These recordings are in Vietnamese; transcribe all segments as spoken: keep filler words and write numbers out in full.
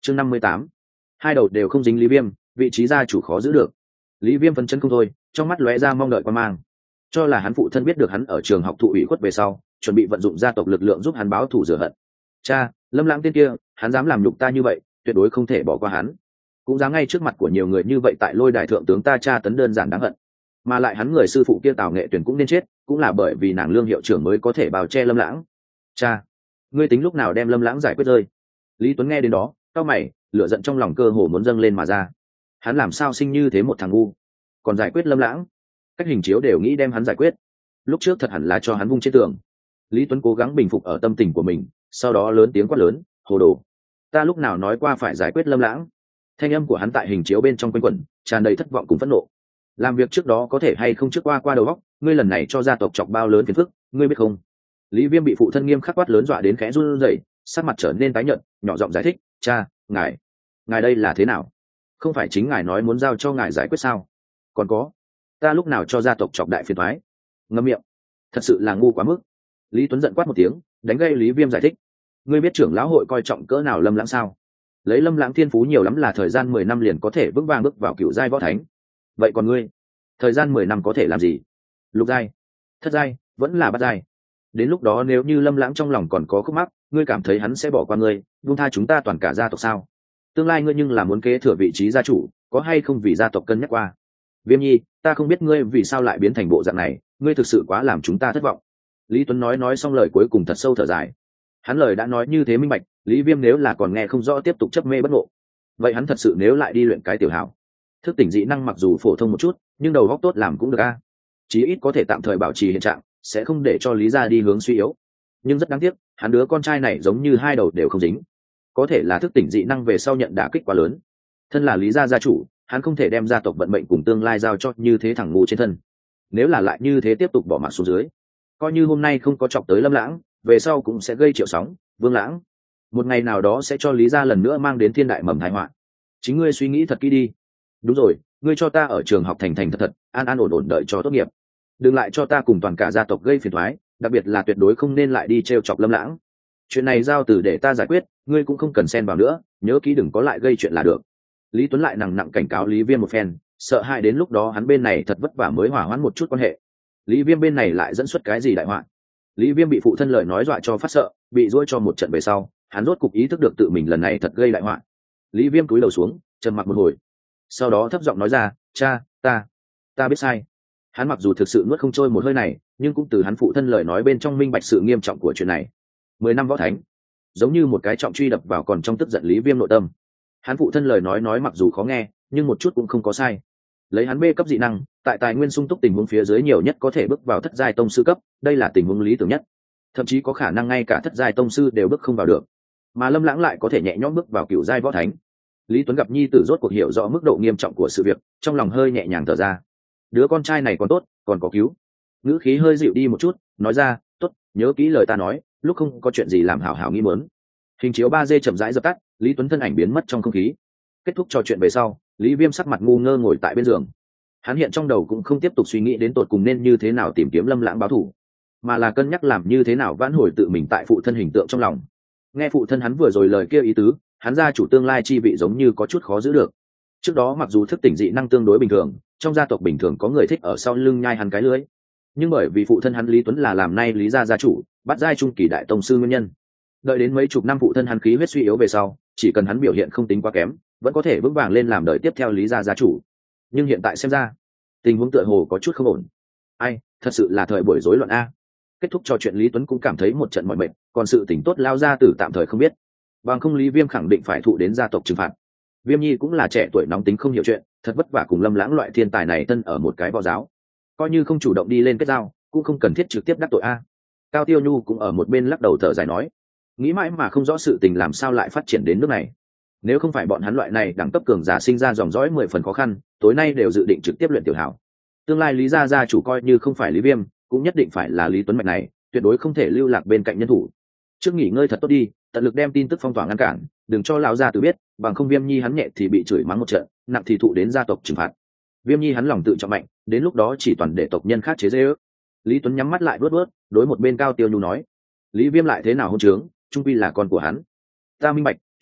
chương năm mươi tám, hai đầu đều không dính Lý Viêm, vị trí gia chủ khó giữ được. Lý Viêm phấn chấn không thôi, trong mắt lóe ra mong đợi quan mang. Cho là hắn phụ thân biết được hắn ở trường học thụ ủy khuất về sau, chuẩn bị vận dụng gia tộc lực lượng giúp hắn báo thù rửa hận. Cha, Lâm Lãng tên kia, hắn dám làm nhục ta như vậy, tuyệt đối không thể bỏ qua hắn. Cũng dám ngay trước mặt của nhiều người như vậy tại Lôi Đài thượng tướng ta cha tấn đơn giản đáng hận. Mà lại hắn người sư phụ kia Tào Nghệ Tuyển cũng nên chết, cũng là bởi vì nàng Lương hiệu trưởng mới có thể bào che Lâm Lãng. Cha, ngươi tính lúc nào đem Lâm Lãng giải quyết rơi? Lý Tuấn nghe đến đó, cau mày, lửa giận trong lòng cơ hồ muốn dâng lên mà ra. Hắn làm sao sinh như thế một thằng ngu, còn giải quyết Lâm Lãng? Cách hình chiếu đều nghĩ đem hắn giải quyết, lúc trước thật hẳn là cho hắn vung trên tường. Lý Tuấn cố gắng bình phục ở tâm tình của mình, sau đó lớn tiếng quát lớn, hồ đồ, ta lúc nào nói qua phải giải quyết Lâm Lãng? Thanh âm của hắn tại hình chiếu bên trong quanh quẩn, tràn đầy thất vọng cùng phẫn nộ. Làm việc trước đó có thể hay không trước qua qua đầu óc, ngươi lần này cho gia tộc chọc bao lớn phiền phức, ngươi biết không? Lý Viêm bị phụ thân nghiêm khắc quát lớn dọa đến khẽ run rẩy, sắc mặt trở nên tái nhợt, nhỏ giọng giải thích, cha, ngài ngài đây là thế nào? Không phải chính ngài nói muốn giao cho ngài giải quyết sao? Còn có, ta lúc nào cho gia tộc chọc đại phiền toái? Ngậm miệng, thật sự là ngu quá mức. Lý Tuấn giận quát một tiếng, đánh gây Lý Viêm giải thích, ngươi biết trưởng lão hội coi trọng cỡ nào Lâm Lãng sao? Lấy Lâm Lãng thiên phú nhiều lắm là thời gian mười năm liền có thể vững vàng bước vào cựu giai võ thánh. Vậy còn ngươi, thời gian mười năm có thể làm gì? Lục giai, thất giai, vẫn là bát giai. Đến lúc đó nếu như Lâm Lãng trong lòng còn có khúc mắc, ngươi cảm thấy hắn sẽ bỏ qua ngươi, buông tha chúng ta toàn cả gia tộc sao? Tương lai ngươi nhưng là muốn kế thừa vị trí gia chủ, có hay không vì gia tộc cân nhắc qua? Viêm Nhi, ta không biết ngươi vì sao lại biến thành bộ dạng này, ngươi thực sự quá làm chúng ta thất vọng. Lý Tuấn nói nói xong lời cuối cùng thật sâu thở dài. Hắn lời đã nói như thế minh bạch, Lý Viêm nếu là còn nghe không rõ tiếp tục chấp mê bất ngộ, vậy hắn thật sự nếu lại đi luyện cái tiểu hảo. Thức tỉnh dị năng mặc dù phổ thông một chút, nhưng đầu óc tốt làm cũng được a. Chí ít có thể tạm thời bảo trì hiện trạng, sẽ không để cho Lý gia đi hướng suy yếu. Nhưng rất đáng tiếc, hắn đứa con trai này giống như hai đầu đều không dính. Có thể là thức tỉnh dị năng về sau nhận đả kích quá lớn. Thân là Lý gia gia chủ, hắn không thể đem gia tộc vận mệnh cùng tương lai giao cho như thế thằng ngu trên thân. Nếu là lại như thế tiếp tục bỏ mặc xuống dưới, coi như hôm nay không có chọc tới Lâm Lãng, về sau cũng sẽ gây triệu sóng. Vương Lãng, một ngày nào đó sẽ cho Lý gia lần nữa mang đến thiên đại mầm tai họa. Chính ngươi suy nghĩ thật kỹ đi. Đúng rồi, ngươi cho ta ở trường học thành thành thật thật, an an ổn ổn đợi cho tốt nghiệp. Đừng lại cho ta cùng toàn cả gia tộc gây phiền toái, đặc biệt là tuyệt đối không nên lại đi trêu chọc Lâm Lãng. Chuyện này giao từ để ta giải quyết, ngươi cũng không cần xen vào nữa, nhớ kỹ đừng có lại gây chuyện là được. Lý Tuấn lại nặng nặng cảnh cáo Lý Viêm một phen, sợ hãi đến lúc đó hắn bên này thật vất vả mới hòa hoãn một chút quan hệ, Lý Viêm bên này lại dẫn xuất cái gì đại họa. Lý Viêm bị phụ thân lời nói dọa cho phát sợ, bị dỗi cho một trận về sau, hắn rốt cục ý thức được tự mình lần này thật gây đại họa. Lý Viêm cúi đầu xuống, trầm mặc một hồi, sau đó thấp giọng nói ra, cha, ta ta biết sai. Hắn mặc dù thực sự nuốt không trôi một hơi này, nhưng cũng từ hắn phụ thân lời nói bên trong minh bạch sự nghiêm trọng của chuyện này. Mười năm võ thánh, giống như một cái trọng truy đập vào còn trong tức giận Lý Viêm nội tâm. Hắn phụ thân lời nói nói mặc dù khó nghe, nhưng một chút cũng không có sai. Lấy hắn bê cấp dị năng, tại tài nguyên sung túc tình huống phía dưới nhiều nhất có thể bước vào thất giai tông sư cấp, đây là tình huống lý tưởng nhất. Thậm chí có khả năng ngay cả thất giai tông sư đều bước không vào được. Mà Lâm Lãng lại có thể nhẹ nhõm bước vào cửu giai võ thánh. Lý Tuấn gặp nhi tử rốt cuộc hiểu rõ mức độ nghiêm trọng của sự việc, trong lòng hơi nhẹ nhàng thở ra. Đứa con trai này còn tốt, còn có cứu. Ngữ khí hơi dịu đi một chút, nói ra, tốt, nhớ kỹ lời ta nói, lúc không có chuyện gì làm hảo hảo nghĩ muốn. Hình chiếu ba D chậm rãi dập tắt, Lý Tuấn thân ảnh biến mất trong không khí. Kết thúc trò chuyện về sau, Lý Viêm sắc mặt ngu ngơ ngồi tại bên giường. Hắn hiện trong đầu cũng không tiếp tục suy nghĩ đến tột cùng nên như thế nào tìm kiếm Lâm Lãng báo thù, mà là cân nhắc làm như thế nào vãn hồi tự mình tại phụ thân hình tượng trong lòng. Nghe phụ thân hắn vừa rồi lời kia ý tứ, hắn gia chủ tương lai chi vị giống như có chút khó giữ được. Trước đó mặc dù thức tỉnh dị năng tương đối bình thường, trong gia tộc bình thường có người thích ở sau lưng nhai hắn cái lưới, nhưng bởi vì phụ thân hắn Lý Tuấn là làm nay Lý gia gia chủ, bắt giai trung kỳ đại tông sư nguyên nhân, đợi đến mấy chục năm phụ thân hắn khí huyết suy yếu về sau, chỉ cần hắn biểu hiện không tính quá kém, vẫn có thể vững vàng lên làm đời tiếp theo Lý gia gia chủ. Nhưng hiện tại xem ra, tình huống tựa hồ có chút không ổn. Ai, thật sự là thời buổi rối loạn a. Kết thúc trò chuyện, Lý Tuấn cũng cảm thấy một trận mỏi mệt, còn sự tình tốt lao ra tử tạm thời không biết. Bằng không Lý Viêm khẳng định phải thụ đến gia tộc trừng phạt. Viêm Nhi cũng là trẻ tuổi nóng tính không hiểu chuyện, thật vất vả cùng Lâm Lãng loại thiên tài này thân ở một cái võ giáo, coi như không chủ động đi lên kết giao, cũng không cần thiết trực tiếp đắc tội a. Cao Tiêu Nhu cũng ở một bên lắc đầu thở dài nói, nghĩ mãi mà không rõ sự tình làm sao lại phát triển đến nước này. Nếu không phải bọn hắn loại này đẳng cấp cường giả sinh ra dòng dõi mười phần khó khăn, tối nay đều dự định trực tiếp luyện tiểu hảo. Tương lai Lý gia gia chủ coi như không phải Lý Viêm, cũng nhất định phải là Lý Tuấn mạch này, tuyệt đối không thể lưu lạc bên cạnh nhân thủ. Trước nghỉ ngơi thật tốt đi, tận lực đem tin tức phong tỏa ngăn cản, đừng cho lão gia tử biết, bằng không Viêm Nhi hắn nhẹ thì bị chửi mắng một trận, nặng thì thụ đến gia tộc trừng phạt. Viêm Nhi hắn lòng tự trọng mạnh, đến lúc đó chỉ toàn để tộc nhân khác chế giễu. Lý Tuấn nhắm mắt lại luốt luốt, đối một bên Cao Tiêu Nhu nói, Lý Viêm lại thế nào hôn trướng, trung quy là con của hắn. Ta minh bạch,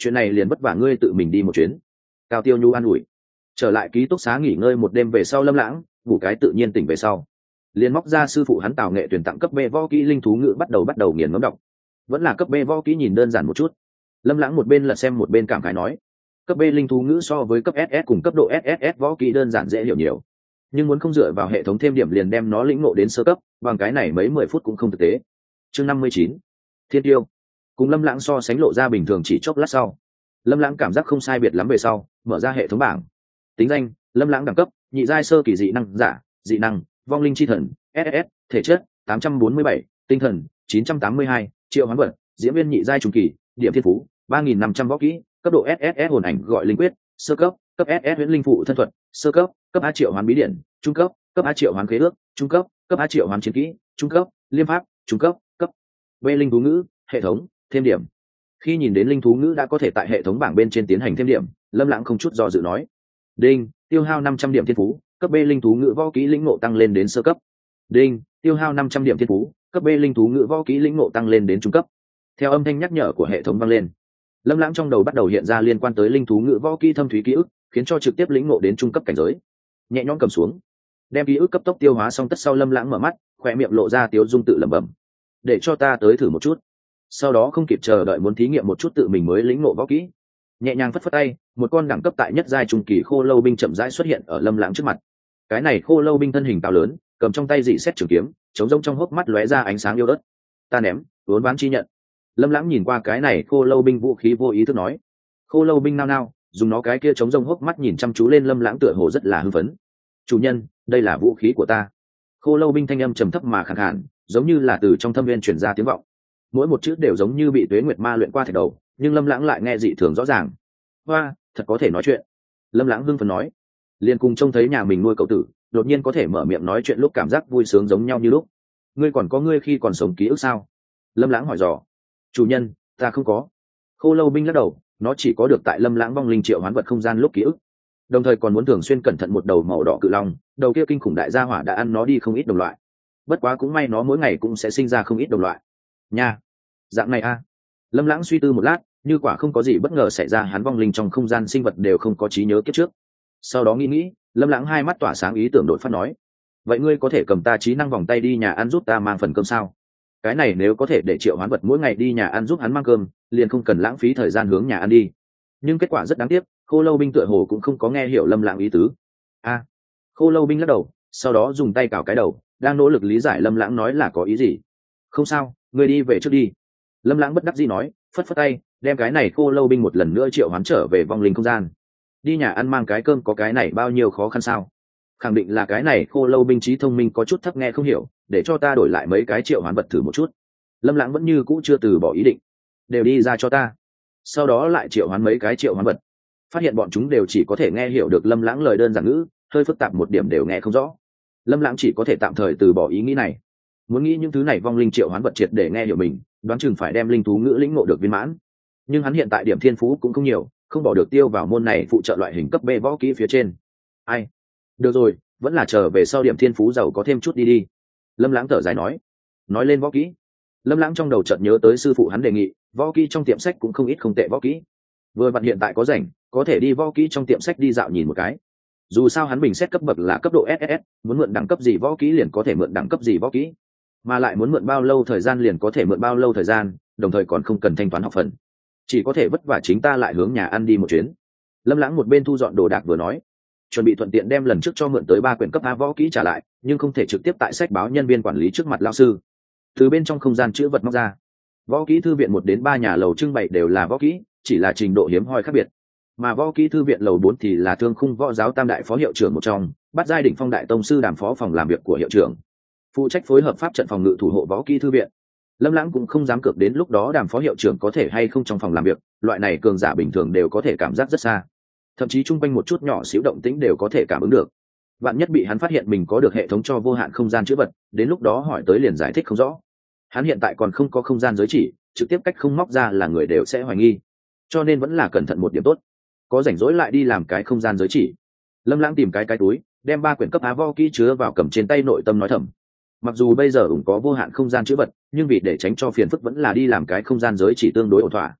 chuyện này liền vất vả ngươi tự mình đi một chuyến. Cao Tiêu Nhu an ủi. Trở lại ký túc xá nghỉ ngơi một đêm về sau, Lâm Lãng ngủ cái tự nhiên tỉnh về sau, liền móc ra sư phụ hắn Tào Nghệ tuyển tặng cấp B võ kỹ linh thú ngữ bắt đầu bắt đầu nghiền ngẫm đọc. Vẫn là cấp B võ kỹ, nhìn đơn giản một chút. Lâm Lãng một bên lật xem một bên cảm khái nói, cấp B linh thú ngữ so với cấp ét ét cùng cấp độ ét ét ét võ kỹ đơn giản dễ hiểu nhiều, nhưng muốn không dựa vào hệ thống thêm điểm liền đem nó lĩnh ngộ đến sơ cấp, bằng cái này mấy mười phút cũng không thực tế. Chương năm mươi chín, Thiên Tiêu. Cùng Lâm Lãng so sánh lộ ra bình thường chỉ chốc lát sau, Lâm Lãng cảm giác không sai biệt lắm về sau, mở ra hệ thống bảng. Tính danh: Lâm Lãng, đẳng cấp: nhị giai sơ kỳ dị năng giả, dị năng: vong linh chi thần, ét ét ét, thể chất: tám trăm bốn mươi bảy, tinh thần: chín trăm tám mươi hai, triệu hoán vật: diễm viên nhị giai trung kỳ, điểm thiên phú: ba nghìn năm trăm võ kỹ, cấp độ ét ét ét hồn ảnh gọi linh quyết, sơ cấp, cấp ét ét huyễn linh phụ thân thuật, sơ cấp, cấp A triệu hoán bí điển, trung cấp, cấp A triệu hoán khế ước, trung cấp, cấp A triệu hoán chiến kỹ, trung cấp, liêm pháp, trung cấp, cấp B linh thú ngữ, hệ thống, thêm điểm. Khi nhìn đến linh thú ngữ đã có thể tại hệ thống bảng bên trên tiến hành thêm điểm, Lâm Lãng không chút do dự nói: đinh, tiêu hao năm trăm điểm thiên phú, cấp B linh thú ngữ võ kỹ lĩnh ngộ tăng lên đến sơ cấp. Đinh, tiêu hao năm trăm điểm thiên phú, cấp B linh thú ngữ võ kỹ lĩnh ngộ tăng lên đến trung cấp. Theo âm thanh nhắc nhở của hệ thống vang lên, Lâm Lãng trong đầu bắt đầu hiện ra liên quan tới linh thú ngữ võ kỹ thâm thúy ký ức, khiến cho trực tiếp lĩnh ngộ đến trung cấp cảnh giới. Nhẹ nhõm cầm xuống, đem ký ức cấp tốc tiêu hóa xong tất sau, Lâm Lãng mở mắt, khóe miệng lộ ra tiếu dung tự lẩm bẩm: để cho ta tới thử một chút. Sau đó không kịp chờ đợi muốn thí nghiệm một chút tự mình mới lĩnh ngộ võ kỹ, nhẹ nhàng phất phất tay, một con đẳng cấp tại nhất giai trung kỳ khô lâu binh chậm rãi xuất hiện ở Lâm Lãng trước mặt. Cái này khô lâu binh thân hình cao lớn, cầm trong tay dị xét trường kiếm, chống rông trong hốc mắt lóe ra ánh sáng yêu đất. Ta ném, uốn ván chi nhận. Lâm Lãng nhìn qua cái này khô lâu binh vũ khí vô ý thức nói. Khô lâu binh nao nao, dùng nó cái kia chống rông hốc mắt nhìn chăm chú lên Lâm Lãng, tựa hồ rất là hưng phấn. Chủ nhân, đây là vũ khí của ta. Khô lâu binh thanh âm trầm thấp mà khàn khàn, giống như là từ trong thâm viên truyền ra tiếng vọng. Mỗi một chữ đều giống như bị tuế nguyệt ma luyện qua thạch đầu, nhưng Lâm Lãng lại nghe dị thường rõ ràng. Hoa, thật có thể nói chuyện. Lâm Lãng hưng phấn nói. Liên cùng trông thấy nhà mình nuôi cậu tử, đột nhiên có thể mở miệng nói chuyện lúc cảm giác vui sướng giống nhau như lúc. Ngươi còn có ngươi khi còn sống ký ức sao? Lâm Lãng hỏi dò. Chủ nhân, ta không có. Khô lâu binh lắc đầu, nó chỉ có được tại Lâm Lãng vong linh triệu hoán vật không gian lúc ký ức, đồng thời còn muốn thường xuyên cẩn thận một đầu màu đỏ cự long, đầu kia kinh khủng đại gia hỏa đã ăn nó đi không ít đồng loại. Bất quá cũng may nó mỗi ngày cũng sẽ sinh ra không ít đồng loại. Nha, dạng này a. À. Lâm Lãng suy tư một lát, như quả không có gì bất ngờ xảy ra, hắn vong linh trong không gian sinh vật đều không có trí nhớ kiếp trước. Sau đó nghĩ nghĩ, Lâm Lãng hai mắt tỏa sáng, ý tưởng đột phát nói: vậy ngươi có thể cầm ta trí năng vòng tay đi nhà ăn giúp ta mang phần cơm sao? Cái này nếu có thể để triệu hoán vật mỗi ngày đi nhà ăn giúp hắn mang cơm, liền không cần lãng phí thời gian hướng nhà ăn đi. Nhưng kết quả rất đáng tiếc, khô lâu binh tựa hồ cũng không có nghe hiểu Lâm Lãng ý tứ. A, à, khô lâu binh lắc đầu, sau đó dùng tay cào cái đầu, đang nỗ lực lý giải Lâm Lãng nói là có ý gì. Không sao, ngươi đi về trước đi. Lâm Lãng bất đắc dĩ nói, phất phất tay, đem cái này khô lâu binh một lần nữa triệu hoán trở về vong linh không gian. Đi nhà ăn mang cái cơm có cái này bao nhiêu khó khăn sao? Khẳng định là cái này khô lâu binh trí thông minh có chút thấp, nghe không hiểu, để cho ta đổi lại mấy cái triệu hoán vật thử một chút. Lâm Lãng vẫn như cũ chưa từ bỏ ý định. Đều đi ra cho ta. Sau đó lại triệu hoán mấy cái triệu hoán vật. Phát hiện bọn chúng đều chỉ có thể nghe hiểu được Lâm Lãng lời đơn giản ngữ, hơi phức tạp một điểm đều nghe không rõ. Lâm Lãng chỉ có thể tạm thời từ bỏ ý nghĩ này. Muốn nghĩ những thứ này vong linh triệu hoán vật triệt để nghe hiểu mình, đoán chừng phải đem linh thú ngữ lĩnh ngộ được viên mãn. Nhưng hắn hiện tại điểm thiên phú cũng không nhiều, không bỏ được tiêu vào môn này phụ trợ loại hình cấp B võ kỹ phía trên. Ai? Được rồi, vẫn là chờ về sau điểm thiên phú giàu có thêm chút đi đi. Lâm Lãng thở dài nói. Nói lên võ kỹ, Lâm Lãng trong đầu chợt nhớ tới sư phụ hắn đề nghị, võ kỹ trong tiệm sách cũng không ít không tệ võ kỹ. Vừa vặn hiện tại có rảnh, có thể đi võ kỹ trong tiệm sách đi dạo nhìn một cái. Dù sao hắn bình xét cấp bậc là cấp độ ét ét ét, muốn mượn đẳng cấp gì võ kỹ liền có thể mượn đẳng cấp gì võ kỹ, mà lại muốn mượn bao lâu thời gian liền có thể mượn bao lâu thời gian, đồng thời còn không cần thanh toán học phần, chỉ có thể vất vả chính ta lại hướng nhà ăn đi một chuyến. Lâm Lãng một bên thu dọn đồ đạc vừa nói, chuẩn bị thuận tiện đem lần trước cho mượn tới ba quyển cấp A võ kỹ trả lại, nhưng không thể trực tiếp tại sách báo nhân viên quản lý trước mặt lão sư. Từ bên trong không gian chữ vật móc ra, võ kỹ thư viện một đến ba nhà lầu trưng bày đều là võ kỹ, chỉ là trình độ hiếm hoi khác biệt. Mà võ kỹ thư viện lầu bốn thì là Thương Khung Võ Giáo tam đại phó hiệu trưởng một trong, Bát giai đỉnh phong đại tông sư đàm phó phòng làm việc của hiệu trưởng, phụ trách phối hợp pháp trận phòng ngự thủ hộ võ kỹ thư viện. Lâm Lãng cũng không dám cược đến lúc đó đàm phó hiệu trưởng có thể hay không trong phòng làm việc, loại này cường giả bình thường đều có thể cảm giác rất xa, thậm chí chung quanh một chút nhỏ xíu động tĩnh đều có thể cảm ứng được. Vạn nhất bị hắn phát hiện mình có được hệ thống cho vô hạn không gian chữ vật, đến lúc đó hỏi tới liền giải thích không rõ. Hắn hiện tại còn không có không gian giới chỉ, trực tiếp cách không móc ra là người đều sẽ hoài nghi, cho nên vẫn là cẩn thận một điểm tốt. Có rảnh rỗi lại đi làm cái không gian giới chỉ. Lâm Lãng tìm cái cái túi, đem ba quyển cấp á võ kỹ chứa vào, cầm trên tay, nội tâm nói thầm: mặc dù bây giờ cũng có vô hạn không gian chữ vật, nhưng vì để tránh cho phiền phức vẫn là đi làm cái không gian giới chỉ tương đối ổn thỏa.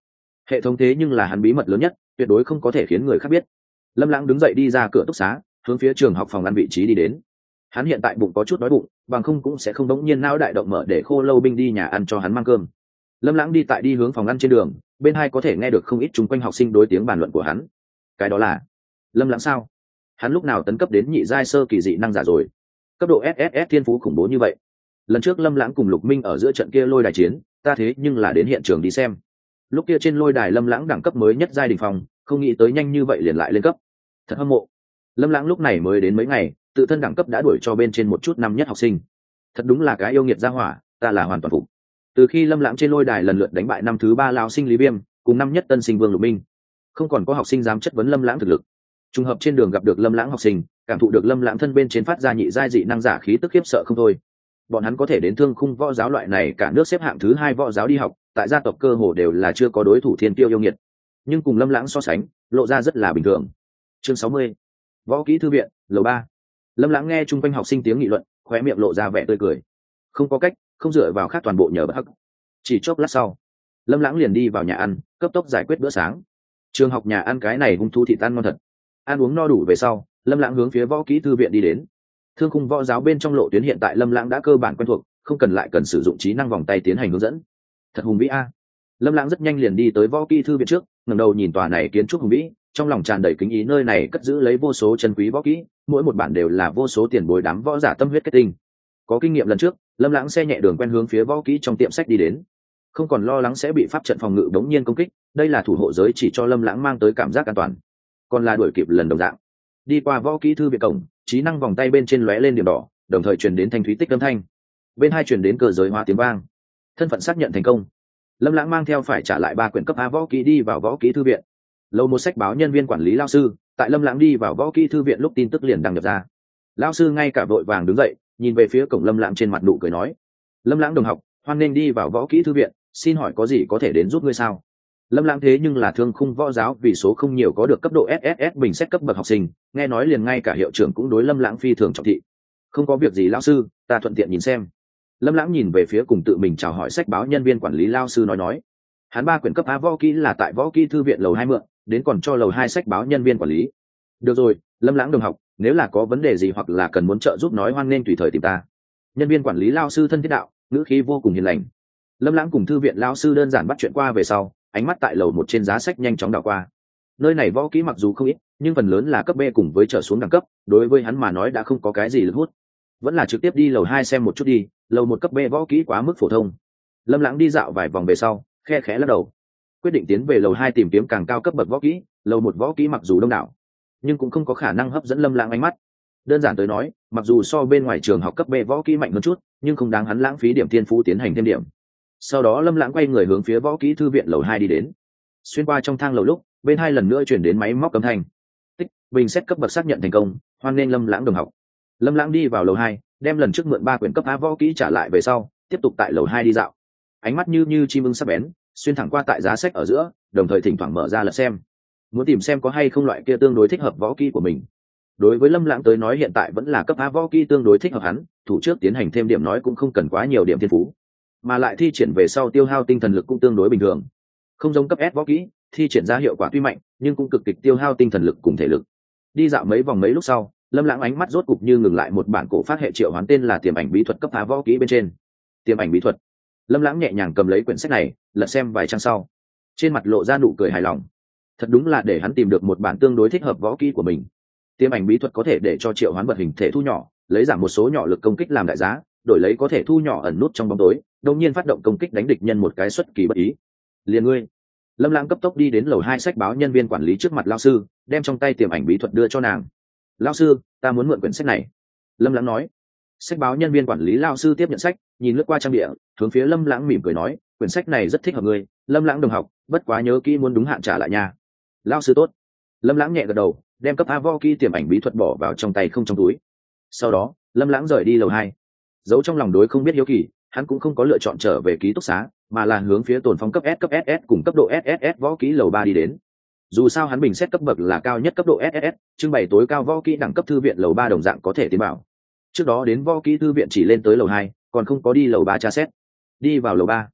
hệ thống thế nhưng là hắn bí mật lớn nhất, tuyệt đối không có thể khiến người khác biết. Lâm Lãng đứng dậy đi ra cửa túc xá, hướng phía trường học phòng ăn vị trí đi đến. Hắn hiện tại bụng có chút đói bụng, bằng không cũng sẽ không đống nhiên não đại động mở để Khô Lâu binh đi nhà ăn cho hắn mang cơm. Lâm Lãng đi tại đi hướng phòng ăn trên đường, bên hai có thể nghe được không ít chung quanh học sinh đối tiếng bàn luận của hắn. Cái đó là Lâm Lãng sao? Hắn lúc nào tấn cấp đến nhị giai sơ kỳ dị năng giả rồi? Cấp độ ét ét ét thiên phú khủng bố như vậy. Lần trước Lâm Lãng cùng Lục Minh ở giữa trận kia lôi đài chiến, ta thế nhưng là đến hiện trường đi xem. Lúc kia trên lôi đài Lâm Lãng đẳng cấp mới nhất giai đỉnh phong, không nghĩ tới nhanh như vậy liền lại lên cấp. Thật hâm mộ. Lâm Lãng lúc này mới đến mấy ngày, tự thân đẳng cấp đã đuổi cho bên trên một chút năm nhất học sinh. Thật đúng là cái yêu nghiệt gia hỏa, ta là hoàn toàn phục. Từ khi Lâm Lãng trên lôi đài lần lượt đánh bại năm thứ ba lão sinh Lý Viêm, cùng năm nhất tân sinh Vương Lục Minh, không còn có học sinh dám chất vấn Lâm Lãng thực lực. Trùng hợp trên đường gặp được Lâm Lãng học sinh, cảm thụ được Lâm Lãng thân bên trên phát ra nhị giai dị năng giả khí tức khiếp sợ không thôi. Bọn hắn có thể đến Thương Khung võ giáo loại này cả nước xếp hạng thứ hai võ giáo đi học, tại gia tộc cơ hồ đều là chưa có đối thủ thiên tiêu yêu nghiệt, nhưng cùng Lâm Lãng so sánh, lộ ra rất là bình thường. Chương sáu mươi, Võ kỹ thư viện, lầu ba. Lâm Lãng nghe chung quanh học sinh tiếng nghị luận, khóe miệng lộ ra vẻ tươi cười. Không có cách, không dựa vào khác toàn bộ nhờ bất hắc. Chỉ chốc lát sau, Lâm Lãng liền đi vào nhà ăn, cấp tốc giải quyết bữa sáng. Trường học nhà ăn cái này hung thú thịt ăn ngon thật. Ăn uống no đủ về sau, Lâm Lãng hướng phía võ kỹ thư viện đi đến. Thương khung võ giáo bên trong lộ tuyến hiện tại Lâm Lãng đã cơ bản quen thuộc, không cần lại cần sử dụng trí năng vòng tay tiến hành hướng dẫn. Thật hùng vĩ a. Lâm Lãng rất nhanh liền đi tới võ kỹ thư viện trước, ngẩng đầu nhìn tòa này kiến trúc hùng vĩ, trong lòng tràn đầy kính ý, nơi này cất giữ lấy vô số chân quý võ kỹ, mỗi một bản đều là vô số tiền bối đám võ giả tâm huyết kết tinh. Có kinh nghiệm lần trước, Lâm Lãng xe nhẹ đường quen hướng phía võ kỹ trong tiệm sách đi đến, không còn lo lắng sẽ bị pháp trận phòng ngự đống nhiên công kích, đây là thủ hộ giới chỉ cho Lâm Lãng mang tới cảm giác an toàn, còn là đuổi kịp lần đồng dạng. Đi qua võ kỹ thư viện cổng, trí năng vòng tay bên trên lóe lên điểm đỏ, đồng thời truyền đến thanh thúy tích âm thanh, bên hai truyền đến cơ giới hóa tiếng vang. Thân phận xác nhận thành công. Lâm Lãng mang theo phải trả lại ba quyển cấp A võ kỹ đi vào võ kỹ thư viện. Lầu một sách báo nhân viên quản lý lão sư, tại Lâm Lãng đi vào võ kỹ thư viện lúc tin tức liền đăng nhập ra. Lão sư ngay cả vội vàng đứng dậy, nhìn về phía cổng Lâm Lãng trên mặt nụ cười nói: "Lâm Lãng đồng học, hoan nghênh đi vào võ kỹ thư viện, xin hỏi có gì có thể đến giúp ngươi sao?" Lâm Lãng thế nhưng là Thương Khung võ giáo vì số không nhiều có được cấp độ ét ét ét bình xét cấp bậc học sinh, nghe nói liền ngay cả hiệu trưởng cũng đối Lâm Lãng phi thường trọng thị. "Không có việc gì lão sư, ta thuận tiện nhìn xem." Lâm Lãng nhìn về phía cùng tự mình chào hỏi sách báo nhân viên quản lý lão sư nói nói. Hắn ba quyển cấp A võ kỹ là tại võ kỹ thư viện lầu hai mượn, đến còn cho lầu hai sách báo nhân viên quản lý. "Được rồi, Lâm Lãng đồng học, nếu là có vấn đề gì hoặc là cần muốn trợ giúp nói hoan nên tùy thời tìm ta." Nhân viên quản lý lão sư thân thiết đạo, ngữ khí vô cùng hiền lành. Lâm Lãng cùng thư viện lão sư đơn giản bắt chuyện qua về sau, ánh mắt tại lầu một trên giá sách nhanh chóng đảo qua. Nơi này võ kỹ mặc dù không ít, nhưng phần lớn là cấp B cùng với trở xuống đẳng cấp, đối với hắn mà nói đã không có cái gì lực hút. Vẫn là trực tiếp đi lầu hai xem một chút đi, lầu một cấp B võ kỹ quá mức phổ thông. Lâm Lãng đi dạo vài vòng về sau, khe khẽ lắc đầu, quyết định tiến về lầu hai tìm kiếm càng cao cấp bậc võ kỹ. Lầu một võ kỹ mặc dù đông đảo, nhưng cũng không có khả năng hấp dẫn Lâm Lãng ánh mắt. Đơn giản tới nói, mặc dù so bên ngoài trường học cấp B võ kỹ mạnh hơn chút, nhưng không đáng hắn lãng phí điểm thiên phú tiến hành thêm điểm. Sau đó Lâm Lãng quay người hướng phía võ kỹ thư viện lầu hai đi đến. Xuyên qua trong thang lầu lúc, bên hai lần nữa chuyển đến máy móc âm thanh. Tích, bình xét cấp bậc xác nhận thành công, hoan nghênh Lâm Lãng đồng học. Lâm Lãng đi vào lầu hai, đem lần trước mượn ba quyển cấp A võ kỹ trả lại về sau, tiếp tục tại lầu hai đi dạo. Ánh mắt như như chim ưng sắc bén, xuyên thẳng qua tại giá sách ở giữa, đồng thời thỉnh thoảng mở ra lật xem, muốn tìm xem có hay không loại kia tương đối thích hợp võ kỹ của mình. Đối với Lâm Lãng tới nói hiện tại vẫn là cấp A võ kỹ tương đối thích hợp hắn, thủ trước tiến hành thêm điểm nói cũng không cần quá nhiều điểm thiên phú, mà lại thi triển về sau tiêu hao tinh thần lực cũng tương đối bình thường. Không giống cấp S võ kỹ, thi triển ra hiệu quả tuy mạnh, nhưng cũng cực kịch tiêu hao tinh thần lực cùng thể lực. Đi dạo mấy vòng mấy lúc sau, Lâm Lãng ánh mắt rốt cục như ngừng lại một bản cổ phát hệ triệu hoán tên là Tiềm ảnh bí thuật cấp A võ kỹ bên trên. Tiềm ảnh bí thuật. Lâm Lãng nhẹ nhàng cầm lấy quyển sách này, lật xem vài trang sau, trên mặt lộ ra nụ cười hài lòng. Thật đúng là để hắn tìm được một bản tương đối thích hợp võ kỹ của mình. Tiềm ảnh bí thuật có thể để cho triệu hoán vật hình thể thu nhỏ, lấy giảm một số nhỏ lực công kích làm đại giá, đổi lấy có thể thu nhỏ ẩn nút trong bóng tối, đột nhiên phát động công kích đánh địch nhân một cái xuất kỳ bất ý. Liền ngươi. Lâm Lãng cấp tốc đi đến lầu hai sách báo nhân viên quản lý trước mặt lão sư, đem trong tay tiềm ảnh bí thuật đưa cho nàng. "Lão sư, ta muốn mượn quyển sách này." Lâm Lãng nói. Sách báo nhân viên quản lý lão sư tiếp nhận sách, nhìn lướt qua trang địa, hướng phía Lâm Lãng mỉm cười nói, "Quyển sách này rất thích hợp ngươi, Lâm Lãng đồng học, bất quá nhớ kỹ muốn đúng hạn trả lại nha." "Lão sư tốt." Lâm Lãng nhẹ gật đầu, đem cấp A võ kỹ tiềm ảnh bí thuật bỏ vào trong tay không trong túi. Sau đó, Lâm Lãng rời đi lầu hai. Giấu trong lòng đối không biết hiếu kỳ, hắn cũng không có lựa chọn trở về ký túc xá, mà là hướng phía tồn phong cấp S cấp ét ét cùng cấp độ ét ét ét võ kỹ lầu ba đi đến. Dù sao hắn bình xét cấp bậc là cao nhất cấp độ ét ét ét, trưng bày tối cao võ kỹ đẳng cấp thư viện lầu ba đồng dạng có thể tiến vào. Trước đó đến võ kỹ thư viện chỉ lên tới lầu hai, còn không có đi lầu ba tra xét. Đi vào lầu ba,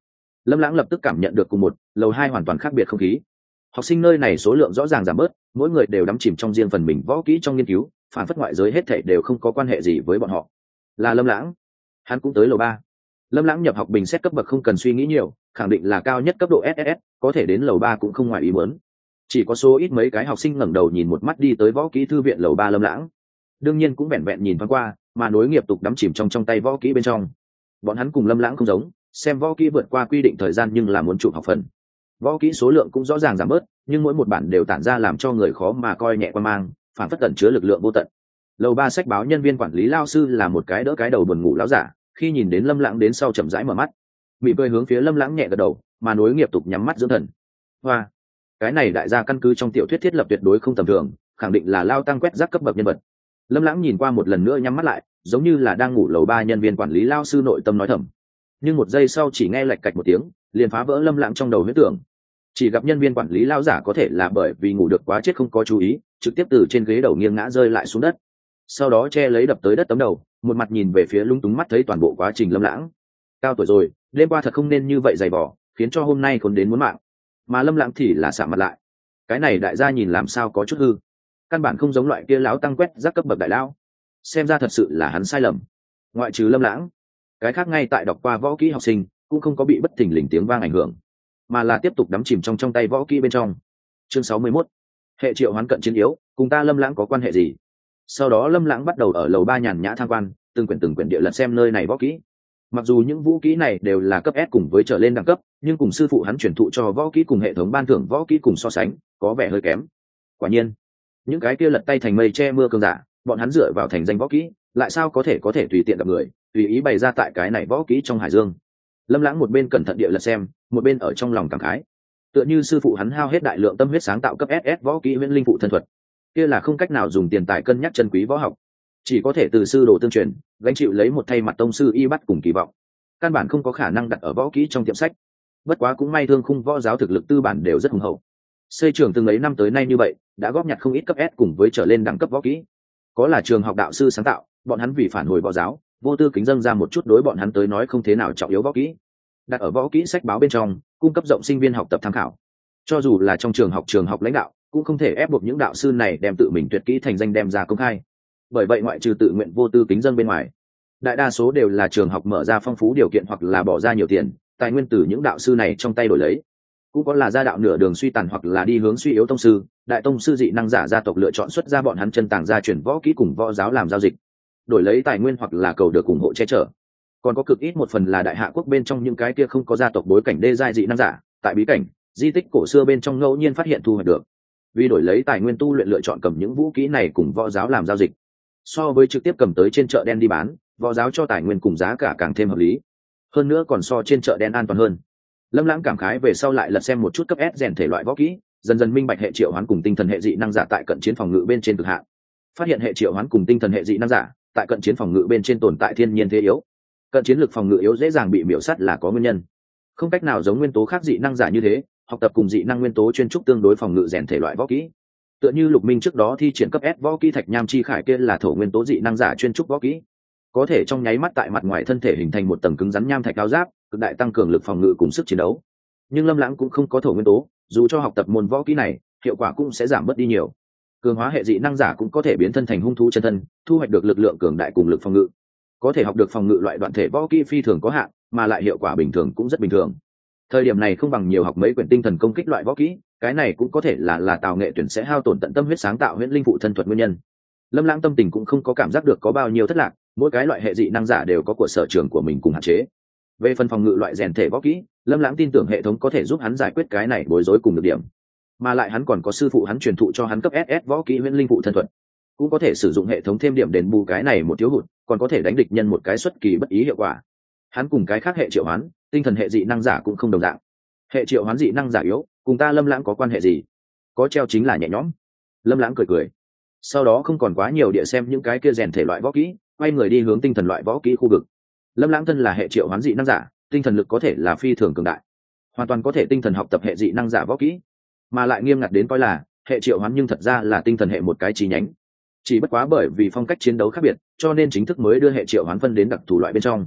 Lâm Lãng lập tức cảm nhận được cùng một lầu hai hoàn toàn khác biệt không khí. Học sinh nơi này số lượng rõ ràng giảm bớt, mỗi người đều đắm chìm trong riêng phần mình võ kỹ trong nghiên cứu, phản phất ngoại giới hết thảy đều không có quan hệ gì với bọn họ. Là Lâm Lãng, hắn cũng tới lầu ba. Lâm Lãng nhập học bình xét cấp bậc không cần suy nghĩ nhiều, khẳng định là cao nhất cấp độ ét ét ét, có thể đến lầu ba cũng không ngoài ý muốn. Chỉ có số ít mấy cái học sinh ngẩng đầu nhìn một mắt đi tới võ kỹ thư viện lầu ba Lâm Lãng, đương nhiên cũng vẹn vẹn nhìn thoáng qua, mà nối nghiệp tục đắm chìm trong trong tay võ kỹ bên trong. Bọn hắn cùng Lâm Lãng không giống, xem võ kỹ vượt qua quy định thời gian nhưng là muốn chụp học phần. Võ kỹ số lượng cũng rõ ràng giảm bớt, nhưng mỗi một bản đều tản ra làm cho người khó mà coi nhẹ quan mang, phản phất tẩn chứa lực lượng vô tận. Lầu ba sách báo nhân viên quản lý lao sư là một cái đỡ cái đầu buồn ngủ lão giả, khi nhìn đến Lâm Lãng đến sau chậm rãi mở mắt, mỉm cười hướng phía Lâm Lãng nhẹ gật đầu, mà nối nghiệp tục nhắm mắt dưỡng thần. Hoa, cái này đại gia căn cứ trong tiểu thuyết thiết lập tuyệt đối không tầm thường, khẳng định là lao tăng quét rác cấp bậc nhân vật. Lâm Lãng nhìn qua một lần nữa nhắm mắt lại, giống như là đang ngủ lầu ba nhân viên quản lý lao sư nội tâm nói thầm. Nhưng một giây sau chỉ nghe lạch cạch một tiếng, liền phá vỡ Lâm Lãng trong đầu huyễn tưởng. Chỉ gặp nhân viên quản lý lao giả có thể là bởi vì ngủ được quá chết không có chú ý, trực tiếp từ trên ghế đầu nghiêng ngã rơi lại xuống đất. Sau đó che lấy đập tới đất tấm đầu, một mặt nhìn về phía lung túng mắt thấy toàn bộ quá trình Lâm Lãng. Cao tuổi rồi, đêm qua thật không nên như vậy dày vò, khiến cho hôm nay còn đến muốn mạng. Mà Lâm Lãng thì là sạm mặt lại. Cái này đại gia nhìn làm sao có chút hư, căn bản không giống loại kia lão tăng quét rác cấp bậc đại lao. Xem ra thật sự là hắn sai lầm. Ngoại trừ Lâm Lãng, cái khác ngay tại đọc qua võ kỹ học sinh cũng không có bị bất thình lình tiếng vang ảnh hưởng, mà là tiếp tục đắm chìm trong trong tay võ kỹ bên trong. Chương sáu mươi mốt, hệ triệu hoán cận chiến yếu, cùng ta Lâm Lãng có quan hệ gì? Sau đó Lâm Lãng bắt đầu ở lầu ba nhàn nhã tham quan, từng quyển từng quyển địa lật xem nơi này võ kỹ. Mặc dù những vũ kỹ này đều là cấp S cùng với trở lên đẳng cấp, nhưng cùng sư phụ hắn truyền thụ cho võ kỹ cùng hệ thống ban thưởng võ kỹ cùng so sánh, có vẻ hơi kém. Quả nhiên, những cái kia lật tay thành mây che mưa cường giả, bọn hắn dựa vào thành danh võ kỹ, lại sao có thể có thể tùy tiện gặp người, tùy ý bày ra tại cái này võ kỹ trong hải dương. Lâm Lãng một bên cẩn thận địa lật xem, một bên ở trong lòng cảm khái. Tựa như sư phụ hắn hao hết đại lượng tâm huyết sáng tạo cấp ét ét võ kỹ Huyễn Linh Phụ Thân Thuật, kia là không cách nào dùng tiền tài cân nhắc chân quý võ học, chỉ có thể từ sư đồ tương truyền, gánh chịu lấy một thay mặt tông sư y bắt cùng kỳ vọng, căn bản không có khả năng đặt ở võ kỹ trong tiệm sách. Bất quá cũng may Thương Khung võ giáo thực lực tư bản đều rất hùng hậu, xây trường từng ấy năm tới nay như vậy, đã góp nhặt không ít cấp S cùng với trở lên đẳng cấp võ kỹ. Có là trường học đạo sư sáng tạo, bọn hắn vì phản hồi võ giáo, vô tư kính dâng ra một chút đối bọn hắn tới nói không thế nào trọng yếu võ kỹ, đặt ở võ kỹ sách báo bên trong, cung cấp rộng sinh viên học tập tham khảo. Cho dù là trong trường học trường học lãnh đạo, cũng không thể ép buộc những đạo sư này đem tự mình tuyệt kỹ thành danh đem ra công khai. Bởi vậy ngoại trừ tự nguyện vô tư kính dâng bên ngoài, đại đa số đều là trường học mở ra phong phú điều kiện hoặc là bỏ ra nhiều tiền, tài nguyên từ những đạo sư này trong tay đổi lấy. Cũng có là gia đạo nửa đường suy tàn hoặc là đi hướng suy yếu tông sư, đại tông sư dị năng giả gia tộc lựa chọn xuất ra bọn hắn chân tàng gia truyền võ kỹ cùng võ giáo làm giao dịch, đổi lấy tài nguyên hoặc là cầu được ủng hộ che chở. Còn có cực ít một phần là đại hạ quốc bên trong những cái kia không có gia tộc bối cảnh đê giai dị năng giả, tại bí cảnh, di tích cổ xưa bên trong ngẫu nhiên phát hiện thu hoạch được, vì đổi lấy tài nguyên tu luyện lựa chọn cầm những vũ kỹ này cùng võ giáo làm giao dịch. So với trực tiếp cầm tới trên chợ đen đi bán, võ giáo cho tài nguyên cùng giá cả càng thêm hợp lý, hơn nữa còn so trên chợ đen an toàn hơn. Lâm Lãng cảm khái về sau lại lật xem một chút cấp S rèn thể loại võ kỹ, dần dần minh bạch hệ triệu hoán cùng tinh thần hệ dị năng giả tại cận chiến phòng ngự bên trên cực hạn. Phát hiện hệ triệu hoán cùng tinh thần hệ dị năng giả tại cận chiến phòng ngự bên trên tồn tại thiên nhiên thế yếu, cận chiến lực phòng ngự yếu dễ dàng bị miểu sát là có nguyên nhân. Không cách nào giống nguyên tố khác dị năng giả như thế, học tập cùng dị năng nguyên tố chuyên trúc tương đối phòng ngự rèn thể loại võ kỹ. Tựa như Lục Minh trước đó thi triển cấp S võ kỹ Thạch Nham Chi Khải kia là thổ nguyên tố dị năng giả chuyên trúc võ kỹ, có thể trong nháy mắt tại mặt ngoài thân thể hình thành một tầng cứng rắn nham thạch áo giáp, cực đại tăng cường lực phòng ngự cùng sức chiến đấu. Nhưng Lâm Lãng cũng không có thổ nguyên tố, dù cho học tập môn võ kỹ này, hiệu quả cũng sẽ giảm bớt đi nhiều. Cường hóa hệ dị năng giả cũng có thể biến thân thành hung thú chân thân, thu hoạch được lực lượng cường đại cùng lực phòng ngự. Có thể học được phòng ngự loại đoạn thể võ kỹ phi thường có hạn, mà lại hiệu quả bình thường cũng rất bình thường. Thời điểm này không bằng nhiều học mấy quyển tinh thần công kích loại võ kỹ, cái này cũng có thể là là Tào Nghệ tuyển sẽ hao tổn tận tâm huyết sáng tạo Huyễn Linh Phụ Thân Thuật nguyên nhân. Lâm Lãng tâm tình cũng không có cảm giác được có bao nhiêu thất lạc, mỗi cái loại hệ dị năng giả đều có của sở trường của mình cùng hạn chế. Về phần phòng ngự loại rèn thể võ kỹ, Lâm Lãng tin tưởng hệ thống có thể giúp hắn giải quyết cái này bối rối cùng được điểm. Mà lại hắn còn có sư phụ hắn truyền thụ cho hắn cấp ét ét võ kỹ Huyễn Linh Phụ Thân Thuật, cũng có thể sử dụng hệ thống thêm điểm đền bù cái này một thiếu hụt, còn có thể đánh địch nhân một cái xuất kỳ bất ý hiệu quả. Hắn cùng cái khác hệ triệu hoán, tinh thần hệ dị năng giả cũng không đồng dạng. Hệ triệu hoán dị năng giả yếu, cùng ta Lâm Lãng có quan hệ gì? Có treo chính là nhẹ nhõm. Lâm Lãng cười cười, sau đó không còn quá nhiều địa xem những cái kia rèn thể loại võ kỹ, quay người đi hướng tinh thần loại võ kỹ khu vực. Lâm Lãng thân là hệ triệu hoán dị năng giả, tinh thần lực có thể là phi thường cường đại, hoàn toàn có thể tinh thần học tập hệ dị năng giả võ kỹ, mà lại nghiêm ngặt đến coi là hệ triệu hoán nhưng thật ra là tinh thần hệ một cái chi nhánh. Chỉ bất quá bởi vì phong cách chiến đấu khác biệt, cho nên chính thức mới đưa hệ triệu hoán phân đến đặc thù loại bên trong.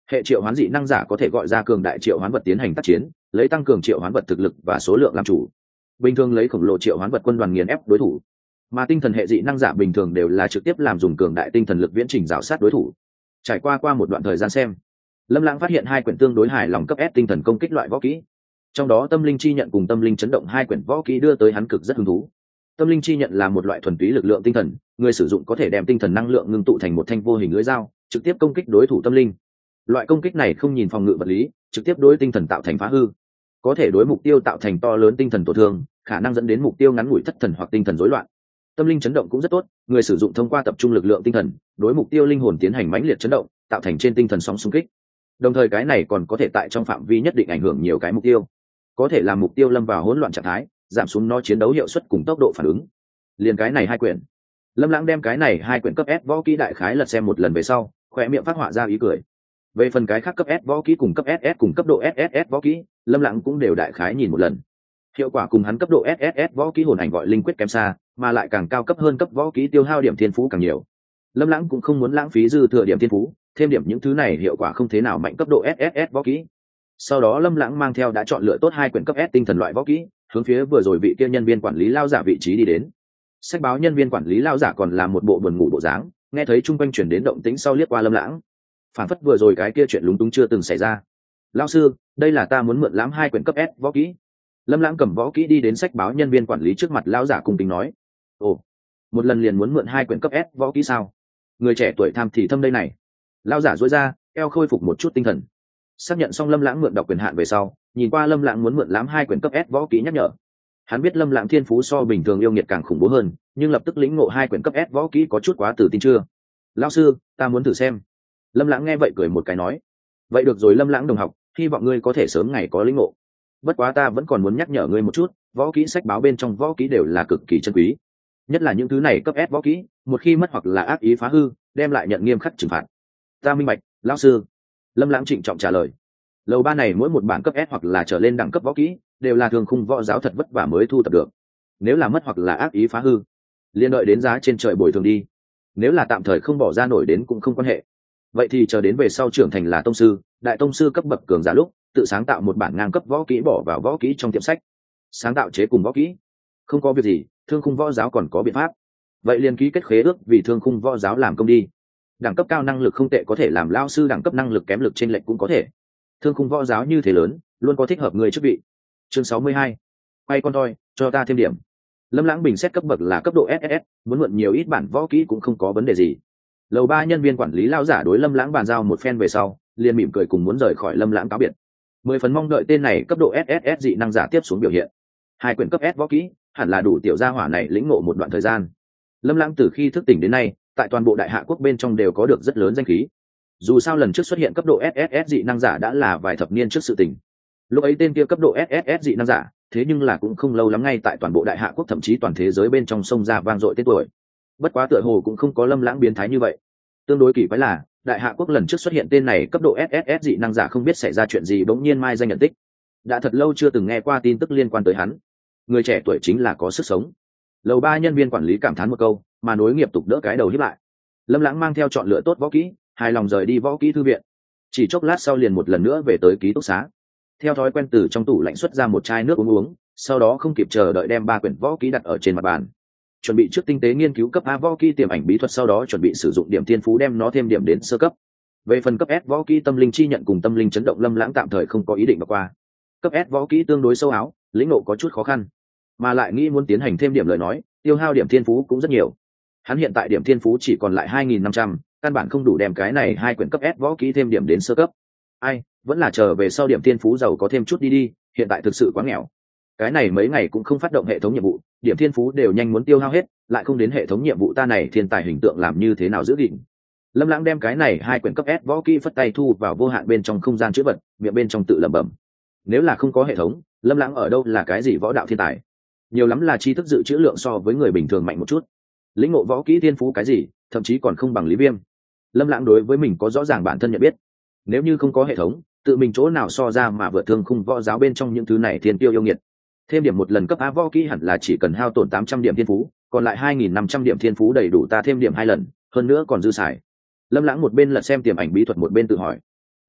Hệ triệu hoán dị năng giả có thể gọi ra cường đại triệu hoán vật tiến hành tác chiến, lấy tăng cường triệu hoán vật thực lực và số lượng làm chủ. Bình thường lấy khổng lồ triệu hoán vật quân đoàn nghiền ép đối thủ, mà tinh thần hệ dị năng giả bình thường đều là trực tiếp làm dùng cường đại tinh thần lực viễn trình rào sát đối thủ. Trải qua qua một đoạn thời gian xem, Lâm Lãng phát hiện hai quyển tương đối hài lòng cấp S tinh thần công kích loại võ kỹ, trong đó tâm linh chi nhận cùng tâm linh chấn động hai quyển võ kỹ đưa tới hắn cực rất hứng thú. Tâm linh chi nhận là một loại thuần túy lực lượng tinh thần, người sử dụng có thể đem tinh thần năng lượng ngưng tụ thành một thanh vô hình lưỡi dao, trực tiếp công kích đối thủ tâm linh. Loại công kích này không nhìn phòng ngự vật lý, trực tiếp đối tinh thần tạo thành phá hư, có thể đối mục tiêu tạo thành to lớn tinh thần tổn thương, khả năng dẫn đến mục tiêu ngắn ngủi thất thần hoặc tinh thần rối loạn. Tâm linh chấn động cũng rất tốt, người sử dụng thông qua tập trung lực lượng tinh thần đối mục tiêu linh hồn tiến hành mãnh liệt chấn động, tạo thành trên tinh thần sóng xung kích. Đồng thời cái này còn có thể tại trong phạm vi nhất định ảnh hưởng nhiều cái mục tiêu, có thể làm mục tiêu lâm vào hỗn loạn trạng thái, giảm xuống nó chiến đấu hiệu suất cùng tốc độ phản ứng. Liền cái này hai quyển, Lâm Lãng đem cái này hai quyển cấp S võ kỹ đại khái lật xem một lần về sau, khóe miệng phát họa ra ý cười. Về phần cái khác cấp S võ kỹ cùng cấp ét ét cùng cấp độ ét ét ét võ kỹ, Lâm Lãng cũng đều đại khái nhìn một lần. Hiệu quả cùng hắn cấp độ ét ét ét võ kỹ hồn ảnh gọi linh quyết kém xa, mà lại càng cao cấp hơn cấp võ kỹ tiêu hao điểm thiên phú càng nhiều. Lâm Lãng cũng không muốn lãng phí dư thừa điểm thiên phú, thêm điểm những thứ này hiệu quả không thế nào mạnh cấp độ ét ét ét võ kỹ. Sau đó Lâm Lãng mang theo đã chọn lựa tốt hai quyển cấp S tinh thần loại võ kỹ, hướng phía vừa rồi vị kia nhân viên quản lý lao giả vị trí đi đến. Sách báo nhân viên quản lý lao giả còn làm một bộ buồn ngủ bộ dáng, nghe thấy chung quanh truyền đến động tĩnh sau liếc qua Lâm Lãng, phản phất vừa rồi cái kia chuyện lúng túng chưa từng xảy ra. Lão sư, đây là ta muốn mượn lãm hai quyển cấp S võ kỹ. Lâm Lãng cầm võ kỹ đi đến sách báo nhân viên quản lý trước mặt lão giả cung kính nói. Ồ, một lần liền muốn mượn hai quyển cấp S võ kỹ sao? Người trẻ tuổi tham thì thâm đây này. Lão giả duỗi ra, eo khôi phục một chút tinh thần. Xác nhận xong Lâm Lãng mượn đọc quyền hạn về sau, nhìn qua Lâm Lãng muốn mượn lãm hai quyển cấp S võ kỹ nhắc nhở. Hắn biết Lâm Lãng thiên phú so bình thường yêu nghiệt càng khủng bố hơn, nhưng lập tức lĩnh ngộ hai quyển cấp S võ kỹ có chút quá tự tin chưa? Lão sư, ta muốn thử xem. Lâm Lãng nghe vậy cười một cái nói. Vậy được rồi Lâm Lãng đồng học, hy vọng ngươi có thể sớm ngày có lĩnh ngộ. Bất quá ta vẫn còn muốn nhắc nhở ngươi một chút, võ kỹ sách báo bên trong võ kỹ đều là cực kỳ chân quý, nhất là những thứ này cấp S võ kỹ, một khi mất hoặc là ác ý phá hư, đem lại nhận nghiêm khắc trừng phạt. Ta minh bạch, lão sư. Lâm Lãng trịnh trọng trả lời. Lầu ba này mỗi một bản cấp S hoặc là trở lên đẳng cấp võ kỹ đều là thường khung võ giáo thật vất vả mới thu tập được, nếu là mất hoặc là ác ý phá hư, liên đợi đến giá trên trời bồi thường đi. Nếu là tạm thời không bỏ ra nổi đến cũng không quan hệ, vậy thì chờ đến về sau trưởng thành là tông sư, đại tông sư cấp bậc cường giả lúc tự sáng tạo một bản ngang cấp võ kỹ bỏ vào võ kỹ trong tiệm sách, sáng tạo chế cùng võ kỹ. Không có việc gì, thương khung võ giáo còn có biện pháp. Vậy liền ký kết khế ước vì thương khung võ giáo làm công đi. Đẳng cấp cao năng lực không tệ có thể làm lao sư, đẳng cấp năng lực kém lực trên lệch cũng có thể. Thương khung võ giáo như thế lớn, luôn có thích hợp người chức vị. Chương sáu mươi hai, quay con toi, cho ta thêm điểm. Lâm Lãng bình xét cấp bậc là cấp độ ét ét ét, muốn mượn nhiều ít bản võ kỹ cũng không có vấn đề gì. Lầu ba nhân viên quản lý lao giả đối Lâm Lãng bàn giao một phen về sau, liền mỉm cười cùng muốn rời khỏi Lâm Lãng cáo biệt. Mười phần mong đợi tên này cấp độ ét ét ét dị năng giả tiếp xuống biểu hiện. Hai quyển cấp S võ kỹ, hẳn là đủ tiểu gia hỏa này lĩnh ngộ một đoạn thời gian. Lâm Lãng từ khi thức tỉnh đến nay, tại toàn bộ Đại Hạ quốc bên trong đều có được rất lớn danh khí. Dù sao lần trước xuất hiện cấp độ ét ét ét dị năng giả đã là vài thập niên trước sự tình. Lúc ấy tên kia cấp độ ét ét ét dị năng giả, thế nhưng là cũng không lâu lắm ngay tại toàn bộ Đại Hạ quốc thậm chí toàn thế giới bên trong sông ra vang dội tên tuổi. Bất quá tựa hồ cũng không có Lâm Lãng biến thái như vậy. Tương đối kỳ quái là, Đại Hạ quốc lần trước xuất hiện tên này cấp độ ét ét ét dị năng giả không biết xảy ra chuyện gì bỗng nhiên mai danh nhận tích. Đã thật lâu chưa từng nghe qua tin tức liên quan tới hắn. Người trẻ tuổi chính là có sức sống. Lầu ba nhân viên quản lý cảm thán một câu, mà nối nghiệp tục đỡ cái đầu hiếp lại. Lâm Lãng mang theo chọn lựa tốt võ kỹ, hài lòng rời đi võ kỹ thư viện. Chỉ chốc lát sau liền một lần nữa về tới ký túc xá. Theo thói quen từ trong tủ lạnh xuất ra một chai nước uống uống, sau đó không kịp chờ đợi đem ba quyển võ kỹ đặt ở trên mặt bàn. Chuẩn bị trước tinh tế nghiên cứu cấp A võ kỹ tiềm ảnh bí thuật, sau đó chuẩn bị sử dụng điểm thiên phú đem nó thêm điểm đến sơ cấp. Về phần cấp S võ kỹ tâm linh chi nhận cùng tâm linh chấn động, Lâm Lãng tạm thời không có ý định vào qua. Cấp S võ kỹ tương đối sâu áo, lĩnh ngộ có chút khó khăn, mà lại nghĩ muốn tiến hành thêm điểm lời nói, tiêu hao điểm thiên phú cũng rất nhiều. Hắn hiện tại điểm thiên phú chỉ còn lại hai nghìn năm trăm, căn bản không đủ đem cái này hai quyển cấp S võ kỹ thêm điểm đến sơ cấp. Ai, vẫn là chờ về sau điểm thiên phú giàu có thêm chút đi đi, hiện tại thực sự quá nghèo. Cái này mấy ngày cũng không phát động hệ thống nhiệm vụ, điểm thiên phú đều nhanh muốn tiêu hao hết, lại không đến hệ thống nhiệm vụ ta này thiên tài hình tượng làm như thế nào giữ gìn. Lâm Lãng đem cái này hai quyển cấp S võ kỹ phất tay thu vào vô hạn bên trong không gian chữ vật, miệng bên trong tự lẩm bẩm. Nếu là không có hệ thống, Lâm Lãng ở đâu là cái gì võ đạo thiên tài, nhiều lắm là tri thức dự trữ lượng so với người bình thường mạnh một chút, lĩnh ngộ võ kỹ thiên phú cái gì thậm chí còn không bằng Lý Viêm. Lâm Lãng đối với mình có rõ ràng bản thân nhận biết, nếu như không có hệ thống, tự mình chỗ nào so ra mà vượt thương khung võ giáo bên trong những thứ này thiên tiêu yêu nghiệt. Thêm điểm một lần cấp A võ kỹ hẳn là chỉ cần hao tổn tám trăm điểm thiên phú, còn lại hai nghìn năm trăm điểm thiên phú đầy đủ ta thêm điểm hai lần, hơn nữa còn dư xài. Lâm Lãng một bên lật xem tiềm ảnh bí thuật một bên tự hỏi.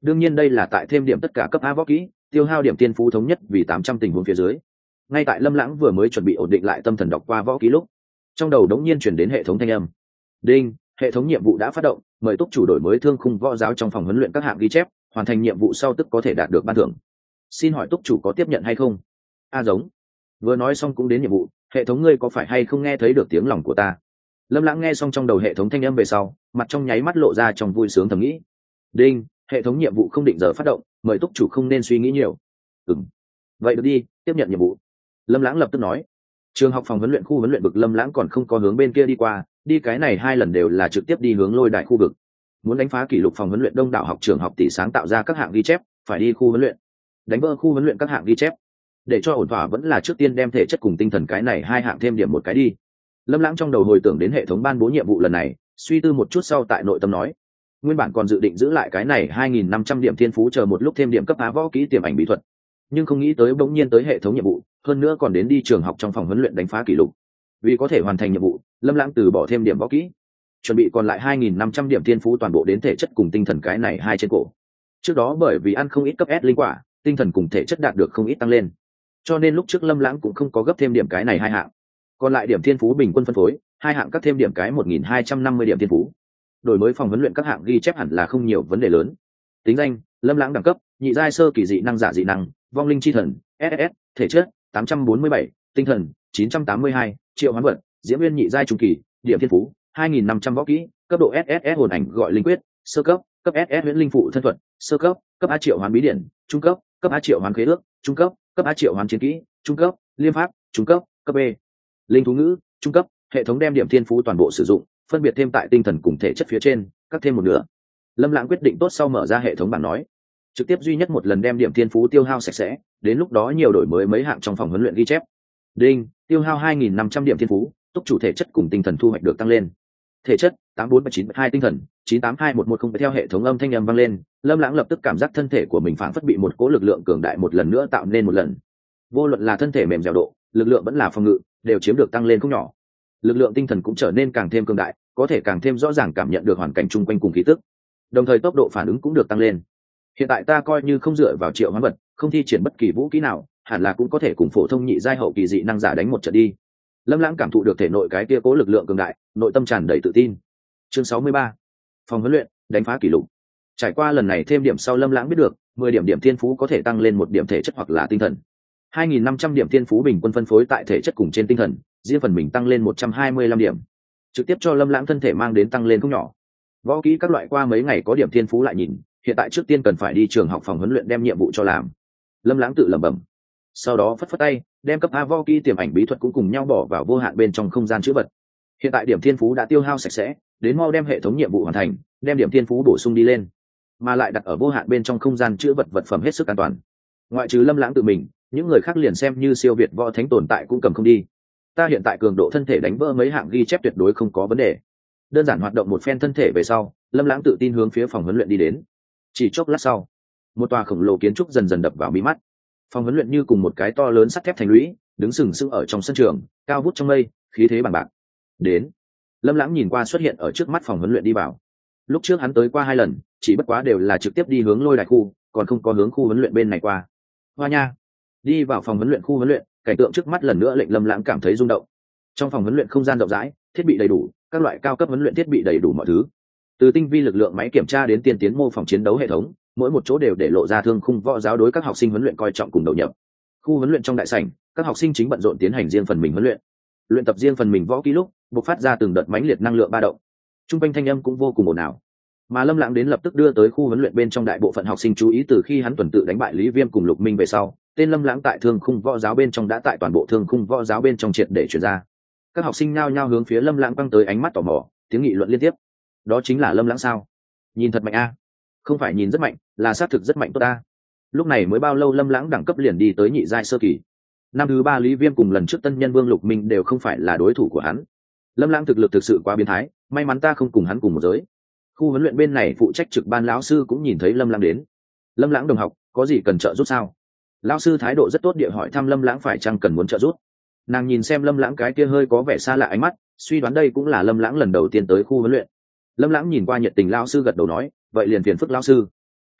đương nhiên đây là tại thêm điểm tất cả cấp a võ kỹ, tiêu hao điểm tiên phú thống nhất vì tám trăm tình huống phía dưới. Ngay tại Lâm Lãng vừa mới chuẩn bị ổn định lại tâm thần đọc qua võ kỹ lúc, trong đầu đống nhiên chuyển đến hệ thống thanh âm. Đinh, hệ thống nhiệm vụ đã phát động, mời túc chủ đổi mới thương khung võ giáo trong phòng huấn luyện các hạng ghi chép, hoàn thành nhiệm vụ sau tức có thể đạt được ban thưởng. Xin hỏi túc chủ có tiếp nhận hay không? A giống. Vừa nói xong cũng đến nhiệm vụ, hệ thống ngươi có phải hay không nghe thấy được tiếng lòng của ta? Lâm Lãng nghe xong trong đầu hệ thống thanh âm về sau, mặt trong nháy mắt lộ ra trong vui sướng thầm nghĩ. Đinh, hệ thống nhiệm vụ không định giờ phát động, mời túc chủ không nên suy nghĩ nhiều. Ừm. Vậy được đi, tiếp nhận nhiệm vụ. Lâm Lãng lập tức nói. Trường học phòng huấn luyện khu huấn luyện vực Lâm Lãng còn không có hướng bên kia đi qua, đi cái này hai lần đều là trực tiếp đi hướng lôi đại khu vực. Muốn đánh phá kỷ lục phòng huấn luyện đông đảo học trường học tỷ sáng tạo ra các hạng ghi chép, phải đi khu huấn luyện. Đánh vỡ khu huấn luyện các hạng ghi chép. Để cho ổn thỏa vẫn là trước tiên đem thể chất cùng tinh thần cái này hai hạng thêm điểm một cái đi. Lâm Lãng trong đầu hồi tưởng đến hệ thống ban bố nhiệm vụ lần này, suy tư một chút sau tại nội tâm nói, nguyên bản còn dự định giữ lại cái này hai nghìn năm trăm điểm thiên phú chờ một lúc thêm điểm cấp phá võ kỹ tiềm ảnh bí thuật, nhưng không nghĩ tới bỗng nhiên tới hệ thống nhiệm vụ, hơn nữa còn đến đi trường học trong phòng huấn luyện đánh phá kỷ lục. Vì có thể hoàn thành nhiệm vụ, Lâm Lãng từ bỏ thêm điểm võ kỹ, chuẩn bị còn lại hai nghìn năm trăm điểm thiên phú toàn bộ đến thể chất cùng tinh thần cái này hai trên cổ. Trước đó bởi vì ăn không ít cấp S linh quả, tinh thần cùng thể chất đạt được không ít tăng lên, cho nên lúc trước Lâm Lãng cũng không có gấp thêm điểm cái này hai hạng. Còn lại điểm thiên phú bình quân phân phối, hai hạng các thêm điểm cái một nghìn hai trăm năm mươi điểm thiên phú. Đổi mới phòng huấn luyện các hạng ghi chép hẳn là không nhiều vấn đề lớn. Tính danh: Lâm Lãng, đẳng cấp nhị giai sơ kỳ dị năng giả dị năng, vong linh chi thần, ét ét ét, thể chất tám trăm bốn mươi bảy, tinh thần chín trăm tám mươi hai, triệu hoán vật diễm nguyên nhị giai trung kỳ, điểm thiên phú hai nghìn năm trăm võ kỹ, cấp độ ét ét ét hồn ảnh gọi linh quyết, sơ cấp cấp ét ét huyễn linh phụ thân thuật, sơ cấp cấp a triệu hoán bí điển, trung cấp cấp a triệu hoán khế ước, trung cấp cấp a triệu hoán chiến kỹ, trung cấp liêm pháp, trung cấp cấp B linh thú ngữ, trung cấp. Hệ thống đem điểm thiên phú toàn bộ sử dụng, phân biệt thêm tại tinh thần cùng thể chất phía trên, cắt thêm một nửa. Lâm Lãng quyết định tốt sau mở ra hệ thống bảng nói, trực tiếp duy nhất một lần đem điểm thiên phú tiêu hao sạch sẽ, đến lúc đó nhiều đổi mới mấy hạng trong phòng huấn luyện ghi chép. Đinh, tiêu hao hai nghìn năm trăm điểm thiên phú, túc chủ thể chất cùng tinh thần thu hoạch được tăng lên. Thể chất tám bốn chín hai, tinh thần chín tám hai một một không. Theo hệ thống âm thanh âm vang lên, Lâm Lãng lập tức cảm giác thân thể của mình phảng phất bị một cỗ lực lượng cường đại một lần nữa tạo nên một lần. Vô luận là thân thể mềm dẻo độ, lực lượng vẫn là phòng ngự, đều chiếm được tăng lên không nhỏ. Lực lượng tinh thần cũng trở nên càng thêm cường đại, có thể càng thêm rõ ràng cảm nhận được hoàn cảnh chung quanh cùng khí tức. Đồng thời tốc độ phản ứng cũng được tăng lên. Hiện tại ta coi như không dựa vào triệu hoán vật, không thi triển bất kỳ vũ kỹ nào, hẳn là cũng có thể cùng phổ thông nhị giai hậu kỳ dị năng giả đánh một trận đi. Lâm Lãng cảm thụ được thể nội cái kia cố lực lượng cường đại, nội tâm tràn đầy tự tin. Chương sáu mươi ba, phòng huấn luyện, đánh phá kỷ lục. Trải qua lần này thêm điểm sau, Lâm Lãng biết được, mười điểm điểm thiên phú có thể tăng lên một điểm thể chất hoặc là tinh thần. hai nghìn năm trăm điểm thiên phú bình quân phân phối tại thể chất cùng trên tinh thần, riêng phần mình tăng lên một trăm hai mươi lăm điểm, trực tiếp cho Lâm Lãng thân thể mang đến tăng lên không nhỏ. Võ kỹ các loại qua mấy ngày có điểm thiên phú lại nhìn, hiện tại trước tiên cần phải đi trường học phòng huấn luyện đem nhiệm vụ cho làm. Lâm Lãng tự lẩm bẩm, sau đó phất phất tay, đem cấp a võ kỹ tiềm ảnh bí thuật cũng cùng nhau bỏ vào vô hạn bên trong không gian chữ vật. Hiện tại điểm thiên phú đã tiêu hao sạch sẽ, đến mau đem hệ thống nhiệm vụ hoàn thành, đem điểm thiên phú bổ sung đi lên, mà lại đặt ở vô hạn bên trong không gian chữ vật vật phẩm hết sức an toàn. Ngoại trừ Lâm Lãng tự mình, những người khác liền xem như siêu việt võ thánh tồn tại cũng cầm không đi. Ta hiện tại cường độ thân thể đánh vỡ mấy hạng ghi chép tuyệt đối không có vấn đề. Đơn giản hoạt động một phen thân thể về sau, Lâm Lãng tự tin hướng phía phòng huấn luyện đi đến. Chỉ chốc lát sau, một tòa khổng lồ kiến trúc dần dần đập vào mí mắt. Phòng huấn luyện như cùng một cái to lớn sắt thép thành lũy, đứng sừng sững ở trong sân trường, cao vút trong mây, khí thế bằng bạc. Đến. Lâm Lãng nhìn qua xuất hiện ở trước mắt phòng huấn luyện đi vào. Lúc trước hắn tới qua hai lần, chỉ bất quá đều là trực tiếp đi hướng lôi đại khu, còn không có hướng khu huấn luyện bên này qua. Hoa nha. Đi vào phòng huấn luyện khu huấn luyện, cảnh tượng trước mắt lần nữa lệnh Lâm Lãng cảm thấy rung động. Trong phòng huấn luyện không gian rộng rãi, thiết bị đầy đủ, các loại cao cấp huấn luyện thiết bị đầy đủ mọi thứ. Từ tinh vi lực lượng máy kiểm tra đến tiên tiến mô phỏng chiến đấu hệ thống, mỗi một chỗ đều để lộ ra thương khung võ giáo đối các học sinh huấn luyện coi trọng cùng đầu nhập. Khu huấn luyện trong đại sảnh, các học sinh chính bận rộn tiến hành riêng phần mình huấn luyện. Luyện tập riêng phần mình võ kỹ lúc, bộc phát ra từng đợt mãnh liệt năng lượng ba động. Trung quanh thanh âm cũng vô cùng ồn ào. Mà Lâm Lãng đến lập tức đưa tới khu huấn luyện bên trong đại bộ phận học sinh chú ý, từ khi hắn tuần tự đánh bại Lý Viêm cùng Lục Minh về sau, tên Lâm Lãng tại thương khung võ giáo bên trong đã tại toàn bộ thương khung võ giáo bên trong triệt để truyền ra. Các học sinh nhao nhao hướng phía Lâm Lãng quăng tới ánh mắt tò mò, tiếng nghị luận liên tiếp. Đó chính là Lâm Lãng sao? Nhìn thật mạnh a. Không phải nhìn rất mạnh, là xác thực rất mạnh tốt ta. Lúc này mới bao lâu Lâm Lãng đẳng cấp liền đi tới nhị giai sơ kỳ. Năm thứ ba Lý Viêm cùng lần trước tân nhân Vương Lục Minh đều không phải là đối thủ của hắn. Lâm Lãng thực lực thực sự quá biến thái, may mắn ta không cùng hắn cùng một giới. Khu huấn luyện bên này phụ trách trực ban lão sư cũng nhìn thấy Lâm Lãng đến. Lâm Lãng đồng học, có gì cần trợ giúp sao? Lão sư thái độ rất tốt địa hỏi thăm Lâm Lãng phải chăng cần muốn trợ giúp. Nàng nhìn xem Lâm Lãng cái kia hơi có vẻ xa lạ ánh mắt, suy đoán đây cũng là Lâm Lãng lần đầu tiên tới khu huấn luyện. Lâm Lãng nhìn qua nhiệt tình lão sư gật đầu nói, vậy liền phiền phức lão sư.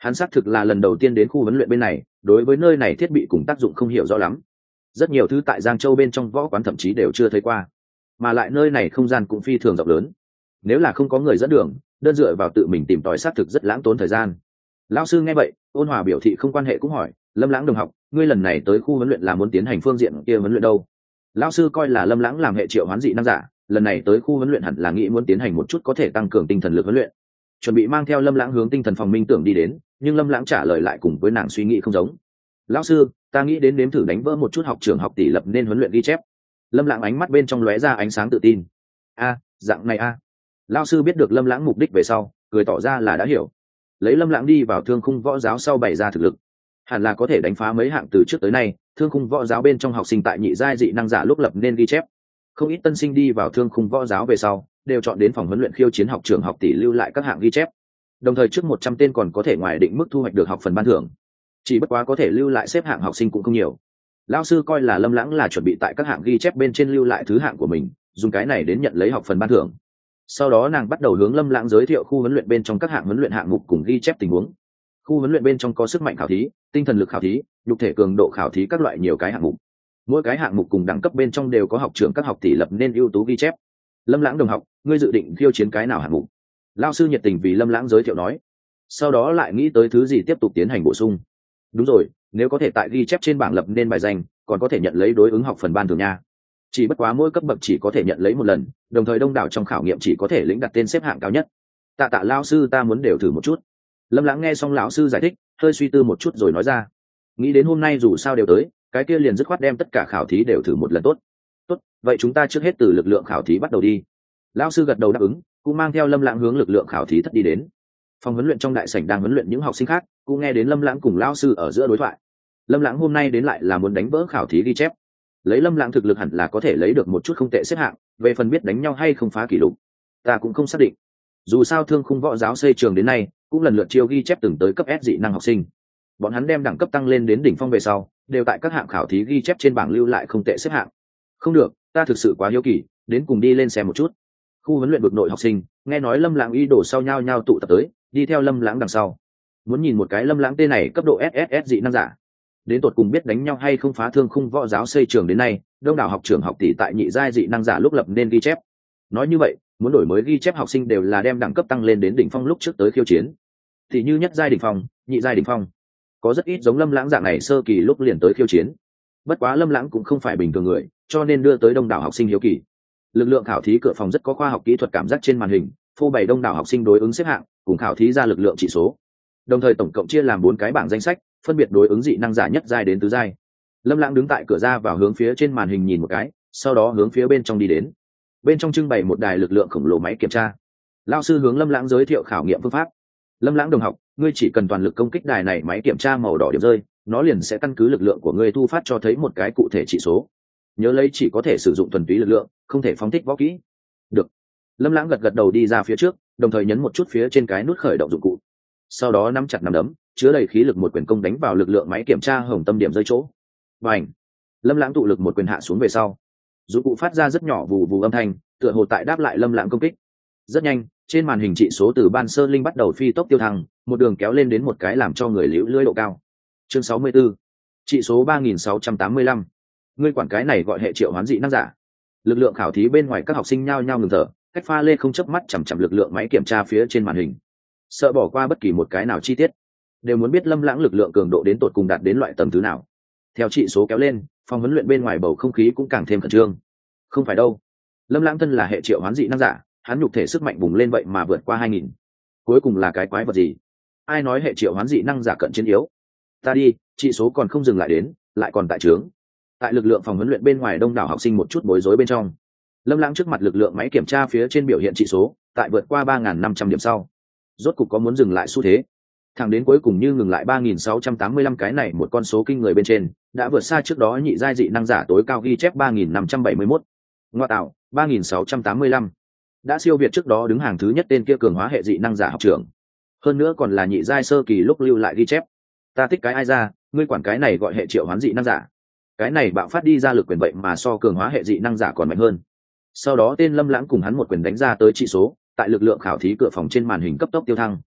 Hắn xác thực là lần đầu tiên đến khu huấn luyện bên này, đối với nơi này thiết bị cùng tác dụng không hiểu rõ lắm. Rất nhiều thứ tại Giang Châu bên trong võ quán thậm chí đều chưa thấy qua, mà lại nơi này không gian cũng phi thường rộng lớn. Nếu là không có người dẫn đường, đơn dựa vào tự mình tìm tòi xác thực rất lãng tốn thời gian. Lão sư nghe vậy, ôn hòa biểu thị không quan hệ cũng hỏi, Lâm Lãng đồng học, ngươi lần này tới khu huấn luyện là muốn tiến hành phương diện kia huấn luyện đâu? Lão sư coi là Lâm Lãng làm hệ triệu hoán dị năng giả, lần này tới khu huấn luyện hẳn là nghĩ muốn tiến hành một chút có thể tăng cường tinh thần lực huấn luyện, chuẩn bị mang theo Lâm Lãng hướng tinh thần phòng minh tưởng đi đến, nhưng Lâm Lãng trả lời lại cùng với nàng suy nghĩ không giống. Lão sư, ta nghĩ đến nếm thử đánh vỡ một chút học trường học tỷ lập nên huấn luyện ghi chép. Lâm Lãng ánh mắt bên trong lóe ra ánh sáng tự tin. A, dạng này a. Lão sư biết được Lâm Lãng mục đích về sau, cười tỏ ra là đã hiểu. Lấy Lâm Lãng đi vào thương khung võ giáo sau bày ra thực lực, hẳn là có thể đánh phá mấy hạng từ trước tới nay thương khung võ giáo bên trong học sinh tại nhị giai dị năng giả lúc lập nên ghi chép. Không ít tân sinh đi vào thương khung võ giáo về sau đều chọn đến phòng huấn luyện khiêu chiến học trường học tỷ lưu lại các hạng ghi chép, đồng thời trước một trăm tên còn có thể ngoài định mức thu hoạch được học phần ban thưởng. Chỉ bất quá có thể lưu lại xếp hạng học sinh cũng không nhiều. Lão sư coi là Lâm Lãng là chuẩn bị tại các hạng ghi chép bên trên lưu lại thứ hạng của mình, dùng cái này đến nhận lấy học phần ban thưởng. Sau đó nàng bắt đầu hướng Lâm Lãng giới thiệu khu huấn luyện bên trong các hạng huấn luyện hạng mục cùng ghi chép tình huống. Khu huấn luyện bên trong có sức mạnh khảo thí, tinh thần lực khảo thí, nhục thể cường độ khảo thí các loại nhiều cái hạng mục. Mỗi cái hạng mục cùng đẳng cấp bên trong đều có học trưởng các học tỷ lập nên ưu tú ghi chép. Lâm Lãng đồng học, ngươi dự định khiêu chiến cái nào hạng mục? Lão sư nhiệt tình vì Lâm Lãng giới thiệu nói. Sau đó lại nghĩ tới thứ gì tiếp tục tiến hành bổ sung. Đúng rồi, nếu có thể tại ghi chép trên bảng lập nên bài danh, còn có thể nhận lấy đối ứng học phần ban thưởng nha. Chỉ bất quá mỗi cấp bậc chỉ có thể nhận lấy một lần, đồng thời đông đảo trong khảo nghiệm chỉ có thể lĩnh đặt tên xếp hạng cao nhất. Tạ tạ lão sư, ta muốn đều thử một chút. Lâm Lãng nghe xong lão sư giải thích, hơi suy tư một chút rồi nói ra. Nghĩ đến hôm nay dù sao đều tới, cái kia liền dứt khoát đem tất cả khảo thí đều thử một lần tốt. Tốt, vậy chúng ta trước hết từ lực lượng khảo thí bắt đầu đi. Lão sư gật đầu đáp ứng, cũng mang theo Lâm Lãng hướng lực lượng khảo thí thất đi đến. Phòng huấn luyện trong đại sảnh đang huấn luyện những học sinh khác, cũng nghe đến Lâm Lãng cùng lão sư ở giữa đối thoại. Lâm Lãng hôm nay đến lại là muốn đánh vỡ khảo thí ghi chép. Lấy Lâm Lãng thực lực hẳn là có thể lấy được một chút không tệ xếp hạng, về phần biết đánh nhau hay không phá kỷ lục, ta cũng không xác định. Dù sao thương khung võ giáo xây trường đến nay cũng lần lượt chiêu ghi chép từng tới cấp S dị năng học sinh. Bọn hắn đem đẳng cấp tăng lên đến đỉnh phong về sau, đều tại các hạng khảo thí ghi chép trên bảng lưu lại không tệ xếp hạng. Không được, ta thực sự quá hiếu kỳ, đến cùng đi lên xem một chút. Khu huấn luyện vực nội học sinh nghe nói Lâm Lãng ý đồ sau nhau nhau tụ tập tới, đi theo Lâm Lãng đằng sau, muốn nhìn một cái Lâm Lãng tên này cấp độ S S S dị năng giả đến tột cùng biết đánh nhau hay không phá thương khung võ giáo xây trường đến nay đông đảo học trưởng học tỷ tại nhị giai dị năng giả lúc lập nên ghi chép. Nói như vậy, muốn đổi mới ghi chép học sinh đều là đem đẳng cấp tăng lên đến đỉnh phong lúc trước tới khiêu chiến. Thì như nhất giai đỉnh phong, nhị giai đỉnh phong, có rất ít giống Lâm Lãng dạng này sơ kỳ lúc liền tới khiêu chiến. Bất quá Lâm Lãng cũng không phải bình thường người, cho nên đưa tới đông đảo học sinh hiếu kỳ. Lực lượng khảo thí cửa phòng rất có khoa học kỹ thuật cảm giác trên màn hình, phô bày đông đảo học sinh đối ứng xếp hạng, cùng khảo thí ra lực lượng chỉ số. Đồng thời tổng cộng chia làm bốn cái bảng danh sách, phân biệt đối ứng dị năng giả nhất giai đến tứ giai. Lâm Lãng đứng tại cửa ra vào hướng phía trên màn hình nhìn một cái, sau đó hướng phía bên trong đi đến. Bên trong trưng bày một đài lực lượng khổng lồ máy kiểm tra. Lão sư hướng Lâm Lãng giới thiệu khảo nghiệm phương pháp. Lâm Lãng đồng học, ngươi chỉ cần toàn lực công kích đài này máy kiểm tra màu đỏ điểm rơi, nó liền sẽ căn cứ lực lượng của ngươi thu phát cho thấy một cái cụ thể chỉ số. Nhớ lấy chỉ có thể sử dụng thuần túy lực lượng, không thể phóng thích võ kỹ. Được. Lâm Lãng gật gật đầu đi ra phía trước, đồng thời nhấn một chút phía trên cái nút khởi động dụng cụ. Sau đó nắm chặt nắm đấm, chứa đầy khí lực một quyền công đánh vào lực lượng máy kiểm tra hồng tâm điểm rơi chỗ. Bành! Lâm Lãng tụ lực một quyền hạ xuống về sau, dụng cụ phát ra rất nhỏ vù vù âm thanh, tựa hồ tại đáp lại Lâm Lãng công kích. Rất nhanh, trên màn hình trị số từ ban sơ linh bắt đầu phi tốc tiêu thăng, một đường kéo lên đến một cái làm cho người liễu lưỡi độ cao. Chương sáu mươi 64, trị số ba nghìn sáu trăm tám mươi lăm. Ngươi quản cái này gọi hệ triệu hoán dị năng giả. Lực lượng khảo thí bên ngoài các học sinh nhao nhao ngừng thở, cách pha lê không chớp mắt chằm chằm lực lượng máy kiểm tra phía trên màn hình, sợ bỏ qua bất kỳ một cái nào chi tiết, đều muốn biết Lâm Lãng lực lượng cường độ đến tột cùng đạt đến loại tầm thứ nào. Theo trị số kéo lên, phòng huấn luyện bên ngoài bầu không khí cũng càng thêm khẩn trương. Không phải đâu, Lâm Lãng thân là hệ triệu hoán dị năng giả, hắn nhục thể sức mạnh bùng lên vậy mà vượt qua hai nghìn. Cuối cùng là cái quái vật gì? Ai nói hệ triệu hoán dị năng giả cận chiến yếu? Ta đi, trị số còn không dừng lại đến, lại còn tại trướng. Tại lực lượng phòng huấn luyện bên ngoài đông đảo học sinh một chút bối rối bên trong. Lâm Lãng trước mặt lực lượng máy kiểm tra phía trên biểu hiện trị số, tại vượt qua ba nghìn năm trăm điểm sau, rốt cục có muốn dừng lại xu thế. Thẳng đến cuối cùng như ngừng lại ba nghìn sáu trăm tám mươi lăm cái này một con số kinh người bên trên, đã vượt xa trước đó nhị giai dị năng giả tối cao ghi chép ba nghìn năm trăm bảy mươi mốt. Ngoa tạo, ba nghìn sáu trăm tám mươi lăm. Đã siêu việt trước đó đứng hàng thứ nhất tên kia cường hóa hệ dị năng giả học trưởng. Hơn nữa còn là nhị giai sơ kỳ lúc lưu lại ghi chép. Ta thích cái ai ra, ngươi quản cái này gọi hệ triệu hoán dị năng giả. Cái này bạo phát đi ra lực quyền vậy mà so cường hóa hệ dị năng giả còn mạnh hơn. Sau đó tên Lâm Lãng cùng hắn một quyền đánh ra tới trị số, tại lực lượng khảo thí cửa phòng trên màn hình cấp tốc tiêu thăng.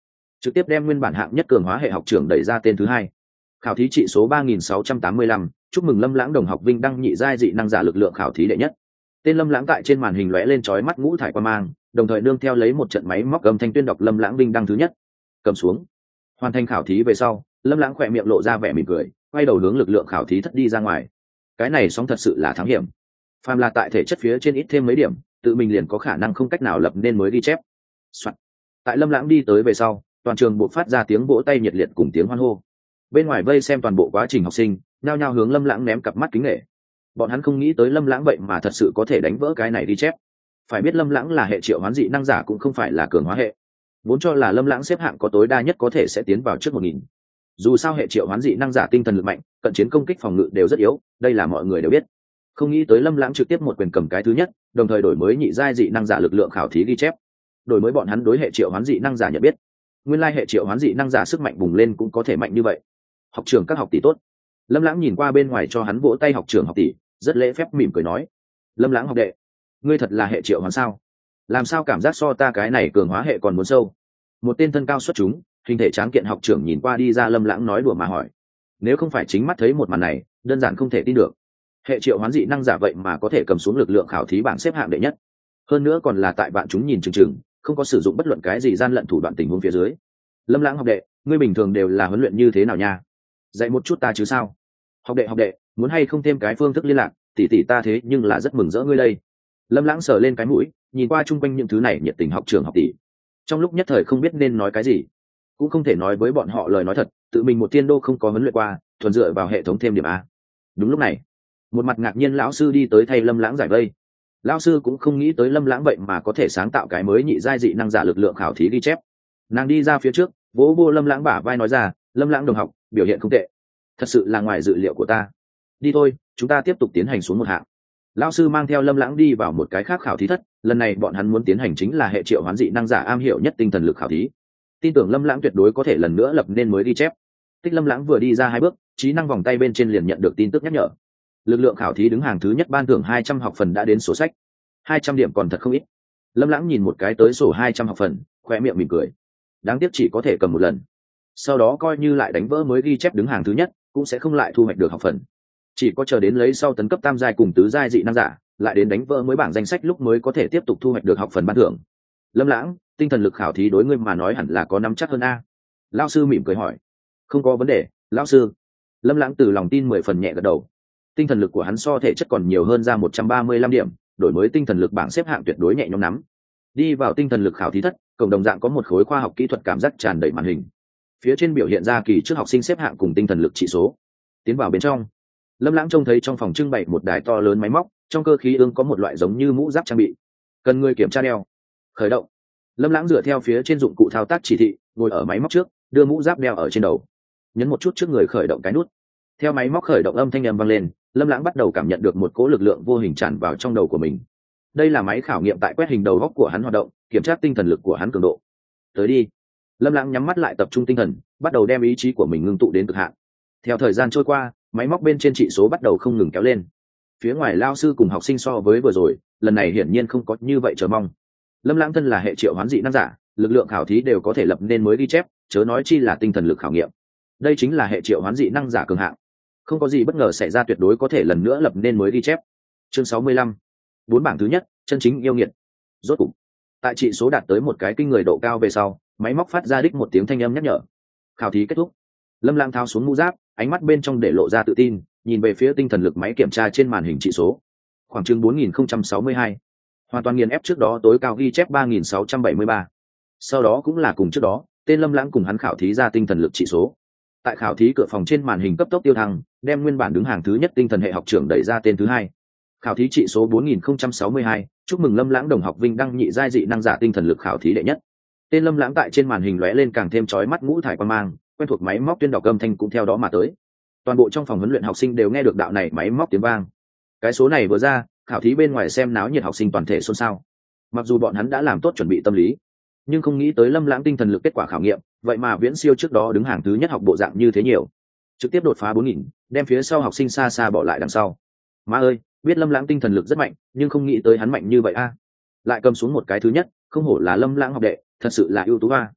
trực tiếp đem nguyên bản hạng nhất cường hóa hệ học trưởng đẩy ra tên thứ hai. Khảo thí trị số ba nghìn sáu trăm tám mươi lăm, chúc mừng Lâm Lãng đồng học vinh đăng nhị giai dị năng giả lực lượng khảo thí đệ nhất. Tên Lâm Lãng tại trên màn hình lóe lên chói mắt ngũ thải quang mang, đồng thời nương theo lấy một trận máy móc âm thanh tuyên đọc Lâm Lãng vinh đăng thứ nhất. Cầm xuống. Hoàn thành khảo thí về sau, Lâm Lãng khỏe miệng lộ ra vẻ mỉm cười, quay đầu hướng lực lượng khảo thí thất đi ra ngoài. Cái này sóng thật sự là thám hiểm. Phàm là tại thể chất phía trên ít thêm mấy điểm, tự mình liền có khả năng không cách nào lập nên mới ghi chép. Soạn. Tại Lâm Lãng đi tới về sau, toàn trường buộc phát ra tiếng vỗ tay nhiệt liệt cùng tiếng hoan hô. Bên ngoài vây xem toàn bộ quá trình học sinh, nhao nhao hướng Lâm Lãng ném cặp mắt kính nể. Bọn hắn không nghĩ tới Lâm Lãng vậy mà thật sự có thể đánh vỡ cái này ghi chép. Phải biết Lâm Lãng là hệ triệu hoán dị năng giả cũng không phải là cường hóa hệ. Vốn cho là Lâm Lãng xếp hạng có tối đa nhất có thể sẽ tiến vào trước một nghìn. Dù sao hệ triệu hoán dị năng giả tinh thần lực mạnh, cận chiến công kích phòng ngự đều rất yếu, đây là mọi người đều biết. Không nghĩ tới Lâm Lãng trực tiếp một quyền cầm cái thứ nhất, đồng thời đổi mới nhị giai dị năng giả lực lượng khảo thí ghi chép. Đổi mới bọn hắn đối hệ triệu hoán dị năng giả nhận biết. Nguyên lai hệ triệu hoán dị năng giả sức mạnh bùng lên cũng có thể mạnh như vậy. Học trưởng các học tỷ tốt. Lâm Lãng nhìn qua bên ngoài cho hắn vỗ tay học trưởng học tỷ, rất lễ phép mỉm cười nói: Lâm Lãng học đệ, ngươi thật là hệ triệu hoán sao? Làm sao cảm giác so ta cái này cường hóa hệ còn muốn sâu? Một tên thân cao xuất chúng, hình thể tráng kiện học trưởng nhìn qua đi ra Lâm Lãng nói đùa mà hỏi. Nếu không phải chính mắt thấy một màn này, đơn giản không thể tin được. Hệ triệu hoán dị năng giả vậy mà có thể cầm xuống lực lượng khảo thí bảng xếp hạng đệ nhất, hơn nữa còn là tại bạn chúng nhìn chừng chừng, không có sử dụng bất luận cái gì gian lận thủ đoạn tình huống phía dưới. Lâm Lãng học đệ, ngươi bình thường đều là huấn luyện như thế nào nha? Dạy một chút ta chứ sao? Học đệ học đệ, muốn hay không thêm cái phương thức liên lạc, tỷ tỷ ta thế nhưng là rất mừng rỡ ngươi đây. Lâm Lãng sờ lên cái mũi, nhìn qua chung quanh những thứ này nhiệt tình học trưởng học tỷ, trong lúc nhất thời không biết nên nói cái gì, cũng không thể nói với bọn họ lời nói thật, tự mình một tiên đô không có huấn luyện qua, thuần dựa vào hệ thống thêm điểm a. Đúng lúc này, một mặt ngạc nhiên lão sư đi tới thay Lâm Lãng giải vây. Lão sư cũng không nghĩ tới Lâm Lãng vậy mà có thể sáng tạo cái mới nhị giai dị năng giả lực lượng khảo thí ghi chép. Nàng đi ra phía trước, vỗ vô Lâm Lãng bả vai nói ra: Lâm Lãng đồng học, biểu hiện không tệ, thật sự là ngoài dự liệu của ta. Đi thôi, chúng ta tiếp tục tiến hành xuống một hạng. Lão sư mang theo Lâm Lãng đi vào một cái khác khảo thí thất, lần này bọn hắn muốn tiến hành chính là hệ triệu hoán dị năng giả am hiểu nhất tinh thần lực khảo thí. Tin tưởng Lâm Lãng tuyệt đối có thể lần nữa lập nên mới ghi chép. Tích Lâm Lãng vừa đi ra hai bước, trí năng vòng tay bên trên liền nhận được tin tức nhắc nhở. Lực lượng khảo thí đứng hàng thứ nhất ban thưởng hai trăm học phần đã đến sổ sách. hai trăm điểm còn thật không ít. Lâm Lãng nhìn một cái tới sổ hai trăm học phần, khoe miệng mỉm cười. Đáng tiếc chỉ có thể cầm một lần. Sau đó coi như lại đánh vỡ mới ghi chép đứng hàng thứ nhất, cũng sẽ không lại thu hoạch được học phần. Chỉ có chờ đến lấy sau tấn cấp tam giai cùng tứ giai dị năng giả, lại đến đánh vỡ mới bảng danh sách lúc mới có thể tiếp tục thu hoạch được học phần ban thưởng. Lâm Lãng, tinh thần lực khảo thí đối ngươi mà nói hẳn là có nắm chắc hơn a. Lão sư mỉm cười hỏi. Không có vấn đề, lão sư. Lâm Lãng từ lòng tin mười phần nhẹ gật đầu. Tinh thần lực của hắn so thể chất còn nhiều hơn ra một trăm ba mươi lăm điểm, đổi mới tinh thần lực bảng xếp hạng tuyệt đối nhẹ nhõm nắm. Đi vào tinh thần lực khảo thí thất, cộng đồng dạng có một khối khoa học kỹ thuật cảm giác tràn đầy màn hình. Phía trên biểu hiện ra kỳ trước học sinh xếp hạng cùng tinh thần lực chỉ số. Tiến vào bên trong, Lâm Lãng trông thấy trong phòng trưng bày một đài to lớn máy móc, trong cơ khí ương có một loại giống như mũ giáp trang bị, cần người kiểm tra đeo. Khởi động. Lâm Lãng dựa theo phía trên dụng cụ thao tác chỉ thị, ngồi ở máy móc trước, đưa mũ giáp đeo ở trên đầu, nhấn một chút trước người khởi động cái nút. Theo máy móc khởi động âm thanh ầm vang lên, Lâm Lãng bắt đầu cảm nhận được một cỗ lực lượng vô hình tràn vào trong đầu của mình. Đây là máy khảo nghiệm tại quét hình đầu góc của hắn hoạt động, kiểm tra tinh thần lực của hắn cường độ. Tới đi. Lâm Lãng nhắm mắt lại tập trung tinh thần, bắt đầu đem ý chí của mình ngưng tụ đến cực hạn. Theo thời gian trôi qua, máy móc bên trên chỉ số bắt đầu không ngừng kéo lên. Phía ngoài lao sư cùng học sinh so với vừa rồi, lần này hiển nhiên không có như vậy chờ mong. Lâm Lãng thân là hệ triệu hoán dị năng giả, lực lượng khảo thí đều có thể lập nên mới ghi chép, chớ nói chi là tinh thần lực khảo nghiệm. Đây chính là hệ triệu hoán dị năng giả cường hạng. Không có gì bất ngờ xảy ra, tuyệt đối có thể lần nữa lập nên mới ghi chép. Chương sáu mươi lăm. Bốn bảng thứ nhất, chân chính yêu nghiệt. Rốt cục, tại trị số đạt tới một cái kinh người độ cao về sau, máy móc phát ra đích một tiếng thanh âm nhắc nhở. Khảo thí kết thúc. Lâm Lãng tháo xuống mũ giáp, ánh mắt bên trong để lộ ra tự tin, nhìn về phía tinh thần lực máy kiểm tra trên màn hình trị số. Khoảng chừng bốn nghìn không trăm sáu mươi hai. Hoàn toàn nghiền ép trước đó tối cao ghi chép ba nghìn sáu trăm bảy mươi ba. Sau đó cũng là cùng trước đó, tên Lâm Lãng cùng hắn khảo thí ra tinh thần lực trị số. Tại khảo thí cửa phòng trên màn hình cấp tốc tiêu thăng, đem nguyên bản đứng hàng thứ nhất tinh thần hệ học trưởng đẩy ra tên thứ hai. Khảo thí trị số bốn nghìn không trăm sáu mươi hai, chúc mừng Lâm Lãng đồng học vinh đăng nhị giai dị năng giả tinh thần lực khảo thí đệ nhất. Tên Lâm Lãng tại trên màn hình lóe lên càng thêm chói mắt ngũ thải quang mang, quen thuộc máy móc tuyên đọc âm thanh cũng theo đó mà tới. Toàn bộ trong phòng huấn luyện học sinh đều nghe được đạo này máy móc tiếng vang. Cái số này vừa ra, khảo thí bên ngoài xem náo nhiệt học sinh toàn thể xôn xao. Mặc dù bọn hắn đã làm tốt chuẩn bị tâm lý, nhưng không nghĩ tới Lâm Lãng tinh thần lực kết quả khảo nghiệm, vậy mà viễn siêu trước đó đứng hàng thứ nhất học bộ dạng như thế nhiều, trực tiếp đột phá bốn nghìn, đem phía sau học sinh xa xa bỏ lại đằng sau. Má ơi, biết Lâm Lãng tinh thần lực rất mạnh, nhưng không nghĩ tới hắn mạnh như vậy a. Lại cầm xuống một cái thứ nhất, không hổ là Lâm Lãng học đệ, thật sự là ưu tú a.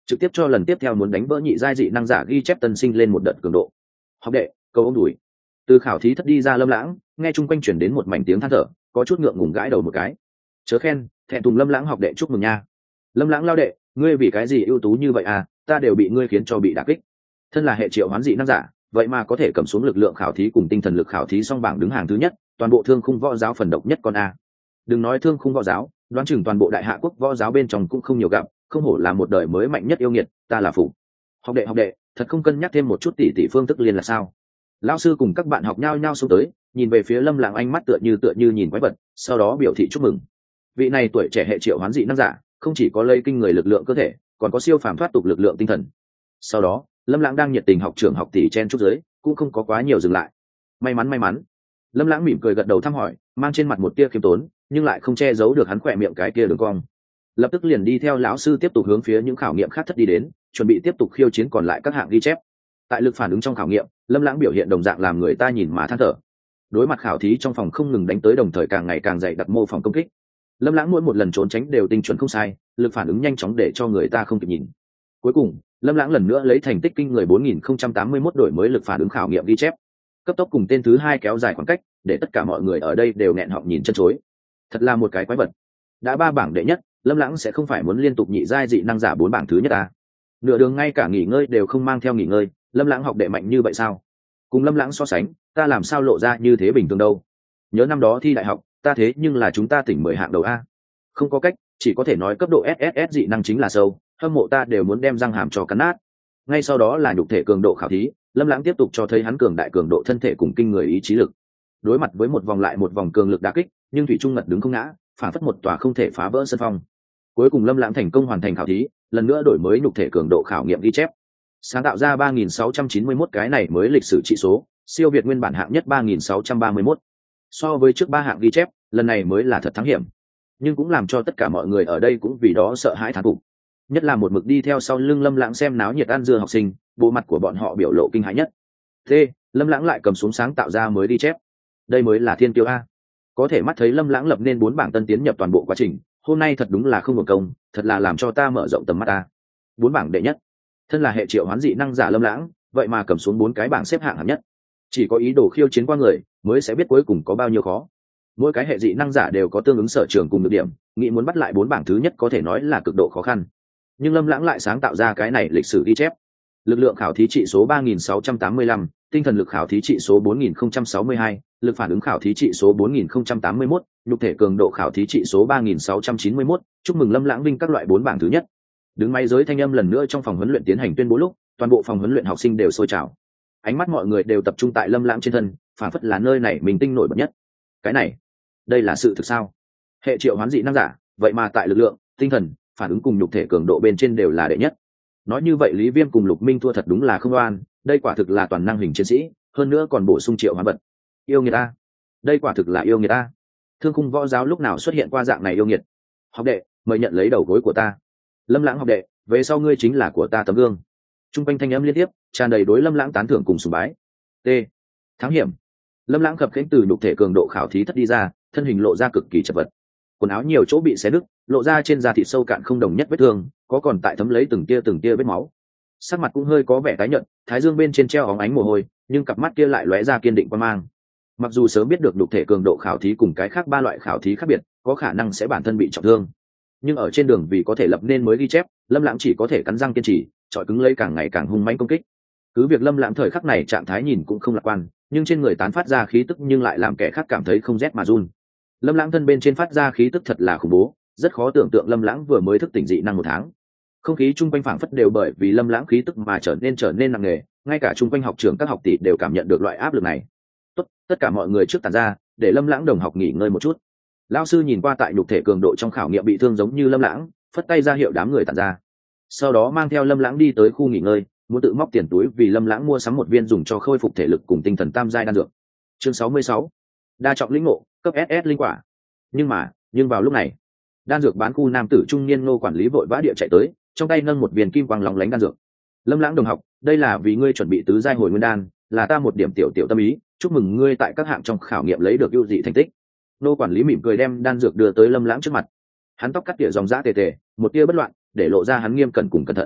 trực tiếp cho lần tiếp theo muốn đánh vỡ nhị giai dị năng giả ghi chép tân sinh lên một đợt cường độ. Học đệ, cầu ông đùi. Từ khảo thí thất đi ra Lâm Lãng, nghe chung quanh chuyển đến một mảnh tiếng than thở, có chút ngượng ngùng gãi đầu một cái. Chớ khen, thẹn thùng. Lâm Lãng học đệ chúc mừng nha. Lâm Lãng lao đệ, ngươi vì cái gì ưu tú như vậy à, ta đều bị ngươi khiến cho bị đả kích. Thân là hệ triệu hoán dị năng giả, vậy mà có thể cầm xuống lực lượng khảo thí cùng tinh thần lực khảo thí song bảng đứng hàng thứ nhất, toàn bộ thương khung võ giáo phần độc nhất con a. Đừng nói thương khung võ giáo, đoán chừng toàn bộ đại hạ quốc võ giáo bên trong cũng không nhiều gặp, không hổ là một đời mới mạnh nhất yêu nghiệt, ta là phụ. Học đệ học đệ, thật không cân nhắc thêm một chút tỷ tỷ phương thức liên là sao? Lão sư cùng các bạn học nhau nhau xuống tới, nhìn về phía Lâm Lãng ánh mắt tựa như tựa như nhìn quái vật, sau đó biểu thị chúc mừng. Vị này tuổi trẻ hệ triệu hoán dị năng giả, không chỉ có lây kinh người lực lượng cơ thể, còn có siêu phàm thoát tục lực lượng tinh thần. Sau đó, Lâm Lãng đang nhiệt tình học trưởng học tỷ chen chúc dưới, cũng không có quá nhiều dừng lại. May mắn may mắn. Lâm Lãng mỉm cười gật đầu thăm hỏi, mang trên mặt một tia khiêm tốn, nhưng lại không che giấu được hắn khỏe miệng cái kia đường cong. Lập tức liền đi theo lão sư tiếp tục hướng phía những khảo nghiệm khác thất đi đến, chuẩn bị tiếp tục khiêu chiến còn lại các hạng ghi chép. Tại lực phản ứng trong khảo nghiệm, Lâm Lãng biểu hiện đồng dạng làm người ta nhìn mà than thở. Đối mặt khảo thí trong phòng không ngừng đánh tới, đồng thời càng ngày càng dày đặc mô phỏng công kích. Lâm Lãng mỗi một lần trốn tránh đều tinh chuẩn không sai, lực phản ứng nhanh chóng để cho người ta không kịp nhìn. Cuối cùng, Lâm Lãng lần nữa lấy thành tích kinh người bốn nghìn không trăm tám mươi mốt đổi mới lực phản ứng khảo nghiệm ghi chép, cấp tốc cùng tên thứ hai kéo dài khoảng cách, để tất cả mọi người ở đây đều nghẹn họng nhìn chân chối. Thật là một cái quái vật. Đã ba bảng đệ nhất, Lâm Lãng sẽ không phải muốn liên tục nhị giai dị năng giả bốn bảng thứ nhất à? Nửa đường ngay cả nghỉ ngơi đều không mang theo nghỉ ngơi, Lâm Lãng học đệ mạnh như vậy sao? Cùng Lâm Lãng so sánh, ta làm sao lộ ra như thế bình thường đâu? Nhớ năm đó thi đại học, ta thế nhưng là chúng ta tỉnh mười hạng đầu a. Không có cách, chỉ có thể nói cấp độ ét ét ét dị năng chính là sâu, hâm mộ ta đều muốn đem răng hàm cho cắn nát. Ngay sau đó là nhục thể cường độ khảo thí, Lâm Lãng tiếp tục cho thấy hắn cường đại cường độ thân thể cùng kinh người ý chí lực. Đối mặt với một vòng lại một vòng cường lực đả kích, nhưng thủy trung ngật đứng không ngã, phản phất một tòa không thể phá vỡ sân phong. Cuối cùng Lâm Lãng thành công hoàn thành khảo thí, lần nữa đổi mới nhục thể cường độ khảo nghiệm ghi chép, sáng tạo ra ba nghìn sáu trăm chín mươi mốt cái này mới lịch sử trị số, siêu việt nguyên bản hạng nhất ba nghìn sáu trăm ba mươi mốt. So với trước ba hạng ghi chép, lần này mới là thật thắng hiểm, nhưng cũng làm cho tất cả mọi người ở đây cũng vì đó sợ hãi thán phục. Nhất là một mực đi theo sau lưng Lâm Lãng xem náo nhiệt ăn dưa học sinh, bộ mặt của bọn họ biểu lộ kinh hãi nhất. Thế, Lâm Lãng lại cầm xuống sáng tạo ra mới ghi chép. Đây mới là thiên kiêu a. Có thể mắt thấy Lâm Lãng lập nên bốn bảng tân tiến nhập toàn bộ quá trình, hôm nay thật đúng là không hưởng công, thật là làm cho ta mở rộng tầm mắt ta. Bốn bảng đệ nhất. Thân là hệ triệu hoán dị năng giả Lâm Lãng, vậy mà cầm xuống bốn cái bảng xếp hạng hạng nhất. Chỉ có ý đồ khiêu chiến qua người, mới sẽ biết cuối cùng có bao nhiêu khó. Mỗi cái hệ dị năng giả đều có tương ứng sở trường cùng được điểm, nghĩ muốn bắt lại bốn bảng thứ nhất có thể nói là cực độ khó khăn. Nhưng Lâm Lãng lại sáng tạo ra cái này lịch sử ghi chép. Lực lượng khảo thí trị số ba nghìn sáu trăm tám mươi lăm, tinh thần lực khảo thí trị số bốn nghìn không trăm sáu mươi hai, lực phản ứng khảo thí trị số bốn nghìn không trăm tám mươi mốt, nhục thể cường độ khảo thí trị số ba nghìn sáu trăm chín mươi mốt. Chúc mừng Lâm Lãng vinh các loại bốn bảng thứ nhất. Đứng máy giới thanh âm lần nữa trong phòng huấn luyện tiến hành tuyên bố lúc, toàn bộ phòng huấn luyện học sinh đều sôi trào. Ánh mắt mọi người đều tập trung tại Lâm Lãng trên thân, phản phất là nơi này mình tinh nổi bật nhất. Cái này, đây là sự thực sao? Hệ triệu hoán dị năng giả, vậy mà tại lực lượng, tinh thần, phản ứng cùng nhục thể cường độ bên trên đều là đệ nhất. Nói như vậy Lý Viêm cùng Lục Minh thua thật đúng là không oan, đây quả thực là toàn năng hình chiến sĩ, hơn nữa còn bổ sung triệu hoán vật. Yêu nghiệt ta, đây quả thực là yêu nghiệt ta. Thương khung võ giáo lúc nào xuất hiện qua dạng này yêu nghiệt? Học đệ, mời nhận lấy đầu gối của ta. Lâm Lãng học đệ, về sau ngươi chính là của ta tấm gương. Trung quanh thanh âm liên tiếp, tràn đầy đối Lâm Lãng tán thưởng cùng sùng bái. T. Thắng hiểm. Lâm Lãng khập khiễng từ nhục thể cường độ khảo thí thất đi ra, thân hình lộ ra cực kỳ chật vật. Quần áo nhiều chỗ bị xé nứt, lộ ra trên da thịt sâu cạn không đồng nhất vết thương, có còn tại thấm lấy từng tia từng tia vết máu. Sắc mặt cũng hơi có vẻ tái nhợt, thái dương bên trên treo óng ánh mồ hôi, nhưng cặp mắt kia lại lóe ra kiên định quan mang. Mặc dù sớm biết được nhục thể cường độ khảo thí cùng cái khác ba loại khảo thí khác biệt, có khả năng sẽ bản thân bị trọng thương, nhưng ở trên đường vì có thể lập nên mới ghi chép, Lâm Lãng chỉ có thể cắn răng kiên trì, chọi cứng lấy càng ngày càng hung mãnh công kích. Cứ việc Lâm Lãng thời khắc này trạng thái nhìn cũng không lạc quan, nhưng trên người tán phát ra khí tức nhưng lại làm kẻ khác cảm thấy không rét mà run. Lâm Lãng thân bên trên phát ra khí tức thật là khủng bố, rất khó tưởng tượng Lâm Lãng vừa mới thức tỉnh dị năng một tháng, không khí chung quanh phảng phất đều bởi vì Lâm Lãng khí tức mà trở nên trở nên nặng nề, ngay cả chung quanh học trường các học tỷ đều cảm nhận được loại áp lực này. Tốt, tất cả mọi người trước tản ra, để Lâm Lãng đồng học nghỉ ngơi một chút. Lão sư nhìn qua tại nhục thể cường độ trong khảo nghiệm bị thương giống như Lâm Lãng, phất tay ra hiệu đám người tản ra. Sau đó mang theo Lâm Lãng đi tới khu nghỉ ngơi, muốn tự móc tiền túi vì Lâm Lãng mua sắm một viên dùng cho khôi phục thể lực cùng tinh thần tam giai đan dược. Chương sáu mươi sáu, đa trọng lĩnh ngộ, cấp ét ét linh quả. Nhưng mà, nhưng vào lúc này, đan dược bán khu nam tử trung niên Ngô quản lý vội vã địa chạy tới, trong tay nâng một viên kim quang lóng lánh đan dược. Lâm Lãng đồng học, đây là vì ngươi chuẩn bị tứ giai hồi nguyên đan, là ta một điểm tiểu tiểu tâm ý, chúc mừng ngươi tại các hạng trong khảo nghiệm lấy được ưu dị thành tích. Ngô quản lý mỉm cười đem đan dược đưa tới Lâm Lãng trước mặt. Hắn tóc cắt tỉa dòng dã tề tề, một tia bất loạn, để lộ ra hắn nghiêm cẩn cùng cẩn thận.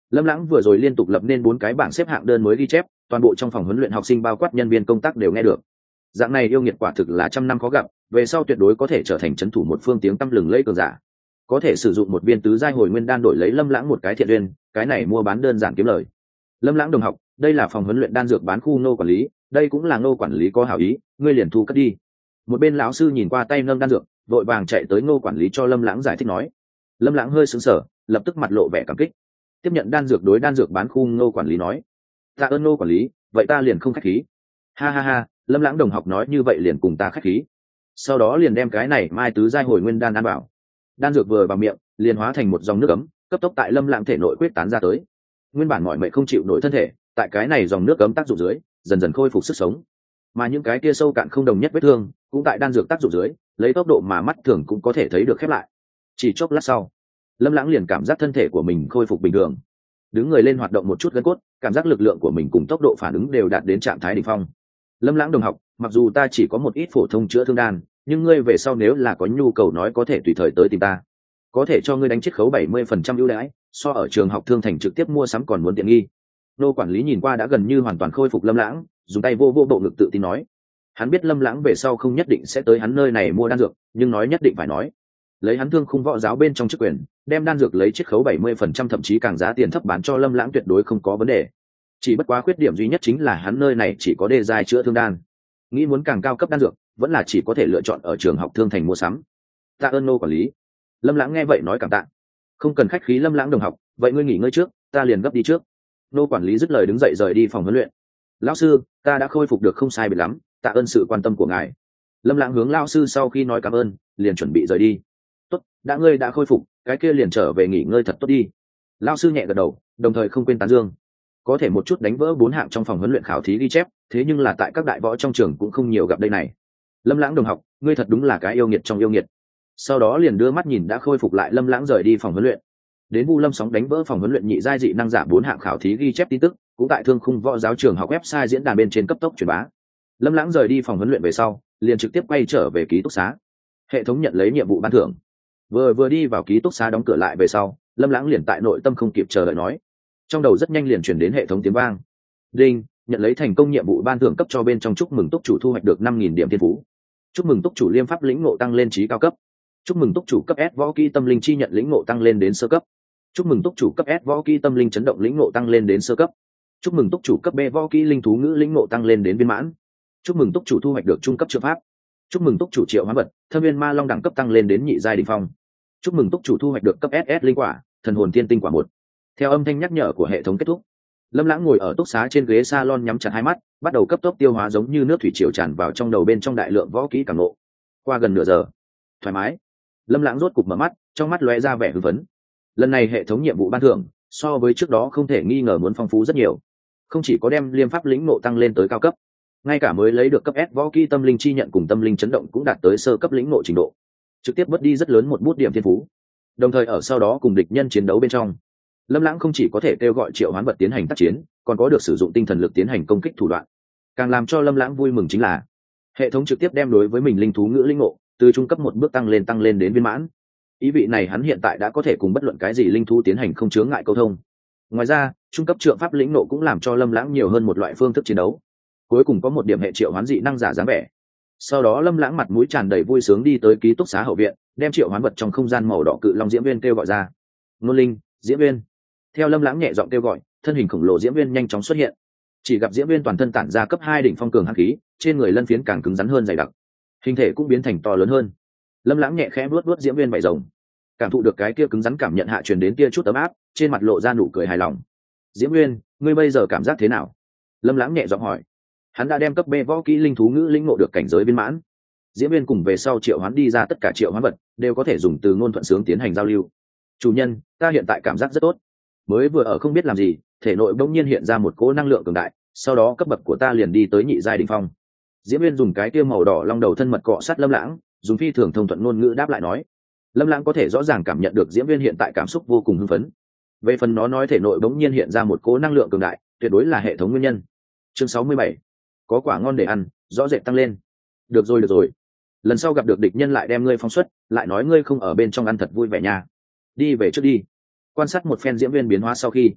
Lâm Lãng vừa rồi liên tục lập nên bốn cái bảng xếp hạng đơn mới ghi chép, toàn bộ trong phòng huấn luyện học sinh bao quát nhân viên công tác đều nghe được. Dạng này yêu nghiệt quả thực là trăm năm khó gặp, về sau tuyệt đối có thể trở thành trấn thủ một phương tiếng tăm lừng lẫy cường giả. Có thể sử dụng một viên tứ giai hồi nguyên đan đổi lấy Lâm Lãng một cái thiện duyên, cái này mua bán đơn giản kiếm lời. Lâm Lãng đồng học, đây là phòng huấn luyện đan dược bán khu Ngô quản lý, đây cũng là Ngô quản lý có hảo ý, ngươi liền thu cất đi. Một bên lão sư nhìn qua tay nâng đan dược, vội vàng chạy tới Ngô quản lý cho Lâm Lãng giải thích nói. Lâm Lãng hơi sững sờ, lập tức mặt lộ vẻ cảm kích. Tiếp nhận đan dược đối đan dược bán khu Ngô quản lý nói, tạ ơn Ngô quản lý, vậy ta liền không khách khí. Ha ha ha, Lâm Lãng đồng học nói như vậy liền cùng ta khách khí. Sau đó liền đem cái này mai tứ giai hồi nguyên đan ăn vào. Đan dược vừa vào miệng, liền hóa thành một dòng nước ấm, cấp tốc tại Lâm Lãng thể nội quyết tán ra tới. Nguyên bản mọi mệnh không chịu nổi thân thể, tại cái này dòng nước ấm tác dụng dưới, dần dần khôi phục sức sống. Mà những cái kia sâu cạn không đồng nhất vết thương, cũng tại đan dược tác dụng dưới, lấy tốc độ mà mắt thường cũng có thể thấy được khép lại. Chỉ chốc lát sau, Lâm Lãng liền cảm giác thân thể của mình khôi phục bình thường, đứng người lên hoạt động một chút gân cốt, cảm giác lực lượng của mình cùng tốc độ phản ứng đều đạt đến trạng thái đỉnh phong. Lâm Lãng đồng học, mặc dù ta chỉ có một ít phổ thông chữa thương đan, nhưng ngươi về sau nếu là có nhu cầu nói có thể tùy thời tới tìm ta, có thể cho ngươi đánh chiết khấu bảy mươi phần trăm ưu đãi, so ở trường học thương thành trực tiếp mua sắm còn muốn tiện nghi. Nô quản lý nhìn qua đã gần như hoàn toàn khôi phục Lâm Lãng, dùng tay vô vô bộ ngực tự tin nói. Hắn biết Lâm Lãng về sau không nhất định sẽ tới hắn nơi này mua đan dược, nhưng nói nhất định phải nói. Lấy hắn thương khung võ giáo bên trong chức quyền, đem đan dược lấy chiết khấu bảy mươi phần trăm thậm chí càng giá tiền thấp bán cho Lâm Lãng tuyệt đối không có vấn đề. Chỉ bất quá khuyết điểm duy nhất chính là hắn nơi này chỉ có đề giai chữa thương đan. Nghĩ muốn càng cao cấp đan dược, vẫn là chỉ có thể lựa chọn ở trường học thương thành mua sắm. Tạ ơn Nô quản lý. Lâm Lãng nghe vậy nói cảm tạ. Không cần khách khí Lâm Lãng đồng học, vậy ngươi nghỉ ngơi trước, ta liền gấp đi trước. Nô quản lý dứt lời đứng dậy rời đi phòng huấn luyện. Lão sư, ta đã khôi phục được không sai biệt lắm, tạ ơn sự quan tâm của ngài. Lâm Lãng hướng lão sư sau khi nói cảm ơn, liền chuẩn bị rời đi. Tốt, đã ngươi đã khôi phục, cái kia liền trở về nghỉ ngơi thật tốt đi. Lão sư nhẹ gật đầu, đồng thời không quên tán dương. Có thể một chút đánh vỡ bốn hạng trong phòng huấn luyện khảo thí ghi chép, thế nhưng là tại các đại võ trong trường cũng không nhiều gặp đây này. Lâm Lãng đồng học, ngươi thật đúng là cái yêu nghiệt trong yêu nghiệt. Sau đó liền đưa mắt nhìn đã khôi phục lại Lâm Lãng rời đi phòng huấn luyện. Đến Vu Lâm sóng đánh vỡ phòng huấn luyện nhị giai dị năng giả bốn hạng khảo thí ghi chép tin tức, cũng tại Thương Khung Võ Giáo Trường học website diễn đàn bên trên cấp tốc truyền bá. Lâm Lãng rời đi phòng huấn luyện về sau, liền trực tiếp quay trở về ký túc xá. Hệ thống nhận lấy nhiệm vụ ban thưởng. Vừa vừa đi vào ký túc xá đóng cửa lại về sau, Lâm Lãng liền tại nội tâm không kịp chờ đợi nói. Trong đầu rất nhanh liền truyền đến hệ thống tiếng vang. Đinh, nhận lấy thành công nhiệm vụ ban thưởng cấp cho bên trong chúc mừng túc chủ thu hoạch được năm nghìn điểm thiên phú. Chúc mừng túc chủ liêm pháp lĩnh ngộ tăng lên trí cao cấp. Chúc mừng túc chủ cấp S võ kỹ tâm linh chi nhận lĩnh ngộ tăng lên đến sơ cấp. Chúc mừng túc chủ cấp S võ kỹ tâm linh chấn động lĩnh ngộ tăng lên đến sơ cấp. Chúc mừng túc chủ cấp B võ kỹ linh thú ngữ lĩnh ngộ tăng lên đến viên mãn. Chúc mừng túc chủ thu hoạch được trung cấp chữa pháp. Chúc mừng túc chủ triệu hóa vật thâm viên ma long đẳng cấp tăng lên đến nhị giai đỉnh phong. Chúc mừng túc chủ thu hoạch được cấp ét ét linh quả thần hồn thiên tinh quả một. Theo âm thanh nhắc nhở của hệ thống kết thúc, Lâm Lãng ngồi ở túc xá trên ghế salon nhắm chặt hai mắt, bắt đầu cấp tốc tiêu hóa giống như nước thủy triều tràn vào trong đầu bên trong đại lượng võ kỹ cảm ngộ. Qua gần nửa giờ, thoải mái, Lâm Lãng rốt cục mở mắt, trong mắt lóe ra vẻ hưng phấn. Lần này hệ thống nhiệm vụ ban thưởng so với trước đó không thể nghi ngờ muốn phong phú rất nhiều, không chỉ có đem liêm pháp lĩnh ngộ tăng lên tới cao cấp, ngay cả mới lấy được cấp S võ kỹ tâm linh chi nhận cùng tâm linh chấn động cũng đạt tới sơ cấp lĩnh ngộ trình độ, trực tiếp mất đi rất lớn một bút điểm thiên phú. Đồng thời ở sau đó cùng địch nhân chiến đấu bên trong, Lâm Lãng không chỉ có thể kêu gọi triệu hoán vật tiến hành tác chiến, còn có được sử dụng tinh thần lực tiến hành công kích thủ đoạn. Càng làm cho Lâm Lãng vui mừng chính là hệ thống trực tiếp đem đối với mình linh thú ngữ lĩnh ngộ từ trung cấp một bước tăng lên tăng lên đến viên mãn. Ý vị này hắn hiện tại đã có thể cùng bất luận cái gì linh thú tiến hành không chướng ngại câu thông. Ngoài ra, trung cấp trượng pháp lĩnh ngộ cũng làm cho Lâm Lãng nhiều hơn một loại phương thức chiến đấu. Cuối cùng có một điểm hệ triệu hoán dị năng giả dáng vẻ. Sau đó Lâm Lãng mặt mũi tràn đầy vui sướng đi tới ký túc xá hậu viện, đem triệu hoán vật trong không gian màu đỏ cự long diễm viên kêu gọi ra. Nôn linh, diễm viên. Theo Lâm Lãng nhẹ giọng kêu gọi, thân hình khổng lồ diễm viên nhanh chóng xuất hiện. Chỉ gặp diễm viên toàn thân tản ra cấp hai đỉnh phong cường hắc khí, trên người lân phiến càng cứng rắn hơn dày đặc, hình thể cũng biến thành to lớn hơn. Lâm Lãng nhẹ khẽ vuốt vuốt diễm viên vảy rồng, cảm thụ được cái kia cứng rắn cảm nhận hạ truyền đến tia chút ấm áp, trên mặt lộ ra nụ cười hài lòng. Diễm viên, ngươi bây giờ cảm giác thế nào? Lâm Lãng nhẹ giọng hỏi. Hắn đã đem cấp B võ kỹ linh thú ngữ lĩnh ngộ được cảnh giới viên mãn. Diễm viên cùng về sau triệu hoán đi ra tất cả triệu hoán vật đều có thể dùng từ ngôn thuận sướng tiến hành giao lưu. Chủ nhân, ta hiện tại cảm giác rất tốt. Mới vừa ở không biết làm gì, thể nội bỗng nhiên hiện ra một cỗ năng lượng cường đại, sau đó cấp bậc của ta liền đi tới nhị giai đỉnh phong. Diễm viên dùng cái kia màu đỏ long đầu thân mật cọ sát Lâm Lãng, dùng phi thường thông thuận ngôn ngữ đáp lại nói. Lâm Lãng có thể rõ ràng cảm nhận được diễm viên hiện tại cảm xúc vô cùng hưng phấn. Về phần nó nói thể nội bỗng nhiên hiện ra một cỗ năng lượng cường đại, tuyệt đối là hệ thống nguyên nhân. Chương sáu mươi bảy, có quả ngon để ăn, rõ rệt tăng lên. Được rồi được rồi, lần sau gặp được địch nhân lại đem ngươi phóng xuất, lại nói ngươi không ở bên trong ăn thật vui vẻ nha. Đi về trước đi. Quan sát một phen diễm viên biến hóa sau khi,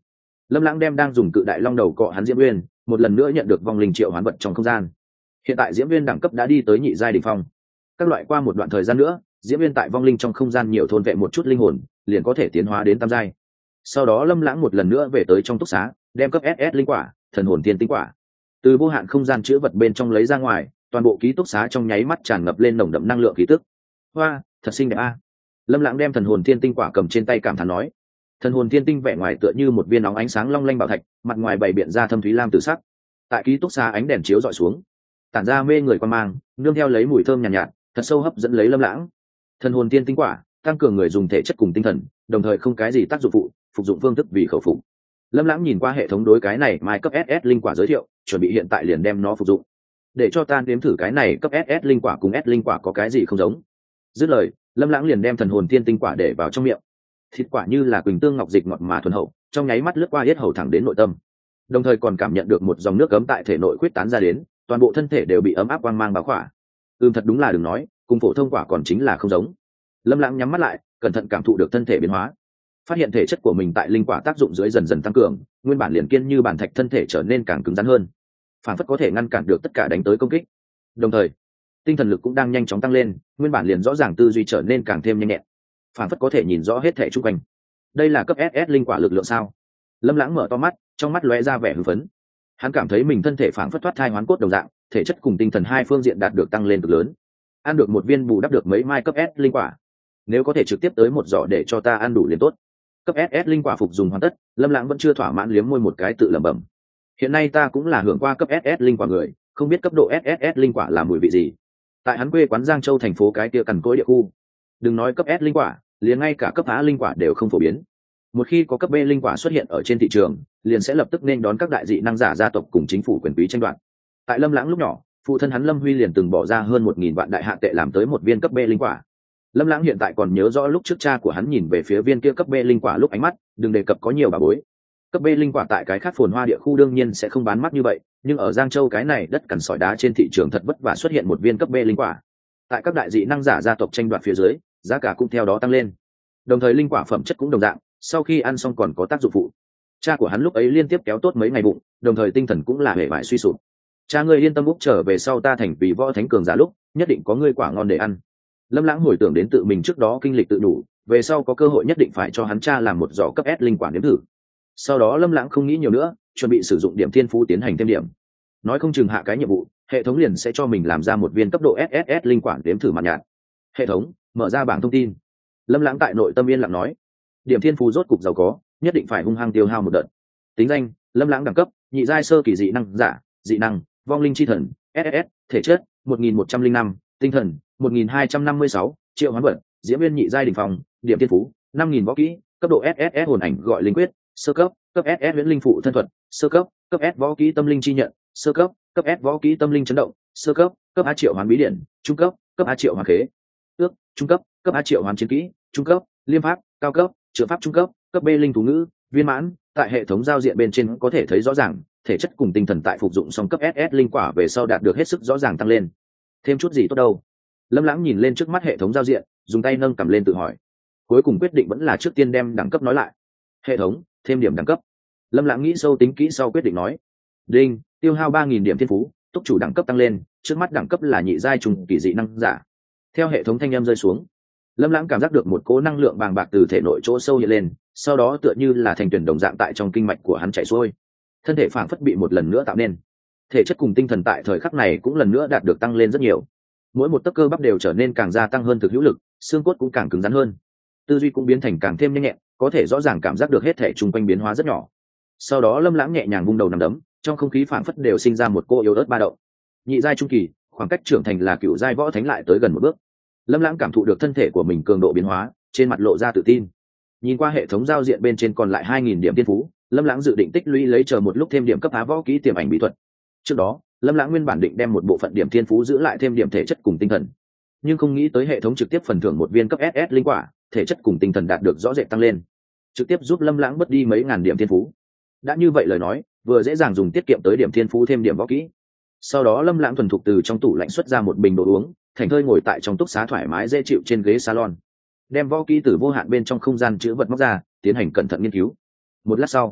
Lâm Lãng đem đang dùng cự đại long đầu cọ hắn Diễm Uyên, một lần nữa nhận được vong linh triệu hoán vật trong không gian. Hiện tại Diễm Uyên đẳng cấp đã đi tới nhị giai đỉnh phong. Các loại qua một đoạn thời gian nữa, Diễm Uyên tại vong linh trong không gian nhiều thôn vệ một chút linh hồn, liền có thể tiến hóa đến tam giai. Sau đó Lâm Lãng một lần nữa về tới trong túc xá, đem cấp ét ét linh quả, thần hồn tiên tinh quả, từ vô hạn không gian chứa vật bên trong lấy ra ngoài, toàn bộ ký túc xá trong nháy mắt tràn ngập lên nồng đậm năng lượng khí tức. Hoa, thật xinh đẹp a. Lâm Lãng đem thần hồn tiên tinh quả cầm trên tay cảm thán nói. Thần hồn tiên tinh vẻ ngoài tựa như một viên nóng ánh sáng long lanh bảo thạch, mặt ngoài bày biện ra thâm thúy lam tử sắc. Tại ký túc xá ánh đèn chiếu dọi xuống, tản ra mê người quan mang, nương theo lấy mùi thơm nhàn nhạt, nhạt, thật sâu hấp dẫn lấy Lâm Lãng. Thần hồn tiên tinh quả tăng cường người dùng thể chất cùng tinh thần, đồng thời không cái gì tác dụng phụ, phục dụng phương thức vì khẩu phục. Lâm Lãng nhìn qua hệ thống đối cái này mai cấp ét ét linh quả giới thiệu, chuẩn bị hiện tại liền đem nó phục dụng. Để cho ta nếm thử cái này cấp ét ét linh quả cùng S linh quả có cái gì không giống. Dứt lời, Lâm Lãng liền đem thần hồn tiên tinh quả để vào trong miệng. Thịt quả như là quỳnh tương ngọc dịch ngọt mà thuần hậu, trong nháy mắt lướt qua yết hầu thẳng đến nội tâm. Đồng thời còn cảm nhận được một dòng nước ấm tại thể nội quyết tán ra đến, toàn bộ thân thể đều bị ấm áp quang mang bao khỏa. Ừm, thật đúng là đừng nói, cùng phổ thông quả còn chính là không giống. Lâm Lãng nhắm mắt lại, cẩn thận cảm thụ được thân thể biến hóa, phát hiện thể chất của mình tại linh quả tác dụng dưới dần dần tăng cường, nguyên bản liền kiên như bản thạch thân thể trở nên càng cứng rắn hơn, phản phất có thể ngăn cản được tất cả đánh tới công kích. Đồng thời tinh thần lực cũng đang nhanh chóng tăng lên, nguyên bản liền rõ ràng tư duy trở nên càng thêm nhanh nhẹn, phản phất có thể nhìn rõ hết thể chung quanh. Đây là cấp ét ét linh quả lực lượng sao? Lâm Lãng mở to mắt, trong mắt lóe ra vẻ hưng phấn. Hắn cảm thấy mình thân thể phản phất thoát thai hoán cốt đồng dạng, thể chất cùng tinh thần hai phương diện đạt được tăng lên cực lớn. Ăn được một viên bù đắp được mấy mai cấp S linh quả, nếu có thể trực tiếp tới một giỏ để cho ta ăn đủ liền tốt. Cấp ét ét linh quả phục dùng hoàn tất, Lâm Lãng vẫn chưa thỏa mãn liếm môi một cái tự lẩm bẩm. Hiện nay ta cũng là hưởng qua cấp ét ét linh quả người, không biết cấp độ ét ét ét linh quả là mùi vị gì. Tại hắn quê quán Giang Châu thành phố cái kia cằn cỗi địa khu, đừng nói cấp S linh quả, liền ngay cả cấp A linh quả đều không phổ biến. Một khi có cấp B linh quả xuất hiện ở trên thị trường, liền sẽ lập tức nên đón các đại dị năng giả gia tộc cùng chính phủ quyền quý tranh đoạt. Tại Lâm Lãng lúc nhỏ, phụ thân hắn Lâm Huy liền từng bỏ ra hơn một nghìn vạn đại hạ tệ làm tới một viên cấp B linh quả. Lâm Lãng hiện tại còn nhớ rõ lúc trước cha của hắn nhìn về phía viên kia cấp B linh quả lúc ánh mắt, đừng đề cập có nhiều bà bối. Cấp B linh quả tại cái khác phồn hoa địa khu đương nhiên sẽ không bán mắc như vậy, nhưng ở Giang Châu cái này đất cằn sỏi đá trên thị trường thật vất vả xuất hiện một viên cấp B linh quả. Tại các đại dị năng giả gia tộc tranh đoạt phía dưới, giá cả cũng theo đó tăng lên. Đồng thời linh quả phẩm chất cũng đồng dạng, sau khi ăn xong còn có tác dụng phụ. Cha của hắn lúc ấy liên tiếp kéo tốt mấy ngày bụng, đồng thời tinh thần cũng là hề vải suy sụp. Cha ngươi yên tâm, úc trở về sau ta thành vì võ thánh cường giả lúc, nhất định có ngươi quả ngon để ăn. Lâm Lãng hồi tưởng đến tự mình trước đó kinh lịch tự đủ, về sau có cơ hội nhất định phải cho hắn cha làm một giỏ cấp S linh quả nếm thử. Sau đó Lâm Lãng không nghĩ nhiều nữa, chuẩn bị sử dụng điểm thiên phú tiến hành thêm điểm. Nói không chừng hạ cái nhiệm vụ, hệ thống liền sẽ cho mình làm ra một viên cấp độ ét ét ét linh quả nếm thử mạn nhạt. Hệ thống mở ra bảng thông tin. Lâm Lãng tại nội tâm yên lặng nói, điểm thiên phú rốt cục giàu có, nhất định phải hung hăng tiêu hao một đợt. Tính danh: Lâm Lãng, đẳng cấp nhị giai sơ kỳ dị năng giả, dị năng vong linh chi thần, ét ét ét, thể chất một nghìn một trăm linh năm, tinh thần một nghìn hai trăm năm mươi sáu, triệu hoán vật Diễm Viên nhị giai đỉnh phong, điểm thiên phú năm nghìn võ kỹ, cấp độ ét ét ét hồn ảnh gọi linh quyết, sơ cấp cấp ét ét huyễn linh phụ thân thuật, sơ cấp cấp S võ kỹ tâm linh chi nhận, sơ cấp cấp S võ kỹ tâm linh chấn động, sơ cấp cấp A triệu hoán bí điển, trung cấp cấp A triệu hoán khế ước, trung cấp cấp A triệu hoán chiến kỹ, trung cấp liêm pháp, cao cấp chữa pháp, trung cấp cấp B linh thú ngữ viên mãn. Tại hệ thống giao diện bên trên có thể thấy rõ ràng, thể chất cùng tinh thần tại phục dụng xong cấp ét ét linh quả về sau đạt được hết sức rõ ràng tăng lên. Thêm chút gì tốt đâu? Lâm Lãng nhìn lên trước mắt hệ thống giao diện, dùng tay nâng cầm lên tự hỏi. Cuối cùng quyết định vẫn là trước tiên đem đẳng cấp nói lại. Hệ thống thêm điểm đẳng cấp. Lâm Lãng nghĩ sâu tính kỹ sau quyết định nói, đinh, tiêu hao ba nghìn điểm thiên phú, túc chủ đẳng cấp tăng lên, trước mắt đẳng cấp là nhị giai trùng kỳ dị năng giả. Theo hệ thống thanh âm rơi xuống, Lâm Lãng cảm giác được một cỗ năng lượng bàng bạc từ thể nội chỗ sâu hiện lên, sau đó tựa như là thành tuyển đồng dạng tại trong kinh mạch của hắn chảy xuôi, thân thể phảng phất bị một lần nữa tạo nên. Thể chất cùng tinh thần tại thời khắc này cũng lần nữa đạt được tăng lên rất nhiều, mỗi một tấc cơ bắp đều trở nên càng gia tăng hơn thực hữu lực, xương cốt cũng càng cứng rắn hơn, tư duy cũng biến thành càng thêm nhanh nhẹn, có thể rõ ràng cảm giác được hết thể chung quanh biến hóa rất nhỏ. Sau đó Lâm Lãng nhẹ nhàng vung đầu nằm đấm, trong không khí phảng phất đều sinh ra một cô yếu ớt ba động. Nhị giai trung kỳ, khoảng cách trưởng thành là cựu giai võ thánh lại tới gần một bước. Lâm Lãng cảm thụ được thân thể của mình cường độ biến hóa, trên mặt lộ ra tự tin. Nhìn qua hệ thống giao diện bên trên còn lại hai nghìn điểm tiên phú, Lâm Lãng dự định tích lũy lấy chờ một lúc thêm điểm cấp á võ kỹ tiềm ảnh bí thuật. Trước đó, Lâm Lãng nguyên bản định đem một bộ phận điểm tiên phú giữ lại thêm điểm thể chất cùng tinh thần, nhưng không nghĩ tới hệ thống trực tiếp phần thưởng một viên cấp ét ét linh quả, thể chất cùng tinh thần đạt được rõ rệt tăng lên, trực tiếp giúp Lâm Lãng mất đi mấy ngàn điểm tiên phú. Đã như vậy lời nói, vừa dễ dàng dùng tiết kiệm tới điểm thiên phú thêm điểm võ kỹ. Sau đó Lâm Lãng thuần thục từ trong tủ lạnh xuất ra một bình đồ uống, thành thơi ngồi tại trong túc xá thoải mái dễ chịu trên ghế salon, đem võ kỹ từ vô hạn bên trong không gian chứa vật móc ra, tiến hành cẩn thận nghiên cứu. Một lát sau,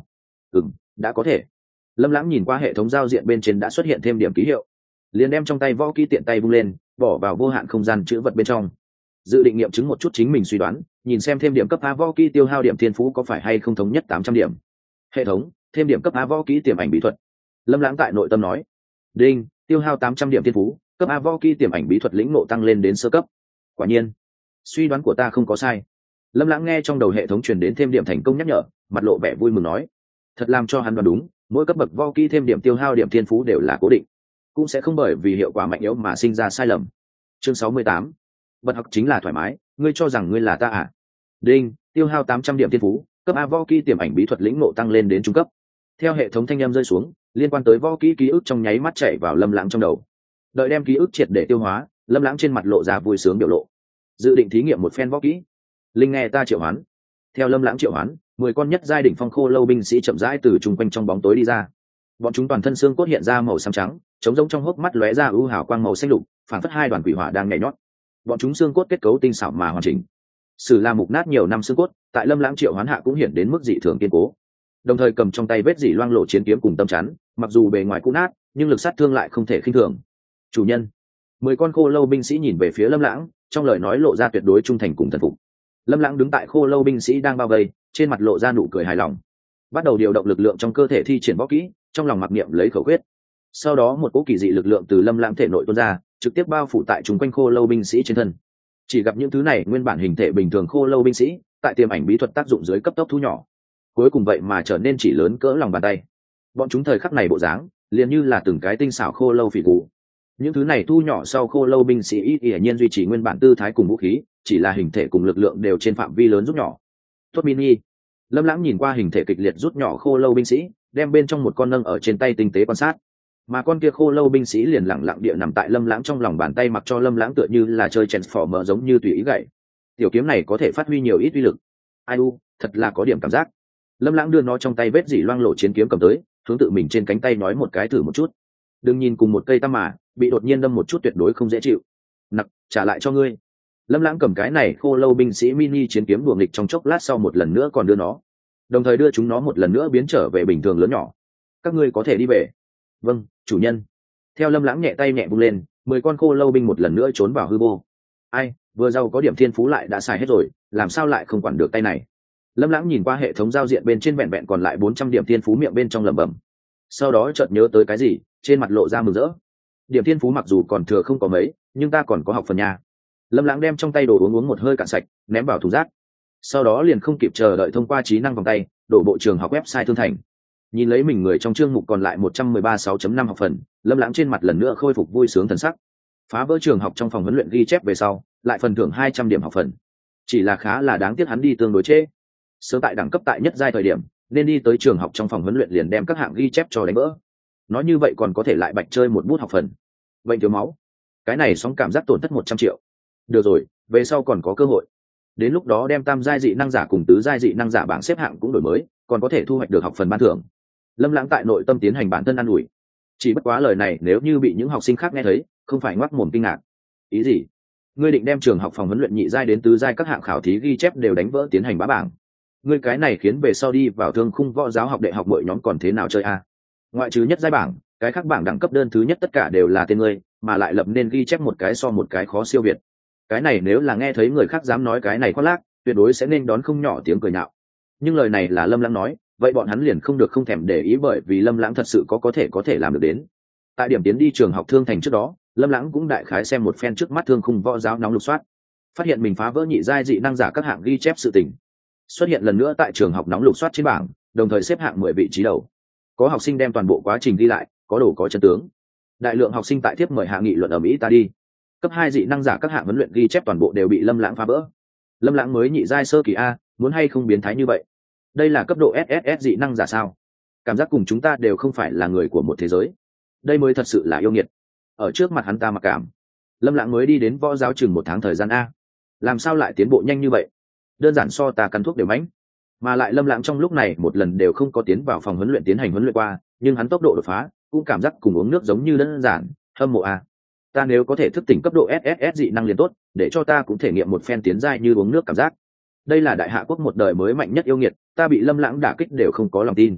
ừ, đã có thể. Lâm Lãng nhìn qua hệ thống giao diện bên trên đã xuất hiện thêm điểm ký hiệu, liền đem trong tay võ kỹ tiện tay vung lên, bỏ vào vô hạn không gian chữ vật bên trong, dự định nghiệm chứng một chút chính mình suy đoán, nhìn xem thêm điểm cấp a võ kỹ tiêu hao điểm thiên phú có phải hay không thống nhất tám trăm điểm. Hệ thống thêm điểm cấp a võ kỹ tiềm ảnh bí thuật. Lâm Lãng tại nội tâm nói. Đinh, tiêu hao tám trăm điểm thiên phú, cấp a võ kỹ tiềm ảnh bí thuật lĩnh ngộ tăng lên đến sơ cấp. Quả nhiên suy đoán của ta không có sai. Lâm Lãng nghe trong đầu hệ thống truyền đến thêm điểm thành công nhắc nhở, mặt lộ vẻ vui mừng nói. Thật làm cho hắn đoán đúng, mỗi cấp bậc võ kỹ thêm điểm tiêu hao điểm thiên phú đều là cố định, cũng sẽ không bởi vì hiệu quả mạnh yếu mà sinh ra sai lầm. Chương sáu mươi tám, bật học chính là thoải mái, ngươi cho rằng ngươi là ta à? Đinh, tiêu hao tám trăm điểm thiên phú, cấp a võ kỹ tiềm ảnh bí thuật lĩnh ngộ tăng lên đến trung cấp. Theo hệ thống thanh âm rơi xuống, liên quan tới võ kỹ ký ức trong nháy mắt chạy vào Lâm Lãng trong đầu. Đợi đem ký ức triệt để tiêu hóa, Lâm Lãng trên mặt lộ ra vui sướng biểu lộ, dự định thí nghiệm một phen võ kỹ. Linh nghe ta triệu hoán. Theo Lâm Lãng triệu hoán, mười con nhất giai đỉnh phong khô lâu binh sĩ chậm rãi từ trung quanh trong bóng tối đi ra. Bọn chúng toàn thân xương cốt hiện ra màu xám trắng, trống rỗng trong hốc mắt lóe ra ưu hào quang màu xanh lục, phản phất hai đoàn quỷ hỏa đang nhảy nhót. Bọn chúng xương cốt kết cấu tinh xảo mà hoàn chỉnh. Sử là mục nát nhiều năm xương cốt, tại Lâm Lãng triệu hoán hạ cũng hiện đến mức dị thường kiên cố. Đồng thời cầm trong tay vết dỉ loang lổ chiến kiếm cùng tâm chắn, mặc dù bề ngoài cũ nát, nhưng lực sát thương lại không thể khinh thường. Chủ nhân, mười con khô lâu binh sĩ nhìn về phía Lâm Lãng, trong lời nói lộ ra tuyệt đối trung thành cùng thần phục. Lâm Lãng đứng tại khô lâu binh sĩ đang bao vây, trên mặt lộ ra nụ cười hài lòng, bắt đầu điều động lực lượng trong cơ thể thi triển võ kỹ, trong lòng mặc niệm lấy khẩu quyết. Sau đó một cỗ kỳ dị lực lượng từ Lâm Lãng thể nội tuôn ra, trực tiếp bao phủ tại chúng quanh khô lâu binh sĩ trên thân. Chỉ gặp những thứ này nguyên bản hình thể bình thường khô lâu binh sĩ, tại tiềm ảnh bí thuật tác dụng dưới cấp tốc thu nhỏ, cuối cùng vậy mà trở nên chỉ lớn cỡ lòng bàn tay. Bọn chúng thời khắc này bộ dáng, liền như là từng cái tinh xảo khô lâu phỉ cụ. Những thứ này thu nhỏ sau khô lâu binh sĩ ít hiển nhiên duy trì nguyên bản tư thái cùng vũ khí, chỉ là hình thể cùng lực lượng đều trên phạm vi lớn rút nhỏ. Tốt mini. Lâm Lãng nhìn qua hình thể kịch liệt rút nhỏ khô lâu binh sĩ, đem bên trong một con nâng ở trên tay tinh tế quan sát. Mà con kia khô lâu binh sĩ liền lặng lặng địa nằm tại Lâm Lãng trong lòng bàn tay, mặc cho Lâm Lãng tựa như là chơi Transformer giống như tùy ý gậy. Tiểu kiếm này có thể phát huy nhiều ít uy lực. Ai u, thật là có điểm cảm giác. Lâm Lãng đưa nó trong tay vết dỉ loang lổ chiến kiếm cầm tới, hướng tự mình trên cánh tay nói một cái thử một chút. Đừng nhìn cùng một cây tăm mà, bị đột nhiên đâm một chút tuyệt đối không dễ chịu. Nặc, trả lại cho ngươi. Lâm Lãng cầm cái này khô lâu binh sĩ mini chiến kiếm đùa nghịch trong chốc lát, sau một lần nữa còn đưa nó, đồng thời đưa chúng nó một lần nữa biến trở về bình thường lớn nhỏ. Các ngươi có thể đi về. Vâng, chủ nhân. Theo Lâm Lãng nhẹ tay nhẹ vung lên, mười con khô lâu binh một lần nữa trốn vào hư vô. Ai, vừa giàu có điểm thiên phú lại đã xài hết rồi, làm sao lại không quản được tay này. Lâm Lãng nhìn qua hệ thống giao diện bên trên vẹn vẹn còn lại bốn trăm điểm thiên phú, miệng bên trong lẩm bẩm. Sau đó chợt nhớ tới cái gì, trên mặt lộ ra mừng rỡ. Điểm thiên phú mặc dù còn thừa không có mấy, nhưng ta còn có học phần nha. Lâm Lãng đem trong tay đồ uống uống một hơi cạn sạch, ném vào thùng rác. Sau đó liền không kịp chờ đợi thông qua trí năng vòng tay, đổ bộ trường học website Thương Thành. Nhìn lấy mình người trong chương mục còn lại một trăm mười ba sáu chấm năm học phần, Lâm Lãng trên mặt lần nữa khôi phục vui sướng thần sắc. Phá vỡ trường học trong phòng huấn luyện ghi chép về sau, lại phần thưởng hai trăm điểm học phần. Chỉ là khá là đáng tiếc hắn đi tương đối trễ. Sớm tại đẳng cấp tại nhất giai thời điểm, nên đi tới trường học trong phòng huấn luyện liền đem các hạng ghi chép cho đánh vỡ. Nói như vậy còn có thể lại bạch chơi một bút học phần. Bệnh thiếu máu, cái này sóng cảm giác tổn thất một trăm triệu. Được rồi, về sau còn có cơ hội. Đến lúc đó đem tam giai dị năng giả cùng tứ giai dị năng giả bảng xếp hạng cũng đổi mới, còn có thể thu hoạch được học phần ban thưởng. Lâm Lãng tại nội tâm tiến hành bản thân ăn ủi. Chỉ bất quá lời này nếu như bị những học sinh khác nghe thấy, không phải ngoác mồm kinh ngạc. Ý gì? Ngươi định đem trường học phòng huấn luyện nhị giai đến tứ giai các hạng khảo thí ghi chép đều đánh vỡ tiến hành bá bảng? Ngươi cái này khiến về sau đi vào thương khung võ giáo học đại học mỗi nhóm còn thế nào chơi a? À? Ngoại trừ nhất giai bảng, cái khác bảng đẳng cấp đơn thứ nhất tất cả đều là tên ngươi, mà lại lập nên ghi chép một cái so một cái khó siêu việt. Cái này nếu là nghe thấy người khác dám nói cái này khoác lác, tuyệt đối sẽ nên đón không nhỏ tiếng cười nhạo. Nhưng lời này là Lâm Lãng nói, vậy bọn hắn liền không được không thèm để ý, bởi vì Lâm Lãng thật sự có có thể có thể làm được đến. Tại điểm tiến đi trường học Thương Thành trước đó, Lâm Lãng cũng đại khái xem một phen trước mắt thương khung võ giáo nóng lục soát, phát hiện mình phá vỡ nhị giai dị năng giả các hạng ghi chép sự tình, xuất hiện lần nữa tại trường học nóng lục soát trên bảng, đồng thời xếp hạng mười vị trí đầu. Có học sinh đem toàn bộ quá trình ghi lại, có đồ có chân tướng. Đại lượng học sinh tại tiếp mời hạ nghị luận ở Mỹ ta đi. Cấp hai dị năng giả các hạng huấn luyện ghi chép toàn bộ đều bị Lâm Lãng phá vỡ. Lâm Lãng mới nhị giai sơ kỳ a, muốn hay không biến thái như vậy? Đây là cấp độ ét ét ét dị năng giả sao? Cảm giác cùng chúng ta đều không phải là người của một thế giới. Đây mới thật sự là yêu nghiệt. Ở trước mặt hắn ta mặc cảm. Lâm Lãng mới đi đến võ giáo chừng một tháng thời gian a, làm sao lại tiến bộ nhanh như vậy? Đơn giản so ta căn thuốc đều mãnh. Mà lại Lâm Lãng trong lúc này một lần đều không có tiến vào phòng huấn luyện tiến hành huấn luyện qua, nhưng hắn tốc độ đột phá cũng cảm giác cùng uống nước giống như đơn giản. Hâm mộ a. Ta nếu có thể thức tỉnh cấp độ ét ét ét dị năng liền tốt, để cho ta cũng thể nghiệm một phen tiến giai như uống nước cảm giác. Đây là đại hạ quốc một đời mới mạnh nhất yêu nghiệt, ta bị Lâm Lãng đả kích đều không có lòng tin.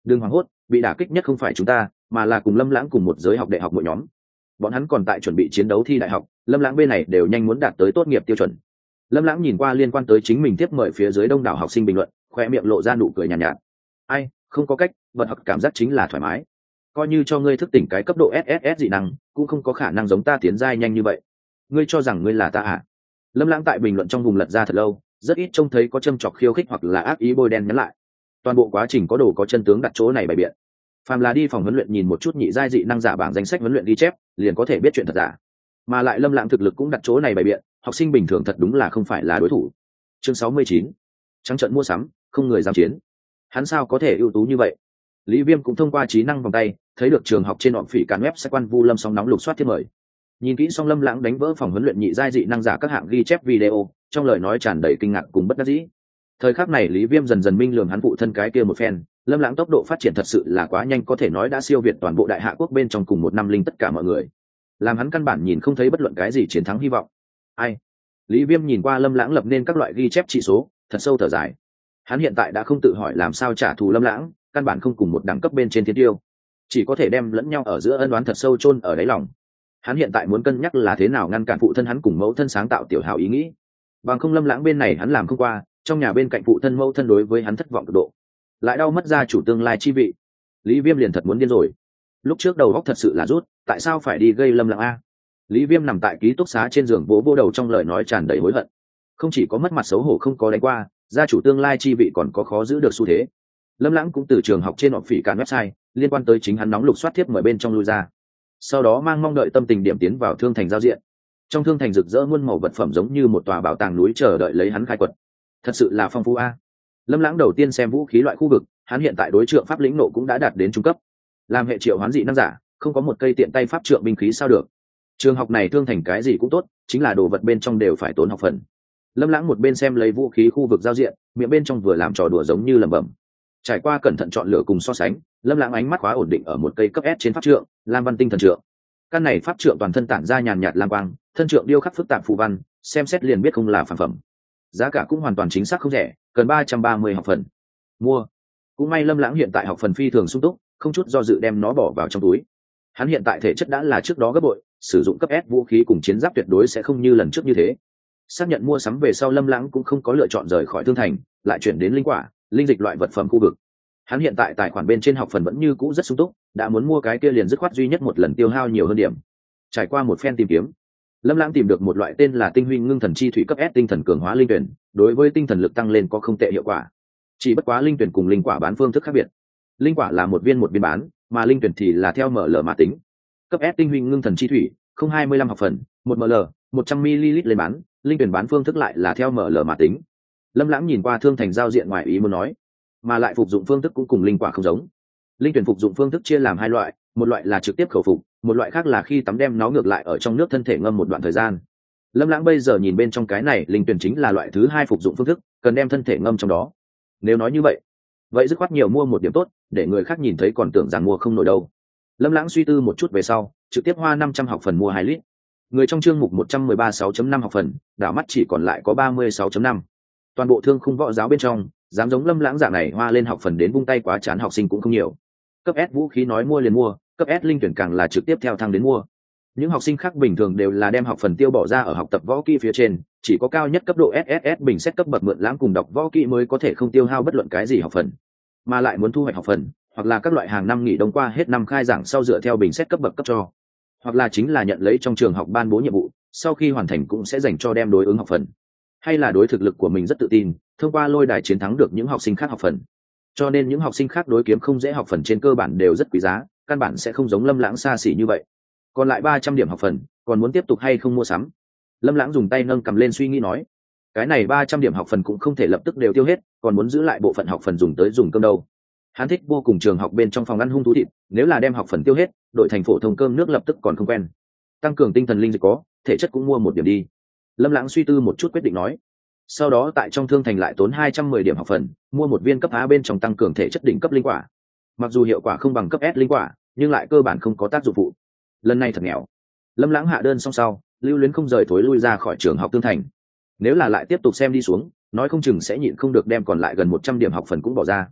đừng hoảng hốt, bị đả kích nhất không phải chúng ta mà là cùng Lâm Lãng cùng một giới học đại học mỗi nhóm. Bọn hắn còn tại chuẩn bị chiến đấu thi đại học, Lâm Lãng bên này đều nhanh muốn đạt tới tốt nghiệp tiêu chuẩn. Lâm Lãng nhìn qua liên quan tới chính mình tiếp mời phía dưới đông đảo học sinh bình luận, khoe miệng lộ ra nụ cười nhàn nhạt, nhạt ai không có cách, vật học cảm giác chính là thoải mái, coi như cho ngươi thức tỉnh cái cấp độ ét ét ét dị năng cũng không có khả năng giống ta tiến giai nhanh như vậy. Ngươi cho rằng ngươi là ta à? Lâm Lãng tại bình luận trong vùng lật ra thật lâu, rất ít trông thấy có châm chọc khiêu khích hoặc là ác ý bôi đen nhắn lại. Toàn bộ quá trình có đồ có chân tướng đặt chỗ này bày biện. Phàm là đi phòng huấn luyện nhìn một chút nhị giai dị năng giả bảng danh sách huấn luyện ghi chép, liền có thể biết chuyện thật giả. Mà lại Lâm Lãng thực lực cũng đặt chỗ này bày biện, học sinh bình thường thật đúng là không phải là đối thủ. Chương sáu mươi chín, trắng trợn mua sắm, không người dám chiến. Hắn sao có thể ưu tú như vậy? Lý Viêm cũng thông qua trí năng vòng tay, thấy được trường học trên họp phỉ càn web sẽ quan Vu Lâm sóng nóng lục soát thiết mời. Nhìn kỹ xong Lâm Lãng đánh vỡ phòng huấn luyện nhị giai dị năng giả các hạng ghi chép video, trong lời nói tràn đầy kinh ngạc cùng bất đắc dĩ. Thời khắc này Lý Viêm dần dần minh lường hắn phụ thân cái kia một phen, Lâm Lãng tốc độ phát triển thật sự là quá nhanh, có thể nói đã siêu việt toàn bộ đại hạ quốc bên trong cùng một năm linh tất cả mọi người. Làm hắn căn bản nhìn không thấy bất luận cái gì chiến thắng hy vọng. Ai? Lý Viêm nhìn qua Lâm Lãng lập nên các loại ghi chép trị số, thật sâu thở dài. Hắn hiện tại đã không tự hỏi làm sao trả thù Lâm Lãng, căn bản không cùng một đẳng cấp bên trên thiên tiêu, chỉ có thể đem lẫn nhau ở giữa ân oán thật sâu chôn ở đáy lòng. Hắn hiện tại muốn cân nhắc là thế nào ngăn cản phụ thân hắn cùng mẫu thân sáng tạo tiểu hào ý nghĩ, bằng không Lâm Lãng bên này hắn làm không qua, trong nhà bên cạnh phụ thân mẫu thân đối với hắn thất vọng cực độ, lại đau mất gia chủ tương lai chi vị. Lý Viêm liền thật muốn điên rồi. Lúc trước đầu óc thật sự là rút, tại sao phải đi gây Lâm Lãng a? Lý Viêm nằm tại ký túc xá trên giường vỗ vỗ đầu, trong lời nói tràn đầy hối hận. Không chỉ có mất mặt xấu hổ không có đánh qua, gia chủ tương lai chi vị còn có khó giữ được xu thế. Lâm Lãng cũng từ trường học trên họp phỉ càn website liên quan tới chính hắn nóng lục soát tiếp mời bên trong lui ra, sau đó mang mong đợi tâm tình điểm tiến vào thương thành giao diện. Trong thương thành rực rỡ muôn màu vật phẩm giống như một tòa bảo tàng núi chờ đợi lấy hắn khai quật, thật sự là phong phú a. Lâm Lãng đầu tiên xem vũ khí loại khu vực, hắn hiện tại đối trượng pháp lĩnh nộ cũng đã đạt đến trung cấp, làm hệ triệu hoán dị năng giả không có một cây tiện tay pháp trượng binh khí sao được. Trường học này thương thành cái gì cũng tốt, chính là đồ vật bên trong đều phải tốn học phần. Lâm Lãng một bên xem lấy vũ khí khu vực giao diện, miệng bên trong vừa làm trò đùa giống như lẩm bẩm. Trải qua cẩn thận chọn lựa cùng so sánh, Lâm Lãng ánh mắt khóa ổn định ở một cây cấp S trên pháp trượng, Lam Văn Tinh Thần Trượng. Căn này pháp trượng toàn thân tản ra nhàn nhạt lam quang, thân trượng điêu khắc phức tạp phù văn, xem xét liền biết không là phàm phẩm. Giá cả cũng hoàn toàn chính xác không rẻ, cần ba trăm ba mươi học phần. Mua. Cũng may Lâm Lãng hiện tại học phần phi thường sung túc, không chút do dự đem nó bỏ vào trong túi. Hắn hiện tại thể chất đã là trước đó gấp bội, sử dụng cấp S vũ khí cùng chiến giáp tuyệt đối sẽ không như lần trước như thế. Xác nhận mua sắm về sau, Lâm Lãng cũng không có lựa chọn rời khỏi thương thành, lại chuyển đến linh quả, linh dịch loại vật phẩm khu vực. Hắn hiện tại tài khoản bên trên học phần vẫn như cũ rất sung túc, đã muốn mua cái kia liền dứt khoát duy nhất một lần tiêu hao nhiều hơn điểm. Trải qua một phen tìm kiếm, Lâm Lãng tìm được một loại tên là tinh huy ngưng thần chi thủy cấp S tinh thần cường hóa linh tuyển, đối với tinh thần lực tăng lên có không tệ hiệu quả. Chỉ bất quá linh tuyển cùng linh quả bán phương thức khác biệt. Linh quả là một viên một viên bán, mà linh tuyển thì là theo mở lở mà tính. Cấp S tinh huy ngưng thần chi thủy, không hai mươi lăm học phần, một ml, một trăm mi-li-lít lên bán, linh tuyển bán phương thức lại là theo mở lở mà tính. Lâm Lãng nhìn qua thương thành giao diện ngoài ý muốn nói, mà lại phục dụng phương thức cũng cùng linh quả không giống. Linh tuyển phục dụng phương thức chia làm hai loại, một loại là trực tiếp khẩu phục, một loại khác là khi tắm đem nó ngược lại ở trong nước thân thể ngâm một đoạn thời gian. Lâm Lãng bây giờ nhìn bên trong cái này linh tuyển chính là loại thứ hai phục dụng phương thức, cần đem thân thể ngâm trong đó. Nếu nói như vậy, vậy dứt khoát nhiều mua một điểm tốt, để người khác nhìn thấy còn tưởng rằng mua không nổi đâu. Lâm Lãng suy tư một chút về sau, trực tiếp hoa năm trăm học phần mua hai lít. Người trong chương mục một trăm mười ba sáu chấm năm học phần, đảo mắt chỉ còn lại có ba mươi sáu chấm năm. Toàn bộ thương khung võ giáo bên trong, dám giống Lâm Lãng dạng này hoa lên học phần đến vung tay quá chán học sinh cũng không nhiều. Cấp S vũ khí nói mua liền mua, cấp S linh tuyển càng là trực tiếp theo thăng đến mua. Những học sinh khác bình thường đều là đem học phần tiêu bỏ ra ở học tập võ kỹ phía trên, chỉ có cao nhất cấp độ ét ét ét bình xét cấp bậc mượn lãng cùng đọc võ kỹ mới có thể không tiêu hao bất luận cái gì học phần, mà lại muốn thu hoạch học phần, hoặc là các loại hàng năm nghỉ đông qua hết năm khai giảng sau dựa theo bình xét cấp bậc cấp cho, hoặc là chính là nhận lấy trong trường học ban bố nhiệm vụ, sau khi hoàn thành cũng sẽ dành cho đem đối ứng học phần, hay là đối thực lực của mình rất tự tin, thông qua lôi đài chiến thắng được những học sinh khác học phần. Cho nên những học sinh khác đối kiếm không dễ học phần trên cơ bản đều rất quý giá, căn bản sẽ không giống Lâm Lãng xa xỉ như vậy. Còn lại ba trăm điểm học phần, còn muốn tiếp tục hay không mua sắm? Lâm Lãng dùng tay nâng cầm lên suy nghĩ nói, cái này ba trăm điểm học phần cũng không thể lập tức đều tiêu hết, còn muốn giữ lại bộ phận học phần dùng tới dùng cơm đâu. Hắn thích vô cùng trường học bên trong phòng ăn hung thú thịt, nếu là đem học phần tiêu hết, đội thành phổ thông cơm nước lập tức còn không quen. Tăng cường tinh thần linh dịch có, thể chất cũng mua một điểm đi. Lâm Lãng suy tư một chút quyết định nói. Sau đó tại trong thương thành lại tốn hai trăm mười điểm học phần, mua một viên cấp A bên trong tăng cường thể chất đỉnh cấp linh quả. Mặc dù hiệu quả không bằng cấp S linh quả, nhưng lại cơ bản không có tác dụng phụ. Lần này thật nghèo. Lâm Lãng hạ đơn xong sau, lưu luyến không rời thối lui ra khỏi trường học tương thành. Nếu là lại tiếp tục xem đi xuống, nói không chừng sẽ nhịn không được đem còn lại gần một trăm điểm học phần cũng bỏ ra.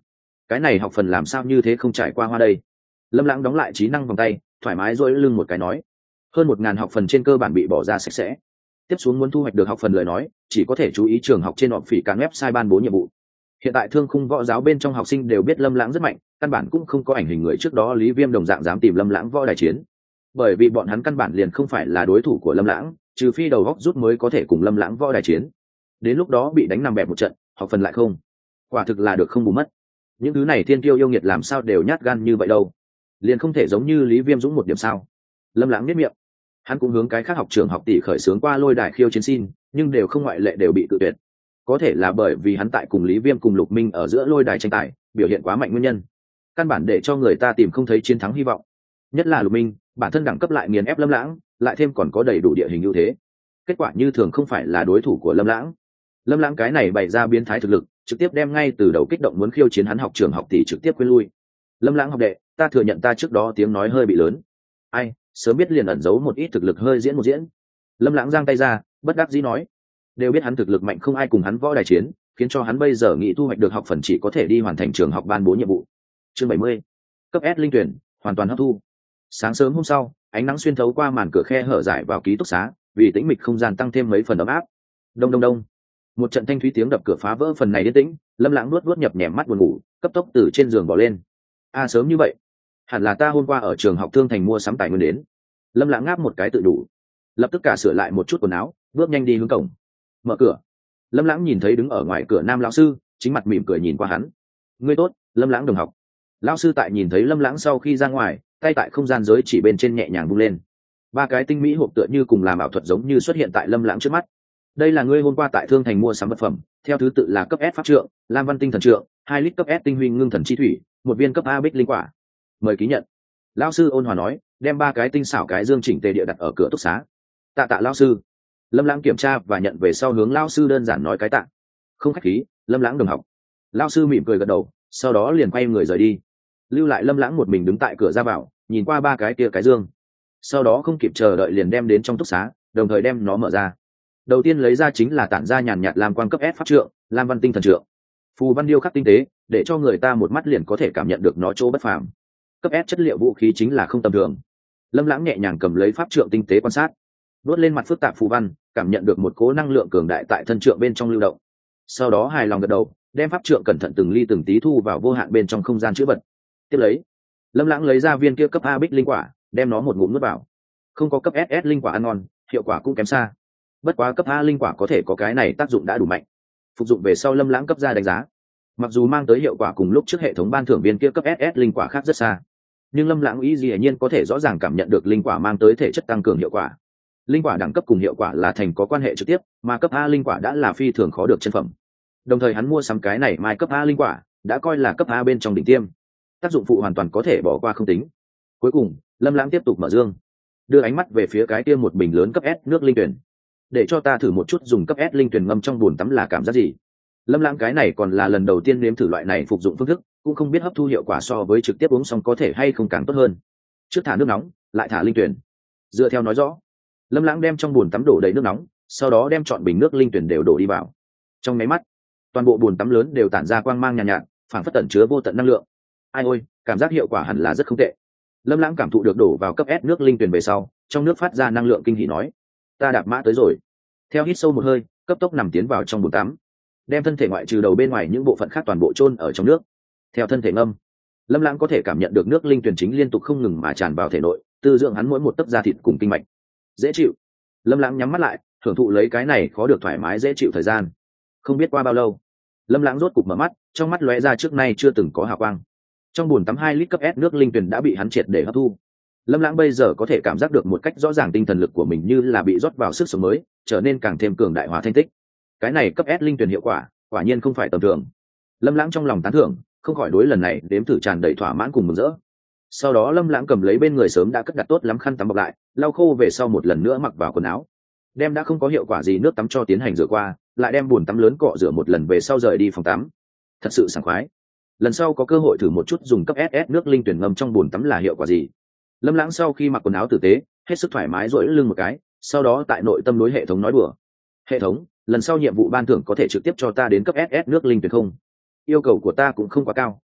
cái này học phần làm sao như thế không trải qua hoa đây. Lâm Lãng đóng lại trí năng vòng tay, thoải mái duỗi lưng một cái nói, hơn một ngàn học phần trên cơ bản bị bỏ ra sạch sẽ. Tiếp xuống muốn thu hoạch được học phần lời nói, chỉ có thể chú ý trường học trên họp phỉ cản website ban bố nhiệm vụ. Hiện tại Thương Khung Võ giáo bên trong học sinh đều biết Lâm Lãng rất mạnh, căn bản cũng không có ảnh hình người trước đó Lý Viêm đồng dạng dám tìm Lâm Lãng võ đài chiến. Bởi vì bọn hắn căn bản liền không phải là đối thủ của Lâm Lãng, trừ phi đầu góc rút mới có thể cùng Lâm Lãng võ đài chiến. Đến lúc đó bị đánh nằm bẹp một trận, học phần lại không. Quả thực là được không bù mất. Những thứ này thiên tiêu yêu nghiệt làm sao đều nhát gan như vậy đâu, liền không thể giống như Lý Viêm Dũng một điểm sao? Lâm Lãng biết miệng, hắn cũng hướng cái khác học trường học tỷ khởi xướng qua lôi đài khiêu chiến xin, nhưng đều không ngoại lệ đều bị cự tuyệt. Có thể là bởi vì hắn tại cùng Lý Viêm cùng Lục Minh ở giữa lôi đài tranh tài, biểu hiện quá mạnh nguyên nhân, căn bản để cho người ta tìm không thấy chiến thắng hy vọng. Nhất là Lục Minh, bản thân đẳng cấp lại nghiền ép Lâm Lãng, lại thêm còn có đầy đủ địa hình ưu thế, kết quả như thường không phải là đối thủ của Lâm Lãng. Lâm Lãng cái này bày ra biến thái thực lực, trực tiếp đem ngay từ đầu kích động muốn khiêu chiến hắn học trường học tỷ trực tiếp quên lui. Lâm Lãng học đệ, ta thừa nhận ta trước đó tiếng nói hơi bị lớn. Ai, sớm biết liền ẩn giấu một ít thực lực hơi diễn một diễn. Lâm Lãng giang tay ra, bất đắc dĩ nói, đều biết hắn thực lực mạnh không ai cùng hắn võ đài chiến, khiến cho hắn bây giờ nghĩ thu hoạch được học phần chỉ có thể đi hoàn thành trường học ban bố nhiệm vụ. Chương bảy mươi, cấp S linh tuyển, hoàn toàn hấp thu. Sáng sớm hôm sau, ánh nắng xuyên thấu qua màn cửa khe hở giải vào ký túc xá, vì tĩnh mịch không gian tăng thêm mấy phần ấm áp. Đông đông đông, một trận thanh thúy tiếng đập cửa phá vỡ phần này yên tĩnh. Lâm Lãng nuốt nuốt nhập nhèm mắt buồn ngủ, cấp tốc từ trên giường bỏ lên. A sớm như vậy, hẳn là ta hôm qua ở trường học Thương Thành mua sắm tài nguyên đến. Lâm Lãng ngáp một cái tự đủ, lập tức cả sửa lại một chút quần áo, bước nhanh đi hướng cổng. Mở cửa, Lâm Lãng nhìn thấy đứng ở ngoài cửa Nam lão sư, chính mặt mỉm cười nhìn qua hắn. Ngươi tốt, Lâm Lãng đồng học. Lão sư tại nhìn thấy Lâm Lãng sau khi ra ngoài, tay tại không gian giới chỉ bên trên nhẹ nhàng vung lên, ba cái tinh mỹ hộp tựa như cùng làm ảo thuật giống như xuất hiện tại Lâm Lãng trước mắt. Đây là ngươi hôm qua tại Thương Thành mua sắm vật phẩm, theo thứ tự là cấp S pháp trượng, Lam Văn tinh thần trượng, hai lít cấp S tinh huy ngưng thần chi thủy, một viên cấp A bích linh quả. Mời ký nhận. Lão sư ôn hòa nói, đem ba cái tinh xảo cái dương chỉnh tề địa đặt ở cửa túc xá. Tạ tạ lão sư. Lâm Lãng kiểm tra và nhận về sau hướng lão sư đơn giản nói cái tạ. Không khách khí, Lâm Lãng đồng học. Lão sư mỉm cười gật đầu, sau đó liền quay người rời đi, lưu lại Lâm Lãng một mình đứng tại cửa ra vào, nhìn qua ba cái kia cái dương, sau đó không kịp chờ đợi liền đem đến trong túc xá, đồng thời đem nó mở ra. Đầu tiên lấy ra chính là tản ra nhàn nhạt lam quang cấp S pháp trượng, Lam Văn tinh thần trượng. Phù văn điêu khắc tinh tế, để cho người ta một mắt liền có thể cảm nhận được nó chỗ bất phàm. Cấp S chất liệu vũ khí chính là không tầm thường. Lâm Lãng nhẹ nhàng cầm lấy pháp trượng tinh tế quan sát, đốt lên mặt phức tạp phù văn, cảm nhận được một cỗ năng lượng cường đại tại thân trượng bên trong lưu động. Sau đó hài lòng gật đầu, đem pháp trượng cẩn thận từng ly từng tí thu vào vô hạn bên trong không gian chứa vật. Tiếp lấy, Lâm Lãng lấy ra viên kia cấp A bích linh quả, đem nó một ngụm nuốt vào. Không có cấp ét ét linh quả ăn ngon, hiệu quả cũng kém xa. Bất quá cấp A linh quả có thể có cái này tác dụng đã đủ mạnh. Phục dụng về sau Lâm Lãng cấp ra đánh giá, mặc dù mang tới hiệu quả cùng lúc trước hệ thống ban thưởng viên kia cấp ét ét linh quả khác rất xa, nhưng Lâm Lãng ý gì nhiên có thể rõ ràng cảm nhận được linh quả mang tới thể chất tăng cường hiệu quả. Linh quả đẳng cấp cùng hiệu quả là thành có quan hệ trực tiếp, mà cấp A linh quả đã là phi thường khó được chân phẩm. Đồng thời hắn mua sắm cái này mai cấp A linh quả, đã coi là cấp A bên trong đỉnh tiêm, tác dụng phụ hoàn toàn có thể bỏ qua không tính. Cuối cùng, Lâm Lãng tiếp tục mở dương, đưa ánh mắt về phía cái kia một bình lớn cấp S nước linh tuyển. Để cho ta thử một chút dùng cấp S linh tuyển ngâm trong bồn tắm là cảm giác gì. Lâm Lãng cái này còn là lần đầu tiên nếm thử loại này phục dụng phương thức, cũng không biết hấp thu hiệu quả so với trực tiếp uống xong có thể hay không càng tốt hơn. Trước thả nước nóng, lại thả linh tuyển. Dựa theo nói rõ, Lâm Lãng đem trong bồn tắm đổ đầy nước nóng, sau đó đem chọn bình nước linh tuyển đều đổ đi vào. Trong máy mắt, toàn bộ bồn tắm lớn đều tản ra quang mang nhàn nhạt, nhạt, phảng phất tẩn chứa vô tận năng lượng. Ai ôi, cảm giác hiệu quả hẳn là rất không tệ. Lâm Lãng cảm thụ được đổ vào cấp S nước linh tuyển về sau, trong nước phát ra năng lượng kinh hỉ nói, ta đạp mã tới rồi. Theo hít sâu một hơi, cấp tốc nằm tiến vào trong bồn tắm, đem thân thể ngoại trừ đầu bên ngoài những bộ phận khác toàn bộ chôn ở trong nước. Theo thân thể ngâm, Lâm Lãng có thể cảm nhận được nước linh tuyển chính liên tục không ngừng mà tràn vào thể nội, tư dưỡng hắn mỗi một tấc da thịt cùng kinh mạch. Dễ chịu. Lâm Lãng nhắm mắt lại, thưởng thụ lấy cái này khó được thoải mái dễ chịu thời gian. Không biết qua bao lâu, Lâm Lãng rốt cục mở mắt, trong mắt lóe ra trước nay chưa từng có hào quang. Trong bồn tắm hai lít cấp S nước linh tuyển đã bị hắn triệt để hấp thu. Lâm Lãng bây giờ có thể cảm giác được một cách rõ ràng tinh thần lực của mình như là bị rót vào sức sống mới, trở nên càng thêm cường đại hóa thanh tích. Cái này cấp S linh tuyển hiệu quả, quả nhiên không phải tầm thường. Lâm Lãng trong lòng tán thưởng, không khỏi đối lần này đếm thử tràn đầy thỏa mãn cùng mừng rỡ. Sau đó Lâm Lãng cầm lấy bên người sớm đã cất đặt tốt lắm khăn tắm bọc lại, lau khô về sau một lần nữa mặc vào quần áo. Đem đã không có hiệu quả gì nước tắm cho tiến hành rửa qua, lại đem bồn tắm lớn cọ rửa một lần về sau rời đi phòng tắm. Thật sự sảng khoái. Lần sau có cơ hội thử một chút dùng cấp ét ét nước linh tuyển ngâm trong bồn tắm là hiệu quả gì. Lâm Lãng sau khi mặc quần áo tử tế, hết sức thoải mái duỗi lưng một cái, sau đó tại nội tâm đối hệ thống nói đùa. Hệ thống, lần sau nhiệm vụ ban thưởng có thể trực tiếp cho ta đến cấp ét ét nước linh tuyển không? Yêu cầu của ta cũng không quá cao,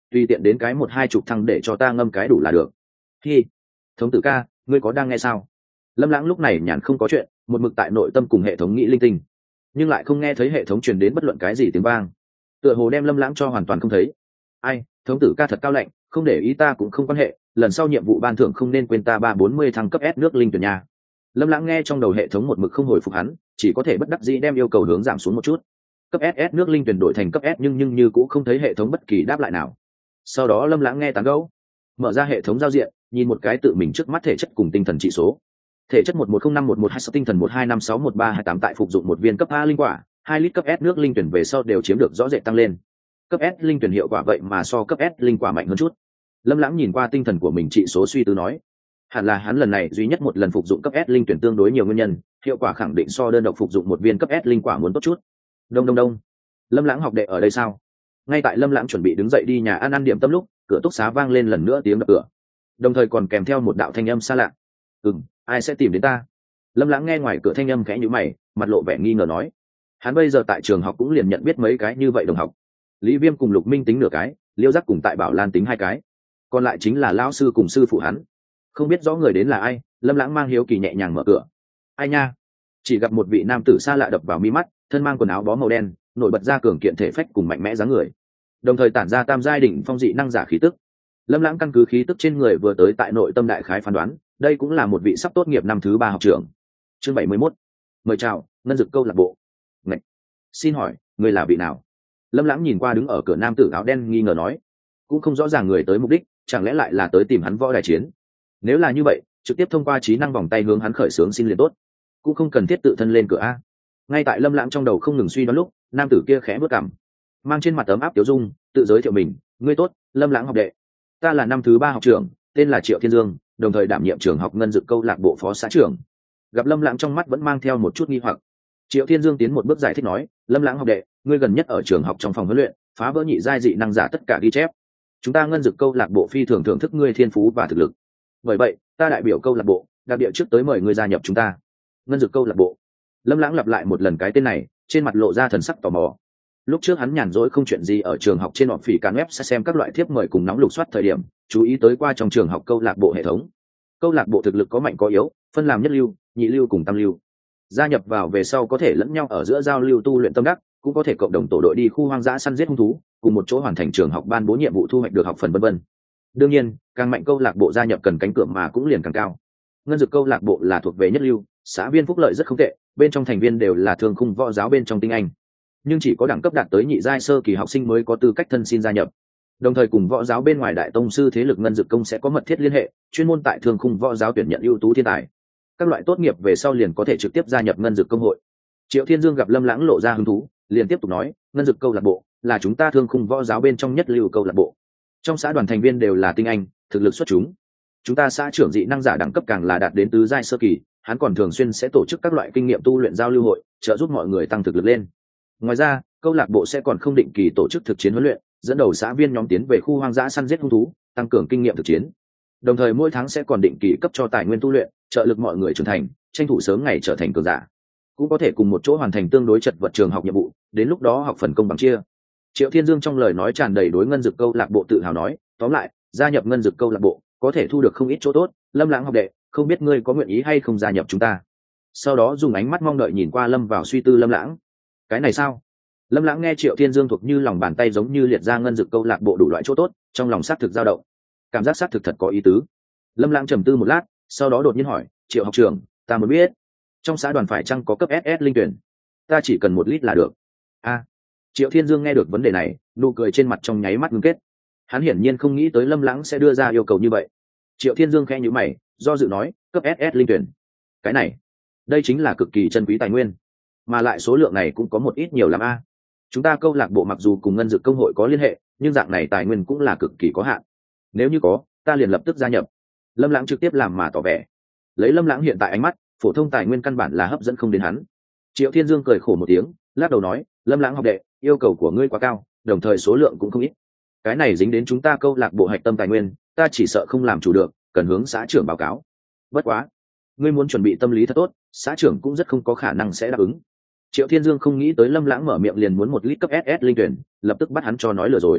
tùy tiện đến cái một hai chục thăng để cho ta ngâm cái đủ là được. Hi, thống tử ca, ngươi có đang nghe sao? Lâm Lãng lúc này nhàn không có chuyện, một mực tại nội tâm cùng hệ thống nghĩ linh tinh, nhưng lại không nghe thấy hệ thống truyền đến bất luận cái gì tiếng vang, tựa hồ đem Lâm Lãng cho hoàn toàn không thấy. Ai, thống tử ca thật cao lạnh, không để ý ta cũng không quan hệ, lần sau nhiệm vụ ban thưởng không nên quên ta ba bốn mươi thăng cấp S nước linh tuyển nhà. Lâm Lãng nghe trong đầu hệ thống một mực không hồi phục hắn, chỉ có thể bất đắc dĩ đem yêu cầu hướng giảm xuống một chút. Cấp ét ét nước linh tuyển đổi thành cấp S nhưng nhưng như cũng không thấy hệ thống bất kỳ đáp lại nào. Sau đó Lâm Lãng nghe tán gẫu, mở ra hệ thống giao diện, nhìn một cái tự mình trước mắt thể chất cùng tinh thần trị số. Thể chất một một không năm một một hai sáu, tinh thần một hai năm sáu một ba hai tám, tại phục dụng một viên cấp A linh quả, hai lít cấp S nước linh tuyển về sau đều chiếm được rõ rệt tăng lên. Cấp S linh tuyển hiệu quả vậy mà so cấp S linh quả mạnh hơn chút. Lâm Lãng nhìn qua tinh thần của mình trị số suy tư nói, hẳn là hắn lần này duy nhất một lần phục dụng cấp S linh tuyển tương đối nhiều nguyên nhân, hiệu quả khẳng định so đơn độc phục dụng một viên cấp S linh quả muốn tốt chút. Đông đông đông. Lâm Lãng học đệ ở đây sao? Ngay tại Lâm Lãng chuẩn bị đứng dậy đi nhà ăn ăn điểm tâm lúc, cửa túc xá vang lên lần nữa tiếng đập cửa, đồng thời còn kèm theo một đạo thanh âm xa lạ. "Ừm, ai sẽ tìm đến ta?" Lâm Lãng nghe ngoài cửa thanh âm khẽ nhíu mày, mặt lộ vẻ nghi ngờ nói. Hắn bây giờ tại trường học cũng liền nhận biết mấy cái như vậy đồng học. Lý Viêm cùng Lục Minh tính nửa cái, Liêu Giác cùng tại Bảo Lan tính hai cái, còn lại chính là lão sư cùng sư phụ hắn. Không biết rõ người đến là ai, Lâm Lãng mang hiếu kỳ nhẹ nhàng mở cửa. "Ai nha?" Chỉ gặp một vị nam tử xa lạ đập vào mi mắt, thân mang quần áo bó màu đen, nổi bật ra cường kiện thể phách cùng mạnh mẽ dáng người, đồng thời tản ra tam giai đỉnh phong dị năng giả khí tức. Lâm Lãng căn cứ khí tức trên người vừa tới tại nội tâm đại khái phán đoán, đây cũng là một vị sắp tốt nghiệp năm thứ ba học trưởng. Chương bảy mươi mốt. Mời chào, Ngân Dực câu lạc bộ. Ngạch. Xin hỏi, người là vị nào? Lâm Lãng nhìn qua đứng ở cửa nam tử áo đen nghi ngờ nói, cũng không rõ ràng người tới mục đích, chẳng lẽ lại là tới tìm hắn võ đài chiến? Nếu là như vậy, trực tiếp thông qua trí năng vòng tay hướng hắn khởi xướng xin liền tốt, cũng không cần thiết tự thân lên cửa a. Ngay tại Lâm Lãng trong đầu không ngừng suy đoán lúc, nam tử kia khẽ bước cằm, mang trên mặt ấm áp tiểu dung, tự giới thiệu mình, "Ngươi tốt, Lâm Lãng học đệ. Ta là năm thứ ba học trưởng, tên là Triệu Thiên Dương, đồng thời đảm nhiệm trường học Ngân Dực câu lạc bộ phó xã trưởng." Gặp Lâm Lãng trong mắt vẫn mang theo một chút nghi hoặc, Triệu Thiên Dương tiến một bước giải thích nói, "Lâm Lãng học đệ, ngươi gần nhất ở trường học trong phòng huấn luyện, phá vỡ nhị giai dị năng giả tất cả ghi chép. Chúng ta Ngân Dực câu lạc bộ phi thường thưởng thức ngươi thiên phú và thực lực. Bởi vậy, ta đại biểu câu lạc bộ, đặc địa trước tới mời ngươi gia nhập chúng ta." Ngân Dực câu lạc bộ. Lâm Lãng lặp lại một lần cái tên này, trên mặt lộ ra thần sắc tò mò. Lúc trước hắn nhàn rỗi không chuyện gì ở trường học trên họp phỉ can web sẽ xem các loại thiếp mời cùng nóng lục soát thời điểm, chú ý tới qua trong trường học câu lạc bộ hệ thống. Câu lạc bộ thực lực có mạnh có yếu, phân làm nhất lưu, nhị lưu cùng tam lưu. Gia nhập vào về sau có thể lẫn nhau ở giữa giao lưu tu luyện tâm đắc, cũng có thể cộng đồng tổ đội đi khu hoang dã săn giết hung thú, cùng một chỗ hoàn thành trường học ban bố nhiệm vụ thu hoạch được học phần vân vân. Đương nhiên, càng mạnh câu lạc bộ gia nhập cần cánh cửa mà cũng liền càng cao. Ngân Dực câu lạc bộ là thuộc về nhất lưu, xã viên phúc lợi rất không tệ, bên trong thành viên đều là thương khung võ giáo bên trong tinh anh, nhưng chỉ có đẳng cấp đạt tới nhị giai sơ kỳ học sinh mới có tư cách thân xin gia nhập. Đồng thời cùng võ giáo bên ngoài đại tông sư thế lực Ngân Dực công sẽ có mật thiết liên hệ, chuyên môn tại thương khung võ giáo tuyển nhận ưu tú thiên tài. Các loại tốt nghiệp về sau liền có thể trực tiếp gia nhập Ngân Dực công hội. Triệu Thiên Dương gặp Lâm Lãng lộ ra hứng thú, liền tiếp tục nói, "Ngân Dực câu lạc bộ là chúng ta thương khung võ giáo bên trong nhất lưu câu lạc bộ. Trong xã đoàn thành viên đều là tinh anh, thực lực xuất chúng. Chúng ta xã trưởng dị năng giả đẳng cấp càng là đạt đến tứ giai sơ kỳ, hắn còn thường xuyên sẽ tổ chức các loại kinh nghiệm tu luyện giao lưu hội, trợ giúp mọi người tăng thực lực lên. Ngoài ra, câu lạc bộ sẽ còn không định kỳ tổ chức thực chiến huấn luyện, dẫn đầu xã viên nhóm tiến về khu hoang dã săn giết hung thú, tăng cường kinh nghiệm thực chiến. Đồng thời mỗi tháng sẽ còn định kỳ cấp cho tài nguyên tu luyện, trợ lực mọi người trưởng thành, tranh thủ sớm ngày trở thành cường giả. Cũng có thể cùng một chỗ hoàn thành tương đối chật vật trường học nhiệm vụ, đến lúc đó học phần công bằng chia." Triệu Thiên Dương trong lời nói tràn đầy đối Ngân Dực câu lạc bộ tự hào nói, "Tóm lại, gia nhập Ngân Dực câu lạc bộ có thể thu được không ít chỗ tốt, Lâm Lãng học đệ, không biết ngươi có nguyện ý hay không gia nhập chúng ta?" Sau đó dùng ánh mắt mong đợi nhìn qua Lâm vào suy tư Lâm Lãng. "Cái này sao?" Lâm Lãng nghe Triệu Thiên Dương thuộc như lòng bàn tay giống như liệt ra Ngân Dực câu lạc bộ đủ loại chỗ tốt, trong lòng xác thực dao động, cảm giác xác thực thật có ý tứ. Lâm Lãng trầm tư một lát, sau đó đột nhiên hỏi, "Triệu học trưởng, ta muốn biết, trong xã đoàn phải chăng có cấp ét ét linh tuyển? Ta chỉ cần một lít là được." A. Triệu Thiên Dương nghe được vấn đề này, nụ cười trên mặt trong nháy mắt ngưng kết. Hắn hiển nhiên không nghĩ tới Lâm Lãng sẽ đưa ra yêu cầu như vậy. Triệu Thiên Dương khẽ nhíu mày, do dự nói, "Cấp ét ét linh tuyển? Cái này, đây chính là cực kỳ chân quý tài nguyên, mà lại số lượng này cũng có một ít nhiều lắm a. Chúng ta câu lạc bộ mặc dù cùng Ngân Dực công hội có liên hệ, nhưng dạng này tài nguyên cũng là cực kỳ có hạn. Nếu như có, ta liền lập tức gia nhập." Lâm Lãng trực tiếp làm mà tỏ vẻ. Lấy Lâm Lãng hiện tại ánh mắt, phổ thông tài nguyên căn bản là hấp dẫn không đến hắn. Triệu Thiên Dương cười khổ một tiếng, lắc đầu nói, "Lâm Lãng học đệ, yêu cầu của ngươi quá cao, đồng thời số lượng cũng không ít. Cái này dính đến chúng ta câu lạc bộ hạch tâm tài nguyên, ta chỉ sợ không làm chủ được, cần hướng xã trưởng báo cáo. Bất quá, ngươi muốn chuẩn bị tâm lý thật tốt, xã trưởng cũng rất không có khả năng sẽ đáp ứng." Triệu Thiên Dương không nghĩ tới Lâm Lãng mở miệng liền muốn một lít cấp ét ét linh tuyển, lập tức bắt hắn cho nói lừa rồi.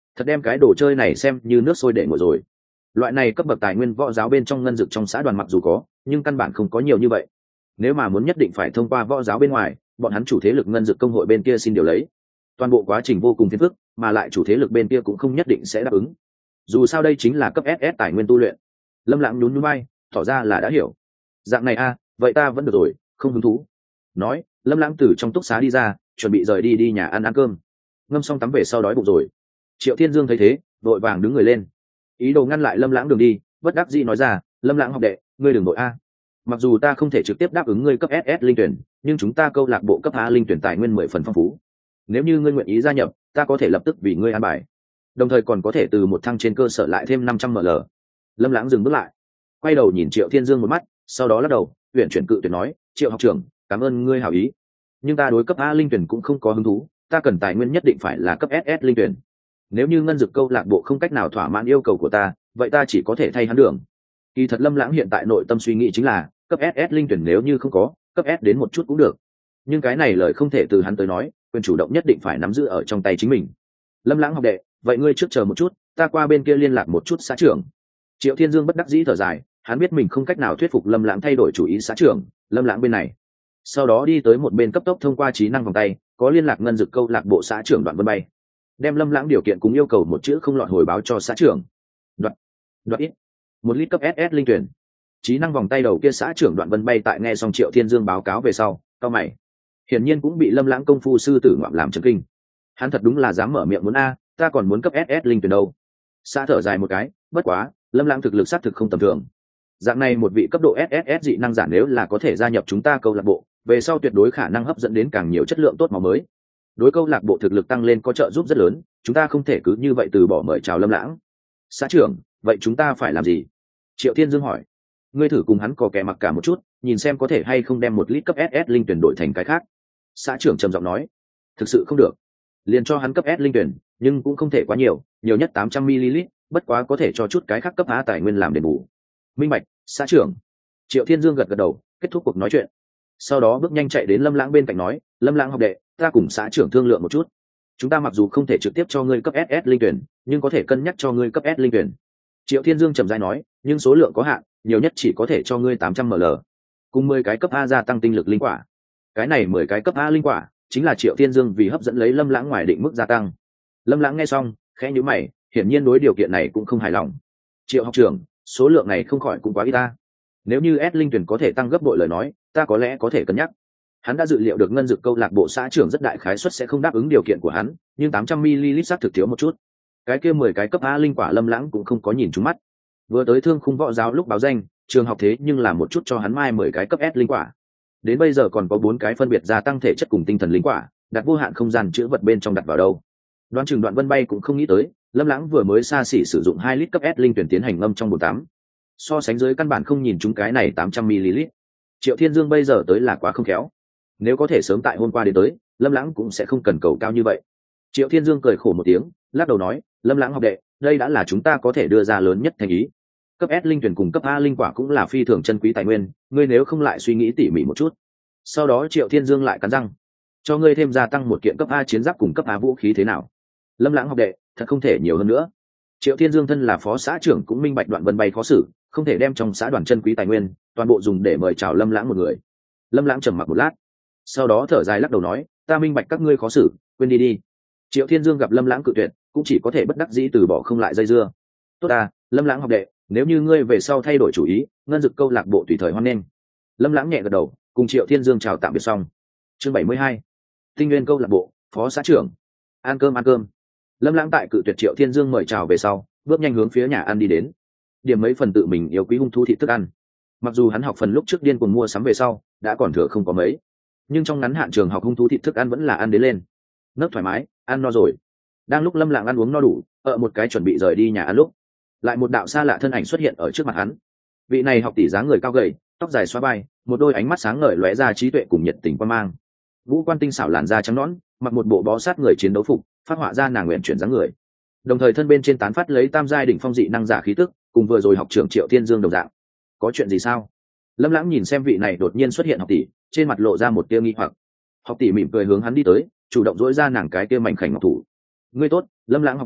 thật đem cái đồ chơi này xem như nước sôi để nguội rồi. Loại này cấp bậc tài nguyên võ giáo bên trong ngân dực trong xã đoàn mặc dù có, nhưng căn bản không có nhiều như vậy. Nếu mà muốn nhất định phải thông qua võ giáo bên ngoài, bọn hắn chủ thế lực ngân dực công hội bên kia xin điều lấy. Toàn bộ quá trình vô cùng phiền phức, mà lại chủ thế lực bên kia cũng không nhất định sẽ đáp ứng. Dù sao đây chính là cấp ét ét tài nguyên tu luyện. Lâm Lãng nhún nhún vai, tỏ ra là đã hiểu. Dạng này a, à, vậy ta vẫn được rồi, không hứng thú. Nói, Lâm Lãng từ trong túc xá đi ra, chuẩn bị rời đi đi nhà ăn ăn cơm. Ngâm xong tắm về sau đói bụng rồi. Triệu Thiên Dương thấy thế, vội vàng đứng người lên, ý đồ ngăn lại Lâm Lãng đường đi, bất đắc dĩ nói ra, Lâm Lãng học đệ, ngươi đừng nội a. Mặc dù ta không thể trực tiếp đáp ứng ngươi cấp ét ét linh tuyển, nhưng chúng ta câu lạc bộ cấp A linh tuyển tài nguyên mười phần phong phú. Nếu như ngươi nguyện ý gia nhập, ta có thể lập tức vì ngươi an bài, đồng thời còn có thể từ một thăng trên cơ sở lại thêm năm trăm ml. Lâm Lãng dừng bước lại, quay đầu nhìn Triệu Thiên Dương một mắt, sau đó lắc đầu, uyển chuyển cự tuyệt nói, Triệu học trưởng, cảm ơn ngươi hảo ý, nhưng ta đối cấp A linh tuyển cũng không có hứng thú, ta cần tài nguyên nhất định phải là cấp ét ét linh tuyển. Nếu như ngân dực câu lạc bộ không cách nào thỏa mãn yêu cầu của ta, vậy ta chỉ có thể thay hắn đường. Kỳ thật Lâm Lãng hiện tại nội tâm suy nghĩ chính là, cấp ét ét linh tuyển nếu như không có, cấp S đến một chút cũng được. Nhưng cái này lời không thể từ hắn tới nói, quyền chủ động nhất định phải nắm giữ ở trong tay chính mình. Lâm Lãng học đệ, vậy ngươi trước chờ một chút, ta qua bên kia liên lạc một chút xã trưởng. Triệu Thiên Dương bất đắc dĩ thở dài, hắn biết mình không cách nào thuyết phục Lâm Lãng thay đổi chủ ý xã trưởng. Lâm Lãng bên này, sau đó đi tới một bên cấp tốc thông qua trí năng vòng tay, có liên lạc ngân dực câu lạc bộ xã trưởng Đoạn Vân Bay, đem Lâm Lãng điều kiện cùng yêu cầu một chữ không lọt hồi báo cho xã trưởng. Đoạn, Đoạn ít, một lít cấp ét ét linh tuyển. Trí năng vòng tay đầu kia xã trưởng Đoạn Vân Bay tại nghe xong Triệu Thiên Dương báo cáo về sau, cau mày, hiển nhiên cũng bị Lâm Lãng công phu sư tử ngoạm làm chấn kinh. Hắn thật đúng là dám mở miệng muốn a, ta còn muốn cấp ét ét linh tuyển đâu. Xã thở dài một cái, bất quá, Lâm Lãng thực lực xác thực không tầm thường. Dạng này một vị cấp độ ét ét ét dị năng giả nếu là có thể gia nhập chúng ta câu lạc bộ, về sau tuyệt đối khả năng hấp dẫn đến càng nhiều chất lượng tốt máu mới. Đối câu lạc bộ thực lực tăng lên có trợ giúp rất lớn, chúng ta không thể cứ như vậy từ bỏ mời chào Lâm Lãng. Xã trưởng, vậy chúng ta phải làm gì? Triệu Thiên Dương hỏi. Ngươi thử cùng hắn có kẻ mặc cả một chút, nhìn xem có thể hay không đem một lít cấp ét ét linh tuyển đổi thành cái khác. Xã trưởng trầm giọng nói. Thực sự không được, liền cho hắn cấp S linh tuyển, nhưng cũng không thể quá nhiều, nhiều nhất tám trăm mi-li-lít, bất quá có thể cho chút cái khác cấp A tài nguyên làm đền bù. Minh bạch, xã trưởng. Triệu Thiên Dương gật gật đầu, kết thúc cuộc nói chuyện. Sau đó bước nhanh chạy đến Lâm Lãng bên cạnh nói, Lâm Lãng học đệ, ta cùng xã trưởng thương lượng một chút. Chúng ta mặc dù không thể trực tiếp cho ngươi cấp ét ét linh tuyển, nhưng có thể cân nhắc cho ngươi cấp S linh tuyển. Triệu Thiên Dương trầm rãi nói, nhưng số lượng có hạn, nhiều nhất chỉ có thể cho ngươi tám trăm mi-li-lít, cùng mười cái cấp A gia tăng tinh lực linh quả. Cái này mười cái cấp A linh quả, chính là Triệu Thiên Dương vì hấp dẫn lấy Lâm Lãng ngoài định mức gia tăng. Lâm Lãng nghe xong, khẽ nhíu mày, hiển nhiên đối điều kiện này cũng không hài lòng. Triệu học trưởng, số lượng này không khỏi cũng quá ít ta. Nếu như S linh tuyển có thể tăng gấp bội lời nói, ta có lẽ có thể cân nhắc. Hắn đã dự liệu được ngân dực câu lạc bộ xã trưởng rất đại khái suất sẽ không đáp ứng điều kiện của hắn, nhưng tám trăm mi-li-lít xác thực thiếu một chút. Cái kia mười cái cấp A linh quả Lâm Lãng cũng không có nhìn trúng mắt. Vừa tới Thương Khung Võ Giáo lúc báo danh, trường học thế nhưng là một chút cho hắn mai mười cái cấp S linh quả. Đến bây giờ còn có bốn cái phân biệt gia tăng thể chất cùng tinh thần linh quả, đặt vô hạn không gian chứa vật bên trong đặt vào đâu. Đoán chừng Đoạn Vân Bay cũng không nghĩ tới, Lâm Lãng vừa mới xa xỉ sử dụng hai lít cấp S linh tuyển tiến hành ngâm trong bồn tắm. So sánh dưới căn bản không nhìn chúng cái này tám trăm mi-li-lít. Triệu Thiên Dương bây giờ tới là quá không khéo. Nếu có thể sớm tại hôm qua đến tới, Lâm Lãng cũng sẽ không cần cầu cao như vậy. Triệu Thiên Dương cười khổ một tiếng, lắc đầu nói, Lâm Lãng học đệ, đây đã là chúng ta có thể đưa ra lớn nhất thành ý. Cấp S linh tuyển cùng cấp A linh quả cũng là phi thường chân quý tài nguyên, ngươi nếu không lại suy nghĩ tỉ mỉ một chút. Sau đó Triệu Thiên Dương lại cắn răng, cho ngươi thêm gia tăng một kiện cấp A chiến giáp cùng cấp A vũ khí thế nào? Lâm Lãng học đệ, thật không thể nhiều hơn nữa. Triệu Thiên Dương thân là phó xã trưởng cũng minh bạch Đoạn Vân Bay khó xử, không thể đem trong xã đoàn chân quý tài nguyên toàn bộ dùng để mời chào Lâm Lãng một người. Lâm Lãng trầm mặc một lát, sau đó thở dài lắc đầu nói, ta minh bạch các ngươi khó xử, quên đi đi. Triệu Thiên Dương gặp Lâm Lãng cự tuyệt, cũng chỉ có thể bất đắc dĩ từ bỏ không lại dây dưa. Tốt à, Lâm Lãng học đệ, nếu như ngươi về sau thay đổi chủ ý, ngân dực câu lạc bộ tùy thời hoan nghênh. Lâm Lãng nhẹ gật đầu, cùng Triệu Thiên Dương chào tạm biệt xong. Chương bảy mươi hai, Tinh Nguyên câu lạc bộ, phó xã trưởng. Ăn cơm ăn cơm. Lâm Lãng tại cự tuyệt Triệu Thiên Dương mời chào về sau, bước nhanh hướng phía nhà ăn đi đến. Điểm mấy phần tự mình yêu quý hung thú thịt thức ăn. Mặc dù hắn học phần lúc trước điên cuồng mua sắm về sau, đã còn thừa không có mấy, nhưng trong ngắn hạn trường học hung thú thịt thức ăn vẫn là ăn đến lên. Nấc thoải mái, ăn no rồi. Đang lúc Lâm Lãng ăn uống no đủ, ở một cái chuẩn bị rời đi nhà ăn lúc, lại một đạo xa lạ thân ảnh xuất hiện ở trước mặt hắn. Vị này học tỷ dáng người cao gầy, tóc dài xóa vai, một đôi ánh mắt sáng ngời lóe ra trí tuệ cùng nhiệt tình quan mang. Vũ quan tinh xảo làn da trắng nõn, mặc một bộ bó sát người chiến đấu phục, phát họa ra nàng nguyện chuyển dáng người. Đồng thời thân bên trên tán phát lấy tam giai đỉnh phong dị năng giả khí tức, cùng vừa rồi học trưởng Triệu Thiên Dương đồng dạng. Có chuyện gì sao? Lâm Lãng nhìn xem vị này đột nhiên xuất hiện học tỷ, trên mặt lộ ra một tia nghi hoặc. Học tỷ mỉm cười hướng hắn đi tới, chủ động duỗi ra nàng cái tia mảnh khảnh ngọc thủ. Ngươi tốt, Lâm Lãng học đệ,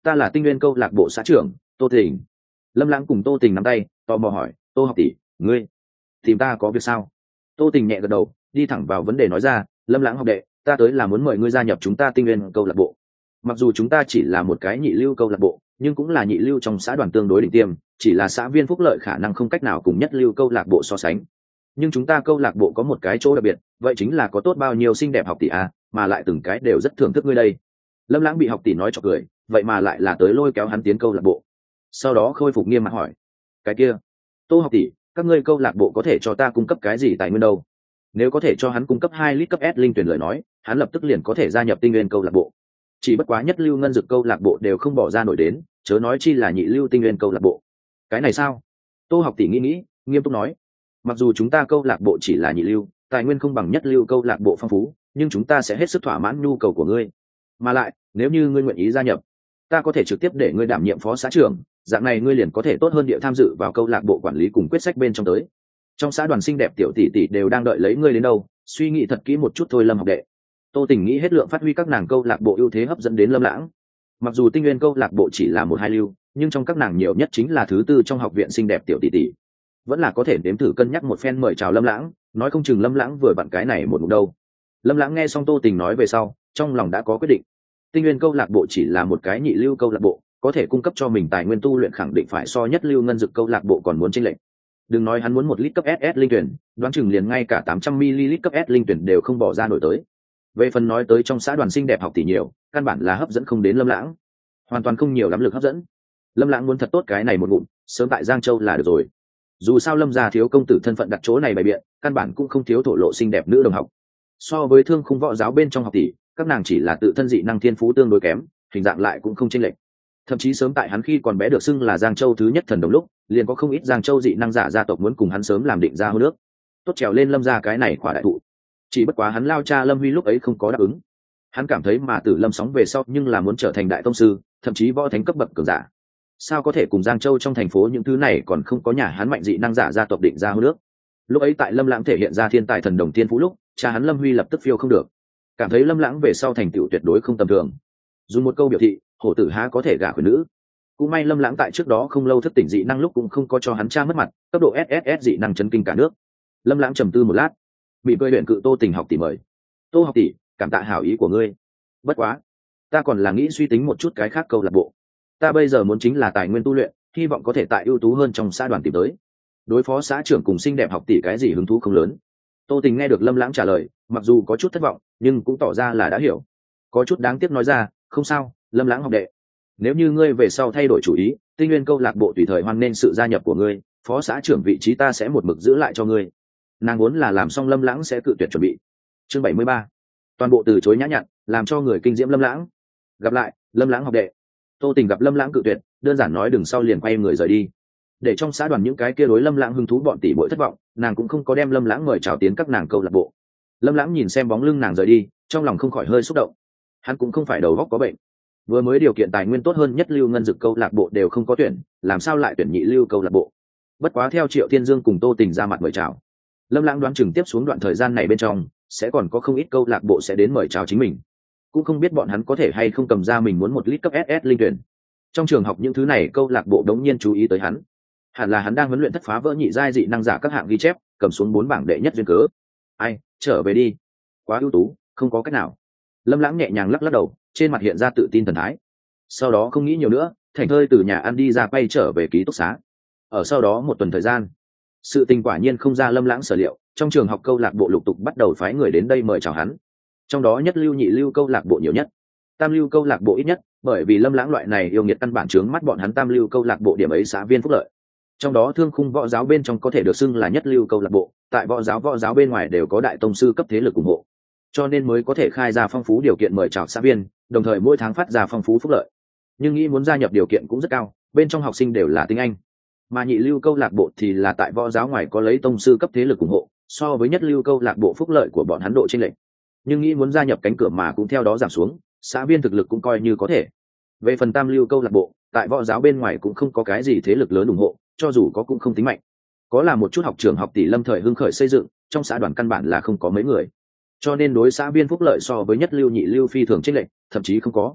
ta là tinh nguyên câu lạc bộ xã trưởng Tô Tình. Lâm Lãng cùng Tô Tình nắm tay tò mò hỏi, Tô học tỷ, ngươi tìm ta có việc sao? Tô Tình nhẹ gật đầu, đi thẳng vào vấn đề nói ra, Lâm Lãng học đệ, ta tới là muốn mời ngươi gia nhập chúng ta tinh nguyên câu lạc bộ. Mặc dù chúng ta chỉ là một cái nhị lưu câu lạc bộ, nhưng cũng là nhị lưu trong xã đoàn tương đối đỉnh tiêm, chỉ là xã viên phúc lợi khả năng không cách nào cùng nhất lưu câu lạc bộ so sánh. Nhưng chúng ta câu lạc bộ có một cái chỗ đặc biệt, vậy chính là có tốt bao nhiêu xinh đẹp học tỷ a, mà lại từng cái đều rất thưởng thức ngươi đây. Lâm Lãng bị học tỷ nói cho cười, vậy mà lại là tới lôi kéo hắn tiến câu lạc bộ. Sau đó khôi phục nghiêm mặt hỏi, cái kia, Tô học tỷ, các ngươi câu lạc bộ có thể cho ta cung cấp cái gì tài nguyên đâu? Nếu có thể cho hắn cung cấp hai lít cấp S linh tuyển lời nói, hắn lập tức liền có thể gia nhập tinh nguyên câu lạc bộ. Chỉ bất quá nhất lưu ngân dực câu lạc bộ đều không bỏ ra nổi đến, chớ nói chi là nhị lưu tinh nguyên câu lạc bộ. Cái này sao? Tô học tỷ nghĩ nghĩ, nghiêm túc nói, mặc dù chúng ta câu lạc bộ chỉ là nhị lưu, tài nguyên không bằng nhất lưu câu lạc bộ phong phú, nhưng chúng ta sẽ hết sức thỏa mãn nhu cầu của ngươi. Mà lại, nếu như ngươi nguyện ý gia nhập, ta có thể trực tiếp để ngươi đảm nhiệm phó xã trưởng, dạng này ngươi liền có thể tốt hơn địa tham dự vào câu lạc bộ quản lý cùng quyết sách bên trong tới. Trong xã đoàn xinh đẹp tiểu tỷ tỷ đều đang đợi lấy ngươi đến đâu, suy nghĩ thật kỹ một chút thôi Lâm học đệ. Tô Tình nghĩ hết lượng phát huy các nàng câu lạc bộ ưu thế hấp dẫn đến Lâm Lãng. Mặc dù tinh nguyên câu lạc bộ chỉ là một hai lưu, nhưng trong các nàng nhiều nhất chính là thứ tư trong học viện xinh đẹp tiểu tỷ tỷ, vẫn là có thể đếm thử cân nhắc một phen mời chào Lâm Lãng, nói không chừng Lâm Lãng vừa vặn cái này một mục đâu. Lâm Lãng nghe xong Tô Tình nói về sau, trong lòng đã có quyết định. Tinh nguyên câu lạc bộ chỉ là một cái nhị lưu câu lạc bộ, có thể cung cấp cho mình tài nguyên tu luyện khẳng định phải so nhất lưu ngân dực câu lạc bộ còn muốn chênh lệch. Đừng nói hắn muốn một lít cấp ét ét linh tuyển, đoán chừng liền ngay cả tám trăm mi-li-lít cấp S linh tuyển đều không bỏ ra nổi tới. Về phần nói tới trong xã đoàn xinh đẹp học tỷ nhiều, căn bản là hấp dẫn không đến Lâm Lãng, hoàn toàn không nhiều lắm lực hấp dẫn. Lâm Lãng muốn thật tốt cái này một ngụm, sớm tại Giang Châu là được rồi. Dù sao Lâm gia thiếu công tử thân phận đặt chỗ này bày biện, căn bản cũng không thiếu thổ lộ xinh đẹp nữ đồng học. So với thương khung võ giáo bên trong học tỷ, các nàng chỉ là tự thân dị năng thiên phú tương đối kém, hình dạng lại cũng không chênh lệch. Thậm chí sớm tại hắn khi còn bé được xưng là Giang Châu thứ nhất thần đồng lúc, liền có không ít Giang Châu dị năng giả gia tộc muốn cùng hắn sớm làm định ra hôn nước, tốt trèo lên Lâm gia cái này khỏa đại thụ. Chỉ bất quá hắn lao cha Lâm Huy lúc ấy không có đáp ứng. Hắn cảm thấy mà Tử Lâm sóng về sau nhưng là muốn trở thành đại tông sư, thậm chí võ thánh cấp bậc cường giả. Sao có thể cùng Giang Châu trong thành phố những thứ này còn không có nhà hắn mạnh dị năng giả gia tộc định ra hôn nước. Lúc ấy tại Lâm Lãng thể hiện ra thiên tài thần đồng tiên phú lúc, cha hắn Lâm Huy lập tức phiêu không được, cảm thấy Lâm Lãng về sau thành tựu tuyệt đối không tầm thường. Dùng một câu biểu thị, hổ tử há có thể gả khuyển nữ. Cũng may Lâm Lãng tại trước đó không lâu thức tỉnh dị năng lúc cũng không có cho hắn cha mất mặt, cấp độ ét ét ét dị năng chấn kinh cả nước. Lâm Lãng trầm tư một lát, bị bơi luyện cự Tô Tình học tỷ mời. Tô học tỷ, cảm tạ hảo ý của ngươi. Bất quá, ta còn là nghĩ suy tính một chút cái khác câu lạc bộ. Ta bây giờ muốn chính là tài nguyên tu luyện, hy vọng có thể tại ưu tú hơn trong xã đoàn tìm tới. Đối phó xã trưởng cùng xinh đẹp học tỷ cái gì hứng thú không lớn. Tô Tình nghe được Lâm Lãng trả lời, mặc dù có chút thất vọng, nhưng cũng tỏ ra là đã hiểu. Có chút đáng tiếc nói ra, không sao, Lâm Lãng học đệ. Nếu như ngươi về sau thay đổi chủ ý, tinh nguyên câu lạc bộ tùy thời hoan nên sự gia nhập của ngươi, phó xã trưởng vị trí ta sẽ một mực giữ lại cho ngươi. Nàng vốn là làm xong Lâm Lãng sẽ cự tuyệt chuẩn bị. Chương bảy mươi ba, toàn bộ từ chối nhã nhặn, làm cho người kinh diễm Lâm Lãng. Gặp lại, Lâm Lãng học đệ. Tô Tình gặp Lâm Lãng cự tuyệt, đơn giản nói đừng sau liền quay người rời đi. Để trong xã đoàn những cái kia đối Lâm Lãng hứng thú bọn tỷ muội thất vọng, nàng cũng không có đem Lâm Lãng mời chào tiến các nàng câu lạc bộ. Lâm Lãng nhìn xem bóng lưng nàng rời đi, trong lòng không khỏi hơi xúc động. Hắn cũng không phải đầu óc có bệnh, vừa mới điều kiện tài nguyên tốt hơn nhất lưu ngân dực câu lạc bộ đều không có tuyển, làm sao lại tuyển nhị lưu câu lạc bộ. Bất quá theo Triệu Thiên Dương cùng Tô Tình ra mặt mời chào, Lâm Lãng đoán chừng tiếp xuống đoạn thời gian này bên trong sẽ còn có không ít câu lạc bộ sẽ đến mời chào chính mình, cũng không biết bọn hắn có thể hay không cầm ra mình muốn một lít cấp ét ét linh tuyển. Trong trường học những thứ này câu lạc bộ đống nhiên chú ý tới hắn, hẳn là hắn đang huấn luyện thất phá vỡ nhị giai dị năng giả các hạng ghi chép, cầm xuống bốn bảng đệ nhất duyên cớ. Ai, trở về đi, quá ưu tú, không có cách nào. Lâm Lãng nhẹ nhàng lắc lắc đầu, trên mặt hiện ra tự tin thần thái. Sau đó không nghĩ nhiều nữa, thành thơi từ nhà ăn đi ra quay trở về ký túc xá. Ở sau đó một tuần thời gian, sự tình quả nhiên không ra Lâm Lãng sở liệu, trong trường học câu lạc bộ lục tục bắt đầu phái người đến đây mời chào hắn. Trong đó nhất lưu nhị lưu câu lạc bộ nhiều nhất, tam lưu câu lạc bộ ít nhất, bởi vì Lâm Lãng loại này yêu nghiệt căn bản chướng mắt bọn hắn tam lưu câu lạc bộ điểm ấy xã viên phúc lợi. Trong đó thương khung võ giáo bên trong có thể được xưng là nhất lưu câu lạc bộ, tại võ giáo võ giáo bên ngoài đều có đại tông sư cấp thế lực ủng hộ, cho nên mới có thể khai ra phong phú điều kiện mời chào xã viên, đồng thời mỗi tháng phát ra phong phú phúc lợi. Nhưng nghĩ muốn gia nhập điều kiện cũng rất cao, bên trong học sinh đều là tiếng Anh, mà nhị lưu câu lạc bộ thì là tại võ giáo ngoài có lấy tông sư cấp thế lực ủng hộ, so với nhất lưu câu lạc bộ phúc lợi của bọn hắn độ chênh lệch. Nhưng nghĩ muốn gia nhập cánh cửa mà cũng theo đó giảm xuống, xã viên thực lực cũng coi như có thể. Về phần tam lưu câu lạc bộ, tại võ giáo bên ngoài cũng không có cái gì thế lực lớn ủng hộ, cho dù có cũng không tính mạnh. Có là một chút học trường học tỷ lâm thời hưng khởi xây dựng, trong xã đoàn căn bản là không có mấy người, cho nên đối xã viên phúc lợi so với nhất lưu nhị lưu phi thường chênh lệch, thậm chí không có.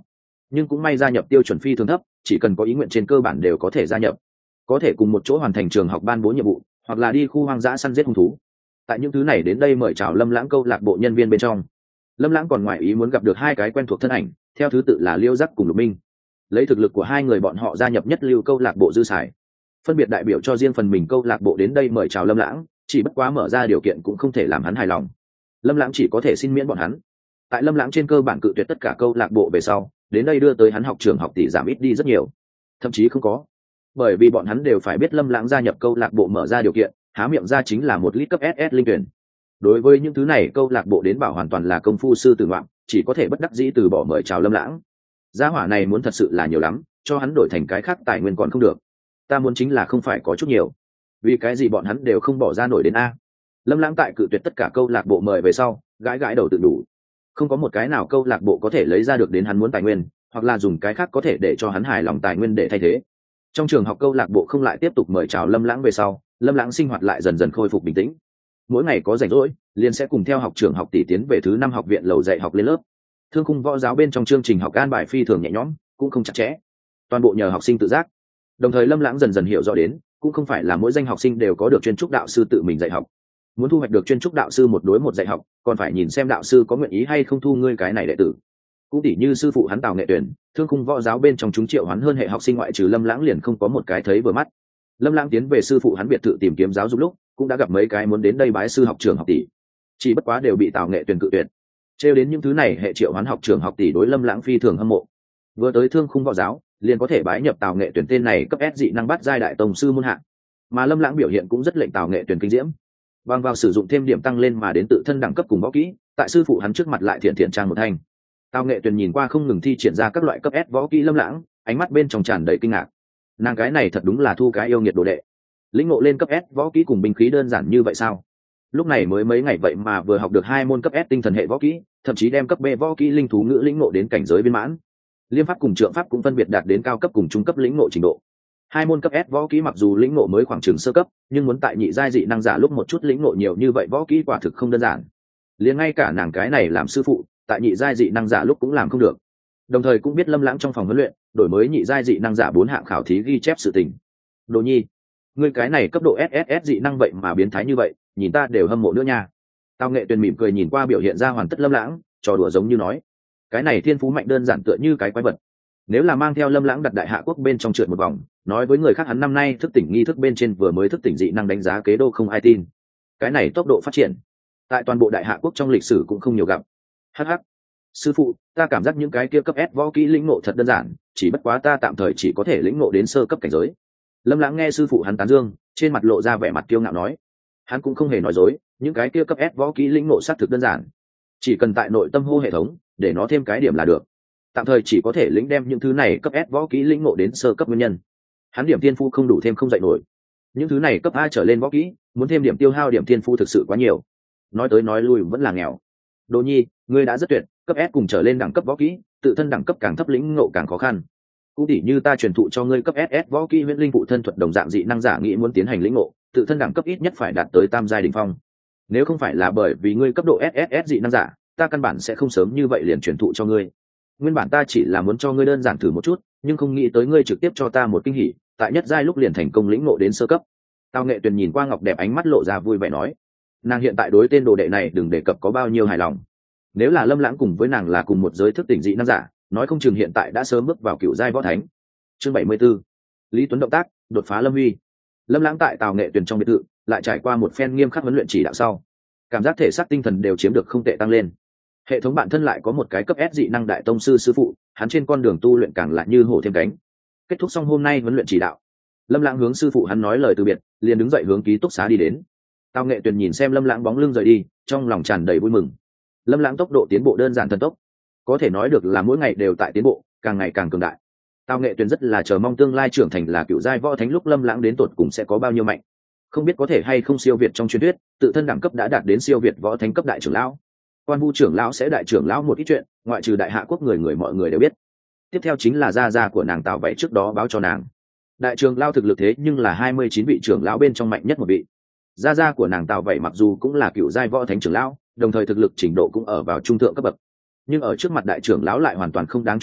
nhưng cũng may gia nhập tiêu chuẩn phi thường thấp, chỉ cần có ý nguyện trên cơ bản đều có thể gia nhập, có thể cùng một chỗ hoàn thành trường học ban bố nhiệm vụ, hoặc là đi khu hoang dã săn giết hung thú. Tại những thứ này đến đây mời chào Lâm Lãng câu lạc bộ nhân viên bên trong, Lâm Lãng còn ngoài ý muốn gặp được hai cái quen thuộc thân ảnh, theo thứ tự là Liêu Giác cùng Lục Minh. Lấy thực lực của hai người bọn họ gia nhập nhất lưu câu lạc bộ dư sải, phân biệt đại biểu cho riêng phần mình câu lạc bộ đến đây mời chào Lâm Lãng, chỉ bất quá mở ra điều kiện cũng không thể làm hắn hài lòng. Lâm Lãng chỉ có thể xin miễn bọn hắn. Tại Lâm Lãng trên cơ bản cự tuyệt tất cả câu lạc bộ về sau, đến đây đưa tới hắn học trường học tỷ giảm ít đi rất nhiều, thậm chí không có. Bởi vì bọn hắn đều phải biết Lâm Lãng gia nhập câu lạc bộ mở ra điều kiện, há miệng ra chính là một lít cấp ét ét linh tuyển. Đối với những thứ này câu lạc bộ đến bảo hoàn toàn là công phu sư tử ngoạm, chỉ có thể bất đắc dĩ từ bỏ mời chào Lâm Lãng. Gia hỏa này muốn thật sự là nhiều lắm, cho hắn đổi thành cái khác tài nguyên còn không được. Ta muốn chính là không phải có chút nhiều, vì cái gì bọn hắn đều không bỏ ra nổi đến a. Lâm Lãng tại cự tuyệt tất cả câu lạc bộ mời về sau, gãi gãi đầu tự đủ. Không có một cái nào câu lạc bộ có thể lấy ra được đến hắn muốn tài nguyên, hoặc là dùng cái khác có thể để cho hắn hài lòng tài nguyên để thay thế. Trong trường học câu lạc bộ không lại tiếp tục mời chào Lâm Lãng về sau, Lâm Lãng sinh hoạt lại dần dần khôi phục bình tĩnh. Mỗi ngày có rảnh rỗi, liền sẽ cùng theo học trường học tỷ tiến về thứ năm học viện lầu dạy học lên lớp. Thương khung võ giáo bên trong chương trình học an bài phi thường nhẹ nhõm, cũng không chặt chẽ, toàn bộ nhờ học sinh tự giác. Đồng thời Lâm Lãng dần dần hiểu rõ đến, cũng không phải là mỗi danh học sinh đều có được chuyên trúc đạo sư tự mình dạy học. Muốn thu hoạch được chuyên trúc đạo sư một đối một dạy học, còn phải nhìn xem đạo sư có nguyện ý hay không thu ngươi cái này đệ tử. Cũng tỉ như sư phụ hắn Tào Nghệ Tuyển, thương khung võ giáo bên trong chúng triệu hắn hơn hệ học sinh ngoại trừ Lâm Lãng liền không có một cái thấy vừa mắt. Lâm Lãng tiến về sư phụ hắn biệt thự tìm kiếm giáo dục lúc, cũng đã gặp mấy cái muốn đến đây bái sư học trường học tỷ, chỉ bất quá đều bị Tào Nghệ Tuyển cự tuyệt. Trêu đến những thứ này hệ triệu hắn học trường học tỷ đối Lâm Lãng phi thường hâm mộ. Vừa tới thương khung võ giáo, liền có thể bái nhập Tào Nghệ Tuyển tên này cấp S dị năng bắt giai đại tông sư môn hạng. Mà Lâm Lãng biểu hiện cũng rất lệnh Tào Nghệ Tuyển kinh diễm. Bằng vào sử dụng thêm điểm tăng lên mà đến tự thân đẳng cấp cùng võ kỹ, tại sư phụ hắn trước mặt lại thiện thiện trang một thanh. Tào Nghệ Tuyển nhìn qua không ngừng thi triển ra các loại cấp S võ kỹ Lâm Lãng, ánh mắt bên trong tràn đầy kinh ngạc. Nàng cái này thật đúng là thu cái yêu nghiệt đồ đệ. Lĩnh ngộ lên cấp S võ kỹ cùng binh khí đơn giản như vậy sao? Lúc này mới mấy ngày vậy mà vừa học được hai môn cấp S tinh thần hệ võ kỹ, thậm chí đem cấp B võ kỹ linh thú ngữ lĩnh ngộ đến cảnh giới viên mãn. Liêm pháp cùng trượng pháp cũng phân biệt đạt đến cao cấp cùng trung cấp lĩnh ngộ trình độ. Hai môn cấp S võ kỹ mặc dù lĩnh ngộ mới khoảng chừng sơ cấp, nhưng muốn tại nhị giai dị năng giả lúc một chút lĩnh ngộ nhiều như vậy võ kỹ quả thực không đơn giản. Liền ngay cả nàng cái này làm sư phụ, tại nhị giai dị năng giả lúc cũng làm không được. Đồng thời cũng biết Lâm Lãng trong phòng huấn luyện, đổi mới nhị giai dị năng giả bốn hạng khảo thí ghi chép sự tình. Đồ Nhi, ngươi cái này cấp độ ét ét ét dị năng vậy mà biến thái như vậy, nhìn ta đều hâm mộ nữa nha. Tào Nghệ Tuyển mỉm cười nhìn qua biểu hiện ra hoàn tất Lâm Lãng, trò đùa giống như nói, cái này thiên phú mạnh đơn giản tựa như cái quái vật. Nếu là mang theo Lâm Lãng đặt đại hạ quốc bên trong trượt một vòng, nói với người khác hắn năm nay thức tỉnh nghi thức bên trên vừa mới thức tỉnh dị năng đánh giá kế đô không ai tin. Cái này tốc độ phát triển, tại toàn bộ đại hạ quốc trong lịch sử cũng không nhiều gặp. Hắc hắc, sư phụ, ta cảm giác những cái kia cấp S võ kỹ lĩnh ngộ thật đơn giản, chỉ bất quá ta tạm thời chỉ có thể lĩnh ngộ đến sơ cấp cảnh giới. Lâm Lãng nghe sư phụ hắn tán dương, trên mặt lộ ra vẻ mặt kiêu ngạo nói, hắn cũng không hề nói dối, những cái kia cấp S võ kỹ lĩnh ngộ xác thực đơn giản, chỉ cần tại nội tâm hô hệ thống, để nó thêm cái điểm là được. Tạm thời chỉ có thể lĩnh đem những thứ này cấp S võ kỹ lĩnh ngộ đến sơ cấp nguyên nhân. Hắn điểm thiên phu không đủ thêm không dạy nổi. Những thứ này cấp A trở lên võ kỹ, muốn thêm điểm tiêu hao điểm thiên phu thực sự quá nhiều. Nói tới nói lui vẫn là nghèo. Đồ Nhi, ngươi đã rất tuyệt, cấp S cùng trở lên đẳng cấp võ kỹ, tự thân đẳng cấp càng thấp lĩnh ngộ càng khó khăn. Cũng tỉ như ta truyền thụ cho ngươi cấp ét ét võ kỹ huyễn linh phụ thân thuật đồng dạng dị năng giả nghĩ muốn tiến hành lĩnh ngộ, tự thân đẳng cấp ít nhất phải đạt tới tam giai đỉnh phong. Nếu không phải là bởi vì ngươi cấp độ ét ét ét dị năng giả, ta căn bản sẽ không sớm như vậy liền truyền thụ cho ngươi. Nguyên bản ta chỉ là muốn cho ngươi đơn giản thử một chút, nhưng không nghĩ tới ngươi trực tiếp cho ta một kinh hỉ, tại nhất giai lúc liền thành công lĩnh ngộ đến sơ cấp. Tào Nghệ Tuyền nhìn qua Ngọc Đẹp ánh mắt lộ ra vui vẻ nói, nàng hiện tại đối tên đồ đệ này đừng đề cập có bao nhiêu hài lòng. Nếu là Lâm Lãng cùng với nàng là cùng một giới thức tỉnh dị năng giả, nói không chừng hiện tại đã sớm bước vào cựu giai võ thánh. Chương bảy mươi 74. Lý Tuấn động tác, đột phá Lâm Huy. Lâm Lãng tại Tào Nghệ Tuyền trong biệt thự, lại trải qua một phen nghiêm khắc huấn luyện chỉ đạo sau, cảm giác thể xác tinh thần đều chiếm được không tệ tăng lên. Hệ thống bản thân lại có một cái cấp S dị năng đại tông sư sư phụ, hắn trên con đường tu luyện càng lại như hổ thêm cánh. Kết thúc xong hôm nay huấn luyện chỉ đạo, Lâm Lãng hướng sư phụ hắn nói lời từ biệt, liền đứng dậy hướng ký túc xá đi đến. Tào Nghệ Tuyền nhìn xem Lâm Lãng bóng lưng rời đi, trong lòng tràn đầy vui mừng. Lâm Lãng tốc độ tiến bộ đơn giản thần tốc, có thể nói được là mỗi ngày đều tại tiến bộ, càng ngày càng cường đại. Tào Nghệ Tuyền rất là chờ mong tương lai trưởng thành là cựu giai võ thánh lúc Lâm Lãng đến tột cùng sẽ có bao nhiêu mạnh. Không biết có thể hay không siêu việt trong truyền thuyết, tự thân đẳng cấp đã đạt đến siêu việt võ thánh cấp đại trưởng lão. Quan Vu trưởng lão sẽ đại trưởng lão một ít chuyện, ngoại trừ đại hạ quốc người người mọi người đều biết. Tiếp theo chính là gia gia của nàng Tào Vậy trước đó báo cho nàng. Đại trưởng lão thực lực thế nhưng là hai mươi chín vị trưởng lão bên trong mạnh nhất một vị. Gia gia của nàng Tào Vậy mặc dù cũng là cựu giai võ thánh trưởng lão, đồng thời thực lực trình độ cũng ở vào trung thượng cấp bậc. Nhưng ở trước mặt đại trưởng lão lại hoàn toàn không đáng chú ý,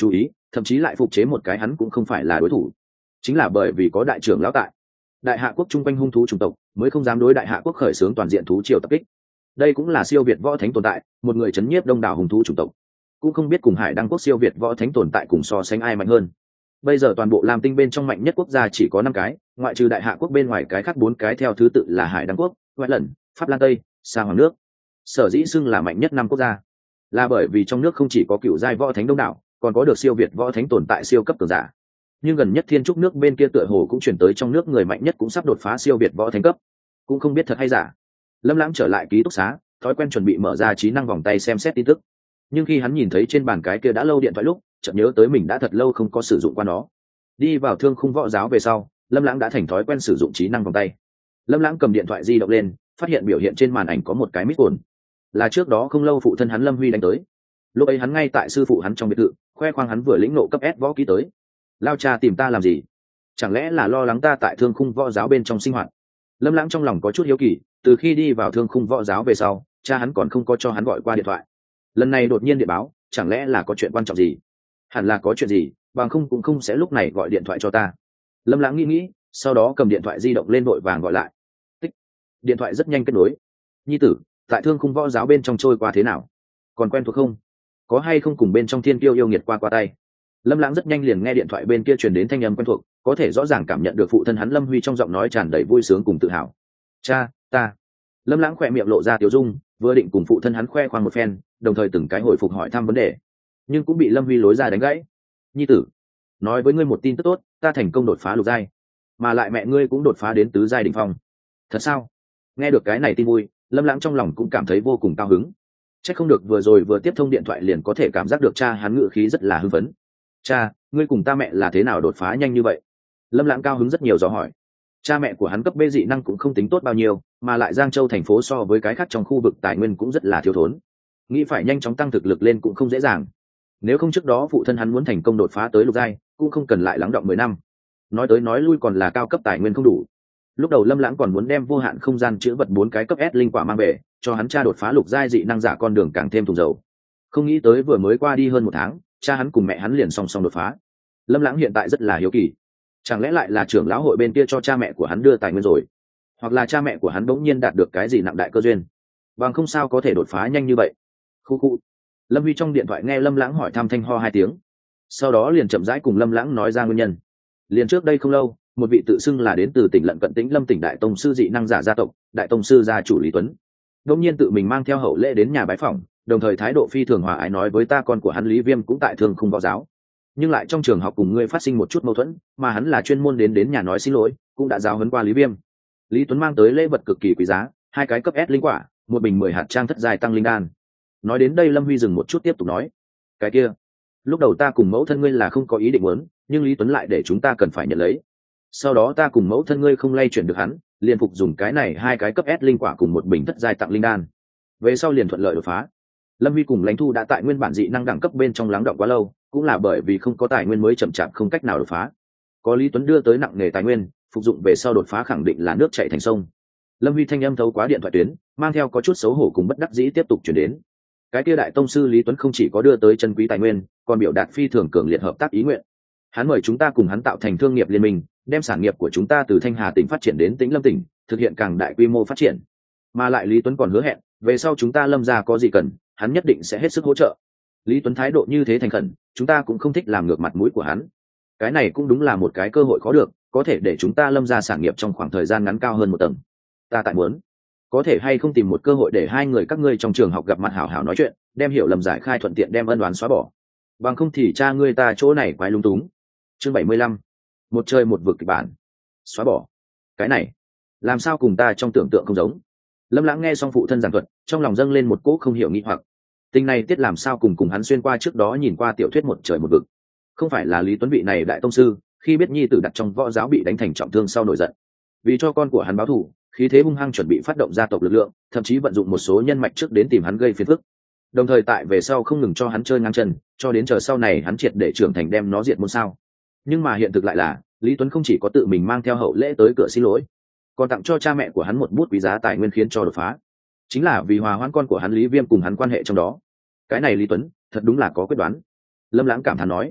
thậm chí lại phục chế một cái hắn cũng không phải là đối thủ. Chính là bởi vì có đại trưởng lão tại, đại hạ quốc chung quanh hung thú chủng tộc mới không dám đối đại hạ quốc khởi xướng toàn diện thú triều tập kích. Đây cũng là siêu việt võ thánh tồn tại, một người chấn nhiếp đông đảo hung thú chủng tộc, cũng không biết cùng hải đăng quốc siêu việt võ thánh tồn tại cùng so sánh ai mạnh hơn. Bây giờ toàn bộ lam tinh bên trong mạnh nhất quốc gia chỉ có năm cái, ngoại trừ đại hạ quốc bên ngoài cái khác bốn cái theo thứ tự là hải đăng quốc, ngoại lần, pháp lan tây, sa hoàng nước. Sở dĩ xưng là mạnh nhất năm quốc gia là bởi vì trong nước không chỉ có cựu giai võ thánh đông đảo, còn có được siêu việt võ thánh tồn tại siêu cấp cường giả. Nhưng gần nhất thiên trúc nước bên kia tựa hồ cũng chuyển tới trong nước người mạnh nhất cũng sắp đột phá siêu việt võ thánh cấp, cũng không biết thật hay giả. Lâm Lãng trở lại ký túc xá, thói quen chuẩn bị mở ra trí năng vòng tay xem xét tin tức. Nhưng khi hắn nhìn thấy trên bàn cái kia đã lâu điện thoại lúc, chợt nhớ tới mình đã thật lâu không có sử dụng qua nó. Đi vào thương khung võ giáo về sau, Lâm Lãng đã thành thói quen sử dụng trí năng vòng tay. Lâm Lãng cầm điện thoại di động lên, phát hiện biểu hiện trên màn ảnh có một cái miss call. Là trước đó không lâu phụ thân hắn Lâm Huy đánh tới. Lúc ấy hắn ngay tại sư phụ hắn trong biệt thự, khoe khoang hắn vừa lĩnh ngộ cấp S võ kỹ tới. Lao cha tìm ta làm gì? Chẳng lẽ là lo lắng ta tại thương khung võ giáo bên trong sinh hoạt? Lâm Lãng trong lòng có chút hiếu kỳ, từ khi đi vào thương khung võ giáo về sau, cha hắn còn không có cho hắn gọi qua điện thoại. Lần này đột nhiên điện báo, chẳng lẽ là có chuyện quan trọng gì? Hẳn là có chuyện gì, bằng không cũng không sẽ lúc này gọi điện thoại cho ta. Lâm Lãng nghĩ nghĩ, sau đó cầm điện thoại di động lên vội vàng gọi lại. Tích. Điện thoại rất nhanh kết nối. Nhi tử, tại thương khung võ giáo bên trong trôi qua thế nào? Còn quen thuộc không? Có hay không cùng bên trong thiên kiêu yêu nghiệt qua qua tay? Lâm Lãng rất nhanh liền nghe điện thoại bên kia truyền đến thanh âm quen thuộc, có thể rõ ràng cảm nhận được phụ thân hắn Lâm Huy trong giọng nói tràn đầy vui sướng cùng tự hào. Cha, ta. Lâm Lãng khỏe miệng lộ ra tiểu dung, vừa định cùng phụ thân hắn khoe khoang một phen, đồng thời từng cái hồi phục hỏi thăm vấn đề, nhưng cũng bị Lâm Huy lối ra đánh gãy. Nhi tử, nói với ngươi một tin tức tốt, ta thành công đột phá lục giai, mà lại mẹ ngươi cũng đột phá đến tứ giai đỉnh phong. Thật sao? Nghe được cái này tin vui, Lâm Lãng trong lòng cũng cảm thấy vô cùng cao hứng. Chắc không được vừa rồi vừa tiếp thông điện thoại liền có thể cảm giác được cha hắn ngự khí rất là hưng phấn. Cha, ngươi cùng ta mẹ là thế nào đột phá nhanh như vậy? Lâm Lãng cao hứng rất nhiều dò hỏi. Cha mẹ của hắn cấp B dị năng cũng không tính tốt bao nhiêu, mà lại Giang Châu thành phố so với cái khác trong khu vực tài nguyên cũng rất là thiếu thốn, nghĩ phải nhanh chóng tăng thực lực lên cũng không dễ dàng. Nếu không trước đó phụ thân hắn muốn thành công đột phá tới lục giai, cũng không cần lại lắng động mười năm. Nói tới nói lui còn là cao cấp tài nguyên không đủ. Lúc đầu Lâm Lãng còn muốn đem vô hạn không gian chứa vật bốn cái cấp S linh quả mang về, cho hắn cha đột phá lục giai dị năng giả con đường càng thêm thùng dầu. Không nghĩ tới vừa mới qua đi hơn một tháng, cha hắn cùng mẹ hắn liền song song đột phá. Lâm Lãng hiện tại rất là hiếu kỳ, chẳng lẽ lại là trưởng lão hội bên kia cho cha mẹ của hắn đưa tài nguyên rồi, hoặc là cha mẹ của hắn bỗng nhiên đạt được cái gì nặng đại cơ duyên, bằng không sao có thể đột phá nhanh như vậy. Khu khu. Lâm Huy trong điện thoại nghe Lâm Lãng hỏi thăm thanh ho hai tiếng, sau đó liền chậm rãi cùng Lâm Lãng nói ra nguyên nhân. Liền trước đây không lâu, một vị tự xưng là đến từ tỉnh Lận Cận Tĩnh Lâm tỉnh đại tông sư dị năng giả gia tộc, đại tông sư gia chủ Lý Tuấn, bỗng nhiên tự mình mang theo hậu lễ đến nhà bái phỏng, đồng thời thái độ phi thường hòa ái nói với ta con của hắn Lý Viêm cũng tại Thương Khung Võ giáo, nhưng lại trong trường học cùng ngươi phát sinh một chút mâu thuẫn, mà hắn là chuyên môn đến đến nhà nói xin lỗi, cũng đã giáo huấn qua Lý Viêm. Lý Tuấn mang tới lễ vật cực kỳ quý giá, hai cái cấp S linh quả, một bình mười hạt trang thất giai tăng linh đan. Nói đến đây Lâm Huy dừng một chút tiếp tục nói, cái kia, lúc đầu ta cùng mẫu thân ngươi là không có ý định muốn, nhưng Lý Tuấn lại để chúng ta cần phải nhận lấy. Sau đó ta cùng mẫu thân ngươi không lay chuyển được hắn, liền phục dùng cái này hai cái cấp S linh quả cùng một bình thất giai tặng linh đan. Về sau liền thuận lợi đột phá. Lâm Huy cùng Lãnh Thu đã tại nguyên bản dị năng đẳng cấp bên trong lắng động quá lâu, cũng là bởi vì không có tài nguyên mới chậm chạp không cách nào đột phá. Có Lý Tuấn đưa tới nặng nghề tài nguyên, phục dụng về sau đột phá khẳng định là nước chảy thành sông. Lâm Huy thanh âm thấu quá điện thoại tuyến, mang theo có chút xấu hổ cùng bất đắc dĩ tiếp tục chuyển đến. Cái kia đại tông sư Lý Tuấn không chỉ có đưa tới chân quý tài nguyên, còn biểu đạt phi thường cường liệt hợp tác ý nguyện. Hắn mời chúng ta cùng hắn tạo thành thương nghiệp liên minh, đem sản nghiệp của chúng ta từ Thanh Hà tỉnh phát triển đến Tĩnh Lâm tỉnh, thực hiện càng đại quy mô phát triển. Mà lại Lý Tuấn còn hứa hẹn, về sau chúng ta Lâm gia có gì cần, hắn nhất định sẽ hết sức hỗ trợ. Lý Tuấn thái độ như thế thành khẩn, chúng ta cũng không thích làm ngược mặt mũi của hắn. Cái này cũng đúng là một cái cơ hội khó được, có thể để chúng ta Lâm gia sản nghiệp trong khoảng thời gian ngắn cao hơn một tầng. Ta tại muốn, có thể hay không tìm một cơ hội để hai người các ngươi trong trường học gặp mặt hảo hảo nói chuyện, đem hiểu lầm giải khai thuận tiện đem ân oán xóa bỏ. Bằng không thì cha ngươi ta chỗ này quái lung túng. Chương bảy mươi lăm, một trời một vực kịch bản. Xóa bỏ. Cái này, làm sao cùng ta trong tưởng tượng không giống. Lâm Lãng nghe xong phụ thân giảng thuật, trong lòng dâng lên một cỗ không hiểu nghi hoặc. Tình này tiết làm sao cùng cùng hắn xuyên qua trước đó nhìn qua tiểu thuyết một trời một vực. Không phải là Lý Tuấn vị này đại tông sư, khi biết nhi tử đặt trong võ giáo bị đánh thành trọng thương sau nổi giận, vì cho con của hắn báo thù, khí thế hung hăng chuẩn bị phát động gia tộc lực lượng, thậm chí vận dụng một số nhân mạch trước đến tìm hắn gây phiền phức. Đồng thời tại về sau không ngừng cho hắn chơi ngang chân, cho đến chờ sau này hắn triệt để trưởng thành đem nó diệt môn sao. Nhưng mà hiện thực lại là, Lý Tuấn không chỉ có tự mình mang theo hậu lễ tới cửa xin lỗi, còn tặng cho cha mẹ của hắn một bút quý giá tài nguyên khiến cho đột phá. Chính là vì hòa hoãn con của hắn Lý Viêm cùng hắn quan hệ trong đó. Cái này Lý Tuấn, thật đúng là có quyết đoán. Lâm Lãng cảm thán nói.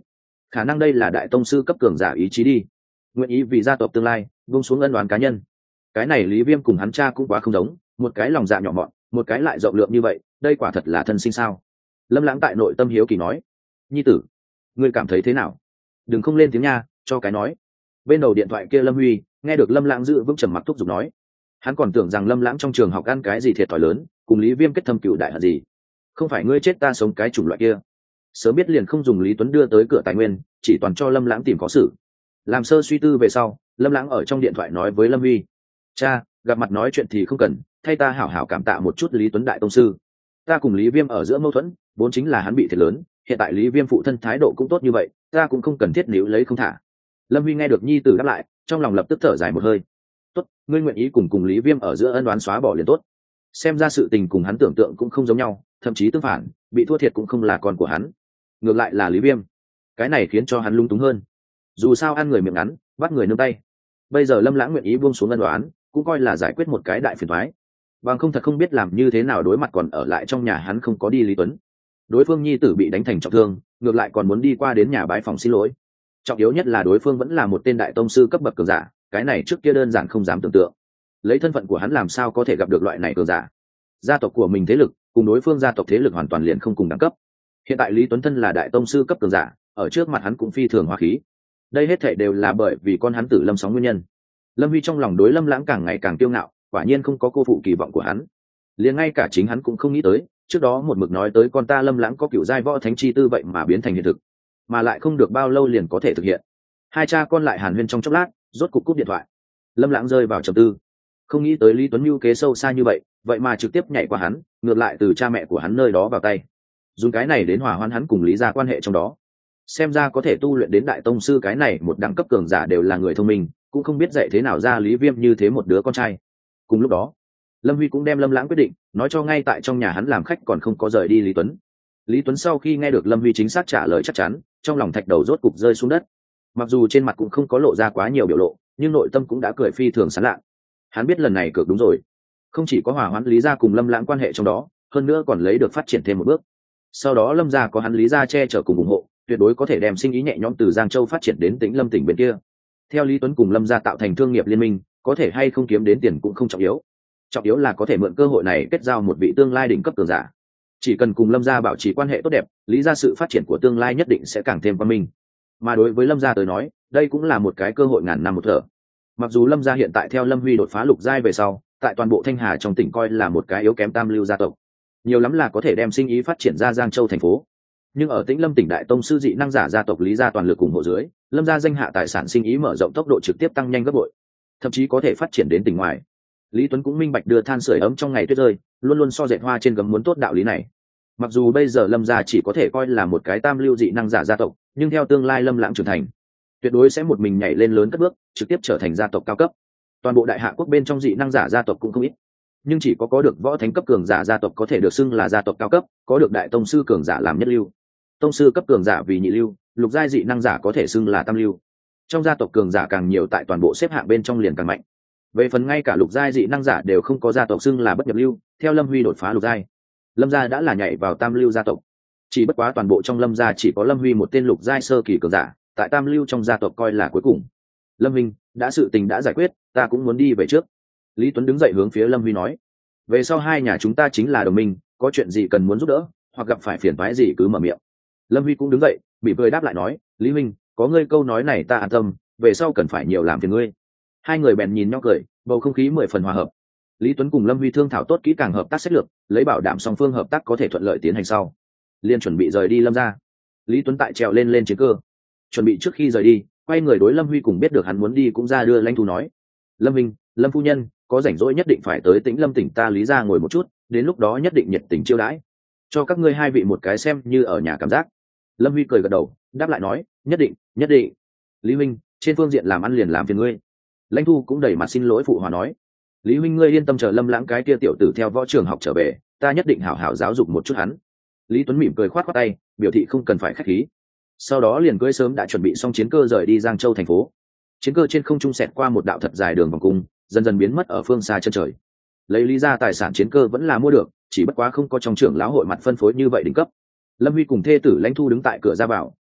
khả năng đây là đại tông sư cấp cường giả ý chí đi, nguyện ý vì gia tộc tương lai buông xuống ân đoán cá nhân. Cái này Lý Viêm cùng hắn cha cũng quá không giống, một cái lòng dạ nhỏ mọn, một cái lại rộng lượng như vậy, đây quả thật là thân sinh sao? Lâm Lãng tại nội tâm hiếu kỳ nói. Nhi tử, ngươi cảm thấy thế nào? Đừng không lên tiếng nha, cho cái nói. Bên đầu điện thoại kia Lâm Huy nghe được Lâm Lãng giữ vững trầm mặc thúc giục nói, hắn còn tưởng rằng Lâm Lãng trong trường học ăn cái gì thiệt thòi lớn, cùng Lý Viêm kết thâm cựu đại hận gì. Không phải ngươi chết ta sống cái chủng loại kia, sớm biết liền không dùng Lý Tuấn đưa tới cửa tài nguyên, chỉ toàn cho Lâm Lãng tìm có xử. Làm sơ suy tư về sau, Lâm Lãng ở trong điện thoại nói với Lâm Huy, cha, gặp mặt nói chuyện thì không cần, thay ta hảo hảo cảm tạ một chút Lý Tuấn đại tông sư. Ta cùng Lý Viêm ở giữa mâu thuẫn vốn chính là hắn bị thiệt lớn, hiện tại Lý Viêm phụ thân thái độ cũng tốt như vậy, ta cũng không cần thiết níu lấy không thả. Lâm Huy nghe được nhi tử đáp lại, trong lòng lập tức thở dài một hơi. Tốt, ngươi nguyện ý cùng cùng Lý Viêm ở giữa ân đoán xóa bỏ liền tốt. Xem ra sự tình cùng hắn tưởng tượng cũng không giống nhau, thậm chí tương phản, bị thua thiệt cũng không là con của hắn, ngược lại là Lý Viêm. Cái này khiến cho hắn lung túng hơn. Dù sao ăn người miệng ngắn, bắt người nương tay. Bây giờ Lâm Lãng nguyện ý buông xuống ân đoán, cũng coi là giải quyết một cái đại phiền toái. Bằng không thật không biết làm như thế nào đối mặt còn ở lại trong nhà hắn không có đi Lý Tuấn. Đối phương nhi tử bị đánh thành trọng thương, ngược lại còn muốn đi qua đến nhà bái phòng xin lỗi. Trọng yếu nhất là đối phương vẫn là một tên đại tông sư cấp bậc cường giả, cái này trước kia đơn giản không dám tưởng tượng. Lấy thân phận của hắn làm sao có thể gặp được loại này cường giả? Gia tộc của mình thế lực cùng đối phương gia tộc thế lực hoàn toàn liền không cùng đẳng cấp. Hiện tại Lý Tuấn thân là đại tông sư cấp cường giả, ở trước mặt hắn cũng phi thường hoa khí. Đây hết thảy đều là bởi vì con hắn Tử Lâm Sóng nguyên nhân. Lâm Huy trong lòng đối Lâm Lãng càng ngày càng kiêu ngạo, quả nhiên không có cô phụ kỳ vọng của hắn. Liền ngay cả chính hắn cũng không nghĩ tới, trước đó một mực nói tới con ta Lâm Lãng có cựu giai võ thánh chi tư vậy mà biến thành hiện thực, mà lại không được bao lâu liền có thể thực hiện. Hai cha con lại hàn huyên trong chốc lát, rốt cục cúp điện thoại. Lâm Lãng rơi vào trầm tư, không nghĩ tới Lý Tuấn mưu kế sâu xa như vậy, vậy mà trực tiếp nhảy qua hắn, ngược lại từ cha mẹ của hắn nơi đó vào tay, dùng cái này đến hòa hoãn hắn cùng Lý gia quan hệ trong đó. Xem ra có thể tu luyện đến đại tông sư cái này một đẳng cấp cường giả đều là người thông minh, cũng không biết dạy thế nào ra Lý Viêm như thế một đứa con trai. Cùng lúc đó, Lâm Huy cũng đem Lâm Lãng quyết định nói cho ngay tại trong nhà hắn làm khách, còn không có rời đi Lý Tuấn. Lý Tuấn sau khi nghe được Lâm Huy chính xác trả lời chắc chắn, trong lòng thạch đầu rốt cục rơi xuống đất. Mặc dù trên mặt cũng không có lộ ra quá nhiều biểu lộ, nhưng nội tâm cũng đã cười phi thường sán lạ. Hắn biết lần này cược đúng rồi, không chỉ có hòa hoãn Lý gia cùng Lâm Lãng quan hệ trong đó, hơn nữa còn lấy được phát triển thêm một bước. Sau đó Lâm gia có hắn Lý gia che chở cùng ủng hộ, tuyệt đối có thể đem sinh ý nhẹ nhõm từ Giang Châu phát triển đến Tĩnh Lâm tỉnh bên kia. Theo Lý Tuấn cùng Lâm gia tạo thành thương nghiệp liên minh, có thể hay không kiếm đến tiền cũng không trọng yếu, trọng yếu là có thể mượn cơ hội này kết giao một vị tương lai đỉnh cấp cường giả. Chỉ cần cùng Lâm gia bảo trì quan hệ tốt đẹp, Lý gia sự phát triển của tương lai nhất định sẽ càng thêm văn minh. Mà đối với Lâm gia tới nói, đây cũng là một cái cơ hội ngàn năm một thở. Mặc dù Lâm gia hiện tại theo Lâm Huy đột phá lục giai về sau, tại toàn bộ Thanh Hà trong tỉnh coi là một cái yếu kém tam lưu gia tộc, nhiều lắm là có thể đem sinh ý phát triển ra Giang Châu thành phố. Nhưng ở Tĩnh Lâm tỉnh đại tông sư dị năng giả gia tộc Lý gia toàn lực ủng hộ dưới, Lâm gia danh hạ tài sản sinh ý mở rộng tốc độ trực tiếp tăng nhanh gấp bội, thậm chí có thể phát triển đến tỉnh ngoài. Lý Tuấn cũng minh bạch đưa than sưởi ấm trong ngày tuyết rơi, luôn luôn so dệt hoa trên gấm muốn tốt đạo lý này. Mặc dù bây giờ Lâm gia chỉ có thể coi là một cái tam lưu dị năng giả gia tộc, nhưng theo tương lai Lâm Lãng trưởng thành, tuyệt đối sẽ một mình nhảy lên lớn cất bước, trực tiếp trở thành gia tộc cao cấp. Toàn bộ đại hạ quốc bên trong dị năng giả gia tộc cũng không ít, nhưng chỉ có có được võ thánh cấp cường giả gia tộc có thể được xưng là gia tộc cao cấp, có được đại tông sư cường giả làm nhất lưu, tông sư cấp cường giả vì nhị lưu, lục giai dị năng giả có thể xưng là tam lưu. Trong gia tộc cường giả càng nhiều, tại toàn bộ xếp hạng bên trong liền càng mạnh. Về phần ngay cả lục giai dị năng giả đều không có gia tộc xưng là bất nhập lưu, theo Lâm Huy đột phá lục giai, Lâm gia đã là nhảy vào tam lưu gia tộc. Chỉ bất quá toàn bộ trong Lâm gia chỉ có Lâm Huy một tên lục giai sơ kỳ cường giả, tại tam lưu trong gia tộc coi là cuối cùng. Lâm Minh, đã sự tình đã giải quyết, ta cũng muốn đi về trước. Lý Tuấn đứng dậy hướng phía Lâm Huy nói, về sau hai nhà chúng ta chính là đồng minh, có chuyện gì cần muốn giúp đỡ hoặc gặp phải phiền toái gì cứ mở miệng. Lâm Huy cũng đứng dậy, bị cười đáp lại nói, Lý Minh, có ngươi câu nói này ta an tâm, về sau cần phải nhiều làm phiền ngươi. Hai người bèn nhìn nhau cười, bầu không khí mười phần hòa hợp. Lý Tuấn cùng Lâm Huy thương thảo tốt kỹ càng hợp tác sách lược, lấy bảo đảm song phương hợp tác có thể thuận lợi tiến hành sau, liên chuẩn bị rời đi Lâm gia. Lý Tuấn tại trèo lên lên chiến cơ, chuẩn bị trước khi rời đi, quay người đối Lâm Huy cùng biết được hắn muốn đi cũng ra đưa lãnh thu nói, Lâm Minh, Lâm phu nhân, có rảnh rỗi nhất định phải tới Tĩnh Lâm tỉnh ta Lý gia ngồi một chút, đến lúc đó nhất định nhiệt tình chiêu đãi, cho các ngươi hai vị một cái xem như ở nhà cảm giác. Lâm Huy cười gật đầu, đáp lại nói, nhất định, nhất định. Lý Minh, trên phương diện làm ăn liền làm phiền ngươi. Lãnh thu cũng đẩy mặt xin lỗi phụ hòa nói, Lý huynh ngươi yên tâm, chờ Lâm Lãng cái kia tiểu tử theo võ trường học trở về, ta nhất định hảo hảo giáo dục một chút hắn. Lý Tuấn mỉm cười khoát khoát tay, biểu thị không cần phải khách khí. Sau đó liền cưỡi sớm đã chuẩn bị xong chiến cơ rời đi Giang Châu thành phố. Chiến cơ trên không trung xẹt qua một đạo thật dài đường vòng cung, dần dần biến mất ở phương xa chân trời. Lấy Lý ra tài sản chiến cơ vẫn là mua được, chỉ bất quá không có trong trưởng lão hội mặt phân phối như vậy đỉnh cấp. Lâm Huy cùng thê tử Lãnh Thu đứng tại cửa ra vào,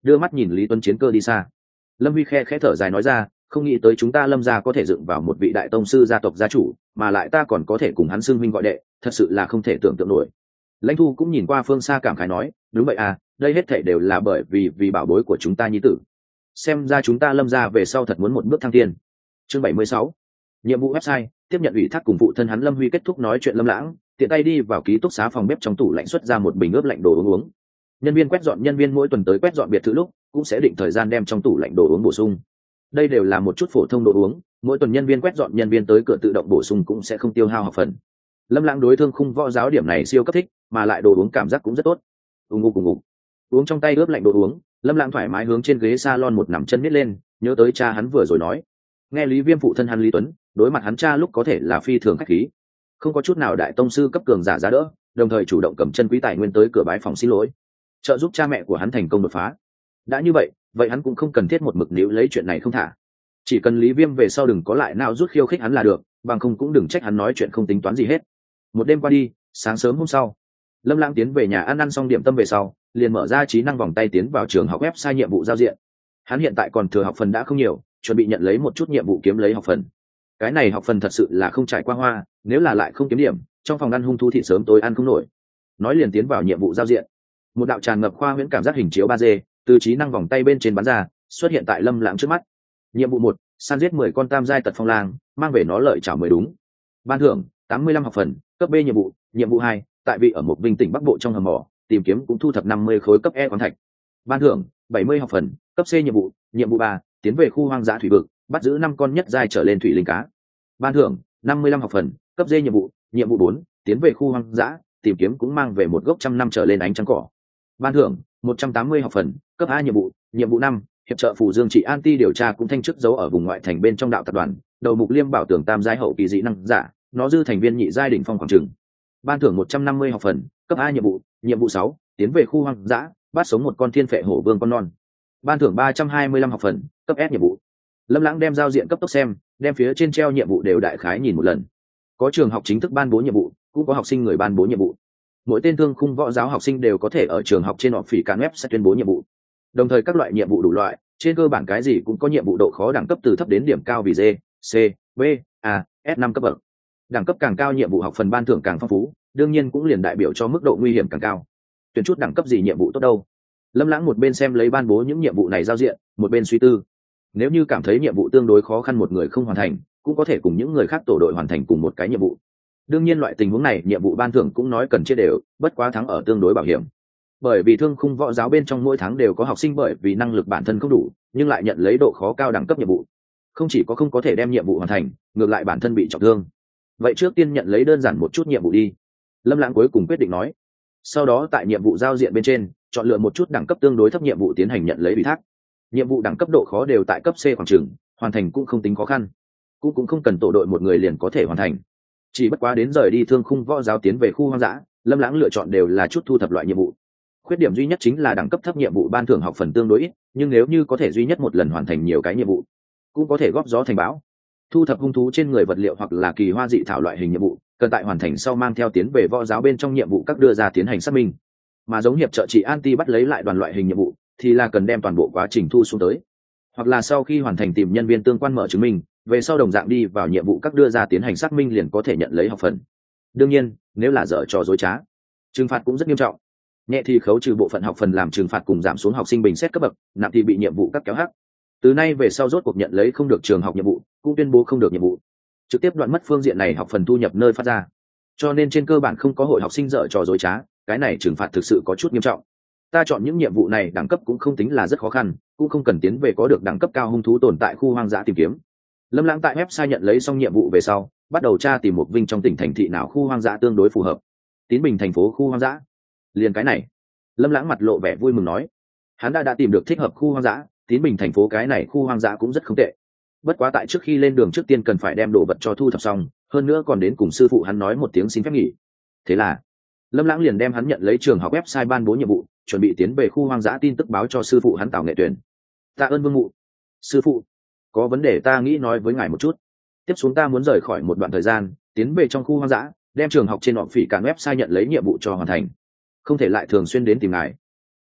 đưa mắt nhìn Lý Tuấn chiến cơ đi xa. Lâm Huy khe khẽ thở dài nói ra, không nghĩ tới chúng ta Lâm gia có thể dựng vào một vị đại tông sư gia tộc gia chủ, mà lại ta còn có thể cùng hắn xưng huynh gọi đệ, thật sự là không thể tưởng tượng nổi. Lãnh Thu cũng nhìn qua phương xa cảm khái nói, đúng vậy à, đây hết thảy đều là bởi vì vì bảo bối của chúng ta nhi tử. Xem ra chúng ta Lâm gia về sau thật muốn một bước thăng thiên. Chương bảy mươi sáu, nhiệm vụ website, tiếp nhận ủy thác cùng phụ thân hắn Lâm Huy kết thúc nói chuyện Lâm Lãng, tiện tay đi vào ký túc xá phòng bếp trong tủ lạnh xuất ra một bình ướp lạnh đồ uống uống. Nhân viên quét dọn nhân viên mỗi tuần tới quét dọn biệt thự lúc cũng sẽ định thời gian đem trong tủ lạnh đồ uống bổ sung. Đây đều là một chút phổ thông đồ uống, mỗi tuần nhân viên quét dọn nhân viên tới cửa tự động bổ sung cũng sẽ không tiêu hao học phần. Lâm Lãng đối Thương Khung Võ Giáo điểm này siêu cấp thích, mà lại đồ uống cảm giác cũng rất tốt. Ung ung ung ung. Uống trong tay ướp lạnh đồ uống, Lâm Lãng thoải mái hướng trên ghế salon một nằm chân miết lên, nhớ tới cha hắn vừa rồi nói. Nghe Lý Viêm phụ thân hắn Lý Tuấn, đối mặt hắn cha lúc có thể là phi thường khách khí, không có chút nào đại tông sư cấp cường giả giá đỡ, đồng thời chủ động cầm chân quý tài nguyên tới cửa bái phòng xin lỗi, trợ giúp cha mẹ của hắn thành công đột phá. Đã như vậy, vậy hắn cũng không cần thiết một mực níu lấy chuyện này không thả. Chỉ cần Lý Viêm về sau đừng có lại nào rút khiêu khích hắn là được, bằng không cũng đừng trách hắn nói chuyện không tính toán gì hết. Một đêm qua đi, sáng sớm hôm sau, Lâm Lãng tiến về nhà ăn ăn xong điểm tâm về sau, liền mở ra trí năng vòng tay tiến vào trường học website nhiệm vụ giao diện. Hắn hiện tại còn thừa học phần đã không nhiều, chuẩn bị nhận lấy một chút nhiệm vụ kiếm lấy học phần. Cái này học phần thật sự là không trải qua hoa, nếu là lại không kiếm điểm, trong phòng ăn hung thú thịt sớm tối ăn không nổi. Nói liền tiến vào nhiệm vụ giao diện. Một đạo tràn ngập khoa huyễn cảm giác hình chiếu ba D từ trí năng vòng tay bên trên bắn ra, xuất hiện tại Lâm Lãng trước mắt. Nhiệm vụ một, săn giết mười con tam giai tật phong lang, mang về nó lợi chảo mới đúng. Ban thưởng tám mươi lăm học phần, cấp B nhiệm vụ. Nhiệm vụ hai, tại vị ở một Vinh tỉnh Bắc Bộ trong hầm mỏ, tìm kiếm cũng thu thập năm mươi khối cấp E khoáng thạch. Ban thưởng bảy mươi học phần, cấp C nhiệm vụ. Nhiệm vụ ba, tiến về khu hoang dã thủy vực, bắt giữ năm con nhất giai trở lên thủy linh cá. Ban thưởng năm mươi lăm học phần, cấp D nhiệm vụ. Nhiệm vụ bốn, tiến về khu hoang dã, tìm kiếm cũng mang về một gốc trăm năm trở lên ánh trắng cỏ. Ban thưởng một trăm tám mươi học phần, cấp A nhiệm vụ. Nhiệm vụ năm, hiệp trợ Phủ Dương Trị An Ti điều tra cũng thanh chức giấu ở vùng ngoại thành bên trong đạo tập đoàn, đầu mục Liêm Bảo Tưởng tam giai hậu kỳ dị năng giả, nó dư thành viên nhị giai đỉnh phong khoảng trường. Ban thưởng một trăm năm mươi học phần, cấp A nhiệm vụ. Nhiệm vụ sáu, tiến về khu hoang dã, bắt sống một con thiên phệ hổ vương con non. Ban thưởng ba trăm hai mươi lăm học phần, cấp S nhiệm vụ. Lâm Lãng đem giao diện cấp tốc xem, đem phía trên treo nhiệm vụ đều đại khái nhìn một lần. Có trường học chính thức ban bố nhiệm vụ, cũng có học sinh người ban bố nhiệm vụ. Mỗi tên Thương Khung Võ Giáo học sinh đều có thể ở trường học trên họp phỉ cản web sẽ tuyên bố nhiệm vụ. Đồng thời các loại nhiệm vụ đủ loại, trên cơ bản cái gì cũng có nhiệm vụ độ khó đẳng cấp từ thấp đến điểm cao vì D, C, B, A, S năm cấp bậc. Đẳng cấp càng cao nhiệm vụ học phần ban thưởng càng phong phú, đương nhiên cũng liền đại biểu cho mức độ nguy hiểm càng cao. Tuyển chút đẳng cấp gì nhiệm vụ tốt đâu? Lâm Lãng một bên xem lấy ban bố những nhiệm vụ này giao diện, một bên suy tư. Nếu như cảm thấy nhiệm vụ tương đối khó khăn một người không hoàn thành, cũng có thể cùng những người khác tổ đội hoàn thành cùng một cái nhiệm vụ. Đương nhiên loại tình huống này nhiệm vụ ban thưởng cũng nói cần chia đều, bất quá thắng ở tương đối bảo hiểm. Bởi vì Thương Khung Võ Giáo bên trong mỗi tháng đều có học sinh bởi vì năng lực bản thân không đủ, nhưng lại nhận lấy độ khó cao đẳng cấp nhiệm vụ. Không chỉ có không có thể đem nhiệm vụ hoàn thành, ngược lại bản thân bị trọng thương. Vậy trước tiên nhận lấy đơn giản một chút nhiệm vụ đi. Lâm Lãng cuối cùng quyết định nói. Sau đó tại nhiệm vụ giao diện bên trên, chọn lựa một chút đẳng cấp tương đối thấp nhiệm vụ tiến hành nhận lấy ủy thác. Nhiệm vụ đẳng cấp độ khó đều tại cấp C khoảng chừng, hoàn thành cũng không tính khó khăn. Cũng cũng không cần tổ đội một người liền có thể hoàn thành. Chỉ bất quá đến rời đi Thương Khung Võ Giáo tiến về khu hoang dã, Lâm Lãng lựa chọn đều là chút thu thập loại nhiệm vụ. Khuyết điểm duy nhất chính là đẳng cấp thấp nhiệm vụ ban thưởng học phần tương đối ít, nhưng nếu như có thể duy nhất một lần hoàn thành nhiều cái nhiệm vụ, cũng có thể góp gió thành bão. Thu thập hung thú trên người vật liệu hoặc là kỳ hoa dị thảo loại hình nhiệm vụ, cần tại hoàn thành sau mang theo tiến về võ giáo bên trong nhiệm vụ các đưa ra tiến hành xác minh. Mà giống hiệp trợ trị An Ti bắt lấy lại đoàn loại hình nhiệm vụ, thì là cần đem toàn bộ quá trình thu xuống tới, hoặc là sau khi hoàn thành tìm nhân viên tương quan mở chứng minh, về sau đồng dạng đi vào nhiệm vụ các đưa ra tiến hành xác minh liền có thể nhận lấy học phần. Đương nhiên, nếu là dở trò dối trá, trừng phạt cũng rất nghiêm trọng. Nhẹ thì khấu trừ bộ phận học phần làm trừng phạt cùng giảm xuống học sinh bình xét cấp bậc, nặng thì bị nhiệm vụ các kéo hắc. Từ nay về sau rốt cuộc nhận lấy không được trường học nhiệm vụ, cũng tuyên bố không được nhiệm vụ, trực tiếp đoạn mất phương diện này học phần thu nhập nơi phát ra. Cho nên trên cơ bản không có hội học sinh dở trò dối trá, cái này trừng phạt thực sự có chút nghiêm trọng. Ta chọn những nhiệm vụ này đẳng cấp cũng không tính là rất khó khăn, cũng không cần tiến về có được đẳng cấp cao hung thú tồn tại khu hoang dã tìm kiếm. Lâm Lãng tại website nhận lấy xong nhiệm vụ về sau, bắt đầu tra tìm một Vinh trong tỉnh thành thị nào khu hoang dã tương đối phù hợp. Tín Bình thành phố khu hoang dã. Liền cái này. Lâm Lãng mặt lộ vẻ vui mừng nói, hắn đã đã tìm được thích hợp khu hoang dã, Tín Bình thành phố cái này khu hoang dã cũng rất không tệ. Bất quá tại trước khi lên đường trước tiên cần phải đem đồ vật cho thu thập xong, hơn nữa còn đến cùng sư phụ hắn nói một tiếng xin phép nghỉ. Thế là Lâm Lãng liền đem hắn nhận lấy trường học website ban bố nhiệm vụ, chuẩn bị tiến về khu hoang dã tin tức báo cho sư phụ hắn Tào Nghệ Tuyển. Tạ ơn Vương Mụ. Sư phụ, có vấn đề ta nghĩ nói với ngài một chút. Tiếp xuống ta muốn rời khỏi một đoạn thời gian, tiến về trong khu hoang dã, đem trường học trên họp phỉ cản website nhận lấy nhiệm vụ cho hoàn thành. Không thể lại thường xuyên đến tìm ngài.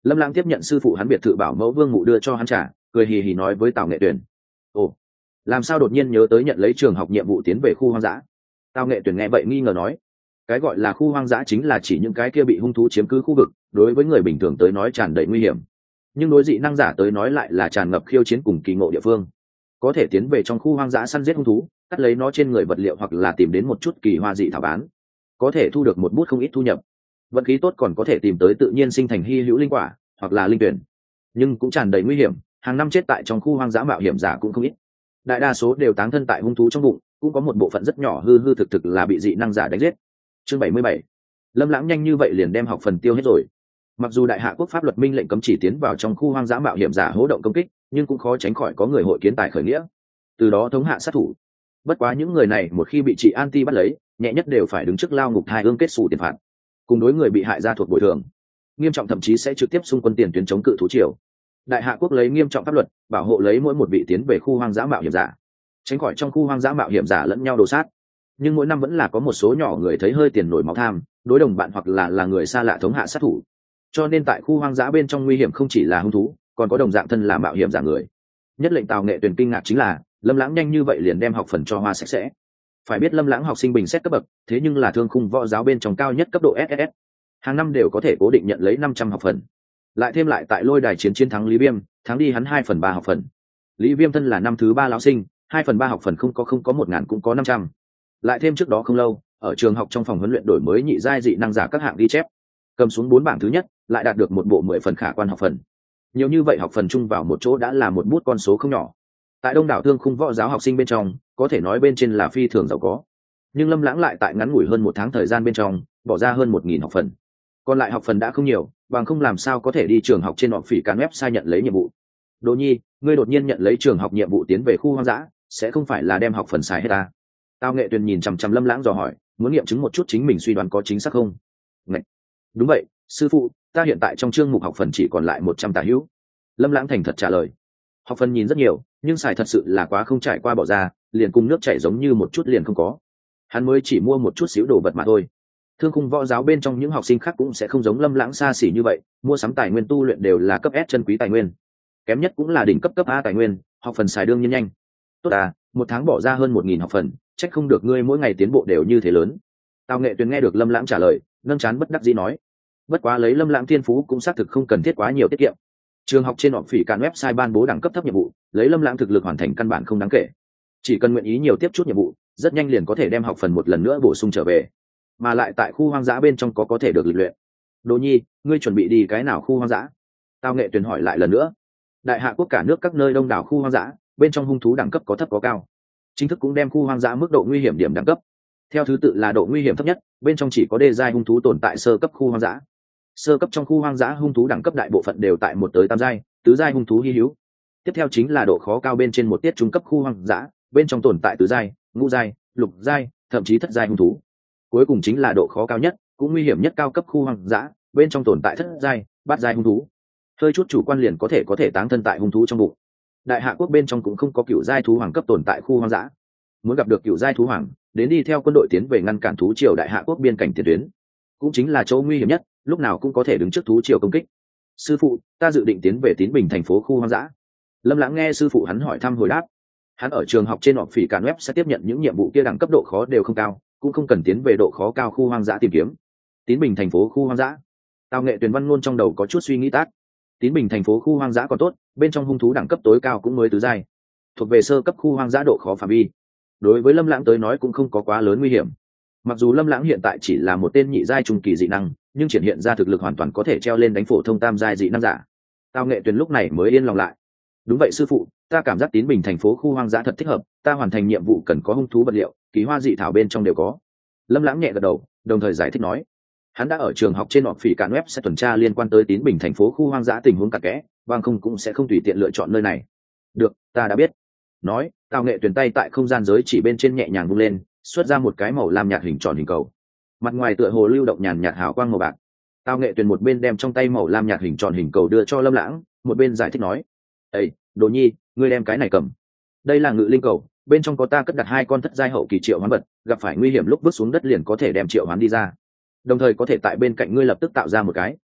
Lâm Lãng tiếp nhận sư phụ hắn biệt thự bảo mẫu Vương Mụ đưa cho hắn trả, cười hì hì nói với Tào Nghệ Tuyển: ồ, làm sao đột nhiên nhớ tới nhận lấy trường học nhiệm vụ tiến về khu hoang dã? Tào Nghệ Tuyển nghe vậy nghi ngờ nói: cái gọi là khu hoang dã chính là chỉ những cái kia bị hung thú chiếm cứ khu vực, đối với người bình thường tới nói tràn đầy nguy hiểm, nhưng đối dị năng giả tới nói lại là tràn ngập khiêu chiến cùng kỳ ngộ địa phương. Có thể tiến về trong khu hoang dã săn giết hung thú, cắt lấy nó trên người vật liệu hoặc là tìm đến một chút kỳ hoa dị thảo bán, có thể thu được một bút không ít thu nhập. Vận khí tốt còn có thể tìm tới tự nhiên sinh thành hy hữu linh quả hoặc là linh tuyển, nhưng cũng tràn đầy nguy hiểm, hàng năm chết tại trong khu hoang dã mạo hiểm giả cũng không ít. Đại đa số đều táng thân tại hung thú trong bụng, cũng có một bộ phận rất nhỏ hư hư thực thực là bị dị năng giả đánh giết. Chương bảy mươi bảy. Lâm Lãng nhanh như vậy liền đem học phần tiêu hết rồi. Mặc dù đại hạ quốc pháp luật minh lệnh cấm chỉ tiến vào trong khu hoang dã mạo hiểm giả hố động công kích, nhưng cũng khó tránh khỏi có người hội kiến tài khởi nghĩa, từ đó thống hạ sát thủ. Bất quá những người này một khi bị chị anti bắt lấy, nhẹ nhất đều phải đứng trước lao ngục hai ương kết xù tiền phạt, cùng đối người bị hại gia thuộc bồi thường, nghiêm trọng thậm chí sẽ trực tiếp xung quân tiền tuyến chống cự thú triều. Đại hạ quốc lấy nghiêm trọng pháp luật bảo hộ lấy mỗi một vị tiến về khu hoang dã mạo hiểm giả, tránh khỏi trong khu hoang dã mạo hiểm giả lẫn nhau đồ sát. Nhưng mỗi năm vẫn là có một số nhỏ người thấy hơi tiền nổi máu tham, đối đồng bạn hoặc là là người xa lạ thống hạ sát thủ. Cho nên tại khu hoang dã bên trong nguy hiểm không chỉ là hung thú, còn có đồng dạng thân là mạo hiểm giả người. Nhất lệnh Tào Nghệ Tuyển kinh ngạc chính là Lâm Lãng nhanh như vậy liền đem học phần cho hoa sạch sẽ. Phải biết Lâm Lãng học sinh bình xét cấp bậc, thế nhưng là thương khung võ giáo bên trong cao nhất cấp độ ét ét ét, hàng năm đều có thể cố định nhận lấy năm trăm học phần. Lại thêm lại tại lôi đài chiến chiến thắng Lý Viêm, thắng đi hắn hai phần ba học phần. Lý Viêm thân là năm thứ ba lão sinh, hai phần ba học phần không có không có một ngàn cũng có năm trăm. Lại thêm trước đó không lâu, ở trường học trong phòng huấn luyện đổi mới nhị giai dị năng giả các hạng ghi chép, cầm xuống bốn bảng thứ nhất, lại đạt được một bộ mười phần khả quan học phần. Nhiều như vậy học phần chung vào một chỗ đã là một bút con số không nhỏ. Tại đông đảo thương khung võ giáo học sinh bên trong, có thể nói bên trên là phi thường giàu có. Nhưng Lâm Lãng lại tại ngắn ngủi hơn một tháng thời gian bên trong, bỏ ra hơn một nghìn học phần. Còn lại học phần đã không nhiều, bằng không làm sao có thể đi trường học trên họ phỉ can website nhận lấy nhiệm vụ. Đỗ Nhi, ngươi đột nhiên nhận lấy trường học nhiệm vụ tiến về khu hoang dã, sẽ không phải là đem học phần xài hết ta? Tào Nghệ Tuyển nhìn chằm chằm Lâm Lãng dò hỏi, muốn nghiệm chứng một chút chính mình suy đoán có chính xác không. Ngậy! Đúng vậy, sư phụ, ta hiện tại trong chương mục học phần chỉ còn lại một trăm tả hữu. Lâm Lãng thành thật trả lời. Học phần nhìn rất nhiều, nhưng xài thật sự là quá không trải qua bỏ ra, liền cùng nước chảy giống như một chút liền không có. Hắn mới chỉ mua một chút xíu đồ vật mà thôi. Thương khung võ giáo bên trong những học sinh khác cũng sẽ không giống Lâm Lãng xa xỉ như vậy, mua sắm tài nguyên tu luyện đều là cấp S chân quý tài nguyên. Kém nhất cũng là đỉnh cấp cấp A tài nguyên, học phần xài đương nhiên nhanh. Tốt à, một tháng bỏ ra hơn một nghìn học phần, trách không được ngươi mỗi ngày tiến bộ đều như thế lớn. Tào Nghệ Tuyển nghe được Lâm Lãng trả lời, nâng chán bất đắc dĩ nói. Bất quá lấy Lâm Lãng thiên phú cũng xác thực không cần thiết quá nhiều tiết kiệm. Trường học trên họ phỉ cạn website ban bố đẳng cấp thấp nhiệm vụ, lấy Lâm Lãng thực lực hoàn thành căn bản không đáng kể. Chỉ cần nguyện ý nhiều tiếp chút nhiệm vụ, rất nhanh liền có thể đem học phần một lần nữa bổ sung trở về. Mà lại tại khu hoang dã bên trong có có thể được lịch luyện. Đỗ Nhi, ngươi chuẩn bị đi cái nào khu hoang dã? Tào Nghệ Tuyển hỏi lại lần nữa. Đại hạ quốc cả nước các nơi đông đảo khu hoang dã, bên trong hung thú đẳng cấp có thấp có cao. Chính thức cũng đem khu hoang dã mức độ nguy hiểm điểm đẳng cấp. Theo thứ tự là độ nguy hiểm thấp nhất, bên trong chỉ có đê giai hung thú tồn tại sơ cấp khu hoang dã. Sơ cấp trong khu hoang dã hung thú đẳng cấp đại bộ phận đều tại một tới tam giai, tứ giai hung thú hi hữu. Tiếp theo chính là độ khó cao bên trên một tiết trung cấp khu hoang dã, bên trong tồn tại tứ giai, ngũ giai, lục giai, thậm chí thất giai hung thú. Cuối cùng chính là độ khó cao nhất, cũng nguy hiểm nhất cao cấp khu hoang dã, bên trong tồn tại thất giai, bát giai hung thú. Hơi chút chủ quan liền có thể có thể táng thân tại hung thú trong bụng. Đại hạ quốc bên trong cũng không có cựu giai thú hoàng cấp tồn tại khu hoang dã. Muốn gặp được cựu giai thú hoàng, đến đi theo quân đội tiến về ngăn cản thú triều đại hạ quốc biên cảnh tiền tuyến, cũng chính là chỗ nguy hiểm nhất, lúc nào cũng có thể đứng trước thú triều công kích. Sư phụ, ta dự định tiến về Tín Bình thành phố khu hoang dã. Lâm Lãng nghe sư phụ hắn hỏi thăm hồi đáp. Hắn ở trường học trên họp phỉ cản web sẽ tiếp nhận những nhiệm vụ kia đẳng cấp độ khó đều không cao, cũng không cần tiến về độ khó cao khu hoang dã tìm kiếm. Tín Bình thành phố khu hoang dã. Tào Nghệ Tuyển văn ngôn trong đầu có chút suy nghĩ tác. Tín Bình thành phố khu hoang dã còn tốt, bên trong hung thú đẳng cấp tối cao cũng mới tứ giai, thuộc về sơ cấp khu hoang dã độ khó phạm vi. Đối với Lâm Lãng tới nói cũng không có quá lớn nguy hiểm. Mặc dù Lâm Lãng hiện tại chỉ là một tên nhị giai trung kỳ dị năng, nhưng triển hiện ra thực lực hoàn toàn có thể treo lên đánh phổ thông tam giai dị năng giả. Tào Nghệ Tuyển lúc này mới yên lòng lại. Đúng vậy sư phụ, ta cảm giác Tín Bình thành phố khu hoang dã thật thích hợp, ta hoàn thành nhiệm vụ cần có hung thú vật liệu, kỳ hoa dị thảo bên trong đều có. Lâm Lãng nhẹ gật đầu, đồng thời giải thích nói. Hắn đã ở trường học trên họp phỉ cản web sẽ tuần tra liên quan tới Tín Bình thành phố khu hoang dã tình huống cặn kẽ, bằng không cũng sẽ không tùy tiện lựa chọn nơi này. Được, ta đã biết. Nói, Tào Nghệ Tuyển tay tại không gian giới chỉ bên trên nhẹ nhàng vung lên, xuất ra một cái màu lam nhạt hình tròn hình cầu. Mặt ngoài tựa hồ lưu động nhàn nhạt hào quang màu bạc. Tào Nghệ Tuyển một bên đem trong tay màu lam nhạt hình tròn hình cầu đưa cho Lâm Lãng, một bên giải thích nói: "Ê, Đồ Nhi, ngươi đem cái này cầm. Đây là ngự linh cầu, bên trong có ta cất đặt hai con thất giai hậu kỳ triệu hoán vật, gặp phải nguy hiểm lúc bước xuống đất liền có thể đem triệu hoán đi ra. Đồng thời có thể tại bên cạnh ngươi lập tức tạo ra một cái,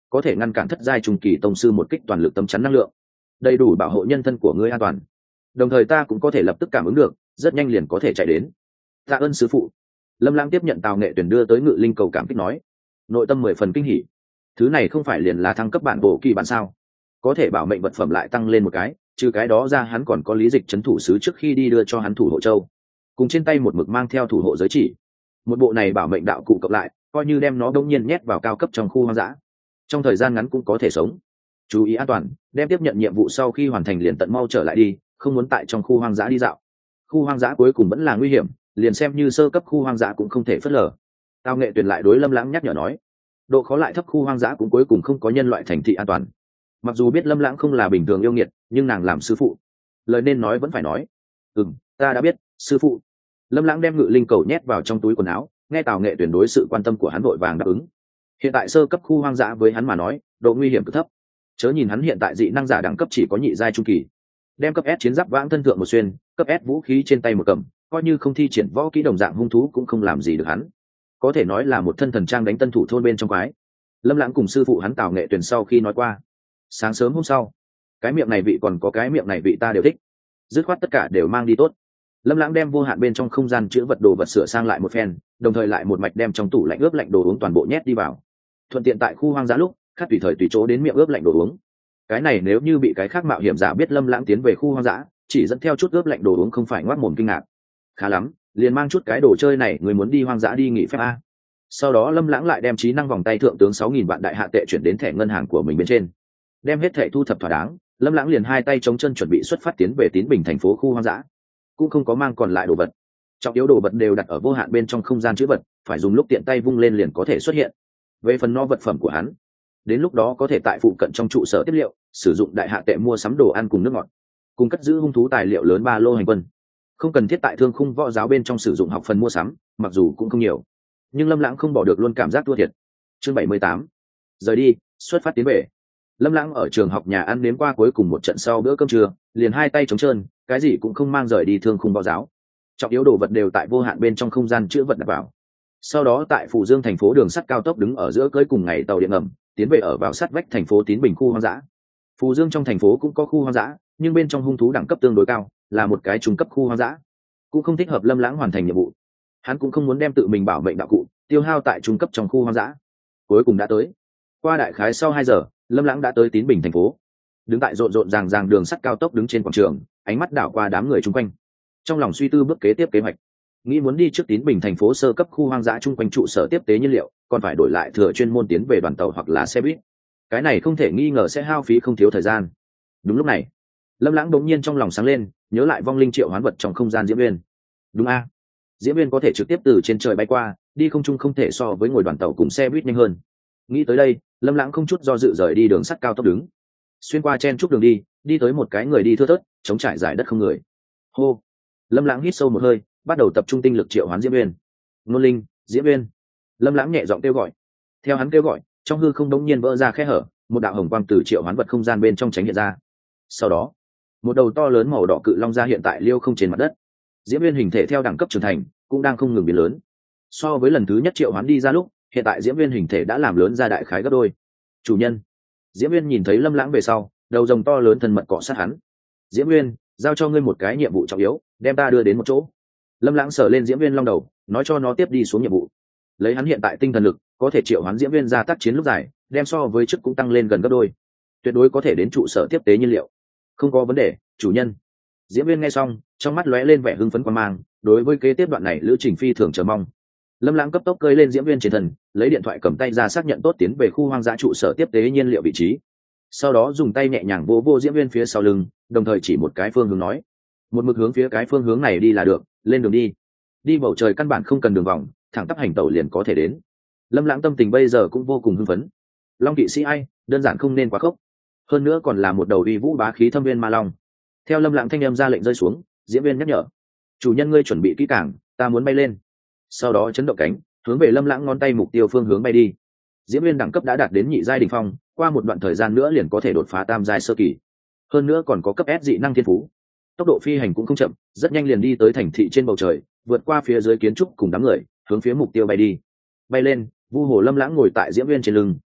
có thể ngăn cản thất giai trung kỳ tông sư một kích toàn lực tấm chắn năng lượng, đầy đủ bảo hộ nhân thân của ngươi an toàn. Đồng thời ta cũng có thể lập tức cảm ứng được, rất nhanh liền có thể chạy đến. Tạ ơn sư phụ. Lâm Lãng tiếp nhận Tào Nghệ Tuyển đưa tới ngự linh cầu, cảm kích nói, nội tâm mười phần kinh hỉ. Thứ này không phải liền là thăng cấp bản bộ kỳ bản sao? Có thể bảo mệnh vật phẩm lại tăng lên một cái, trừ cái đó ra hắn còn có lý dịch trấn thủ sứ trước khi đi đưa cho hắn thủ hộ châu, cùng trên tay một mực mang theo thủ hộ giới chỉ. Một bộ này bảo mệnh đạo cụ cộng lại, coi như đem nó đông nhiên nhét vào cao cấp trong khu hoang dã, trong thời gian ngắn cũng có thể sống. Chú ý an toàn, đem tiếp nhận nhiệm vụ sau khi hoàn thành liền tận mau trở lại đi, không muốn tại trong khu hoang dã đi dạo. Khu hoang dã cuối cùng vẫn là nguy hiểm, liền xem như sơ cấp khu hoang dã cũng không thể phớt lờ. Tào Nghệ Tuyển lại đối Lâm Lãng nhắc nhở nói, độ khó lại thấp khu hoang dã cũng cuối cùng không có nhân loại thành thị an toàn. Mặc dù biết Lâm Lãng không là bình thường yêu nghiệt, nhưng nàng làm sư phụ, lời nên nói vẫn phải nói. Ừm, ta đã biết, sư phụ. Lâm Lãng đem ngự linh cầu nhét vào trong túi quần áo, nghe Tào Nghệ Tuyển đối sự quan tâm của hắn vội vàng đáp ứng. Hiện tại sơ cấp khu hoang dã với hắn mà nói, độ nguy hiểm cực thấp. Chớ nhìn hắn hiện tại dị năng giả đẳng cấp chỉ có nhị giai trung kỳ, đem cấp S chiến giáp vãng thân thượng một xuyên, cấp S vũ khí trên tay một cầm, coi như không thi triển võ kỹ đồng dạng hung thú cũng không làm gì được hắn. Có thể nói là một thân thần trang đánh tân thủ thôn bên trong quái. Lâm Lãng cùng sư phụ hắn Tào Nghệ Tuyển sau khi nói qua. Sáng sớm hôm sau, cái miệng này vị còn có cái miệng này vị ta đều thích, dứt khoát tất cả đều mang đi tốt. Lâm Lãng đem vô hạn bên trong không gian chứa vật đồ vật sửa sang lại một phen, đồng thời lại một mạch đem trong tủ lạnh ướp lạnh đồ uống toàn bộ nhét đi vào. Thuận tiện tại khu hoang dã lúc, khát tùy thời tùy chỗ đến miệng ướp lạnh đồ uống. Cái này nếu như bị cái khác mạo hiểm giả biết Lâm Lãng tiến về khu hoang dã, chỉ dẫn theo chút ướp lạnh đồ uống không phải ngoác mồm kinh ngạc. Khá lắm, liền mang chút cái đồ chơi này, người muốn đi hoang dã đi nghỉ phép a. Sau đó Lâm Lãng lại đem trí năng vòng tay thượng tướng sáu nghìn vạn đại hạ tệ chuyển đến thẻ ngân hàng của mình bên trên. Đem hết thẻ thu thập thỏa đáng, Lâm Lãng liền hai tay chống chân chuẩn bị xuất phát tiến về Tín Bình thành phố khu hoang dã. Cũng không có mang còn lại đồ vật, trọng yếu đồ vật đều đặt ở vô hạn bên trong không gian chứa vật, phải dùng lúc tiện tay vung lên liền có thể xuất hiện. Về phần no vật phẩm của hắn, đến lúc đó có thể tại phụ cận trong trụ sở tiếp liệu, sử dụng đại hạ tệ mua sắm đồ ăn cùng nước ngọt, cùng cất giữ hung thú tài liệu lớn ba lô hành quân. Không cần thiết tại thương khung võ giáo bên trong sử dụng học phần mua sắm, mặc dù cũng không nhiều, nhưng Lâm Lãng không bỏ được luôn cảm giác thua thiệt. Chương bảy mươi tám, rời đi, xuất phát tiến về. Lâm Lãng ở trường học nhà ăn đến qua cuối cùng một trận sau bữa cơm trưa, liền hai tay trống trơn, cái gì cũng không mang rời đi thương khung võ giáo. Trọng yếu đồ vật đều tại vô hạn bên trong không gian chứa vật đặt vào. Sau đó tại Phù Dương thành phố đường sắt cao tốc đứng ở giữa cưới cùng ngày tàu điện ngầm, tiến về ở vào sát vách thành phố Tín Bình khu hoang dã. Phù Dương trong thành phố cũng có khu hoang dã, nhưng bên trong hung thú đẳng cấp tương đối cao, là một cái trung cấp khu hoang dã, cũng không thích hợp Lâm Lãng hoàn thành nhiệm vụ. Hắn cũng không muốn đem tự mình bảo mệnh đạo cụ tiêu hao tại trung cấp trong khu hoang dã. Cuối cùng đã tới. Qua đại khái sau hai giờ, Lâm Lãng đã tới Tín Bình thành phố. Đứng tại rộn rộn ràng ràng đường sắt cao tốc, đứng trên quảng trường, ánh mắt đảo qua đám người chung quanh, trong lòng suy tư bước kế tiếp kế hoạch. Nghĩ muốn đi trước Tín Bình thành phố sơ cấp khu hoang dã chung quanh trụ sở tiếp tế nhiên liệu, còn phải đổi lại thừa chuyên môn tiến về đoàn tàu hoặc là xe buýt. Cái này không thể nghi ngờ sẽ hao phí không thiếu thời gian. Đúng lúc này, Lâm Lãng đột nhiên trong lòng sáng lên, nhớ lại vong linh triệu hoán vật trong không gian Diễm Viên. Đúng a, Diễm Viên có thể trực tiếp từ trên trời bay qua, đi không trung không thể so với ngồi đoàn tàu cùng xe buýt nhanh hơn. Nghĩ tới đây, Lâm Lãng không chút do dự rời đi đường sắt cao tốc, đứng xuyên qua chen trúc đường đi, đi tới một cái người đi thưa thớt, chống trải dài đất không người. Hô. Lâm Lãng hít sâu một hơi, bắt đầu tập trung tinh lực triệu hoán Diễm Viên. Nôn linh, Diễm Viên. Lâm Lãng nhẹ giọng kêu gọi. Theo hắn kêu gọi, trong hư không đống nhiên vỡ ra khe hở, một đạo hồng quang từ triệu hoán vật không gian bên trong tránh hiện ra. Sau đó, một đầu to lớn màu đỏ cự long ra hiện tại liêu không trên mặt đất. Diễm Viên hình thể theo đẳng cấp trưởng thành cũng đang không ngừng biến lớn. So với lần thứ nhất triệu hoán đi ra lúc, hiện tại Diễm Viên hình thể đã làm lớn ra đại khái gấp đôi. Chủ nhân. Diễm Viên nhìn thấy Lâm Lãng về sau, đầu rồng to lớn thân mật cọ sát hắn. Diễm Viên, giao cho ngươi một cái nhiệm vụ trọng yếu, đem ta đưa đến một chỗ. Lâm Lãng sờ lên Diễm Viên long đầu, nói cho nó tiếp đi xuống nhiệm vụ. Lấy hắn hiện tại tinh thần lực, có thể triệu hoán Diễm Viên ra tác chiến lúc dài, đem so với trước cũng tăng lên gần gấp đôi, tuyệt đối có thể đến trụ sở tiếp tế nhiên liệu. Không có vấn đề, chủ nhân. Diễm Viên nghe xong, trong mắt lóe lên vẻ hưng phấn quan mang, đối với kế tiếp đoạn này lữ trình phi thường chờ mong. Lâm Lãng cấp tốc cơi lên Diễm Viên trên thân, lấy điện thoại cầm tay ra xác nhận tốt tiến về khu hoang dã trụ sở tiếp tế nhiên liệu vị trí. Sau đó dùng tay nhẹ nhàng vỗ vỗ Diễm Viên phía sau lưng, đồng thời chỉ một cái phương hướng nói: một mực hướng phía cái phương hướng này đi là được, lên đường đi. Đi bầu trời căn bản không cần đường vòng, thẳng tắp hành tẩu liền có thể đến. Lâm Lãng tâm tình bây giờ cũng vô cùng hưng phấn. Long kỵ sĩ ai, đơn giản không nên quá khốc. Hơn nữa còn là một đầu uy vũ bá khí thâm viên ma long. Theo Lâm Lãng thanh âm ra lệnh rơi xuống, Diễm Viên nhắc nhở: chủ nhân ngươi chuẩn bị kỹ càng, ta muốn bay lên. Sau đó chấn động cánh, hướng về Lâm Lãng ngón tay mục tiêu phương hướng bay đi. Diễm Viên đẳng cấp đã đạt đến nhị giai đỉnh phong, qua một đoạn thời gian nữa liền có thể đột phá tam giai sơ kỳ. Hơn nữa còn có cấp S dị năng thiên phú. Tốc độ phi hành cũng không chậm, rất nhanh liền đi tới thành thị trên bầu trời, vượt qua phía dưới kiến trúc cùng đám người, hướng phía mục tiêu bay đi. Bay lên, Vu Hồ Lâm Lãng ngồi tại Diễm Viên trên lưng,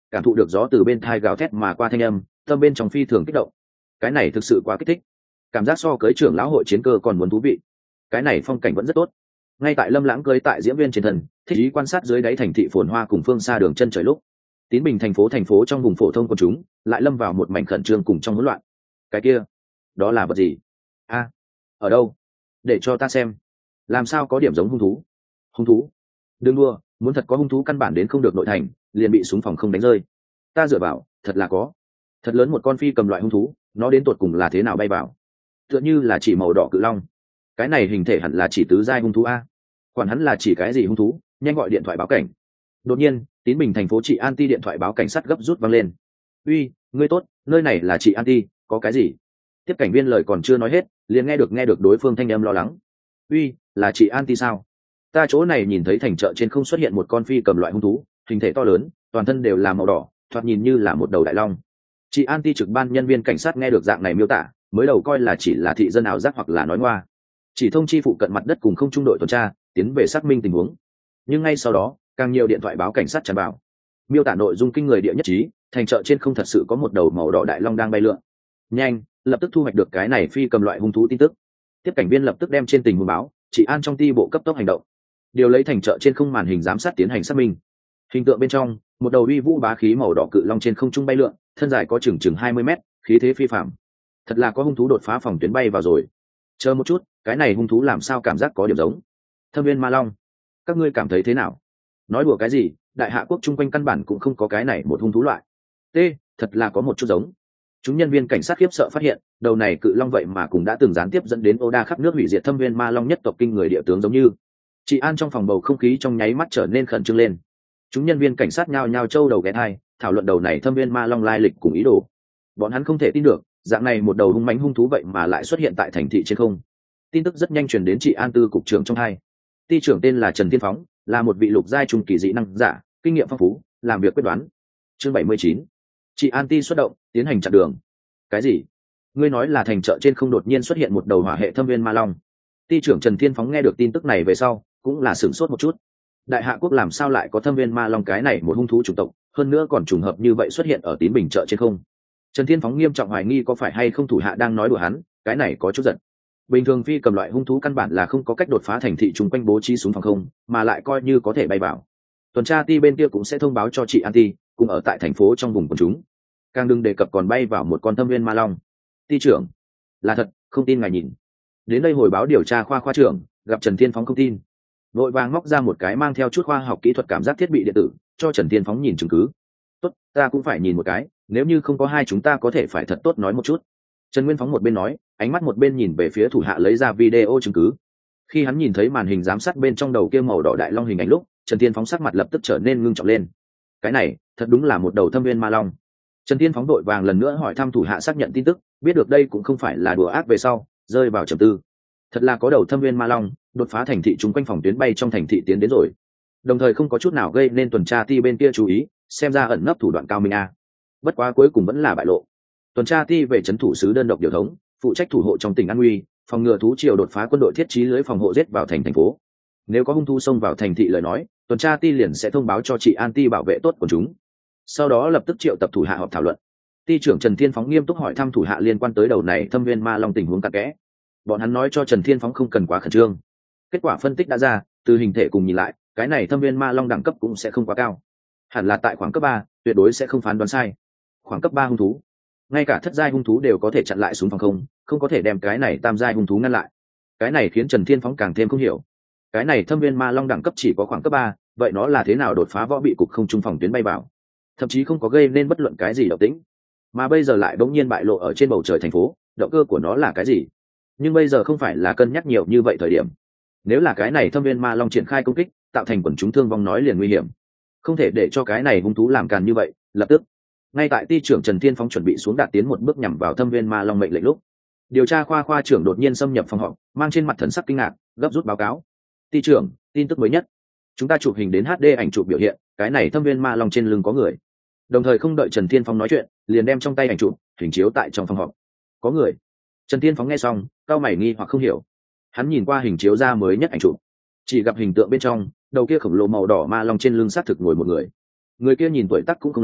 cảm thụ được gió từ bên thai gào thét mà qua thanh âm, tâm bên trong phi thường kích động. Cái này thực sự quá kích thích, cảm giác so cưới trưởng lão hội chiến cơ còn muốn thú vị. Cái này phong cảnh vẫn rất tốt. Ngay tại Lâm Lãng cưới tại diễm viên trên thần, thích ý quan sát dưới đáy thành thị phồn hoa cùng phương xa đường chân trời lúc, Tín Bình thành phố thành phố trong vùng phổ thông của chúng lại lâm vào một mảnh khẩn trương cùng trong hỗn loạn. Cái kia, đó là vật gì? A, ở đâu? Để cho ta xem. Làm sao có điểm giống hung thú? Hung thú? Đừng đua, muốn thật có hung thú căn bản đến không được nội thành, liền bị súng phòng không đánh rơi. Ta dựa vào, thật là có. Thật lớn một con phi cầm loại hung thú, nó đến tột cùng là thế nào bay vào? Tựa như là chỉ màu đỏ cự long. Cái này hình thể hẳn là chỉ tứ giai hung thú a. Quản hắn là chỉ cái gì hung thú, nhanh gọi điện thoại báo cảnh. Đột nhiên, Tín Bình thành phố chị An Ti điện thoại báo cảnh sát gấp rút vang lên. Uy, ngươi tốt, nơi này là chị An Ti, có cái gì? Tiếp cảnh viên lời còn chưa nói hết, liền nghe được nghe được đối phương thanh âm lo lắng. Uy, là chị An Ti sao? Ta chỗ này nhìn thấy thành chợ trên không xuất hiện một con phi cầm loại hung thú, hình thể to lớn, toàn thân đều là màu đỏ, thoạt nhìn như là một đầu đại long. Chị An Ti trực ban nhân viên cảnh sát nghe được dạng này miêu tả, mới đầu coi là chỉ là thị dân ảo giác hoặc là nói ngoa, chỉ thông chi phụ cận mặt đất cùng không trung đội tuần tra tiến về xác minh tình huống. Nhưng ngay sau đó, càng nhiều điện thoại báo cảnh sát tràn vào, miêu tả nội dung kinh người địa nhất trí, thành chợ trên không thật sự có một đầu màu đỏ đại long đang bay lượn. Nhanh, lập tức thu hoạch được cái này phi cầm loại hung thú tin tức. Tiếp cảnh viên lập tức đem trên tình huống báo, chị An trong ti bộ cấp tốc hành động, điều lấy thành chợ trên không màn hình giám sát tiến hành xác minh. Hình tượng bên trong, một đầu uy vũ bá khí màu đỏ cự long trên không trung bay lượn, thân dài có chừng chừng hai mươi mét, khí thế phi phàm. Thật là có hung thú đột phá phòng tuyến bay vào rồi. Chờ một chút, cái này hung thú làm sao cảm giác có điểm giống Thâm Viên Ma Long? Các ngươi cảm thấy thế nào? Nói đùa cái gì, đại hạ quốc chung quanh căn bản cũng không có cái này một hung thú loại. T, thật là có một chút giống. Chúng nhân viên cảnh sát khiếp sợ phát hiện, đầu này cự long vậy mà cũng đã từng gián tiếp dẫn đến Oda khắp nước hủy diệt Thâm Viên Ma Long nhất tộc kinh người địa tướng giống như. Chị An trong phòng bầu không khí trong nháy mắt trở nên khẩn trương lên. Chúng nhân viên cảnh sát nhao nhao trâu đầu ghé thai, thảo luận đầu này Thâm Viên Ma Long lai lịch cùng ý đồ. Bọn hắn không thể tin được, dạng này một đầu hung mãnh hung thú vậy mà lại xuất hiện tại thành thị trên không. Tin tức rất nhanh truyền đến chị An Tư cục trưởng trong hai. Ty trưởng tên là Trần Thiên Phóng, là một vị lục giai trung kỳ dị năng giả, kinh nghiệm phong phú, làm việc quyết đoán. Chương bảy mươi chín. Chị An Ti xuất động, tiến hành chặn đường. Cái gì? Ngươi nói là thành chợ trên không đột nhiên xuất hiện một đầu hỏa hệ Thâm Viên Ma Long? Ty trưởng Trần Thiên Phóng nghe được tin tức này về sau, cũng là sửng sốt một chút. Đại hạ quốc làm sao lại có Thâm Viên Ma Long cái này một hung thú chủng tộc, hơn nữa còn trùng hợp như vậy xuất hiện ở Tín Bình chợ trên không? Trần Thiên Phóng nghiêm trọng hoài nghi có phải hay không thủ hạ đang nói đùa hắn, cái này có chút giận. Bình thường phi cầm loại hung thú căn bản là không có cách đột phá thành thị chung quanh bố trí súng phòng không, mà lại coi như có thể bay vào. Tuần tra ti bên kia cũng sẽ thông báo cho chị An Ti, cùng ở tại thành phố trong vùng của chúng. Càng đừng đề cập còn bay vào một con Thâm Viên Ma Long. Ti trưởng, là thật, không tin ngài nhìn. Đến đây hồi báo điều tra khoa khoa trưởng, gặp Trần Thiên Phóng không tin. Vội vàng móc ra một cái mang theo chút khoa học kỹ thuật cảm giác thiết bị điện tử, cho Trần Thiên Phóng nhìn chứng cứ. Tốt, ta cũng phải nhìn một cái, nếu như không có hai chúng ta có thể phải thật tốt nói một chút. Trần Nguyên Phóng một bên nói, ánh mắt một bên nhìn về phía thủ hạ lấy ra video chứng cứ. Khi hắn nhìn thấy màn hình giám sát bên trong đầu kia màu đỏ đại long hình ảnh lúc, Trần Thiên Phóng sắc mặt lập tức trở nên ngưng trọng lên. Cái này, thật đúng là một đầu Thâm Viên Ma Long. Trần Thiên Phóng đội vàng lần nữa hỏi thăm thủ hạ xác nhận tin tức, biết được đây cũng không phải là đùa ác về sau, rơi vào trầm tư. Thật là có đầu Thâm Viên Ma Long, đột phá thành thị chúng quanh phòng tuyến bay trong thành thị tiến đến rồi. Đồng thời không có chút nào gây nên tuần tra ti bên kia chú ý, xem ra ẩn nấp thủ đoạn cao minh a. Bất quá cuối cùng vẫn là bại lộ. Tuần tra ti về trấn thủ sứ đơn độc điều thống, phụ trách thủ hộ trong tỉnh an nguy, phòng ngừa thú triều đột phá quân đội thiết trí lưới phòng hộ giết vào thành thành phố. Nếu có hung thú xông vào thành thị lời nói, tuần tra ti liền sẽ thông báo cho chị An Ti bảo vệ tốt của chúng. Sau đó lập tức triệu tập thủ hạ họp thảo luận. Ti trưởng Trần Thiên Phóng nghiêm túc hỏi thăm thủ hạ liên quan tới đầu này Thâm Viên Ma Long tình huống cặn kẽ. Bọn hắn nói cho Trần Thiên Phóng không cần quá khẩn trương. Kết quả phân tích đã ra, từ hình thể cùng nhìn lại, cái này Thâm Viên Ma Long đẳng cấp cũng sẽ không quá cao. Hẳn là tại khoảng cấp ba, tuyệt đối sẽ không phán đoán sai. Khoảng cấp ba hung thú, ngay cả thất giai hung thú đều có thể chặn lại súng phòng không, không có thể đem cái này tam giai hung thú ngăn lại. Cái này khiến Trần Thiên Phóng càng thêm không hiểu. Cái này Thâm Viên Ma Long đẳng cấp chỉ có khoảng cấp ba, vậy nó là thế nào đột phá võ bị cục không trung phòng tuyến bay vào, thậm chí không có gây nên bất luận cái gì động tĩnh, mà bây giờ lại bỗng nhiên bại lộ ở trên bầu trời thành phố, động cơ của nó là cái gì? Nhưng bây giờ không phải là cân nhắc nhiều như vậy thời điểm. Nếu là cái này Thâm Viên Ma Long triển khai công kích, tạo thành quần chúng thương vong nói liền nguy hiểm. Không thể để cho cái này hung thú làm càn như vậy. Lập tức, ngay tại ty trưởng Trần Thiên Phóng chuẩn bị xuống đạt tiến một bước nhằm vào Thâm Viên Ma Long mệnh lệnh lúc, điều tra khoa khoa trưởng đột nhiên xâm nhập phòng họp, mang trên mặt thần sắc kinh ngạc, gấp rút báo cáo. Ty trưởng, tin tức mới nhất, chúng ta chụp hình đến hát đê ảnh chụp biểu hiện, cái này Thâm Viên Ma Long trên lưng có người. Đồng thời không đợi Trần Thiên Phóng nói chuyện, liền đem trong tay ảnh chụp hình chiếu tại trong phòng họp. Có người? Trần Thiên Phóng nghe xong, cau mày nghi hoặc không hiểu. Hắn nhìn qua hình chiếu ra mới nhất ảnh chụp, chỉ gặp hình tượng bên trong, đầu kia khổng lồ màu đỏ ma long trên lưng xác thực ngồi một người. Người kia nhìn tuổi tác cũng không lớn,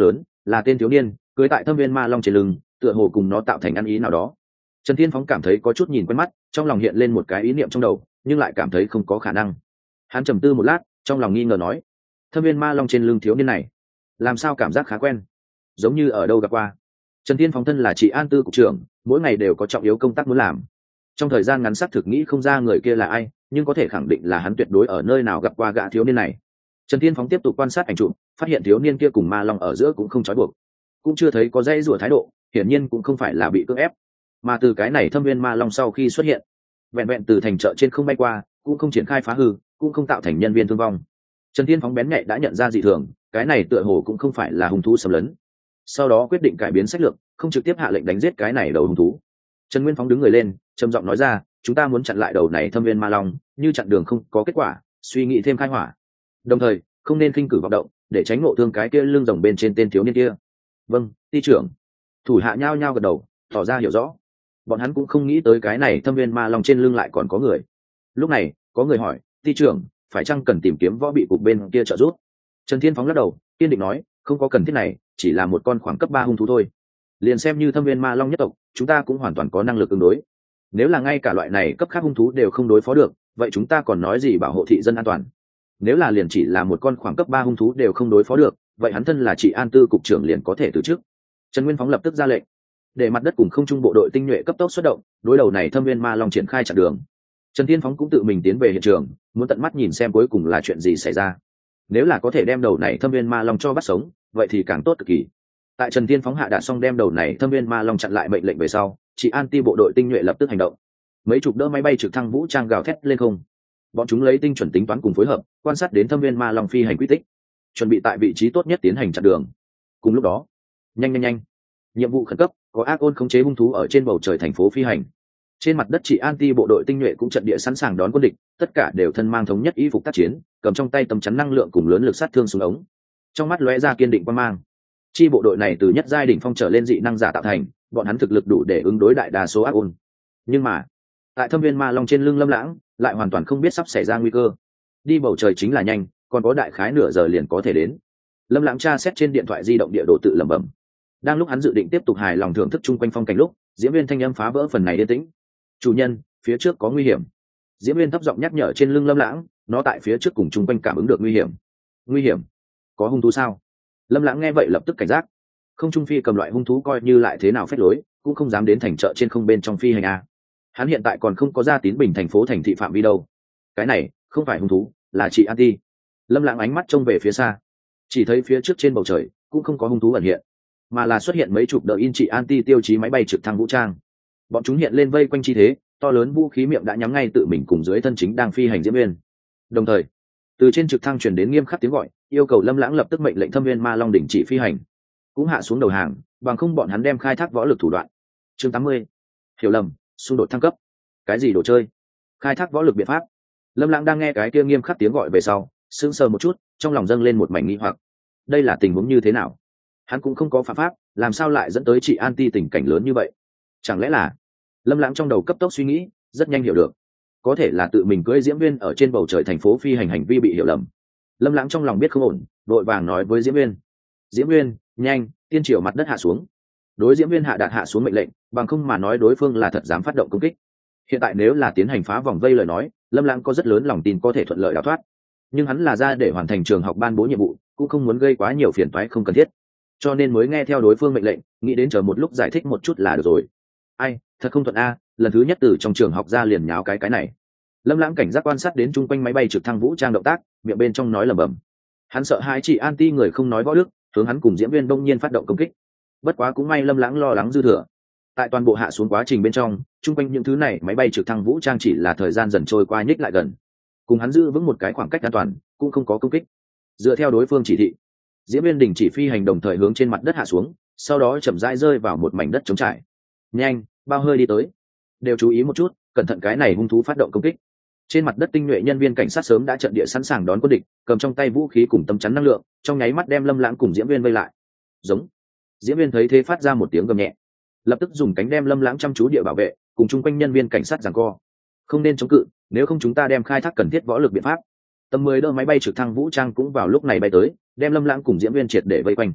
là tên thiếu niên cưới tại thâm viên ma long trên lưng, tựa hồ cùng nó tạo thành ăn ý nào đó. Trần Thiên Phóng cảm thấy có chút nhìn quen mắt, trong lòng hiện lên một cái ý niệm trong đầu, nhưng lại cảm thấy không có khả năng. Hắn trầm tư một lát, trong lòng nghi ngờ nói: thâm viên ma long trên lưng thiếu niên này, làm sao cảm giác khá quen, giống như ở đâu gặp qua. Trần Thiên Phóng thân là trị an tư cục trưởng, mỗi ngày đều có trọng yếu công tác muốn làm. Trong thời gian ngắn xác thực nghĩ không ra người kia là ai, nhưng có thể khẳng định là hắn tuyệt đối ở nơi nào gặp qua gã thiếu niên này. Trần Thiên Phóng tiếp tục quan sát ảnh chụp, phát hiện thiếu niên kia cùng ma long ở giữa cũng không trói buộc, cũng chưa thấy có dây rủa thái độ, hiển nhiên cũng không phải là bị cưỡng ép. Mà từ cái này thâm viên ma long sau khi xuất hiện, vẹn vẹn từ thành chợ trên không bay qua, cũng không triển khai phá hư, cũng không tạo thành nhân viên thương vong. Trần Thiên Phóng bén nhạy đã nhận ra dị thường, cái này tựa hồ cũng không phải là hung thú xâm lấn. Sau đó quyết định cải biến sách lược, không trực tiếp hạ lệnh đánh giết cái này đầu hung thú. Trần Nguyên Phóng đứng người lên, trầm giọng nói ra: chúng ta muốn chặn lại đầu này thâm viên ma long, như chặn đường không có kết quả, suy nghĩ thêm khai hỏa. Đồng thời, không nên khinh cử vọng động, để tránh ngộ thương cái kia lưng rồng bên trên tên thiếu niên kia. Vâng, ty trưởng. Thủ hạ nhao nhao gật đầu, tỏ ra hiểu rõ. Bọn hắn cũng không nghĩ tới cái này thâm viên ma long trên lưng lại còn có người. Lúc này, có người hỏi: ty trưởng, phải chăng cần tìm kiếm võ bị cục bên kia trợ giúp? Trần Thiên Phóng lắc đầu, kiên định nói: không có cần thiết này, chỉ là một con khoảng cấp ba hung thú thôi. Liền xem như thâm viên ma long nhất tộc, chúng ta cũng hoàn toàn có năng lực ứng đối. Nếu là ngay cả loại này cấp khác hung thú đều không đối phó được, vậy chúng ta còn nói gì bảo hộ thị dân an toàn? Nếu là liền chỉ là một con khoảng cấp ba hung thú đều không đối phó được, vậy hắn thân là trị an tư cục trưởng liền có thể từ chức. Trần Nguyên Phóng lập tức ra lệnh, để mặt đất cùng không trung bộ đội tinh nhuệ cấp tốc xuất động, đối đầu này thâm viên ma long triển khai chặn đường. Trần Thiên Phóng cũng tự mình tiến về hiện trường, muốn tận mắt nhìn xem cuối cùng là chuyện gì xảy ra. Nếu là có thể đem đầu này thâm viên ma long cho bắt sống, vậy thì càng tốt cực kỳ. Tại Trần Thiên Phóng hạ đạt xong đem đầu này thâm viên ma long chặn lại mệnh lệnh về sau, chị an ti bộ đội tinh nhuệ lập tức hành động. Mấy chục đỡ máy bay trực thăng vũ trang gào thét lên không. Bọn chúng lấy tinh chuẩn tính toán cùng phối hợp, quan sát đến thâm viên ma long phi hành quy tích, chuẩn bị tại vị trí tốt nhất tiến hành chặn đường. Cùng lúc đó, nhanh nhanh nhanh, nhiệm vụ khẩn cấp, có ác ôn khống chế hung thú ở trên bầu trời thành phố phi hành. Trên mặt đất chị an ti bộ đội tinh nhuệ cũng trận địa sẵn sàng đón quân địch, tất cả đều thân mang thống nhất y phục tác chiến, cầm trong tay tấm chắn năng lượng cùng lớn lực sát thương súng ống, trong mắt lóe ra kiên định quan mang. Chi bộ đội này từ nhất giai đỉnh phong trở lên dị năng giả tạo thành, bọn hắn thực lực đủ để ứng đối đại đa số ác ôn. Nhưng mà, tại thâm viên ma long trên lưng Lâm Lãng lại hoàn toàn không biết sắp xảy ra nguy cơ. Đi bầu trời chính là nhanh, còn có đại khái nửa giờ liền có thể đến. Lâm Lãng tra xét trên điện thoại di động địa đồ tự lẩm bẩm. Đang lúc hắn dự định tiếp tục hài lòng thưởng thức chung quanh phong cảnh lúc, Diễm Viên thanh âm phá vỡ phần này yên tĩnh. Chủ nhân, phía trước có nguy hiểm. Diễm Viên thấp giọng nhắc nhở trên lưng Lâm Lãng, nó tại phía trước cùng chung quanh cảm ứng được nguy hiểm. Nguy hiểm? Có hung thú sao? Lâm Lãng nghe vậy lập tức cảnh giác. Không trung phi cầm loại hung thú coi như lại thế nào phép lối, cũng không dám đến thành chợ trên không bên trong phi hành a. Hắn hiện tại còn không có ra Tín Bình thành phố thành thị phạm vi đâu. Cái này không phải hung thú, là chị an ti. Lâm Lãng ánh mắt trông về phía xa, chỉ thấy phía trước trên bầu trời cũng không có hung thú ẩn hiện, mà là xuất hiện mấy chục đợt in chị an ti tiêu chí máy bay trực thăng vũ trang. Bọn chúng hiện lên vây quanh chi thế, to lớn vũ khí miệng đã nhắm ngay tự mình cùng dưới thân chính đang phi hành Diễm Viên. Đồng thời, từ trên trực thăng truyền đến nghiêm khắc tiếng gọi, yêu cầu Lâm Lãng lập tức mệnh lệnh thâm viên ma long đình chỉ phi hành, cũng hạ xuống đầu hàng, bằng không bọn hắn đem khai thác võ lực thủ đoạn. Chương tám mươi, hiểu lầm, xung đột thăng cấp. Cái gì đồ chơi? Khai thác võ lực biện pháp? Lâm Lãng đang nghe cái kia nghiêm khắc tiếng gọi về sau, sững sờ một chút, trong lòng dâng lên một mảnh nghi hoặc. Đây là tình huống như thế nào? Hắn cũng không có phạm pháp, làm sao lại dẫn tới chị an ti tình cảnh lớn như vậy? Chẳng lẽ là... Lâm Lãng trong đầu cấp tốc suy nghĩ, rất nhanh hiểu được. Có thể là tự mình cưỡi Diễm Viên ở trên bầu trời thành phố phi hành hành vi bị hiểu lầm. Lâm Lãng trong lòng biết không ổn, vội vàng nói với Diễm Viên: Diễm Viên, nhanh, tiên triều mặt đất hạ xuống. Đối Diễm Viên hạ đạt hạ xuống mệnh lệnh, bằng không mà nói đối phương là thật dám phát động công kích. Hiện tại nếu là tiến hành phá vòng vây lời nói, Lâm Lãng có rất lớn lòng tin có thể thuận lợi đào thoát. Nhưng hắn là ra để hoàn thành trường học ban bố nhiệm vụ, cũng không muốn gây quá nhiều phiền toái không cần thiết, cho nên mới nghe theo đối phương mệnh lệnh, nghĩ đến chờ một lúc giải thích một chút là được rồi. Ai, thật không thuận a, lần thứ nhất từ trong trường học ra liền nháo cái cái này. Lâm Lãng cảnh giác quan sát đến chung quanh máy bay trực thăng vũ trang động tác, miệng bên trong nói lẩm bẩm. Hắn sợ hai chị an ti người không nói võ đức, hướng hắn cùng Diễm Viên đông nhiên phát động công kích. Bất quá cũng may Lâm Lãng lo lắng dư thừa. Tại toàn bộ hạ xuống quá trình bên trong, chung quanh những thứ này máy bay trực thăng vũ trang chỉ là thời gian dần trôi qua nhích lại gần, cùng hắn giữ vững một cái khoảng cách an toàn, cũng không có công kích. Dựa theo đối phương chỉ thị, Diễm Viên đình chỉ phi hành đồng thời hướng trên mặt đất hạ xuống, sau đó chậm rãi rơi vào một mảnh đất trống trải. Nhanh, bao hơi đi tới. Đều chú ý một chút, cẩn thận cái này hung thú phát động công kích. Trên mặt đất tinh nhuệ nhân viên cảnh sát sớm đã trận địa sẵn sàng đón quân địch, cầm trong tay vũ khí cùng tấm chắn năng lượng, trong nháy mắt đem Lâm Lãng cùng Diễm Viên vây lại. Giống. Diễm Viên thấy thế phát ra một tiếng gầm nhẹ, lập tức dùng cánh đem Lâm Lãng chăm chú địa bảo vệ, cùng chung quanh nhân viên cảnh sát giằng co. Không nên chống cự, nếu không chúng ta đem khai thác cần thiết võ lực biện pháp. Tầm mười đỡ máy bay trực thăng vũ trang cũng vào lúc này bay tới, đem Lâm Lãng cùng Diễm Viên triệt để vây quanh.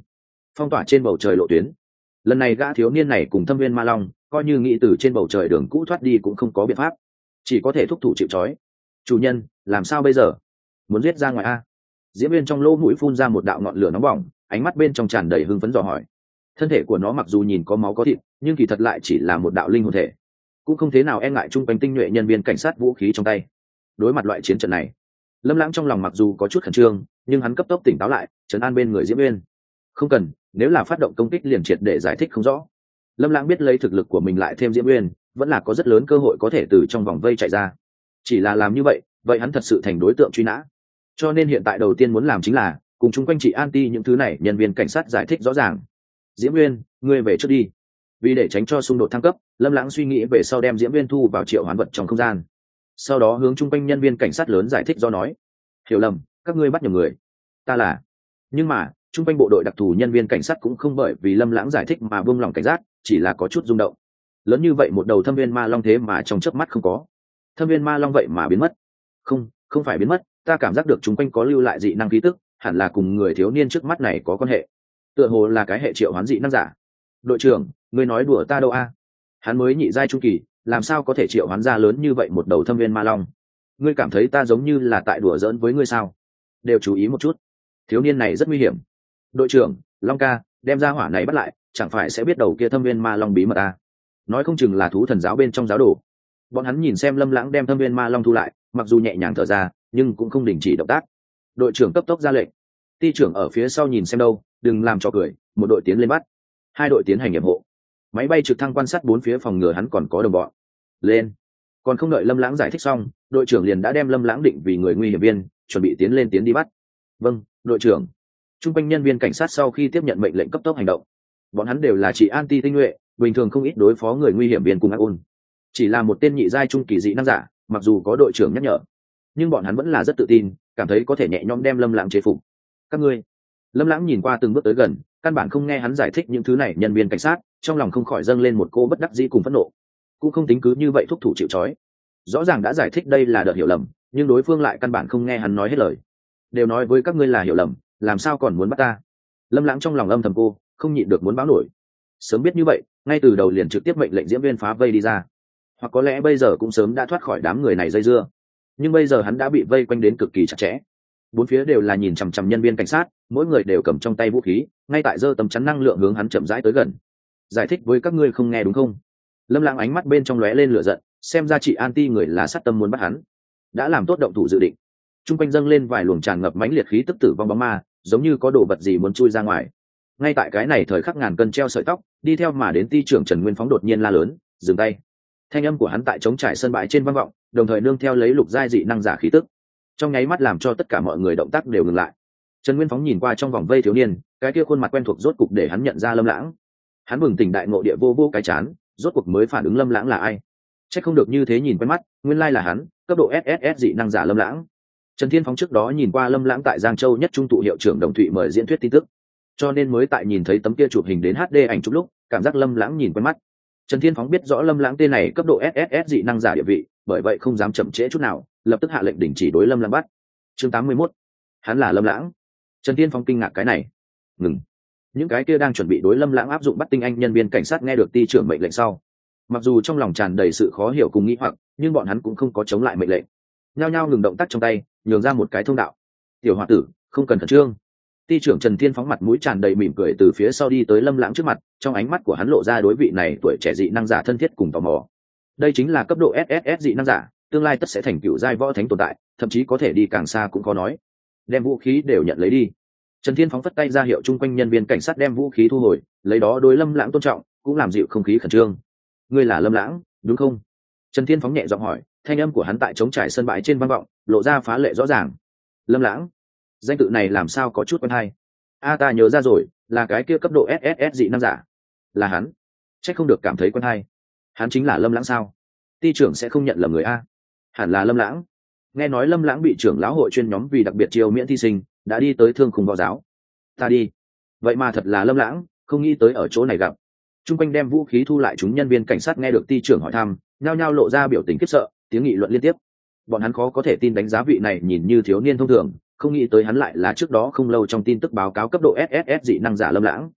phong tỏa trên bầu trời lộ tuyến. Lần này gã thiếu niên này cùng Thâm Viên Ma Long coi như nghĩ từ trên bầu trời đường cũ thoát đi cũng không có biện pháp, chỉ có thể thúc thủ chịu trói. Chủ nhân, làm sao bây giờ? Muốn giết ra ngoài a? Diễm Viên trong lỗ mũi phun ra một đạo ngọn lửa nóng bỏng, ánh mắt bên trong tràn đầy hưng phấn dò hỏi. Thân thể của nó mặc dù nhìn có máu có thịt, nhưng kỳ thật lại chỉ là một đạo linh hồn thể, cũng không thế nào e ngại chung quanh tinh nhuệ nhân viên cảnh sát vũ khí trong tay. Đối mặt loại chiến trận này, Lâm Lãng trong lòng mặc dù có chút khẩn trương, nhưng hắn cấp tốc tỉnh táo lại, trấn an bên người Diễm Viên. Không cần, nếu là phát động công kích liền triệt để giải thích không rõ. Lâm Lãng biết lấy thực lực của mình lại thêm Diễm Viên, vẫn là có rất lớn cơ hội có thể từ trong vòng vây chạy ra. Chỉ là làm như vậy, vậy hắn thật sự thành đối tượng truy nã. Cho nên hiện tại đầu tiên muốn làm chính là cùng chung quanh chị anti những thứ này nhân viên cảnh sát giải thích rõ ràng. Diễm Viên, ngươi về trước đi. Vì để tránh cho xung đột thăng cấp, Lâm Lãng suy nghĩ về sau đem Diễm Viên thu vào triệu hoán vật trong không gian. Sau đó hướng chung quanh nhân viên cảnh sát lớn giải thích do nói: hiểu lầm, các ngươi bắt nhầm người, ta là. Nhưng mà chung quanh bộ đội đặc thù nhân viên cảnh sát cũng không bởi vì Lâm Lãng giải thích mà buông lỏng cảnh giác, chỉ là có chút rung động. Lớn như vậy một đầu Thâm Viên Ma Long thế mà trong chớp mắt không có. Thâm Viên Ma Long vậy mà biến mất. Không, không phải biến mất, ta cảm giác được chung quanh có lưu lại dị năng khí tức, hẳn là cùng người thiếu niên trước mắt này có quan hệ. Tựa hồ là cái hệ triệu hoán dị năng giả. Đội trưởng, ngươi nói đùa ta đâu a? Hắn mới nhị giai trung kỳ, làm sao có thể triệu hoán ra lớn như vậy một đầu Thâm Viên Ma Long? Ngươi cảm thấy ta giống như là tại đùa giỡn với ngươi sao? Đều chú ý một chút, thiếu niên này rất nguy hiểm. Đội trưởng, Long ca, đem ra hỏa này bắt lại, chẳng phải sẽ biết đầu kia Thâm Viên Ma Long bí mật à? Nói không chừng là thú thần giáo bên trong giáo đồ. Bọn hắn nhìn xem Lâm Lãng đem Thâm Viên Ma Long thu lại, mặc dù nhẹ nhàng thở ra, nhưng cũng không đình chỉ động tác. Đội trưởng cấp tốc ra lệnh. Ty trưởng ở phía sau nhìn xem đâu, đừng làm cho cười, một đội tiến lên bắt. Hai đội tiến hành nhiệm hộ. Máy bay trực thăng quan sát bốn phía phòng ngừa hắn còn có đồng bọn. Lên. Còn không đợi Lâm Lãng giải thích xong, đội trưởng liền đã đem Lâm Lãng định vì người nguy hiểm viên, chuẩn bị tiến lên tiến đi bắt. Vâng, đội trưởng. Trung quanh nhân viên cảnh sát sau khi tiếp nhận mệnh lệnh cấp tốc hành động. Bọn hắn đều là chỉ anti tinh nhuệ, bình thường không ít đối phó người nguy hiểm viên cùng ác ôn. Chỉ là một tên nhị giai trung kỳ dị năng giả, mặc dù có đội trưởng nhắc nhở, nhưng bọn hắn vẫn là rất tự tin, cảm thấy có thể nhẹ nhõm đem Lâm Lãng chế phục. Các ngươi. Lâm Lãng nhìn qua từng bước tới gần, căn bản không nghe hắn giải thích những thứ này, nhân viên cảnh sát trong lòng không khỏi dâng lên một cô bất đắc dĩ cùng phẫn nộ. Cũng không tính cứ như vậy thúc thủ chịu trói. Rõ ràng đã giải thích đây là đợt hiểu lầm, nhưng đối phương lại căn bản không nghe hắn nói hết lời. Đều nói với các ngươi là hiểu lầm, làm sao còn muốn bắt ta? Lâm Lãng trong lòng âm thầm cô, không nhịn được muốn báo nổi. Sớm biết như vậy, ngay từ đầu liền trực tiếp mệnh lệnh Diễm Viên phá vây đi ra. Hoặc có lẽ bây giờ cũng sớm đã thoát khỏi đám người này dây dưa. Nhưng bây giờ hắn đã bị vây quanh đến cực kỳ chặt chẽ. Bốn phía đều là nhìn chằm chằm nhân viên cảnh sát, mỗi người đều cầm trong tay vũ khí, ngay tại giơ tấm chắn năng lượng hướng hắn chậm rãi tới gần. Giải thích với các ngươi không nghe đúng không? Lâm Lãng ánh mắt bên trong lóe lên lửa giận, xem ra chị anti người là sát tâm muốn bắt hắn. Đã làm tốt động thủ dự định. Trung quanh dâng lên vài luồng tràn ngập mãnh liệt khí tức tử vong bóng ma, giống như có đồ vật gì muốn chui ra ngoài. Ngay tại cái này thời khắc ngàn cân treo sợi tóc, đi theo mà đến ty trưởng Trần Nguyên Phóng đột nhiên la lớn, dừng tay. Thanh âm của hắn tại trống trải sân bãi trên vang vọng, đồng thời nương theo lấy lục giai dị năng giả khí tức, trong nháy mắt làm cho tất cả mọi người động tác đều ngừng lại. Trần Nguyên Phóng nhìn qua trong vòng vây thiếu niên, cái kia khuôn mặt quen thuộc rốt cục để hắn nhận ra Lâm Lãng. Hắn bừng tỉnh đại ngộ địa vô vô cái chán, rốt cuộc mới phản ứng Lâm Lãng là ai. Chắc không được như thế nhìn quen mắt, nguyên lai là hắn, cấp độ ét ét ét dị năng giả Lâm Lãng. Trần Thiên Phóng trước đó nhìn qua Lâm Lãng tại Giang Châu nhất trung tụ hiệu trưởng Đồng Thụy mời diễn thuyết tin tức, cho nên mới tại nhìn thấy tấm kia chụp hình đến hát đê ảnh chụp lúc, cảm giác Lâm Lãng nhìn quen mắt. Trần Thiên Phóng biết rõ Lâm Lãng tên này cấp độ ét ét ét dị năng giả địa vị, bởi vậy không dám chậm trễ chút nào, lập tức hạ lệnh đình chỉ đối Lâm Lãng bắt. Chương tám mươi mốt, hắn là Lâm Lãng. Trần Thiên Phóng kinh ngạc cái này. Ngừng. Những cái kia đang chuẩn bị đối Lâm Lãng áp dụng bắt tinh anh nhân viên cảnh sát nghe được ty trưởng mệnh lệnh sau, mặc dù trong lòng tràn đầy sự khó hiểu cùng nghi hoặc, nhưng bọn hắn cũng không có chống lại mệnh lệnh, nhao nhao ngừng động tác trong tay, nhường ra một cái thông đạo. Tiểu hòa tử, không cần khẩn trương. Ty trưởng Trần Thiên Phóng mặt mũi tràn đầy mỉm cười từ phía sau đi tới Lâm Lãng trước mặt, trong ánh mắt của hắn lộ ra đối vị này tuổi trẻ dị năng giả thân thiết cùng tò mò. Đây chính là cấp độ ét ét ét dị năng giả, tương lai tất sẽ thành cựu giai võ thánh tồn tại, thậm chí có thể đi càng xa cũng khó nói. Đem vũ khí đều nhận lấy đi. Trần Thiên Phóng phất tay ra hiệu chung quanh nhân viên cảnh sát đem vũ khí thu hồi, lấy đó đối Lâm Lãng tôn trọng, cũng làm dịu không khí khẩn trương. Ngươi là Lâm Lãng, đúng không? Trần Thiên Phóng nhẹ giọng hỏi, thanh âm của hắn tại trống trải sân bãi trên vang vọng, lộ ra phá lệ rõ ràng. Lâm Lãng, danh tự này làm sao có chút quen hay? A ta nhớ ra rồi, là cái kia cấp độ ét ét ét dị năng giả. Là hắn. Chắc không được cảm thấy quen hay. Hắn chính là Lâm Lãng sao? Ty trưởng sẽ không nhận lầm người a. Hẳn là Lâm Lãng. Nghe nói Lâm Lãng bị trưởng lão hội chuyên nhóm vì đặc biệt chiêu miễn thí sinh, đã đi tới Thương Khung Võ giáo. Ta đi. Vậy mà thật là Lâm Lãng, không nghĩ tới ở chỗ này gặp. Trung quanh đem vũ khí thu lại, chúng nhân viên cảnh sát nghe được ty trưởng hỏi thăm, nhao nhao lộ ra biểu tình khiếp sợ, tiếng nghị luận liên tiếp. Bọn hắn khó có thể tin đánh giá vị này nhìn như thiếu niên thông thường, không nghĩ tới hắn lại là trước đó không lâu trong tin tức báo cáo cấp độ ét ét ét dị năng giả Lâm Lãng.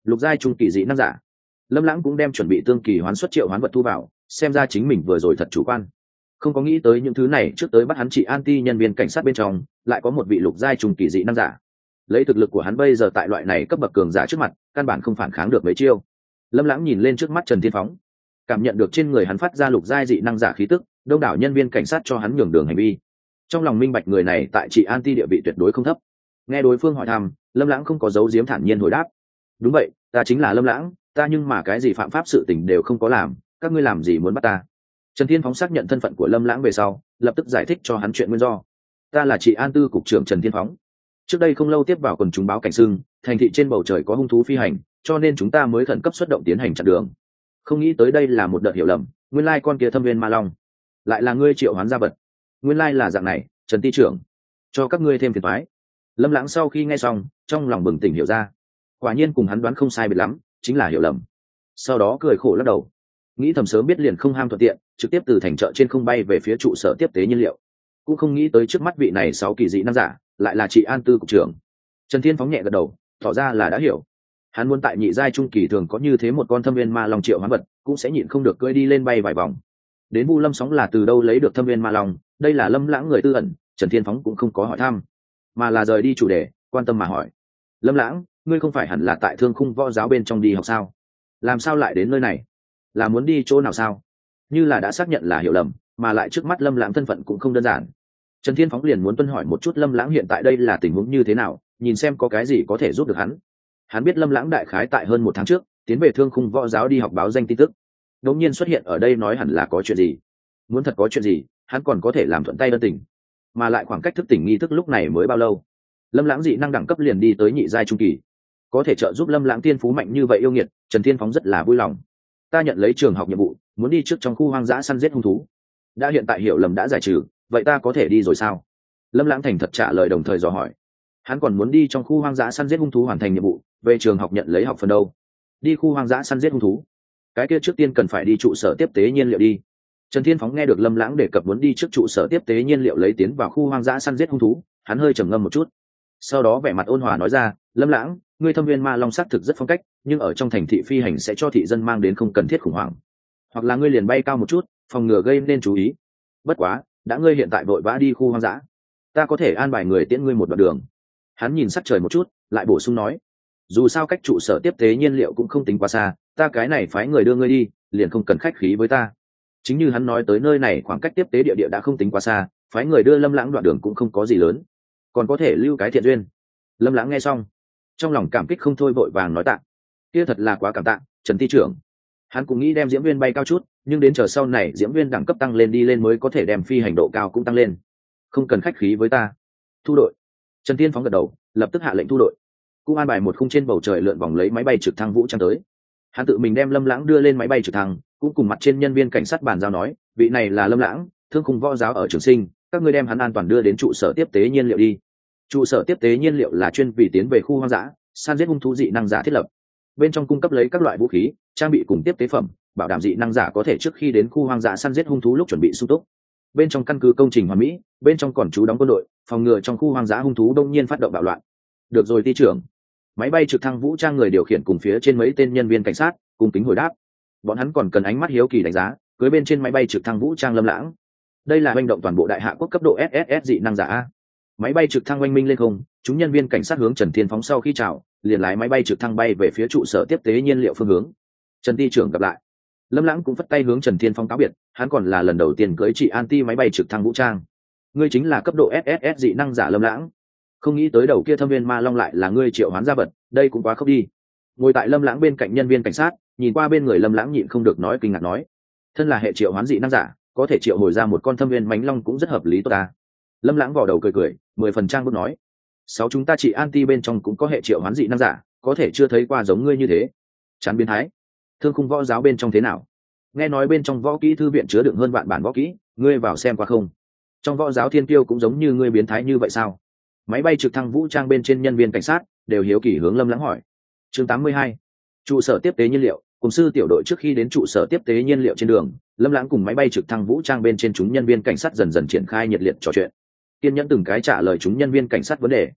lục giai trung kỳ dị năng giả. Lâm Lãng cũng đem chuẩn bị tương kỳ hoán xuất triệu hoán vật thu vào, xem ra chính mình vừa rồi thật chủ quan, không có nghĩ tới những thứ này trước tới bắt hắn trị an ti nhân viên cảnh sát bên trong lại có một vị lục giai trung kỳ dị năng giả. Lấy thực lực của hắn bây giờ tại loại này cấp bậc cường giả trước mặt, căn bản không phản kháng được mấy chiêu. Lâm Lãng nhìn lên trước mắt Trần Thiên Phóng, cảm nhận được trên người hắn phát ra lục giai dị năng giả khí tức, đông đảo nhân viên cảnh sát cho hắn nhường đường hành vi. Trong lòng minh bạch người này tại trị an ti địa vị tuyệt đối không thấp. Nghe đối phương hỏi thăm, Lâm Lãng không có giấu giếm, thản nhiên hồi đáp: đúng vậy, ta chính là Lâm Lãng, ta nhưng mà cái gì phạm pháp sự tình đều không có làm, các ngươi làm gì muốn bắt ta? Trần Thiên Phóng xác nhận thân phận của Lâm Lãng về sau, lập tức giải thích cho hắn chuyện nguyên do. Ta là trị an tư cục trưởng Trần Thiên Phóng. Trước đây không lâu tiếp vào quần chúng báo cảnh sưng, thành thị trên bầu trời có hung thú phi hành, cho nên chúng ta mới khẩn cấp xuất động tiến hành chặn đường. Không nghĩ tới đây là một đợt hiểu lầm, nguyên lai con kia thâm viên ma long lại là ngươi triệu hoán ra vật. Nguyên lai là dạng này, Trần ty trưởng, cho các ngươi thêm phiền toái. Lâm Lãng sau khi nghe xong, trong lòng bừng tỉnh hiểu ra, quả nhiên cùng hắn đoán không sai biệt lắm, chính là hiểu lầm. Sau đó cười khổ lắc đầu, nghĩ thầm sớm biết liền không ham thuận tiện, trực tiếp từ thành chợ trên không bay về phía trụ sở tiếp tế nhiên liệu, cũng không nghĩ tới trước mắt vị này sáu kỳ dị năng giả lại là chị an tư cục trưởng. Trần Thiên Phóng nhẹ gật đầu, tỏ ra là đã hiểu. Hắn muốn tại nhị giai trung kỳ thường có như thế một con thâm viên ma long triệu hoán vật, cũng sẽ nhịn không được cưỡi đi lên bay vài vòng. Đến Vu Lâm Sóng là từ đâu lấy được thâm viên ma long, đây là Lâm Lãng người tư ẩn, Trần Thiên Phóng cũng không có hỏi thăm, mà là rời đi chủ đề, quan tâm mà hỏi: Lâm Lãng, ngươi không phải hẳn là tại Thương Khung Võ Giáo bên trong đi học sao? Làm sao lại đến nơi này? Là muốn đi chỗ nào sao? Như là đã xác nhận là hiểu lầm, mà lại trước mắt Lâm Lãng thân phận cũng không đơn giản. Trần Thiên Phóng liền muốn tuân hỏi một chút Lâm Lãng hiện tại đây là tình huống như thế nào, nhìn xem có cái gì có thể giúp được hắn. Hắn biết Lâm Lãng đại khái tại hơn một tháng trước tiến về Thương Khung Võ Giáo đi học báo danh tin tức, đột nhiên xuất hiện ở đây nói hẳn là có chuyện gì. Muốn thật có chuyện gì, hắn còn có thể làm thuận tay ân tình, mà lại khoảng cách thức tỉnh nghi thức lúc này mới bao lâu? Lâm Lãng dị năng đẳng cấp liền đi tới nhị giai trung kỳ, có thể trợ giúp Lâm Lãng tiên phú mạnh như vậy yêu nghiệt, Trần Thiên Phóng rất là vui lòng. Ta nhận lấy trường học nhiệm vụ, muốn đi trước trong khu hoang dã săn giết hung thú. Đã hiện tại hiểu lầm đã giải trừ, vậy ta có thể đi rồi sao? Lâm Lãng thành thật trả lời, đồng thời dò hỏi. Hắn còn muốn đi trong khu hoang dã săn giết hung thú hoàn thành nhiệm vụ, về trường học nhận lấy học phần đâu? Đi khu hoang dã săn giết hung thú, cái kia trước tiên cần phải đi trụ sở tiếp tế nhiên liệu đi. Trần Thiên Phóng nghe được Lâm Lãng đề cập muốn đi trước trụ sở tiếp tế nhiên liệu lấy tiến vào khu hoang dã săn giết hung thú, hắn hơi trầm ngâm một chút, sau đó vẻ mặt ôn hòa nói ra: Lâm Lãng, ngươi thâm viên ma long sắc thực rất phong cách, nhưng ở trong thành thị phi hành sẽ cho thị dân mang đến không cần thiết khủng hoảng, hoặc là ngươi liền bay cao một chút, phòng ngừa gây nên chú ý. Bất quá, đã ngươi hiện tại vội vã đi khu hoang dã, ta có thể an bài người tiễn ngươi một đoạn đường. Hắn nhìn sắc trời một chút, lại bổ sung nói: dù sao cách trụ sở tiếp tế nhiên liệu cũng không tính quá xa, ta cái này phái người đưa ngươi đi, liền không cần khách khí với ta. Chính như hắn nói tới, nơi này khoảng cách tiếp tế địa địa đã không tính quá xa, phái người đưa Lâm Lãng đoạn đường cũng không có gì lớn, còn có thể lưu cái thiện duyên. Lâm Lãng nghe xong, trong lòng cảm kích không thôi, vội vàng nói tạ. Kia thật là quá cảm tạ, Trần ty trưởng. Hắn cũng nghĩ đem diễm viên bay cao chút, nhưng đến chờ sau này diễm viên đẳng cấp tăng lên đi lên mới có thể đem phi hành độ cao cũng tăng lên. Không cần khách khí với ta. Thu đội. Trần Thiên Phóng gật đầu, lập tức hạ lệnh thu đội, cũng an bài một khung trên bầu trời lượn vòng lấy máy bay trực thăng vũ trang tới. Hắn tự mình đem Lâm Lãng đưa lên máy bay trực thăng, cũng cùng mặt trên nhân viên cảnh sát bàn giao nói: vị này là Lâm Lãng, Thương Khung Võ Giáo ở Trường Sinh, các ngươi đem hắn an toàn đưa đến trụ sở tiếp tế nhiên liệu đi. Trụ sở tiếp tế nhiên liệu là chuyên vì tiến về khu hoang dã săn giết hung thú dị năng giả thiết lập, bên trong cung cấp lấy các loại vũ khí, trang bị cùng tiếp tế phẩm, bảo đảm dị năng giả có thể trước khi đến khu hoang dã săn giết hung thú lúc chuẩn bị sung túc. Bên trong căn cứ công trình hoàn mỹ, bên trong còn trú đóng quân đội, phòng ngừa trong khu hoang dã hung thú đông nhiên phát động bạo loạn. Được rồi ty trưởng. Máy bay trực thăng vũ trang người điều khiển cùng phía trên mấy tên nhân viên cảnh sát cùng kính hồi đáp. Bọn hắn còn cần ánh mắt hiếu kỳ đánh giá cưới bên trên máy bay trực thăng vũ trang Lâm Lãng. Đây là hành động toàn bộ đại hạ quốc cấp độ ét ét ét dị năng giả a. Máy bay trực thăng oanh minh lên không, chúng nhân viên cảnh sát hướng Trần Thiên Phóng sau khi chào, liền lái máy bay trực thăng bay về phía trụ sở tiếp tế nhiên liệu phương hướng. Trần ty trưởng gặp lại. Lâm Lãng cũng phất tay hướng Trần Thiên Phóng cáo biệt, hắn còn là lần đầu tiên cưới chị anti máy bay trực thăng vũ trang. Ngươi chính là cấp độ ét ét ét dị năng giả Lâm Lãng. Không nghĩ tới đầu kia thâm viên ma long lại là ngươi triệu hoán ra vật, đây cũng quá khốc đi. Ngồi tại Lâm Lãng bên cạnh nhân viên cảnh sát nhìn qua bên người Lâm Lãng nhịn không được nói kinh ngạc nói: thân là hệ triệu hoán dị năng giả, có thể triệu hồi ra một con thâm viên mãnh long cũng rất hợp lý tốt ta. Lâm Lãng vò đầu cười cười, mười phần trang bức nói: sáu chúng ta chị anti bên trong cũng có hệ triệu hoán dị năng giả, có thể chưa thấy qua giống ngươi như thế. Chán biến thái. Thương Khung Võ Giáo bên trong thế nào? Nghe nói bên trong võ kỹ thư viện chứa đựng hơn vạn bản võ kỹ, ngươi vào xem qua không? Trong võ giáo thiên kiêu cũng giống như ngươi biến thái như vậy sao? Máy bay trực thăng vũ trang bên trên nhân viên cảnh sát đều hiếu kỳ hướng Lâm Lãng hỏi. Chương tám mươi hai. Trụ sở tiếp tế nhiên liệu. Cùng sư tiểu đội trước khi đến trụ sở tiếp tế nhiên liệu trên đường, Lâm Lãng cùng máy bay trực thăng vũ trang bên trên chúng nhân viên cảnh sát dần dần triển khai nhiệt liệt trò chuyện, kiên nhẫn từng cái trả lời chúng nhân viên cảnh sát vấn đề.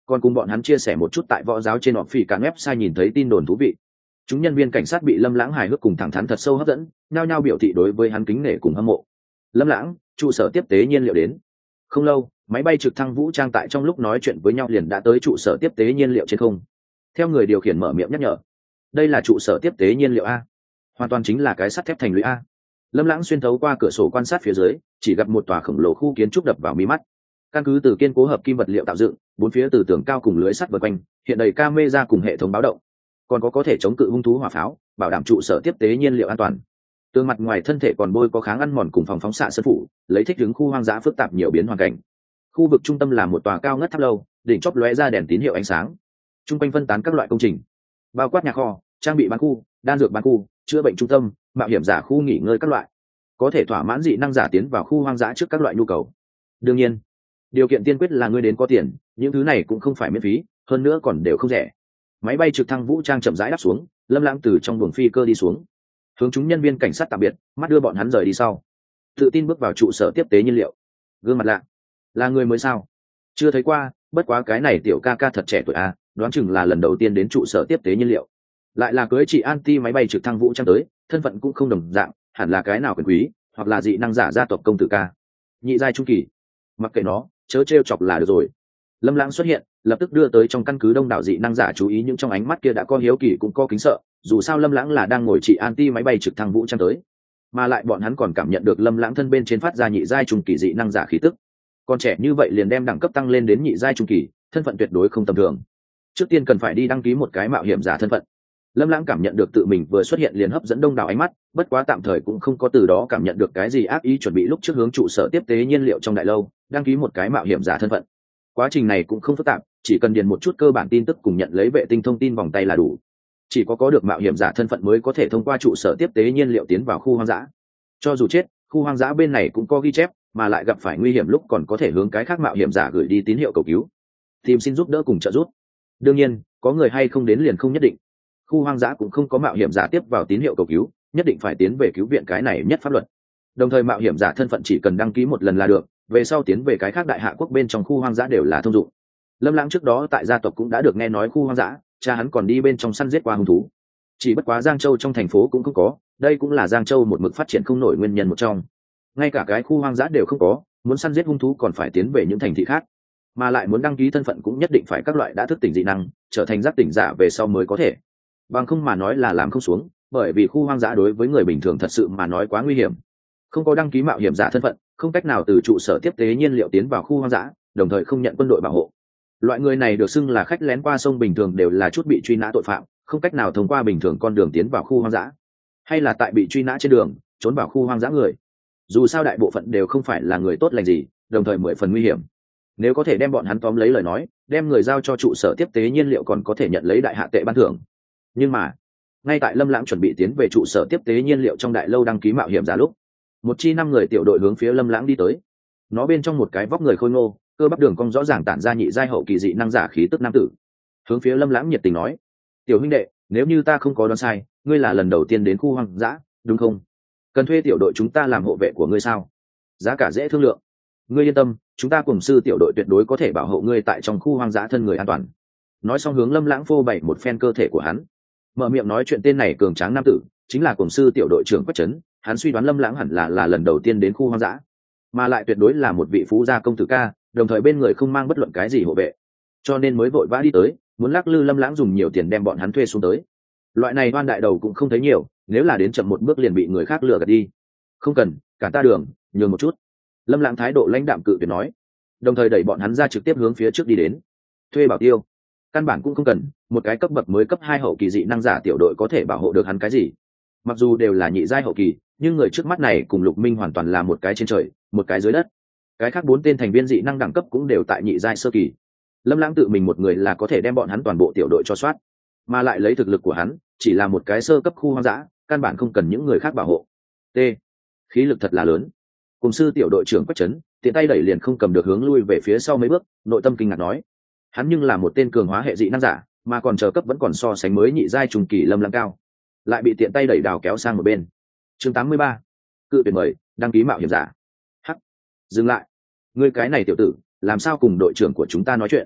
còn cùng bọn hắn chia sẻ một chút tại võ giáo trên họp phỉ cả website nhìn thấy tin đồn thú vị. Chúng nhân viên cảnh sát bị Lâm Lãng hài hước cùng thẳng thắn thật sâu hấp dẫn, nhao nhao biểu thị đối với hắn kính nể cùng hâm mộ. Lâm Lãng, trụ sở tiếp tế nhiên liệu đến. Không lâu, máy bay trực thăng vũ trang tại trong lúc nói chuyện với nhau liền đã tới trụ sở tiếp tế nhiên liệu trên không. Theo người điều khiển mở miệng nhắc nhở, đây là trụ sở tiếp tế nhiên liệu a, hoàn toàn chính là cái sắt thép thành lũy a. Lâm Lãng xuyên thấu qua cửa sổ quan sát phía dưới, chỉ gặp một tòa khổng lồ khu kiến trúc đập vào mí mắt. Căn cứ từ kiên cố hợp kim vật liệu tạo dựng, bốn phía từ tường cao cùng lưới sắt vây quanh, hiện đầy camera cùng hệ thống báo động, còn có có thể chống cự hung thú hỏa pháo, bảo đảm trụ sở tiếp tế nhiên liệu an toàn. Tường mặt ngoài thân thể còn bôi có kháng ăn mòn cùng phòng phóng xạ sơn phủ, lấy thích ứng khu hoang dã phức tạp nhiều biến hoàn cảnh. Khu vực trung tâm là một tòa cao ngất tháp lâu, đỉnh chóp lóe ra đèn tín hiệu ánh sáng. Trung quanh phân tán các loại công trình, bao quát nhà kho, trang bị bán khu, đan dược bán khu, chữa bệnh trung tâm, mạo hiểm giả khu nghỉ ngơi các loại, có thể thỏa mãn dị năng giả tiến vào khu hoang dã trước các loại nhu cầu. Đương nhiên, điều kiện tiên quyết là ngươi đến có tiền, những thứ này cũng không phải miễn phí, hơn nữa còn đều không rẻ. Máy bay trực thăng vũ trang chậm rãi đáp xuống, Lâm Lãng từ trong buồng phi cơ đi xuống, hướng chúng nhân viên cảnh sát tạm biệt, mắt đưa bọn hắn rời đi sau, tự tin bước vào trụ sở tiếp tế nhiên liệu. Gương mặt lạ, là người mới sao? Chưa thấy qua, bất quá cái này tiểu ca ca thật trẻ tuổi à, đoán chừng là lần đầu tiên đến trụ sở tiếp tế nhiên liệu. Lại là cưới chị Anti máy bay trực thăng vũ trang tới, thân phận cũng không đồng dạng, hẳn là cái nào quyền quý, hoặc là dị năng giả gia tộc công tử ca. Nhị giai trung kỳ, mặc kệ nó, chớ trêu chọc là được rồi. Lâm Lãng xuất hiện, lập tức đưa tới trong căn cứ đông đảo dị năng giả chú ý, nhưng trong ánh mắt kia đã có hiếu kỳ cũng có kính sợ, dù sao Lâm Lãng là đang ngồi trị Anti máy bay trực thăng vũ trang tới, mà lại bọn hắn còn cảm nhận được Lâm Lãng thân bên trên phát ra nhị giai trung kỳ dị năng giả khí tức. Còn trẻ như vậy liền đem đẳng cấp tăng lên đến nhị giai trung kỳ, thân phận tuyệt đối không tầm thường. Trước tiên cần phải đi đăng ký một cái mạo hiểm giả thân phận. Lâm Lãng cảm nhận được tự mình vừa xuất hiện liền hấp dẫn đông đảo ánh mắt, bất quá tạm thời cũng không có từ đó cảm nhận được cái gì ác ý, chuẩn bị lúc trước hướng trụ sở tiếp tế nhiên liệu trong đại lâu đăng ký một cái mạo hiểm giả thân phận. Quá trình này cũng không phức tạp, chỉ cần điền một chút cơ bản tin tức cùng nhận lấy vệ tinh thông tin vòng tay là đủ. Chỉ có có được mạo hiểm giả thân phận mới có thể thông qua trụ sở tiếp tế nhiên liệu tiến vào khu hoang dã. Cho dù chết, khu hoang dã bên này cũng có ghi chép, mà lại gặp phải nguy hiểm lúc còn có thể hướng cái khác mạo hiểm giả gửi đi tín hiệu cầu cứu, tìm xin giúp đỡ cùng trợ giúp. Đương nhiên, có người hay không đến liền không nhất định. Khu hoang dã cũng không có mạo hiểm giả tiếp vào tín hiệu cầu cứu, nhất định phải tiến về cứu viện, cái này nhất pháp luật. Đồng thời mạo hiểm giả thân phận chỉ cần đăng ký một lần là được, về sau tiến về cái khác đại hạ quốc bên trong khu hoang dã đều là thông dụng. Lâm Lãng trước đó tại gia tộc cũng đã được nghe nói khu hoang dã, cha hắn còn đi bên trong săn giết qua hung thú. Chỉ bất quá Giang Châu trong thành phố cũng không có, đây cũng là Giang Châu một mực phát triển không nổi nguyên nhân một trong. Ngay cả cái khu hoang dã đều không có, muốn săn giết hung thú còn phải tiến về những thành thị khác, mà lại muốn đăng ký thân phận cũng nhất định phải các loại đã thức tỉnh dị năng, trở thành giác tỉnh giả về sau mới có thể. Bằng không mà nói là làm không xuống, bởi vì khu hoang dã đối với người bình thường thật sự mà nói quá nguy hiểm. Không có đăng ký mạo hiểm giả thân phận, không cách nào từ trụ sở tiếp tế nhiên liệu tiến vào khu hoang dã, đồng thời không nhận quân đội bảo hộ. Loại người này được xưng là khách lén qua sông, bình thường đều là chút bị truy nã tội phạm, không cách nào thông qua bình thường con đường tiến vào khu hoang dã, hay là tại bị truy nã trên đường trốn vào khu hoang dã người. Dù sao đại bộ phận đều không phải là người tốt lành gì, đồng thời mười phần nguy hiểm. Nếu có thể đem bọn hắn tóm lấy lời nói, đem người giao cho trụ sở tiếp tế nhiên liệu còn có thể nhận lấy đại hạ tệ ban thưởng. Nhưng mà ngay tại Lâm Lãng chuẩn bị tiến về trụ sở tiếp tế nhiên liệu trong đại lâu đăng ký mạo hiểm giả lúc, một chi năm người tiểu đội hướng phía Lâm Lãng đi tới. Nó bên trong một cái vóc người khôi ngô, cơ bắp đường cong rõ ràng tản ra nhị giai hậu kỳ dị năng giả khí tức nam tử, hướng phía Lâm Lãng nhiệt tình nói: "Tiểu huynh đệ, nếu như ta không có đoán sai, ngươi là lần đầu tiên đến khu hoang dã, đúng không? Cần thuê tiểu đội chúng ta làm hộ vệ của ngươi sao? Giá cả dễ thương lượng. Ngươi yên tâm, chúng ta cùng sư tiểu đội tuyệt đối có thể bảo hộ ngươi tại trong khu hoang dã thân người an toàn." Nói xong hướng Lâm Lãng phô bày một phen cơ thể của hắn. Mở miệng nói chuyện tên này cường tráng nam tử chính là cùng sư tiểu đội trưởng Quách Trấn. Hắn suy đoán Lâm Lãng hẳn là là lần đầu tiên đến khu hoang dã, mà lại tuyệt đối là một vị phú gia công tử ca, đồng thời bên người không mang bất luận cái gì hộ vệ, cho nên mới vội vã đi tới, muốn lắc lư Lâm Lãng dùng nhiều tiền đem bọn hắn thuê xuống tới. Loại này oan đại đầu cũng không thấy nhiều, nếu là đến chậm một bước liền bị người khác lừa gạt đi. "Không cần, cản ta đường, nhường một chút." Lâm Lãng thái độ lãnh đạm cự tuyệt nói, đồng thời đẩy bọn hắn ra trực tiếp hướng phía trước đi đến. Thuê bảo tiêu căn bản cũng không cần, một cái cấp bậc mới cấp hai hậu kỳ dị năng giả tiểu đội có thể bảo hộ được hắn cái gì? Mặc dù đều là nhị giai hậu kỳ, nhưng người trước mắt này cùng Lục Minh hoàn toàn là một cái trên trời, một cái dưới đất. Cái khác bốn tên thành viên dị năng đẳng cấp cũng đều tại nhị giai sơ kỳ. Lâm Lãng tự mình một người là có thể đem bọn hắn toàn bộ tiểu đội cho soát, mà lại lấy thực lực của hắn, chỉ là một cái sơ cấp khu hoang dã, căn bản không cần những người khác bảo hộ. T. Khí lực thật là lớn. Cùng sư tiểu đội trưởng Quách Trấn, tiện tay đẩy liền không cầm được hướng lui về phía sau mấy bước, nội tâm kinh ngạc nói: hắn nhưng là một tên cường hóa hệ dị năng giả, mà còn chờ cấp vẫn còn so sánh mới nhị giai trung kỳ Lâm Lãng cao, lại bị tiện tay đẩy đào kéo sang một bên. Chương tám mươi ba, cự tuyệt mời, đăng ký mạo hiểm giả. Hắc, dừng lại, ngươi cái này tiểu tử, làm sao cùng đội trưởng của chúng ta nói chuyện?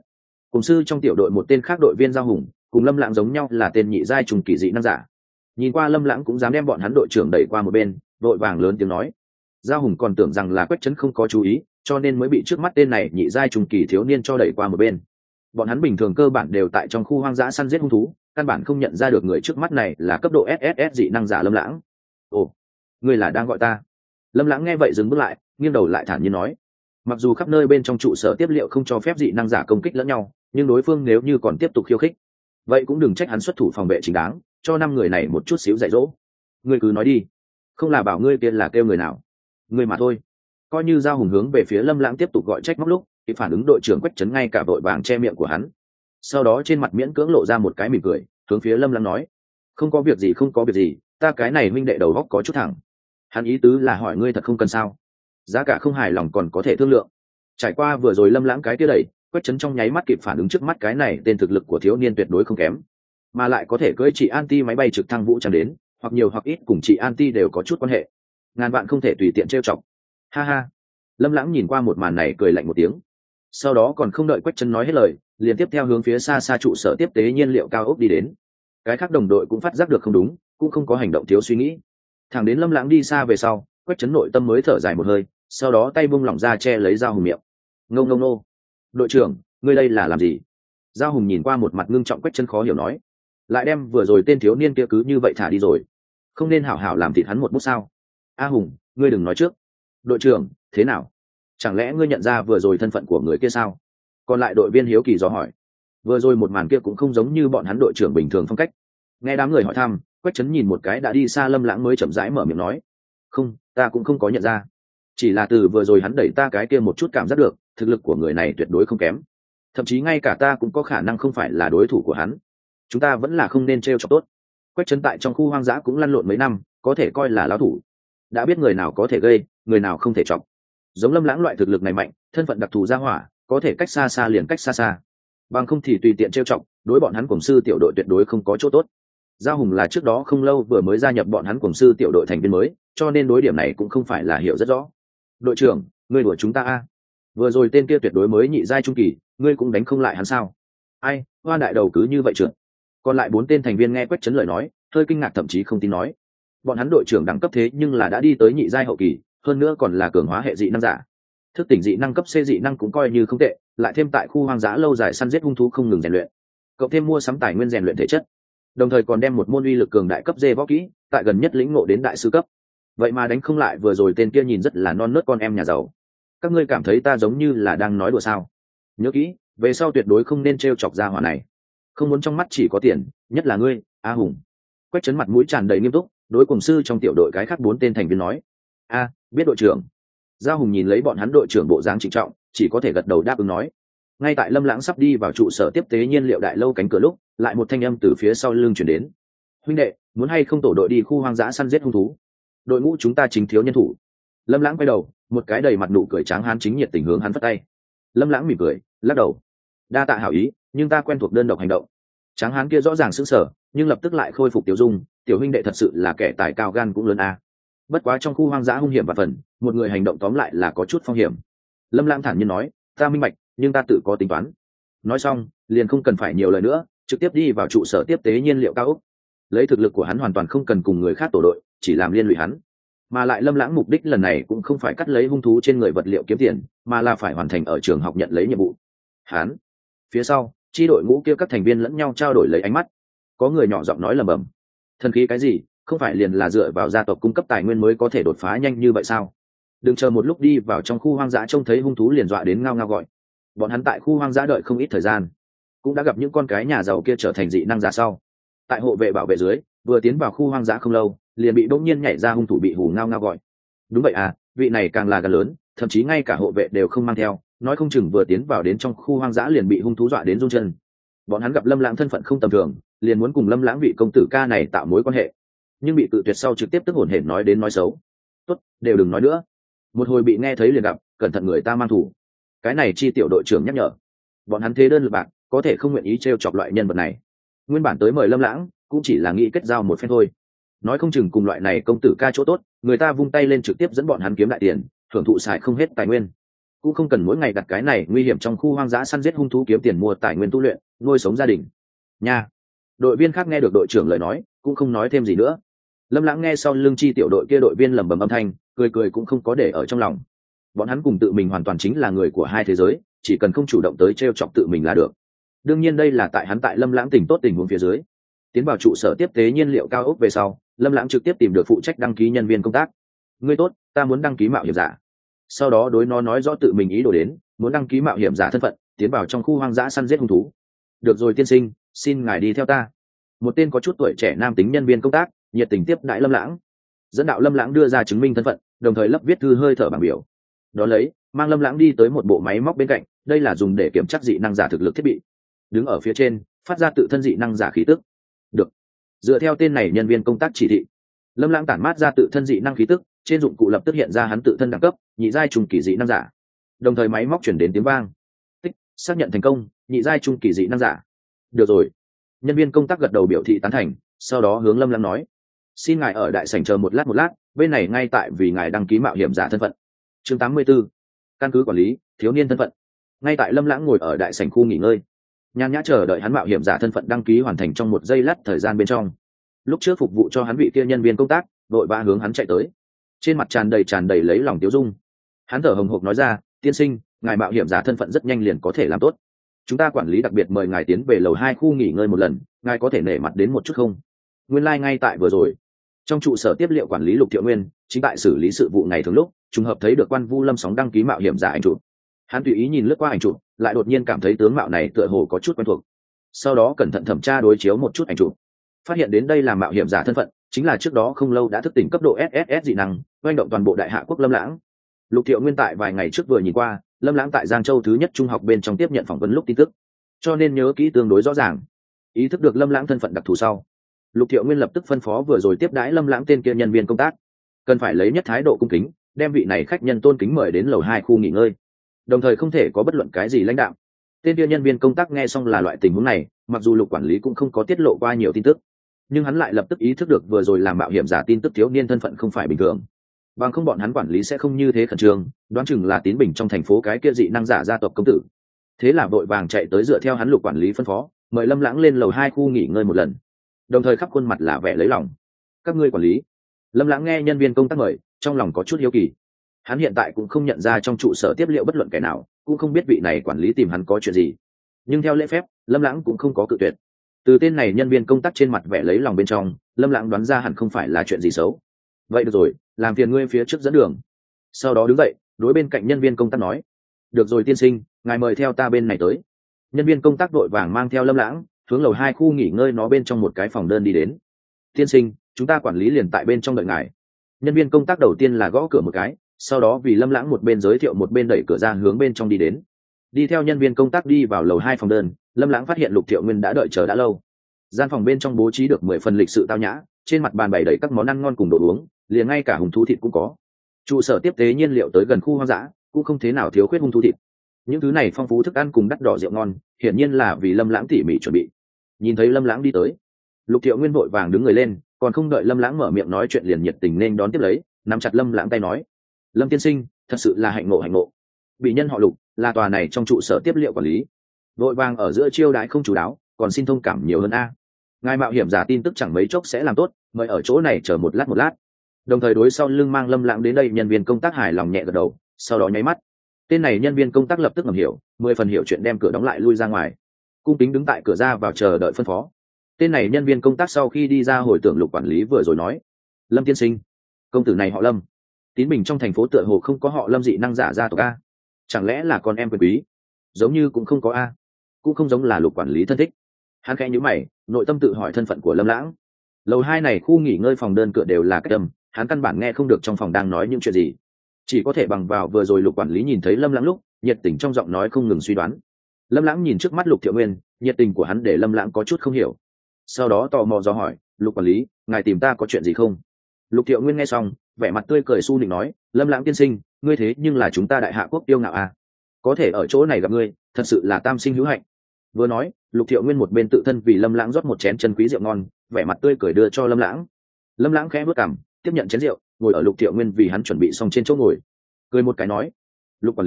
cùng sư trong tiểu đội một tên khác đội viên giao hùng cùng Lâm Lãng giống nhau là tên nhị giai trùng kỳ dị năng giả. Nhìn qua Lâm Lãng cũng dám đem bọn hắn đội trưởng đẩy qua một bên, đội vàng lớn tiếng nói. Giao hùng còn tưởng rằng là Quách Trấn không có chú ý, cho nên mới bị trước mắt tên này nhị giai trùng kỳ thiếu niên cho đẩy qua một bên. Bọn hắn bình thường cơ bản đều tại trong khu hoang dã săn giết hung thú, căn bản không nhận ra được người trước mắt này là cấp độ ét ét ét dị năng giả Lâm Lãng. Ồ, ngươi là đang gọi ta? Lâm Lãng nghe vậy dừng bước lại, nghiêng đầu lại thản nhiên nói. Mặc dù khắp nơi bên trong trụ sở tiếp liệu không cho phép dị năng giả công kích lẫn nhau, nhưng đối phương nếu như còn tiếp tục khiêu khích, vậy cũng đừng trách hắn xuất thủ phòng vệ chính đáng, cho năm người này một chút xíu dạy dỗ. Ngươi cứ nói đi, không là bảo ngươi kia là kêu người nào, ngươi mà thôi. Coi như Giao hùng hướng về phía Lâm Lãng tiếp tục gọi trách móc lúc, thì phản ứng đội trưởng Quách Trấn ngay cả vội vàng che miệng của hắn, sau đó trên mặt miễn cưỡng lộ ra một cái mỉm cười, hướng phía Lâm Lãng nói. Không có việc gì, không có việc gì, ta cái này huynh đệ đầu góc có chút thẳng. Hắn ý tứ là hỏi ngươi thật không cần sao, giá cả không hài lòng còn có thể thương lượng. Trải qua vừa rồi Lâm Lãng cái kia đẩy, Quách Trấn trong nháy mắt kịp phản ứng trước mắt cái này tên thực lực của thiếu niên tuyệt đối không kém, mà lại có thể cưỡi chị Anti máy bay trực thăng vũ trang đến, hoặc nhiều hoặc ít cùng chị Anti đều có chút quan hệ, ngàn vạn không thể tùy tiện trêu chọc. Ha ha. Lâm Lãng nhìn qua một màn này cười lạnh một tiếng, sau đó còn không đợi Quách Trấn nói hết lời, liền tiếp theo hướng phía xa xa trụ sở tiếp tế nhiên liệu cao ốc đi đến. Cái khác đồng đội cũng phát giác được không đúng, cũng không có hành động thiếu suy nghĩ. Thẳng đến Lâm Lãng đi xa về sau, Quách Trấn nội tâm mới thở dài một hơi, sau đó tay buông lỏng ra che lấy Giao hùng miệng. Ngông ngông nô. Đội trưởng, ngươi đây là làm gì? Giao hùng nhìn qua một mặt ngưng trọng Quách Trấn khó hiểu nói. Lại đem vừa rồi tên thiếu niên kia cứ như vậy thả đi rồi, không nên hảo hảo làm thịt hắn một bút sao? A Hùng, ngươi đừng nói trước. Đội trưởng, thế nào? Chẳng lẽ ngươi nhận ra vừa rồi thân phận của người kia sao? Còn lại đội viên hiếu kỳ dò hỏi. Vừa rồi một màn kia cũng không giống như bọn hắn đội trưởng bình thường phong cách. Nghe đám người hỏi thăm, Quách Trấn nhìn một cái đã đi xa Lâm Lãng mới chậm rãi mở miệng nói. Không, ta cũng không có nhận ra. Chỉ là từ vừa rồi hắn đẩy ta cái kia một chút cảm giác được, thực lực của người này tuyệt đối không kém. Thậm chí ngay cả ta cũng có khả năng không phải là đối thủ của hắn. Chúng ta vẫn là không nên trêu chọc tốt. Quách Trấn tại trong khu hoang dã cũng lăn lộn mấy năm, có thể coi là lão thủ. Đã biết người nào có thể gây, người nào không thể chọc. Giống Lâm Lãng loại thực lực này mạnh, thân phận đặc thù ra hỏa, có thể cách xa xa liền cách xa xa. Bằng không thì tùy tiện trêu chọc, đối bọn hắn cùng sư tiểu đội tuyệt đối không có chỗ tốt. Giao Hùng là trước đó không lâu vừa mới gia nhập bọn hắn cùng sư tiểu đội thành viên mới, cho nên đối điểm này cũng không phải là hiểu rất rõ. Đội trưởng, ngươi đuổi chúng ta a? Vừa rồi tên kia tuyệt đối mới nhị giai trung kỳ, ngươi cũng đánh không lại hắn sao? Ai, hoa đại đầu cứ như vậy trượt. Còn lại bốn tên thành viên nghe Quách Trấn lời nói, hơi kinh ngạc thậm chí không tin nói. Bọn hắn đội trưởng đẳng cấp thế nhưng là đã đi tới nhị giai hậu kỳ, hơn nữa còn là cường hóa hệ dị năng giả. Thức tỉnh dị năng cấp C dị năng cũng coi như không tệ, lại thêm tại khu hoang dã lâu dài săn giết hung thú không ngừng rèn luyện, cộng thêm mua sắm tài nguyên rèn luyện thể chất, đồng thời còn đem một môn uy lực cường đại cấp D võ kỹ, tại gần nhất lĩnh ngộ đến đại sư cấp. Vậy mà đánh không lại vừa rồi tên kia nhìn rất là non nớt con em nhà giàu. Các ngươi cảm thấy ta giống như là đang nói đùa sao? Nhớ kỹ, về sau tuyệt đối không nên trêu chọc gia hỏa này. Không muốn trong mắt chỉ có tiền, nhất là ngươi, A Hùng. Quách Trấn mặt mũi tràn đầy nghiêm túc, đối cùng sư trong tiểu đội cái khác bốn tên thành viên nói. A, biết đội trưởng. Giao Hùng nhìn lấy bọn hắn đội trưởng bộ dáng trịnh trọng, chỉ có thể gật đầu đáp ứng nói. Ngay tại Lâm Lãng sắp đi vào trụ sở tiếp tế nhiên liệu đại lâu cánh cửa lúc, lại một thanh âm từ phía sau lưng chuyển đến. Huynh đệ, muốn hay không tổ đội đi khu hoang dã săn giết hung thú? Đội ngũ chúng ta chính thiếu nhân thủ. Lâm Lãng quay đầu, một cái đầy mặt nụ cười tráng hán chính nhiệt tình hướng hắn phất tay. Lâm Lãng mỉm cười, lắc đầu. Đa tạ hảo ý, nhưng ta quen thuộc đơn độc hành động. Tráng hán kia rõ ràng sững sờ, nhưng lập tức lại khôi phục tiểu dung. Tiểu huynh đệ thật sự là kẻ tài cao gan cũng lớn a. Bất quá trong khu hoang dã hung hiểm và phần, một người hành động tóm lại là có chút phong hiểm. Lâm Lãng thản nhiên nói, ta minh bạch, nhưng ta tự có tính toán. Nói xong, liền không cần phải nhiều lời nữa, trực tiếp đi vào trụ sở tiếp tế nhiên liệu cao ốc. Lấy thực lực của hắn hoàn toàn không cần cùng người khác tổ đội, chỉ làm liên lụy hắn. Mà lại Lâm Lãng mục đích lần này cũng không phải cắt lấy hung thú trên người vật liệu kiếm tiền, mà là phải hoàn thành ở trường học nhận lấy nhiệm vụ. Hắn. Phía sau, chi đội ngũ kia các thành viên lẫn nhau trao đổi lấy ánh mắt. Có người nhỏ giọng nói lẩm bẩm, thần khí cái gì, không phải liền là dựa vào gia tộc cung cấp tài nguyên mới có thể đột phá nhanh như vậy sao? Đừng chờ một lúc đi vào trong khu hoang dã trông thấy hung thú liền dọa đến ngao ngao gọi. Bọn hắn tại khu hoang dã đợi không ít thời gian, cũng đã gặp những con cái nhà giàu kia trở thành dị năng giả sau. Tại hộ vệ bảo vệ dưới, vừa tiến vào khu hoang dã không lâu, liền bị bỗng nhiên nhảy ra hung thủ bị hù ngao ngao gọi. Đúng vậy à, vị này càng là gần lớn, thậm chí ngay cả hộ vệ đều không mang theo, nói không chừng vừa tiến vào đến trong khu hoang dã liền bị hung thú dọa đến run chân. Bọn hắn gặp Lâm Lãng thân phận không tầm thường, liền muốn cùng Lâm Lãng vị công tử ca này tạo mối quan hệ, nhưng bị tự tuyệt sau trực tiếp tức hổn hển nói đến nói xấu. Tốt, đều đừng nói nữa. Một hồi bị nghe thấy liền gặp, cẩn thận người ta mang thủ. Cái này chi tiểu đội trưởng nhắc nhở. Bọn hắn thế đơn lực bạc, có thể không nguyện ý trêu chọc loại nhân vật này. Nguyên bản tới mời Lâm Lãng, cũng chỉ là nghĩ kết giao một phen thôi. Nói không chừng cùng loại này công tử ca chỗ tốt, người ta vung tay lên trực tiếp dẫn bọn hắn kiếm đại tiền, thưởng thụ xài không hết tài nguyên. cũng không cần mỗi ngày đặt cái này nguy hiểm trong khu hoang dã săn giết hung thú kiếm tiền mua tài nguyên tu luyện nuôi sống gia đình nha. Đội viên khác nghe được đội trưởng lời nói cũng không nói thêm gì nữa. Lâm Lãng nghe sau lưng chi tiểu đội kia đội viên lẩm bẩm âm thanh, cười cười cũng không có để ở trong lòng. Bọn hắn cùng tự mình hoàn toàn chính là người của hai thế giới, chỉ cần không chủ động tới trêu chọc tự mình là được. Đương nhiên đây là tại hắn tại Lâm Lãng tình tốt tình huống phía dưới. Tiến vào trụ sở tiếp tế nhiên liệu cao ốc về sau, Lâm Lãng trực tiếp tìm được phụ trách đăng ký nhân viên công tác. Ngươi tốt, ta muốn đăng ký mạo hiểm giả. Sau đó đối nó nói rõ tự mình ý đồ đến, muốn đăng ký mạo hiểm giả thân phận, tiến vào trong khu hoang dã săn giết hung thú. Được rồi tiên sinh, xin ngài đi theo ta. Một tên có chút tuổi trẻ nam tính nhân viên công tác nhiệt tình tiếp đãi Lâm Lãng, dẫn đạo Lâm Lãng đưa ra chứng minh thân phận, đồng thời lấp viết thư hơi thở bảng biểu. Đó lấy mang Lâm Lãng đi tới một bộ máy móc bên cạnh, đây là dùng để kiểm tra dị năng giả thực lực thiết bị. Đứng ở phía trên phát ra tự thân dị năng giả khí tức. Được, dựa theo tên này nhân viên công tác chỉ thị, Lâm Lãng tản mát ra tự thân dị năng khí tức, trên dụng cụ lập tức hiện ra hắn tự thân đẳng cấp nhị giai trung kỳ dị năng giả, đồng thời máy móc chuyển đến tiếng vang tích xác nhận thành công nhị giai trung kỳ dị năng giả. Được rồi, nhân viên công tác gật đầu biểu thị tán thành, sau đó hướng Lâm Lãng nói, xin ngài ở đại sảnh chờ một lát một lát, bên này ngay tại vì ngài đăng ký mạo hiểm giả thân phận. Chương tám mươi 'tư căn cứ quản lý thiếu niên thân phận. Ngay tại Lâm Lãng ngồi ở đại sảnh khu nghỉ ngơi, nhàn nhã chờ đợi hắn mạo hiểm giả thân phận đăng ký hoàn thành trong một giây lát thời gian bên trong, lúc trước phục vụ cho hắn vị kia nhân viên công tác vội vã hướng hắn chạy tới, trên mặt tràn đầy tràn đầy lấy lòng tiêu dung. Hắn thở hồng hộc nói ra, tiên sinh, ngài mạo hiểm giả thân phận rất nhanh liền có thể làm tốt, chúng ta quản lý đặc biệt mời ngài tiến về lầu hai khu nghỉ ngơi một lần, ngài có thể nể mặt đến một chút không? Nguyên lai like ngay tại vừa rồi, trong trụ sở tiếp liệu quản lý Lục Thiệu Nguyên chính tại xử lý sự vụ ngày thường lúc trùng hợp thấy được quan Vu Lâm Sóng đăng ký mạo hiểm giả ảnh chụp. Hắn tùy ý nhìn lướt qua ảnh chụp, lại đột nhiên cảm thấy tướng mạo này tựa hồ có chút quen thuộc. Sau đó cẩn thận thẩm tra đối chiếu một chút ảnh chụp, phát hiện đến đây là mạo hiểm giả thân phận chính là trước đó không lâu đã thức tỉnh cấp độ ét ét ét dị năng, oanh động toàn bộ đại hạ quốc Lâm Lãng. Lục Thiệu Nguyên tại vài ngày trước vừa nhìn qua Lâm Lãng tại Giang Châu thứ nhất trung học bên trong tiếp nhận phỏng vấn lúc tin tức, cho nên nhớ kỹ tương đối rõ ràng. Ý thức được Lâm Lãng thân phận đặc thù sau, Lục Thiệu Nguyên lập tức phân phó vừa rồi tiếp đãi Lâm Lãng tên kia nhân viên công tác, cần phải lấy nhất thái độ cung kính đem vị này khách nhân tôn kính mời đến lầu hai khu nghỉ ngơi, đồng thời không thể có bất luận cái gì lãnh đạo. Tên kia nhân viên công tác nghe xong là loại tình huống này, mặc dù Lục quản lý cũng không có tiết lộ qua nhiều tin tức, nhưng hắn lại lập tức ý thức được vừa rồi làm mạo hiểm giả tin tức thiếu niên thân phận không phải bình thường, bằng không bọn hắn quản lý sẽ không như thế khẩn trương, đoán chừng là Tín Bình trong thành phố cái kia dị năng giả gia tộc công tử. Thế là vội vàng chạy tới dựa theo hắn Lục quản lý phân phó, mời Lâm Lãng lên lầu hai khu nghỉ ngơi một lần, đồng thời khắp khuôn mặt là vẻ lấy lòng. Các ngươi quản lý. Lâm Lãng nghe nhân viên công tác mời, trong lòng có chút hiếu kỳ. Hắn hiện tại cũng không nhận ra trong trụ sở tiếp liệu bất luận kẻ nào, cũng không biết vị này quản lý tìm hắn có chuyện gì, nhưng theo lễ phép Lâm Lãng cũng không có cự tuyệt. Từ tên này nhân viên công tác trên mặt vẻ lấy lòng bên trong, Lâm Lãng đoán ra hẳn không phải là chuyện gì xấu. Vậy được rồi, làm phiền ngươi phía trước dẫn đường. Sau đó đứng dậy đối bên cạnh nhân viên công tác nói, được rồi tiên sinh, ngài mời theo ta bên này tới. Nhân viên công tác đội vàng mang theo Lâm Lãng hướng lầu hai khu nghỉ ngơi nó bên trong một cái phòng đơn đi đến. Tiên sinh, chúng ta quản lý liền tại bên trong đợi ngài. Nhân viên công tác đầu tiên là gõ cửa một cái, sau đó vì Lâm Lãng một bên giới thiệu một bên đẩy cửa ra hướng bên trong đi đến. Đi theo nhân viên công tác đi vào lầu hai phòng đơn, Lâm Lãng phát hiện Lục Thiệu Nguyên đã đợi chờ đã lâu. Gian phòng bên trong bố trí được mười phần lịch sự tao nhã, trên mặt bàn bày đầy các món ăn ngon cùng đồ uống, liền ngay cả hùng thú thịt cũng có. Trụ sở tiếp tế nhiên liệu tới gần khu hoang dã, cũng không thế nào thiếu khuyết hung thú thịt. Những thứ này phong phú thức ăn cùng đắt đỏ rượu ngon, hiển nhiên là vì Lâm Lãng tỉ mỉ chuẩn bị. Nhìn thấy Lâm Lãng đi tới, Lục Thiệu Nguyên vội vàng đứng người lên, còn không đợi Lâm Lãng mở miệng nói chuyện liền nhiệt tình nên đón tiếp lấy, nắm chặt Lâm Lãng tay nói, Lâm tiên sinh, thật sự là hạnh ngộ hạnh ngộ. Bị nhân họ Lục, là tòa này trong trụ sở tiếp liệu quản lý, vội vàng ở giữa chiêu đãi không chú đáo, còn xin thông cảm nhiều hơn a. Ngài mạo hiểm giả tin tức chẳng mấy chốc sẽ làm tốt, mời ở chỗ này chờ một lát một lát. Đồng thời đối sau lưng mang Lâm Lãng đến đây nhân viên công tác hài lòng nhẹ gật đầu, sau đó nháy mắt. Tên này nhân viên công tác lập tức ngầm hiểu, mười phần hiểu chuyện đem cửa đóng lại lui ra ngoài, cung kính đứng tại cửa ra vào chờ đợi phân phó. Tên này nhân viên công tác sau khi đi ra hồi tưởng Lục quản lý vừa rồi nói, Lâm tiên sinh, công tử này họ Lâm. Tín Bình trong thành phố tựa hồ không có họ Lâm dị năng giả gia tộc a, chẳng lẽ là con em quyền quý? Giống như cũng không có a, cũng không giống là Lục quản lý thân thích. Hắn khẽ nhíu mày, nội tâm tự hỏi thân phận của Lâm Lãng. Lầu hai này khu nghỉ ngơi phòng đơn cửa đều là cách âm, hắn căn bản nghe không được trong phòng đang nói những chuyện gì, chỉ có thể bằng vào vừa rồi Lục quản lý nhìn thấy Lâm Lãng lúc nhiệt tình trong giọng nói không ngừng suy đoán. Lâm Lãng nhìn trước mắt Lục Thiệu Nguyên, nhiệt tình của hắn để Lâm Lãng có chút không hiểu, sau đó tò mò dò hỏi, Lục quản lý, ngài tìm ta có chuyện gì không? Lục Thiệu Nguyên nghe xong vẻ mặt tươi cười su nịnh nói, Lâm Lãng tiên sinh, ngươi thế nhưng là chúng ta đại hạ quốc tiêu ngạo à, có thể ở chỗ này gặp ngươi thật sự là tam sinh hữu hạnh. Vừa nói Lục Thiệu Nguyên một bên tự thân vì Lâm Lãng rót một chén chân quý rượu ngon, vẻ mặt tươi cười đưa cho Lâm Lãng. Lâm Lãng khẽ bước cằm, tiếp nhận chén rượu, ngồi ở Lục Thiệu Nguyên vì hắn chuẩn bị xong trên chỗ ngồi, cười một cái nói, Lục quản lý,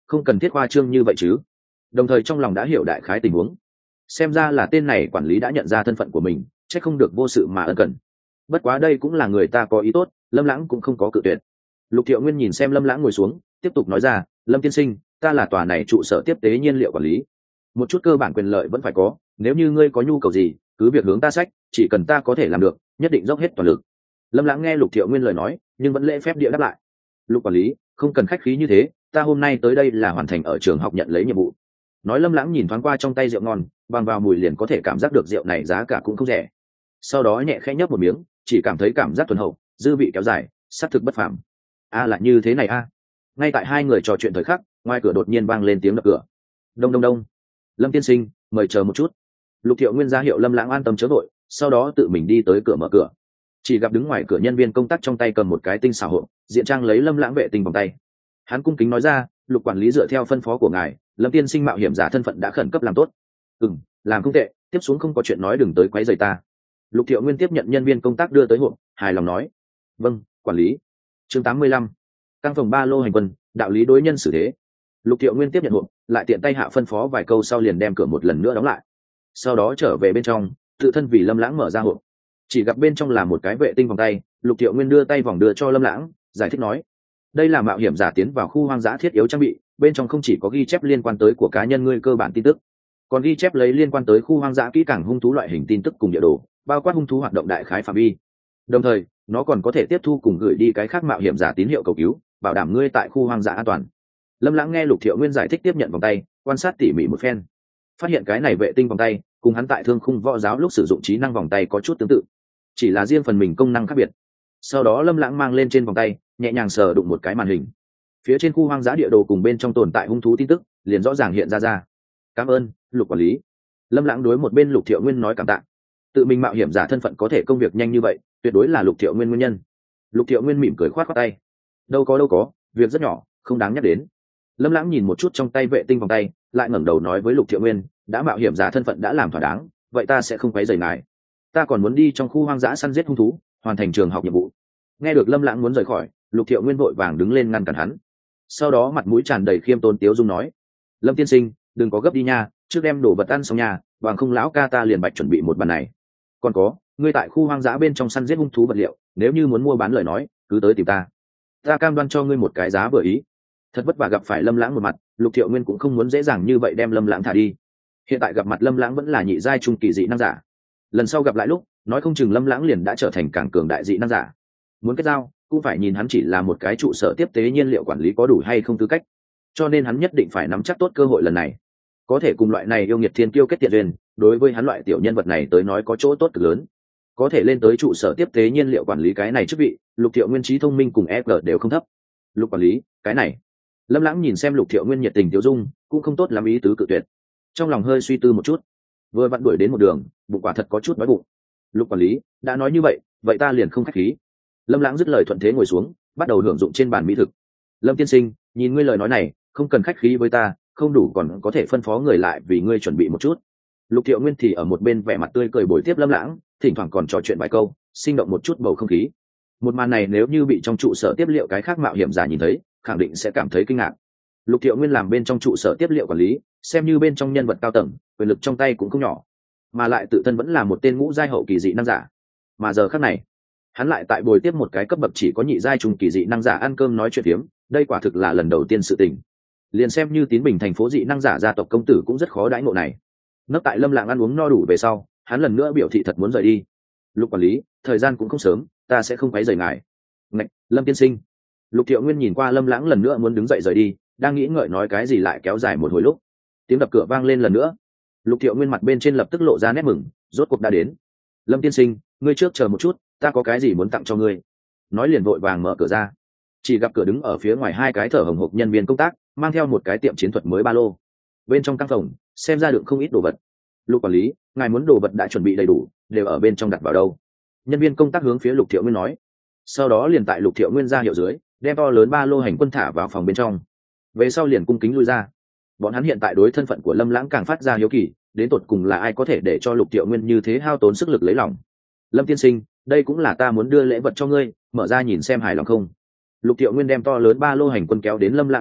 không cần thiết khoa trương như vậy chứ. Đồng thời trong lòng đã hiểu đại khái tình huống, xem ra là tên này quản lý đã nhận ra thân phận của mình, chắc không được vô sự mà ân cần. Bất quá đây cũng là người ta có ý tốt, Lâm Lãng cũng không có cự tuyệt. Lục Thiệu Nguyên nhìn xem Lâm Lãng ngồi xuống, tiếp tục nói ra, Lâm tiên sinh, ta là tòa này trụ sở tiếp tế nhiên liệu quản lý, một chút cơ bản quyền lợi vẫn phải có, nếu như ngươi có nhu cầu gì cứ việc hướng ta sách, chỉ cần ta có thể làm được nhất định dốc hết toàn lực. Lâm Lãng nghe Lục Thiệu Nguyên lời nói nhưng vẫn lễ phép địa đáp lại, Lục quản lý không cần khách khí như thế, ta hôm nay tới đây là hoàn thành ở trường học nhận lấy nhiệm vụ. Nói Lâm Lãng nhìn thoáng qua trong tay rượu ngon, bằng vào mùi liền có thể cảm giác được rượu này giá cả cũng không rẻ. Sau đó nhẹ khẽ nhấp một miếng, chỉ cảm thấy cảm giác thuần hậu, dư vị kéo dài, sắc thực bất phàm. A à, là như thế này a. À. Ngay tại hai người trò chuyện thời khắc, ngoài cửa đột nhiên vang lên tiếng đập cửa. Đông đông đông. Lâm tiên sinh, mời chờ một chút. Lục Thiệu Nguyên ra hiệu Lâm Lãng an tâm chớ vội, sau đó tự mình đi tới cửa mở cửa. Chỉ gặp đứng ngoài cửa nhân viên công tác trong tay cầm một cái tinh xảo hộ, diện trang lấy Lâm Lãng vệ tinh vòng tay. Hắn cung kính nói ra, Lục quản lý dựa theo phân phó của ngài, Lâm tiên sinh mạo hiểm giả thân phận đã khẩn cấp làm tốt. Ừm, làm không tệ, tiếp xuống không có chuyện nói đừng tới quấy rầy ta. Lục Thiệu Nguyên tiếp nhận nhân viên công tác đưa tới hộ, hài lòng nói, vâng, quản lý. Chương tám mươi lăm, căn phòng ba lô hành quân, đạo lý đối nhân xử thế. Lục Thiệu Nguyên tiếp nhận hộ, lại tiện tay hạ phân phó vài câu sau liền đem cửa một lần nữa đóng lại. Sau đó trở về bên trong, tự thân vì Lâm Lãng mở ra hộ. Chỉ gặp bên trong là một cái vệ tinh vòng tay, Lục Thiệu Nguyên đưa tay vòng đưa cho Lâm Lãng, giải thích nói, đây là mạo hiểm giả tiến vào khu hoang dã thiết yếu trang bị, bên trong không chỉ có ghi chép liên quan tới của cá nhân ngươi cơ bản tin tức, còn ghi chép lấy liên quan tới khu hoang dã kỹ càng hung thú loại hình tin tức cùng địa đồ, bao quát hung thú hoạt động đại khái phạm vi. Đồng thời, nó còn có thể tiếp thu cùng gửi đi cái khác mạo hiểm giả tín hiệu cầu cứu, bảo đảm ngươi tại khu hoang dã an toàn. Lâm Lãng nghe Lục Thiệu Nguyên giải thích tiếp nhận vòng tay, quan sát tỉ mỉ một phen, phát hiện cái này vệ tinh vòng tay cùng hắn tại Thương Khung Võ Giáo lúc sử dụng trí năng vòng tay có chút tương tự, chỉ là riêng phần mình công năng khác biệt. Sau đó Lâm Lãng mang lên trên vòng tay, nhẹ nhàng sờ đụng một cái màn hình, phía trên khu hoang dã địa đồ cùng bên trong tồn tại hung thú tin tức liền rõ ràng hiện ra ra. Cảm ơn Lục quản lý. Lâm Lãng đối một bên Lục Thiệu Nguyên nói cảm tạ, tự mình mạo hiểm giả thân phận có thể công việc nhanh như vậy tuyệt đối là Lục Thiệu Nguyên nguyên nhân. Lục Thiệu Nguyên mỉm cười khoát khoát tay, đâu có đâu có, việc rất nhỏ, không đáng nhắc đến. Lâm Lãng nhìn một chút trong tay vệ tinh vòng tay, lại ngẩng đầu nói với Lục Thiệu Nguyên, đã mạo hiểm giả thân phận đã làm thỏa đáng, vậy ta sẽ không quấy rầy ngài, ta còn muốn đi trong khu hoang dã săn giết hung thú, hoàn thành trường học nhiệm vụ. Nghe được Lâm Lãng muốn rời khỏi, Lục Thiệu Nguyên vội vàng đứng lên ngăn cản hắn, sau đó mặt mũi tràn đầy khiêm tốn tiếu dung nói, Lâm tiên sinh đừng có gấp đi nha, trước đem đồ vật ăn xong nhà, bằng không lão ca ta liền bạch chuẩn bị một bàn này. Còn có, ngươi tại khu hoang dã bên trong săn giết hung thú vật liệu, nếu như muốn mua bán lời nói cứ tới tìm ta, ta cam đoan cho ngươi một cái giá vừa ý. Thật vất vả gặp phải Lâm Lãng một mặt, Lục Thiệu Nguyên cũng không muốn dễ dàng như vậy đem Lâm Lãng thả đi. Hiện tại gặp mặt Lâm Lãng vẫn là nhị giai trung kỳ dị năng giả, lần sau gặp lại lúc nói không chừng Lâm Lãng liền đã trở thành càng cường đại dị năng giả. Muốn kết giao cũng phải nhìn hắn chỉ là một cái trụ sở tiếp tế nhiên liệu quản lý có đủ hay không tư cách, cho nên hắn nhất định phải nắm chắc tốt cơ hội lần này, có thể cùng loại này yêu nghiệt thiên kiêu kết thiện duyên, đối với hắn loại tiểu nhân vật này tới nói có chỗ tốt cực lớn. Có thể lên tới trụ sở tiếp tế nhiên liệu quản lý cái này chức vị, Lục Thiệu Nguyên trí thông minh cùng e giê đều không thấp. Lục quản lý, cái này. Lâm Lãng nhìn xem Lục Thiệu Nguyên nhiệt tình tiêu dung, cũng không tốt lắm ý tứ cự tuyệt. Trong lòng hơi suy tư một chút, vừa vặn đuổi đến một đường, bụng quả thật có chút đói bụng. Lục quản lý, đã nói như vậy, vậy ta liền không khách khí. Lâm Lãng dứt lời thuận thế ngồi xuống, bắt đầu hưởng dụng trên bàn mỹ thực. Lâm tiên sinh, nhìn ngươi lời nói này, không cần khách khí với ta, không đủ còn có thể phân phó người lại vì ngươi chuẩn bị một chút. Lục Thiệu Nguyên thì ở một bên vẻ mặt tươi cười bồi tiếp Lâm Lãng, thỉnh thoảng còn trò chuyện vài câu, sinh động một chút bầu không khí. Một màn này nếu như bị trong trụ sở tiếp liệu cái khác mạo hiểm giả nhìn thấy, khẳng định sẽ cảm thấy kinh ngạc. Lục Thiệu Nguyên làm bên trong trụ sở tiếp liệu quản lý, xem như bên trong nhân vật cao tầng, quyền lực trong tay cũng không nhỏ, mà lại tự thân vẫn là một tên ngũ giai hậu kỳ dị năng giả. Mà giờ khắc này, hắn lại tại bồi tiếp một cái cấp bậc chỉ có nhị giai trung kỳ dị năng giả ăn cơm nói chuyện phiếm, đây quả thực là lần đầu tiên sự tình. Liền xem như Tín Bình thành phố dị năng giả gia tộc công tử cũng rất khó đãi ngộ này. Nấp tại Lâm Lãng ăn uống no đủ về sau, hắn lần nữa biểu thị thật muốn rời đi. Lục quản lý, thời gian cũng không sớm, ta sẽ không quấy rầy ngài. Ngạch, Lâm tiên sinh. Lục Thiệu Nguyên nhìn qua Lâm Lãng lần nữa muốn đứng dậy rời đi, đang nghĩ ngợi nói cái gì lại kéo dài một hồi lúc, tiếng đập cửa vang lên lần nữa. Lục Thiệu Nguyên mặt bên trên lập tức lộ ra nét mừng, rốt cuộc đã đến. Lâm tiên sinh, ngươi trước chờ một chút, ta có cái gì muốn tặng cho ngươi. Nói liền vội vàng mở cửa ra, chỉ gặp cửa đứng ở phía ngoài hai cái thở hồng hộc nhân viên công tác, mang theo một cái tiệm chiến thuật mới ba lô. Bên trong căn phòng xem ra đựng không ít đồ vật. Lục quản lý, ngài muốn đồ vật đã chuẩn bị đầy đủ, đều ở bên trong đặt vào đâu? Nhân viên công tác hướng phía Lục Thiệu Nguyên nói. Sau đó liền tại Lục Thiệu Nguyên ra hiệu dưới, đem to lớn ba lô hành quân thả vào phòng bên trong. Về sau liền cung kính lui ra. Bọn hắn hiện tại đối thân phận của Lâm Lãng càng phát ra hiếu kỳ, đến tột cùng là ai có thể để cho Lục Thiệu Nguyên như thế hao tốn sức lực lấy lòng. Lâm tiên sinh, đây cũng là ta muốn đưa lễ vật cho ngươi, mở ra nhìn xem hài lòng không. Lục Thiệu Nguyên đem to lớn ba lô hành quân kéo đến Lâm Lãng trước mặt,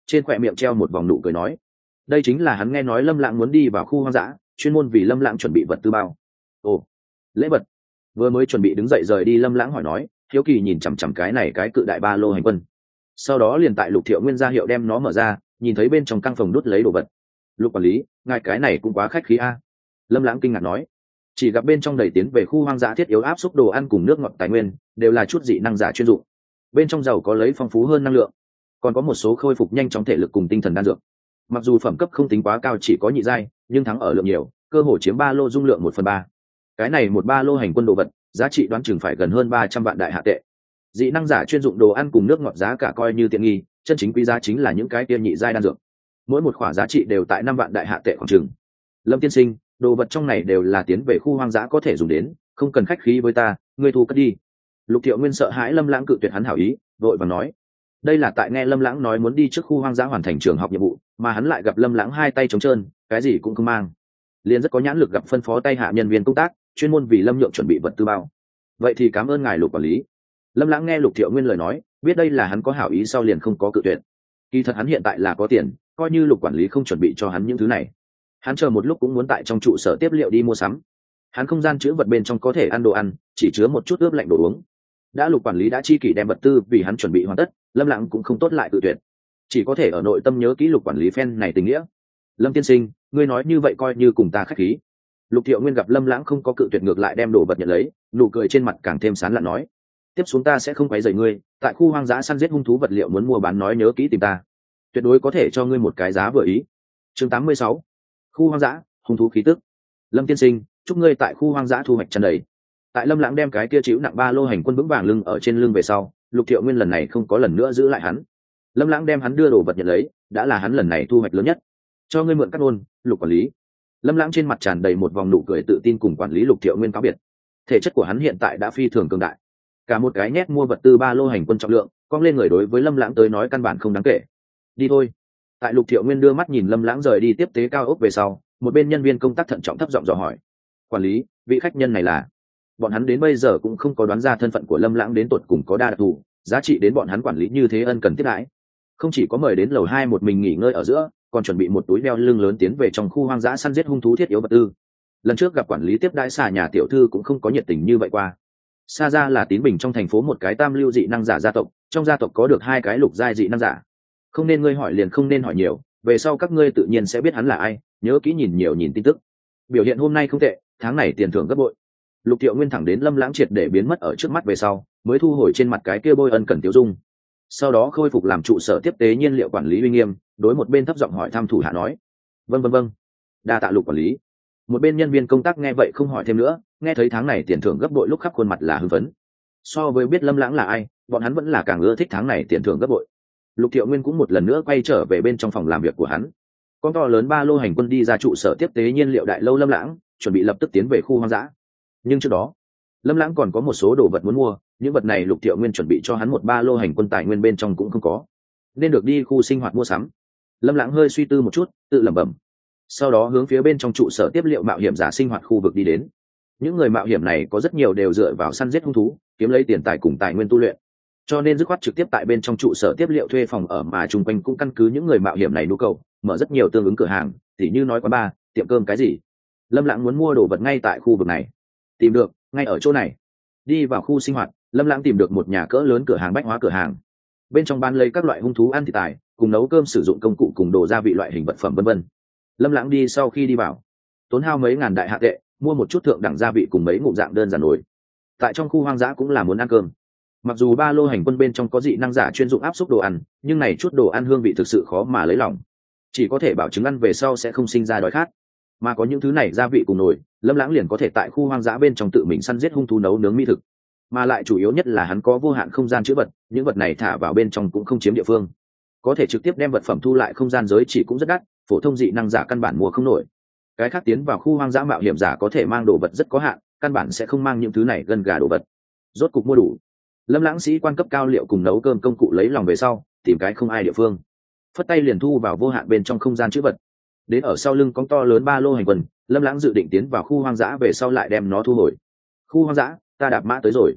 trên khỏe miệng treo một vòng nụ cười nói, đây chính là hắn nghe nói Lâm Lãng muốn đi vào khu hoang dã, chuyên môn vì Lâm Lãng chuẩn bị vật tư bao. Ồ, lễ vật. Vừa mới chuẩn bị đứng dậy rời đi, Lâm Lãng hỏi nói, hiếu kỳ nhìn chằm chằm cái này cái cự đại ba lô hành quân. Sau đó liền tại Lục Thiệu Nguyên ra hiệu đem nó mở ra, nhìn thấy bên trong căn phòng đút lấy đồ vật. Lục quản lý, ngài cái này cũng quá khách khí a. Lâm Lãng kinh ngạc nói, chỉ gặp bên trong đầy tiến về khu hoang dã thiết yếu áp xúc đồ ăn cùng nước ngọt tài nguyên, đều là chút dị năng giả chuyên dụng. Bên trong giàu có lấy phong phú hơn năng lượng, còn có một số khôi phục nhanh chóng thể lực cùng tinh thần đan dược. Mặc dù phẩm cấp không tính quá cao, chỉ có nhị giai, nhưng thắng ở lượng nhiều, cơ hội chiếm ba lô dung lượng một phần ba. Cái này một ba lô hành quân đồ vật, giá trị đoán chừng phải gần hơn ba trăm vạn đại hạ tệ. Dị năng giả chuyên dụng đồ ăn cùng nước ngọt giá cả coi như tiện nghi, chân chính quý giá chính là những cái tiên nhị giai đan dược. Mỗi một khoản giá trị đều tại năm vạn đại hạ tệ khoảng chừng. Lâm tiên sinh, đồ vật trong này đều là tiến về khu hoang dã có thể dùng đến, không cần khách khí với ta, ngươi thu cất đi. Lục Thiệu Nguyên sợ hãi Lâm Lãng cự tuyệt hắn hảo ý, vội vàng nói, đây là tại nghe Lâm Lãng nói muốn đi trước khu hoang dã hoàn thành trường học nhiệm vụ, mà hắn lại gặp Lâm Lãng hai tay trống trơn, cái gì cũng không mang, liền rất có nhãn lực gặp phân phó tay hạ nhân viên công tác chuyên môn vì Lâm Nhượng chuẩn bị vật tư bao. Vậy thì cảm ơn ngài Lục quản lý. Lâm Lãng nghe Lục Thiệu Nguyên lời nói, biết đây là hắn có hảo ý sau liền không có cự tuyệt. Kỳ thật hắn hiện tại là có tiền, coi như Lục quản lý không chuẩn bị cho hắn những thứ này, hắn chờ một lúc cũng muốn tại trong trụ sở tiếp liệu đi mua sắm. Hắn không gian chứa vật bên trong có thể ăn đồ ăn, chỉ chứa một chút ướp lạnh đồ uống. Đã Lục quản lý đã chi kỷ đem vật tư vì hắn chuẩn bị hoàn tất, Lâm Lãng cũng không tốt lại tự tuyệt, chỉ có thể ở nội tâm nhớ kỹ Lục quản lý phen này tình nghĩa. Lâm tiên sinh, ngươi nói như vậy coi như cùng ta khách khí. Lục Thiệu Nguyên gặp Lâm Lãng không có cự tuyệt, ngược lại đem đồ vật nhận lấy, nụ cười trên mặt càng thêm sán lạn nói, tiếp xuống ta sẽ không quấy rầy ngươi, tại khu hoang dã săn giết hung thú vật liệu muốn mua bán nói nhớ kỹ tìm ta, tuyệt đối có thể cho ngươi một cái giá vừa ý. Chương tám mươi sáu, khu hoang dã hung thú khí tức. Lâm tiên sinh, chúc ngươi tại khu hoang dã thu hoạch tràn đầy. Tại Lâm Lãng đem cái kia chịu nặng ba lô hành quân vững vàng lưng ở trên lưng về sau, Lục Thiệu Nguyên lần này không có lần nữa giữ lại hắn. Lâm Lãng đem hắn đưa đồ vật nhận lấy, đã là hắn lần này thu hoạch lớn nhất. Cho ngươi mượn cắt ôn, Lục quản lý. Lâm Lãng trên mặt tràn đầy một vòng nụ cười tự tin cùng quản lý Lục Thiệu Nguyên cáo biệt. Thể chất của hắn hiện tại đã phi thường cường đại, cả một cái nhét mua vật tư ba lô hành quân trọng lượng, cong lên người đối với Lâm Lãng tới nói căn bản không đáng kể. Đi thôi. Tại Lục Thiệu Nguyên đưa mắt nhìn Lâm Lãng rời đi tiếp tế cao ốc về sau, một bên nhân viên công tác thận trọng thấp giọng dò hỏi, quản lý, vị khách nhân này là? Bọn hắn đến bây giờ cũng không có đoán ra thân phận của Lâm Lãng đến tột cùng có đa đặc thù, giá trị đến bọn hắn quản lý như thế ân cần tiếp đãi. Không chỉ có mời đến lầu hai một mình nghỉ ngơi ở giữa, còn chuẩn bị một túi đeo lưng lớn tiến về trong khu hoang dã săn giết hung thú thiết yếu vật tư. Lần trước gặp quản lý tiếp đãi xà nhà tiểu thư cũng không có nhiệt tình như vậy qua. Sa gia là Tín Bình trong thành phố một cái tam lưu dị năng giả gia tộc, trong gia tộc có được hai cái lục giai dị năng giả. Không nên ngươi hỏi liền không nên hỏi nhiều, về sau các ngươi tự nhiên sẽ biết hắn là ai, nhớ kỹ nhìn nhiều nhìn tin tức. Biểu hiện hôm nay không tệ, tháng này tiền thưởng gấp bội. Lục Thiệu Nguyên thẳng đến Lâm Lãng triệt để biến mất ở trước mắt về sau, mới thu hồi trên mặt cái kia bôi ân cần tiêu dung. Sau đó khôi phục làm trụ sở tiếp tế nhiên liệu quản lý uy nghiêm, đối một bên thấp giọng hỏi thăm thủ hạ nói, vâng vâng vâng, đa tạ Lục quản lý. Một bên nhân viên công tác nghe vậy không hỏi thêm nữa, nghe thấy tháng này tiền thưởng gấp bội lúc khắp khuôn mặt là hưng phấn. So với biết Lâm Lãng là ai, bọn hắn vẫn là càng ưa thích tháng này tiền thưởng gấp bội. Lục Thiệu Nguyên cũng một lần nữa quay trở về bên trong phòng làm việc của hắn. Con to lớn ba lô hành quân đi ra trụ sở tiếp tế nhiên liệu đại lâu Lâm Lãng, chuẩn bị lập tức tiến về khu hoang dã. Nhưng trước đó, Lâm Lãng còn có một số đồ vật muốn mua, những vật này Lục Thiệu Nguyên chuẩn bị cho hắn một ba lô hành quân tài nguyên bên trong cũng không có, nên được đi khu sinh hoạt mua sắm. Lâm Lãng hơi suy tư một chút, tự lẩm bẩm. Sau đó hướng phía bên trong trụ sở tiếp liệu mạo hiểm giả sinh hoạt khu vực đi đến. Những người mạo hiểm này có rất nhiều đều dựa vào săn giết hung thú, kiếm lấy tiền tài cùng tài nguyên tu luyện, cho nên dứt khoát trực tiếp tại bên trong trụ sở tiếp liệu thuê phòng ở, mà chung quanh cũng căn cứ những người mạo hiểm này nhu cầu mở rất nhiều tương ứng cửa hàng, tỉ như nói quán bar, tiệm cơm cái gì. Lâm Lãng muốn mua đồ vật ngay tại khu vực này, tìm được ngay ở chỗ này. Đi vào khu sinh hoạt, Lâm Lãng tìm được một nhà cỡ lớn cửa hàng bách hóa cửa hàng, bên trong bán lấy các loại hung thú ăn thịt tài cùng nấu cơm sử dụng công cụ cùng đồ gia vị loại hình vật phẩm vân vân. Lâm Lãng đi sau khi đi vào, tốn hao mấy ngàn đại hạ tệ mua một chút thượng đẳng gia vị cùng mấy ngụm dạng đơn giản nổi. Tại trong khu hoang dã cũng là muốn ăn cơm, mặc dù ba lô hành quân bên trong có dị năng giả chuyên dụng áp suất đồ ăn, nhưng này chút đồ ăn hương vị thực sự khó mà lấy lòng, chỉ có thể bảo chứng ăn về sau sẽ không sinh ra đói khát. Mà có những thứ này gia vị cùng nồi, Lâm Lãng liền có thể tại khu hoang dã bên trong tự mình săn giết hung thú nấu nướng mỹ thực. Mà lại chủ yếu nhất là hắn có vô hạn không gian chứa vật, những vật này thả vào bên trong cũng không chiếm địa phương, có thể trực tiếp đem vật phẩm thu lại không gian giới chỉ cũng rất đắt, phổ thông dị năng giả căn bản mua không nổi. Cái khác tiến vào khu hoang dã mạo hiểm giả có thể mang đồ vật rất có hạn, căn bản sẽ không mang những thứ này gần gà đồ vật. Rốt cục mua đủ, Lâm Lãng sĩ quan cấp cao liệu cùng nấu cơm công cụ lấy lòng về sau, tìm cái không ai địa phương, phất tay liền thu vào vô hạn bên trong không gian chứa vật. Đến ở sau lưng con to lớn ba lô hành quân, Lâm Lãng dự định tiến vào khu hoang dã về sau lại đem nó thu hồi. Khu hoang dã, ta đạp mã tới rồi.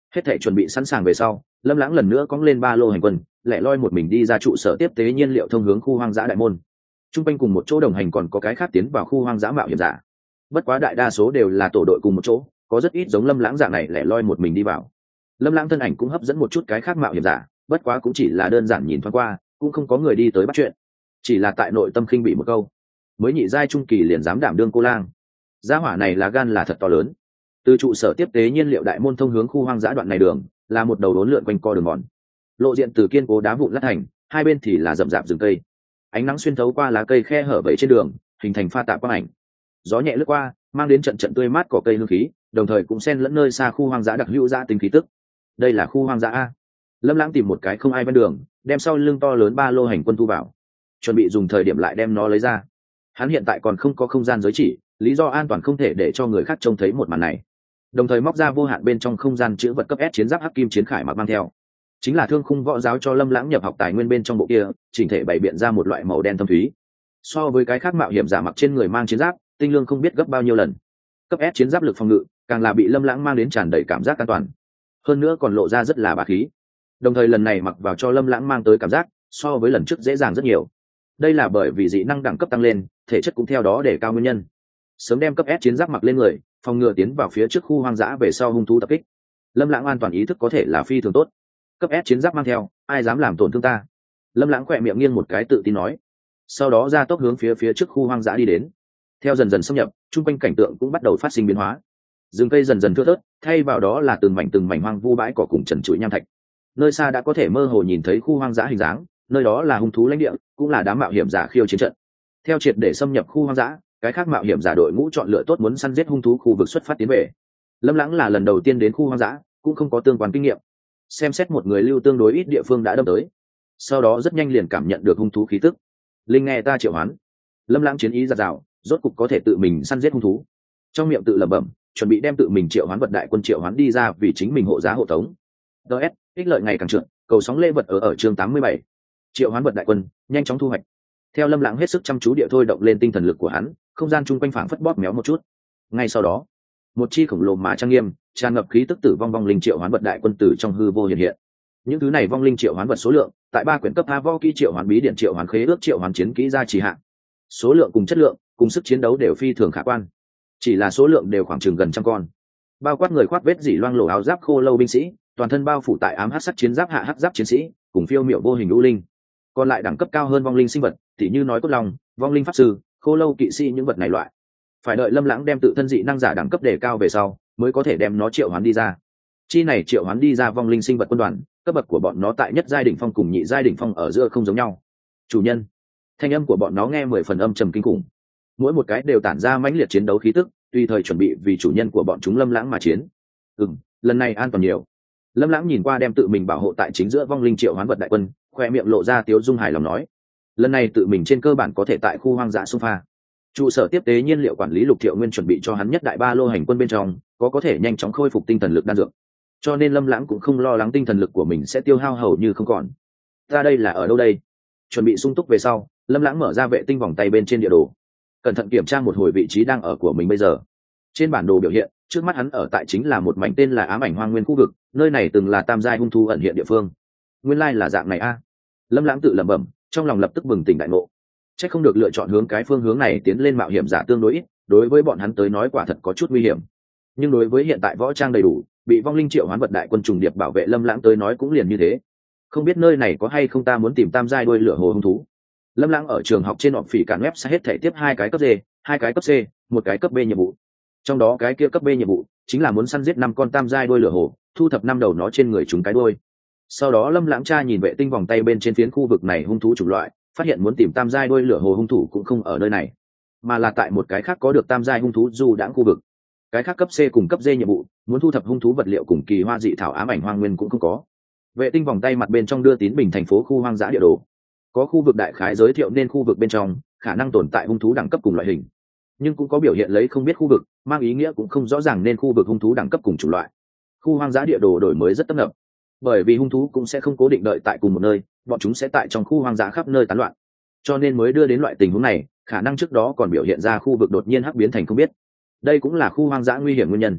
Hết thảy chuẩn bị sẵn sàng về sau, Lâm Lãng lần nữa cõng lên ba lô hành quân, lẻ loi một mình đi ra trụ sở tiếp tế nhiên liệu thông hướng khu hoang dã đại môn. Trung quanh cùng một chỗ đồng hành còn có cái khác tiến vào khu hoang dã mạo hiểm giả. Bất quá đại đa số đều là tổ đội cùng một chỗ, có rất ít giống Lâm Lãng dạng này lẻ loi một mình đi vào. Lâm Lãng thân ảnh cũng hấp dẫn một chút cái khác mạo hiểm giả, bất quá cũng chỉ là đơn giản nhìn thoáng qua, cũng không có người đi tới bắt chuyện. Chỉ là tại nội tâm khinh bị một câu, mới nhị giai trung kỳ liền dám đảm đương cô lang. Gia hỏa này là gan là thật to lớn. Từ trụ sở tiếp tế nhiên liệu đại môn thông hướng khu hoang dã đoạn này đường, là một đầu đốn lượn quanh co đường mòn. Lộ diện từ kiên cố đá vụn lát thành, hai bên thì là rậm rạp rừng cây. Ánh nắng xuyên thấu qua lá cây khe hở vẩy trên đường, hình thành pha tạp quang ảnh. Gió nhẹ lướt qua, mang đến trận trận tươi mát cỏ cây hương khí, đồng thời cũng xen lẫn nơi xa khu hoang dã đặc hữu dã tính khí tức. Đây là khu hoang dã a. Lâm Lãng tìm một cái không ai bên đường, đem sau lưng to lớn ba lô hành quân thu vào, chuẩn bị dùng thời điểm lại đem nó lấy ra. Hắn hiện tại còn không có không gian giới chỉ, lý do an toàn không thể để cho người khác trông thấy một màn này. Đồng thời móc ra vô hạn bên trong không gian chữ vật cấp S chiến giáp hắc kim chiến khải mặc mang theo, chính là thương khung võ giáo cho Lâm Lãng nhập học tài nguyên bên trong bộ kia, chỉnh thể bày biện ra một loại màu đen thâm thúy. So với cái khác mạo hiểm giả mặc trên người mang chiến giáp, tinh lương không biết gấp bao nhiêu lần. Cấp S chiến giáp lực phòng ngự, càng là bị Lâm Lãng mang đến tràn đầy cảm giác an toàn. Hơn nữa còn lộ ra rất là bá khí. Đồng thời lần này mặc vào cho Lâm Lãng mang tới cảm giác, so với lần trước dễ dàng rất nhiều. Đây là bởi vì dị năng đẳng cấp tăng lên, thể chất cũng theo đó để cao nguyên nhân. Sớm đem cấp S chiến giáp mặc lên người, phòng ngừa tiến vào phía trước khu hoang dã về sau hung thú tập kích. Lâm Lãng an toàn ý thức có thể là phi thường tốt. Cấp S chiến giáp mang theo, ai dám làm tổn thương ta? Lâm Lãng khỏe miệng nghiêng một cái tự tin nói. Sau đó ra tốc hướng phía phía trước khu hoang dã đi đến. Theo dần dần xâm nhập, trung quanh cảnh tượng cũng bắt đầu phát sinh biến hóa. Rừng cây dần dần thưa thớt, thay vào đó là từng mảnh từng mảnh hoang vu bãi cỏ cùng trần trụi nham thạch. Nơi xa đã có thể mơ hồ nhìn thấy khu hoang dã hình dáng, nơi đó là hung thú lãnh địa, cũng là đám mạo hiểm giả khiêu chiến trận. Theo triệt để xâm nhập khu hoang dã, cái khác mạo hiểm giả đội ngũ chọn lựa tốt muốn săn giết hung thú khu vực xuất phát tiến về. Lâm Lãng là lần đầu tiên đến khu hoang dã, cũng không có tương quan kinh nghiệm. Xem xét một người lưu tương đối ít địa phương đã đâm tới, sau đó rất nhanh liền cảm nhận được hung thú khí tức. Linh nghe ta triệu hoán. Lâm Lãng chiến ý giạt rào, rốt cục có thể tự mình săn giết hung thú. Trong miệng tự lẩm bẩm, chuẩn bị đem tự mình triệu hoán vật đại quân triệu hoán đi ra vì chính mình hộ giá hộ tống. ds ích lợi ngày càng trượt, cầu sóng lễ vật ở ở chương tám mươi bảy. Triệu hoán vật đại quân nhanh chóng thu hoạch. Theo Lâm Lãng hết sức chăm chú địa thôi động lên tinh thần lực của hắn, không gian chung quanh phảng phất bóp méo một chút. Ngay sau đó, một chi khổng lồ mà trang nghiêm, tràn ngập khí tức tử vong vong linh triệu hoán vật đại quân tử trong hư vô hiện hiện. Những thứ này vong linh triệu hoán vật số lượng, tại ba quyển cấp A võ kỹ triệu hoán bí điện triệu hoán khế ước triệu hoán chiến kỹ gia trì hạn. Số lượng cùng chất lượng, cùng sức chiến đấu đều phi thường khả quan. Chỉ là số lượng đều khoảng chừng gần trăm con. Bao quát người khoác vết dỉ loang lổ áo giáp khô lâu binh sĩ, toàn thân bao phủ tại ám hắc sắc chiến giáp hạ hắc giáp chiến sĩ, cùng phiêu miểu vô hình lũ linh. Còn lại đẳng cấp cao hơn vong linh sinh vật, tỉ như nói cốt long, vong linh pháp sư, khô lâu kỵ sĩ những vật này loại. Phải đợi Lâm Lãng đem tự thân dị năng giả đẳng cấp đề cao về sau, mới có thể đem nó triệu hoán đi ra. Chi này triệu hoán đi ra vong linh sinh vật quân đoàn, cấp bậc của bọn nó tại nhất giai đỉnh phong cùng nhị giai đỉnh phong ở giữa không giống nhau. Chủ nhân, thanh âm của bọn nó nghe mười phần âm trầm kinh khủng. Mỗi một cái đều tản ra mãnh liệt chiến đấu khí tức, tùy thời chuẩn bị vì chủ nhân của bọn chúng Lâm Lãng mà chiến. Ừm, lần này an toàn nhiều. Lâm Lãng nhìn qua đem tự mình bảo hộ tại chính giữa vong linh triệu hoán vật đại quân, khoe miệng lộ ra tiếu dung hài lòng nói: lần này tự mình trên cơ bản có thể tại khu hoang dã xung pha. Trụ sở tiếp tế nhiên liệu quản lý Lục Thiệu Nguyên chuẩn bị cho hắn nhất đại ba lô hành quân bên trong, có có thể nhanh chóng khôi phục tinh thần lực đan dược. Cho nên Lâm Lãng cũng không lo lắng tinh thần lực của mình sẽ tiêu hao hầu như không còn. Ta đây là ở đâu đây? Chuẩn bị sung túc về sau, Lâm Lãng mở ra vệ tinh vòng tay bên trên địa đồ, cẩn thận kiểm tra một hồi vị trí đang ở của mình bây giờ. Trên bản đồ biểu hiện, trước mắt hắn ở tại chính là một mảnh tên là Ám Ảnh Hoang Nguyên khu vực, nơi này từng là tam giai hung thú ẩn hiện địa phương. Nguyên lai là dạng này a. Lâm Lãng tự lẩm bẩm, trong lòng lập tức bừng tỉnh đại ngộ. Chắc không được lựa chọn hướng cái phương hướng này tiến lên mạo hiểm giả tương đối ít, đối với bọn hắn tới nói quả thật có chút nguy hiểm. Nhưng đối với hiện tại võ trang đầy đủ, bị vong linh triệu hoán vật đại quân trùng điệp bảo vệ Lâm Lãng tới nói cũng liền như thế. Không biết nơi này có hay không ta muốn tìm tam giai đuôi lửa hồ hung thú. Lâm Lãng ở trường học trên họp phỉ cản web sẽ hết thể tiếp hai cái cấp D, hai cái cấp C, một cái cấp B nhiệm vụ. Trong đó cái kia cấp B nhiệm vụ chính là muốn săn giết năm con tam giai đuôi lửa hồ, thu thập năm đầu nó trên người chúng cái đuôi. Sau đó Lâm Lãng tra nhìn vệ tinh vòng tay bên trên phiến khu vực này hung thú chủng loại, phát hiện muốn tìm tam giai đuôi lửa hồ hung thủ cũng không ở nơi này, mà là tại một cái khác có được tam giai hung thú du đãng khu vực. Cái khác cấp C cùng cấp D nhiệm vụ, muốn thu thập hung thú vật liệu cùng kỳ hoa dị thảo ám ảnh hoang nguyên cũng không có. Vệ tinh vòng tay mặt bên trong đưa tín bình thành phố khu hoang dã địa đồ. Có khu vực đại khái giới thiệu nên khu vực bên trong khả năng tồn tại hung thú đẳng cấp cùng loại hình, nhưng cũng có biểu hiện lấy không biết khu vực, mang ý nghĩa cũng không rõ ràng nên khu vực hung thú đẳng cấp cùng chủng loại. Khu hoang dã địa đồ đổi mới rất tấp nập, bởi vì hung thú cũng sẽ không cố định đợi tại cùng một nơi, bọn chúng sẽ tại trong khu hoang dã khắp nơi tán loạn, cho nên mới đưa đến loại tình huống này. Khả năng trước đó còn biểu hiện ra khu vực đột nhiên hắc biến thành không biết, đây cũng là khu hoang dã nguy hiểm nguyên nhân.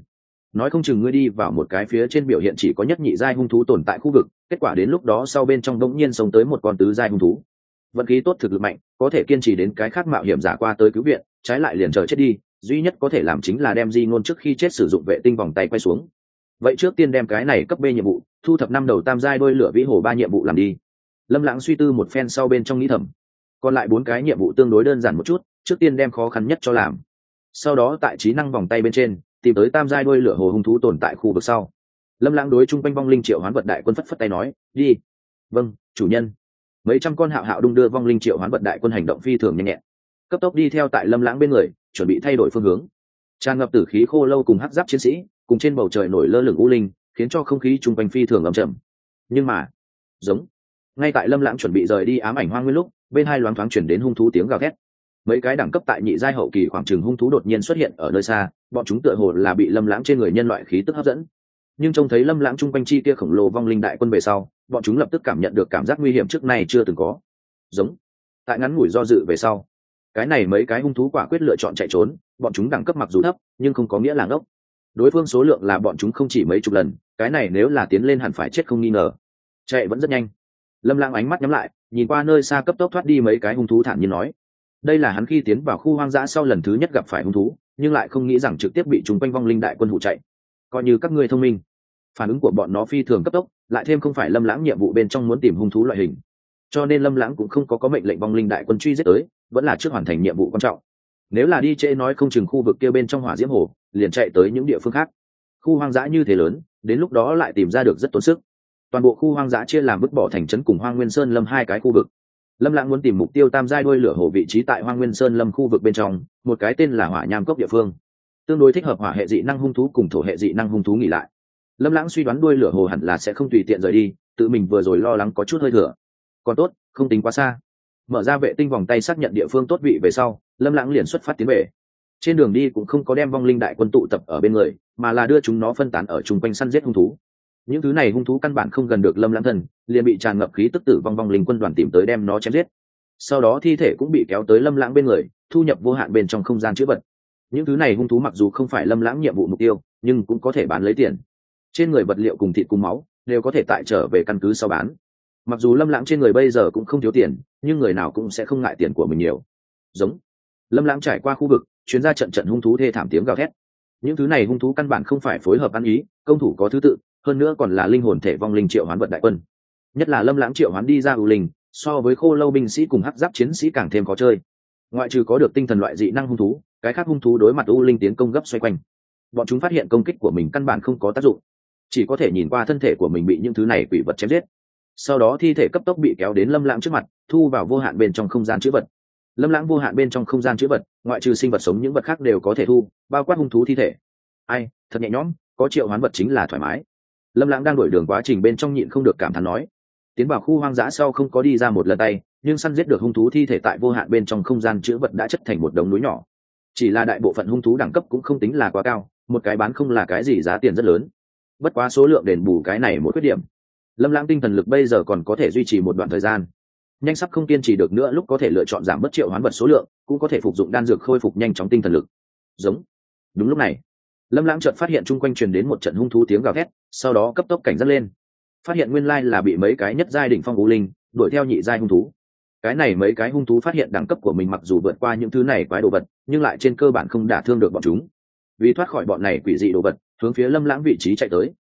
nói không chừng ngươi đi vào một cái phía trên biểu hiện chỉ có nhất nhị giai hung thú tồn tại khu vực, kết quả đến lúc đó sau bên trong đống nhiên sống tới một con tứ giai hung thú. Vận khí tốt, thực lực mạnh, có thể kiên trì đến cái khác mạo hiểm giả qua tới cứu viện, trái lại liền chờ chết đi, duy nhất có thể làm chính là đem Di Ngôn trước khi chết sử dụng vệ tinh vòng tay quay xuống. Vậy trước tiên đem cái này cấp B nhiệm vụ, thu thập năm đầu tam giai đôi lửa vĩ hồ ba nhiệm vụ làm đi. Lâm Lãng suy tư một phen sau bên trong nghĩ thầm, còn lại bốn cái nhiệm vụ tương đối đơn giản một chút, trước tiên đem khó khăn nhất cho làm. Sau đó tại trí năng vòng tay bên trên, tìm tới tam giai đôi lửa hồ hung thú tồn tại khu vực sau. Lâm Lãng đối chung quanh vong linh triệu hoán vật đại quân phất phất tay nói, đi. Vâng, chủ nhân. Mấy trăm con hạo hạo đung đưa vong linh triệu hoán vật đại quân hành động phi thường nhanh nhẹn, cấp tốc đi theo tại Lâm Lãng bên người, chuẩn bị thay đổi phương hướng. Tràn ngập tử khí khô lâu cùng hắc giáp chiến sĩ, cùng trên bầu trời nổi lơ lửng u linh, khiến cho không khí chung quanh phi thường ẩm trầm. Nhưng mà, giống, ngay tại Lâm Lãng chuẩn bị rời đi ám ảnh hoang nguyên lúc, bên hai loáng thoáng chuyển đến hung thú tiếng gào thét. Mấy cái đẳng cấp tại nhị giai hậu kỳ khoảng chừng hung thú đột nhiên xuất hiện ở nơi xa, bọn chúng tựa hồ là bị Lâm Lãng trên người nhân loại khí tức hấp dẫn. Nhưng trông thấy Lâm Lãng chung quanh chi kia khổng lồ vong linh đại quân về sau, bọn chúng lập tức cảm nhận được cảm giác nguy hiểm trước nay chưa từng có. Giống, tại ngắn ngủi do dự về sau, cái này mấy cái hung thú quả quyết lựa chọn chạy trốn. Bọn chúng đẳng cấp mặc dù thấp, nhưng không có nghĩa là ngốc. Đối phương số lượng là bọn chúng không chỉ mấy chục lần, cái này nếu là tiến lên hẳn phải chết không nghi ngờ. Chạy vẫn rất nhanh. Lâm Lãng ánh mắt nhắm lại, nhìn qua nơi xa cấp tốc thoát đi mấy cái hung thú, thản nhiên nói, đây là hắn khi tiến vào khu hoang dã sau lần thứ nhất gặp phải hung thú, nhưng lại không nghĩ rằng trực tiếp bị chúng quanh vong linh đại quân hụ chạy. Coi như các ngươi thông minh, phản ứng của bọn nó phi thường cấp tốc, lại thêm không phải Lâm Lãng nhiệm vụ bên trong muốn tìm hung thú loại hình, cho nên Lâm Lãng cũng không có có mệnh lệnh vong linh đại quân truy giết tới, vẫn là trước hoàn thành nhiệm vụ quan trọng. Nếu là đi trễ nói không chừng khu vực kia bên trong hỏa diễm hồ liền chạy tới những địa phương khác. Khu hoang dã như thế lớn, đến lúc đó lại tìm ra được rất tốn sức. Toàn bộ khu hoang dã chia làm vứt bỏ thành trấn cùng Hoang Nguyên Sơn Lâm hai cái khu vực. Lâm Lãng muốn tìm mục tiêu tam giai đuôi lửa hồ vị trí tại Hoang Nguyên Sơn Lâm khu vực bên trong, một cái tên là Hỏa Nham Cốc địa phương, tương đối thích hợp hỏa hệ dị năng hung thú cùng thổ hệ dị năng hung thú nghỉ lại. Lâm Lãng suy đoán đuôi lửa hồ hẳn là sẽ không tùy tiện rời đi, tự mình vừa rồi lo lắng có chút hơi thừa. Còn tốt, không tính quá xa. Mở ra vệ tinh vòng tay xác nhận địa phương tốt vị về sau, Lâm Lãng liền xuất phát tiến về. Trên đường đi cũng không có đem vong linh đại quân tụ tập ở bên người, mà là đưa chúng nó phân tán ở chung quanh săn giết hung thú. Những thứ này hung thú căn bản không gần được Lâm Lãng thân, liền bị tràn ngập khí tức tử vong vong linh quân đoàn tìm tới đem nó chém giết. Sau đó thi thể cũng bị kéo tới Lâm Lãng bên người, thu nhập vô hạn bên trong không gian chứa vật. Những thứ này hung thú mặc dù không phải Lâm Lãng nhiệm vụ mục tiêu, nhưng cũng có thể bán lấy tiền. Trên người vật liệu cùng thịt cùng máu đều có thể tại trở về căn cứ sau bán. Mặc dù Lâm Lãng trên người bây giờ cũng không thiếu tiền, nhưng người nào cũng sẽ không ngại tiền của mình nhiều. Giống, Lâm Lãng trải qua khu vực, chuyến ra trận trận hung thú thê thảm tiếng gào thét. Những thứ này hung thú căn bản không phải phối hợp ăn ý, công thủ có thứ tự, hơn nữa còn là linh hồn thể vong linh triệu hoán vật đại quân. Nhất là Lâm Lãng triệu hoán đi ra ưu linh, so với khô lâu binh sĩ cùng hắc giáp chiến sĩ càng thêm khó chơi. Ngoại trừ có được tinh thần loại dị năng hung thú, cái khác hung thú đối mặt ưu linh tiến công gấp xoay quanh. Bọn chúng phát hiện công kích của mình căn bản không có tác dụng, chỉ có thể nhìn qua thân thể của mình bị những thứ này quỷ vật chém giết. Sau đó thi thể cấp tốc bị kéo đến Lâm Lãng trước mặt, thu vào vô hạn bên trong không gian chứa vật. Lâm Lãng vô hạn bên trong không gian chứa vật, ngoại trừ sinh vật sống những vật khác đều có thể thu, bao quát hung thú thi thể. Ai, thật nhẹ nhõm, có triệu hoán vật chính là thoải mái. Lâm Lãng đang đổi đường quá trình bên trong nhịn không được cảm thán nói. Tiến vào khu hoang dã sau không có đi ra một lần tay, nhưng săn giết được hung thú thi thể tại vô hạn bên trong không gian chứa vật đã chất thành một đống núi nhỏ. Chỉ là đại bộ phận hung thú đẳng cấp cũng không tính là quá cao, một cái bán không là cái gì giá tiền rất lớn. Bất quá số lượng đền bù cái này một khuyết điểm. Lâm Lãng tinh thần lực bây giờ còn có thể duy trì một đoạn thời gian, nhanh sắp không kiên trì được nữa lúc có thể lựa chọn giảm bớt triệu hoán vật số lượng, cũng có thể phục dụng đan dược khôi phục nhanh chóng tinh thần lực. Giống. Đúng lúc này, Lâm Lãng chợt phát hiện chung quanh truyền đến một trận hung thú tiếng gào thét, sau đó cấp tốc cảnh giác lên, phát hiện nguyên lai là bị mấy cái nhất giai đỉnh phong u linh đuổi theo nhị giai hung thú. Cái này mấy cái hung thú phát hiện đẳng cấp của mình mặc dù vượt qua những thứ này quái đồ vật, nhưng lại trên cơ bản không đả thương được bọn chúng. Vì thoát khỏi bọn này quỷ dị đồ vật, hướng phía Lâm Lãng vị trí chạy tới.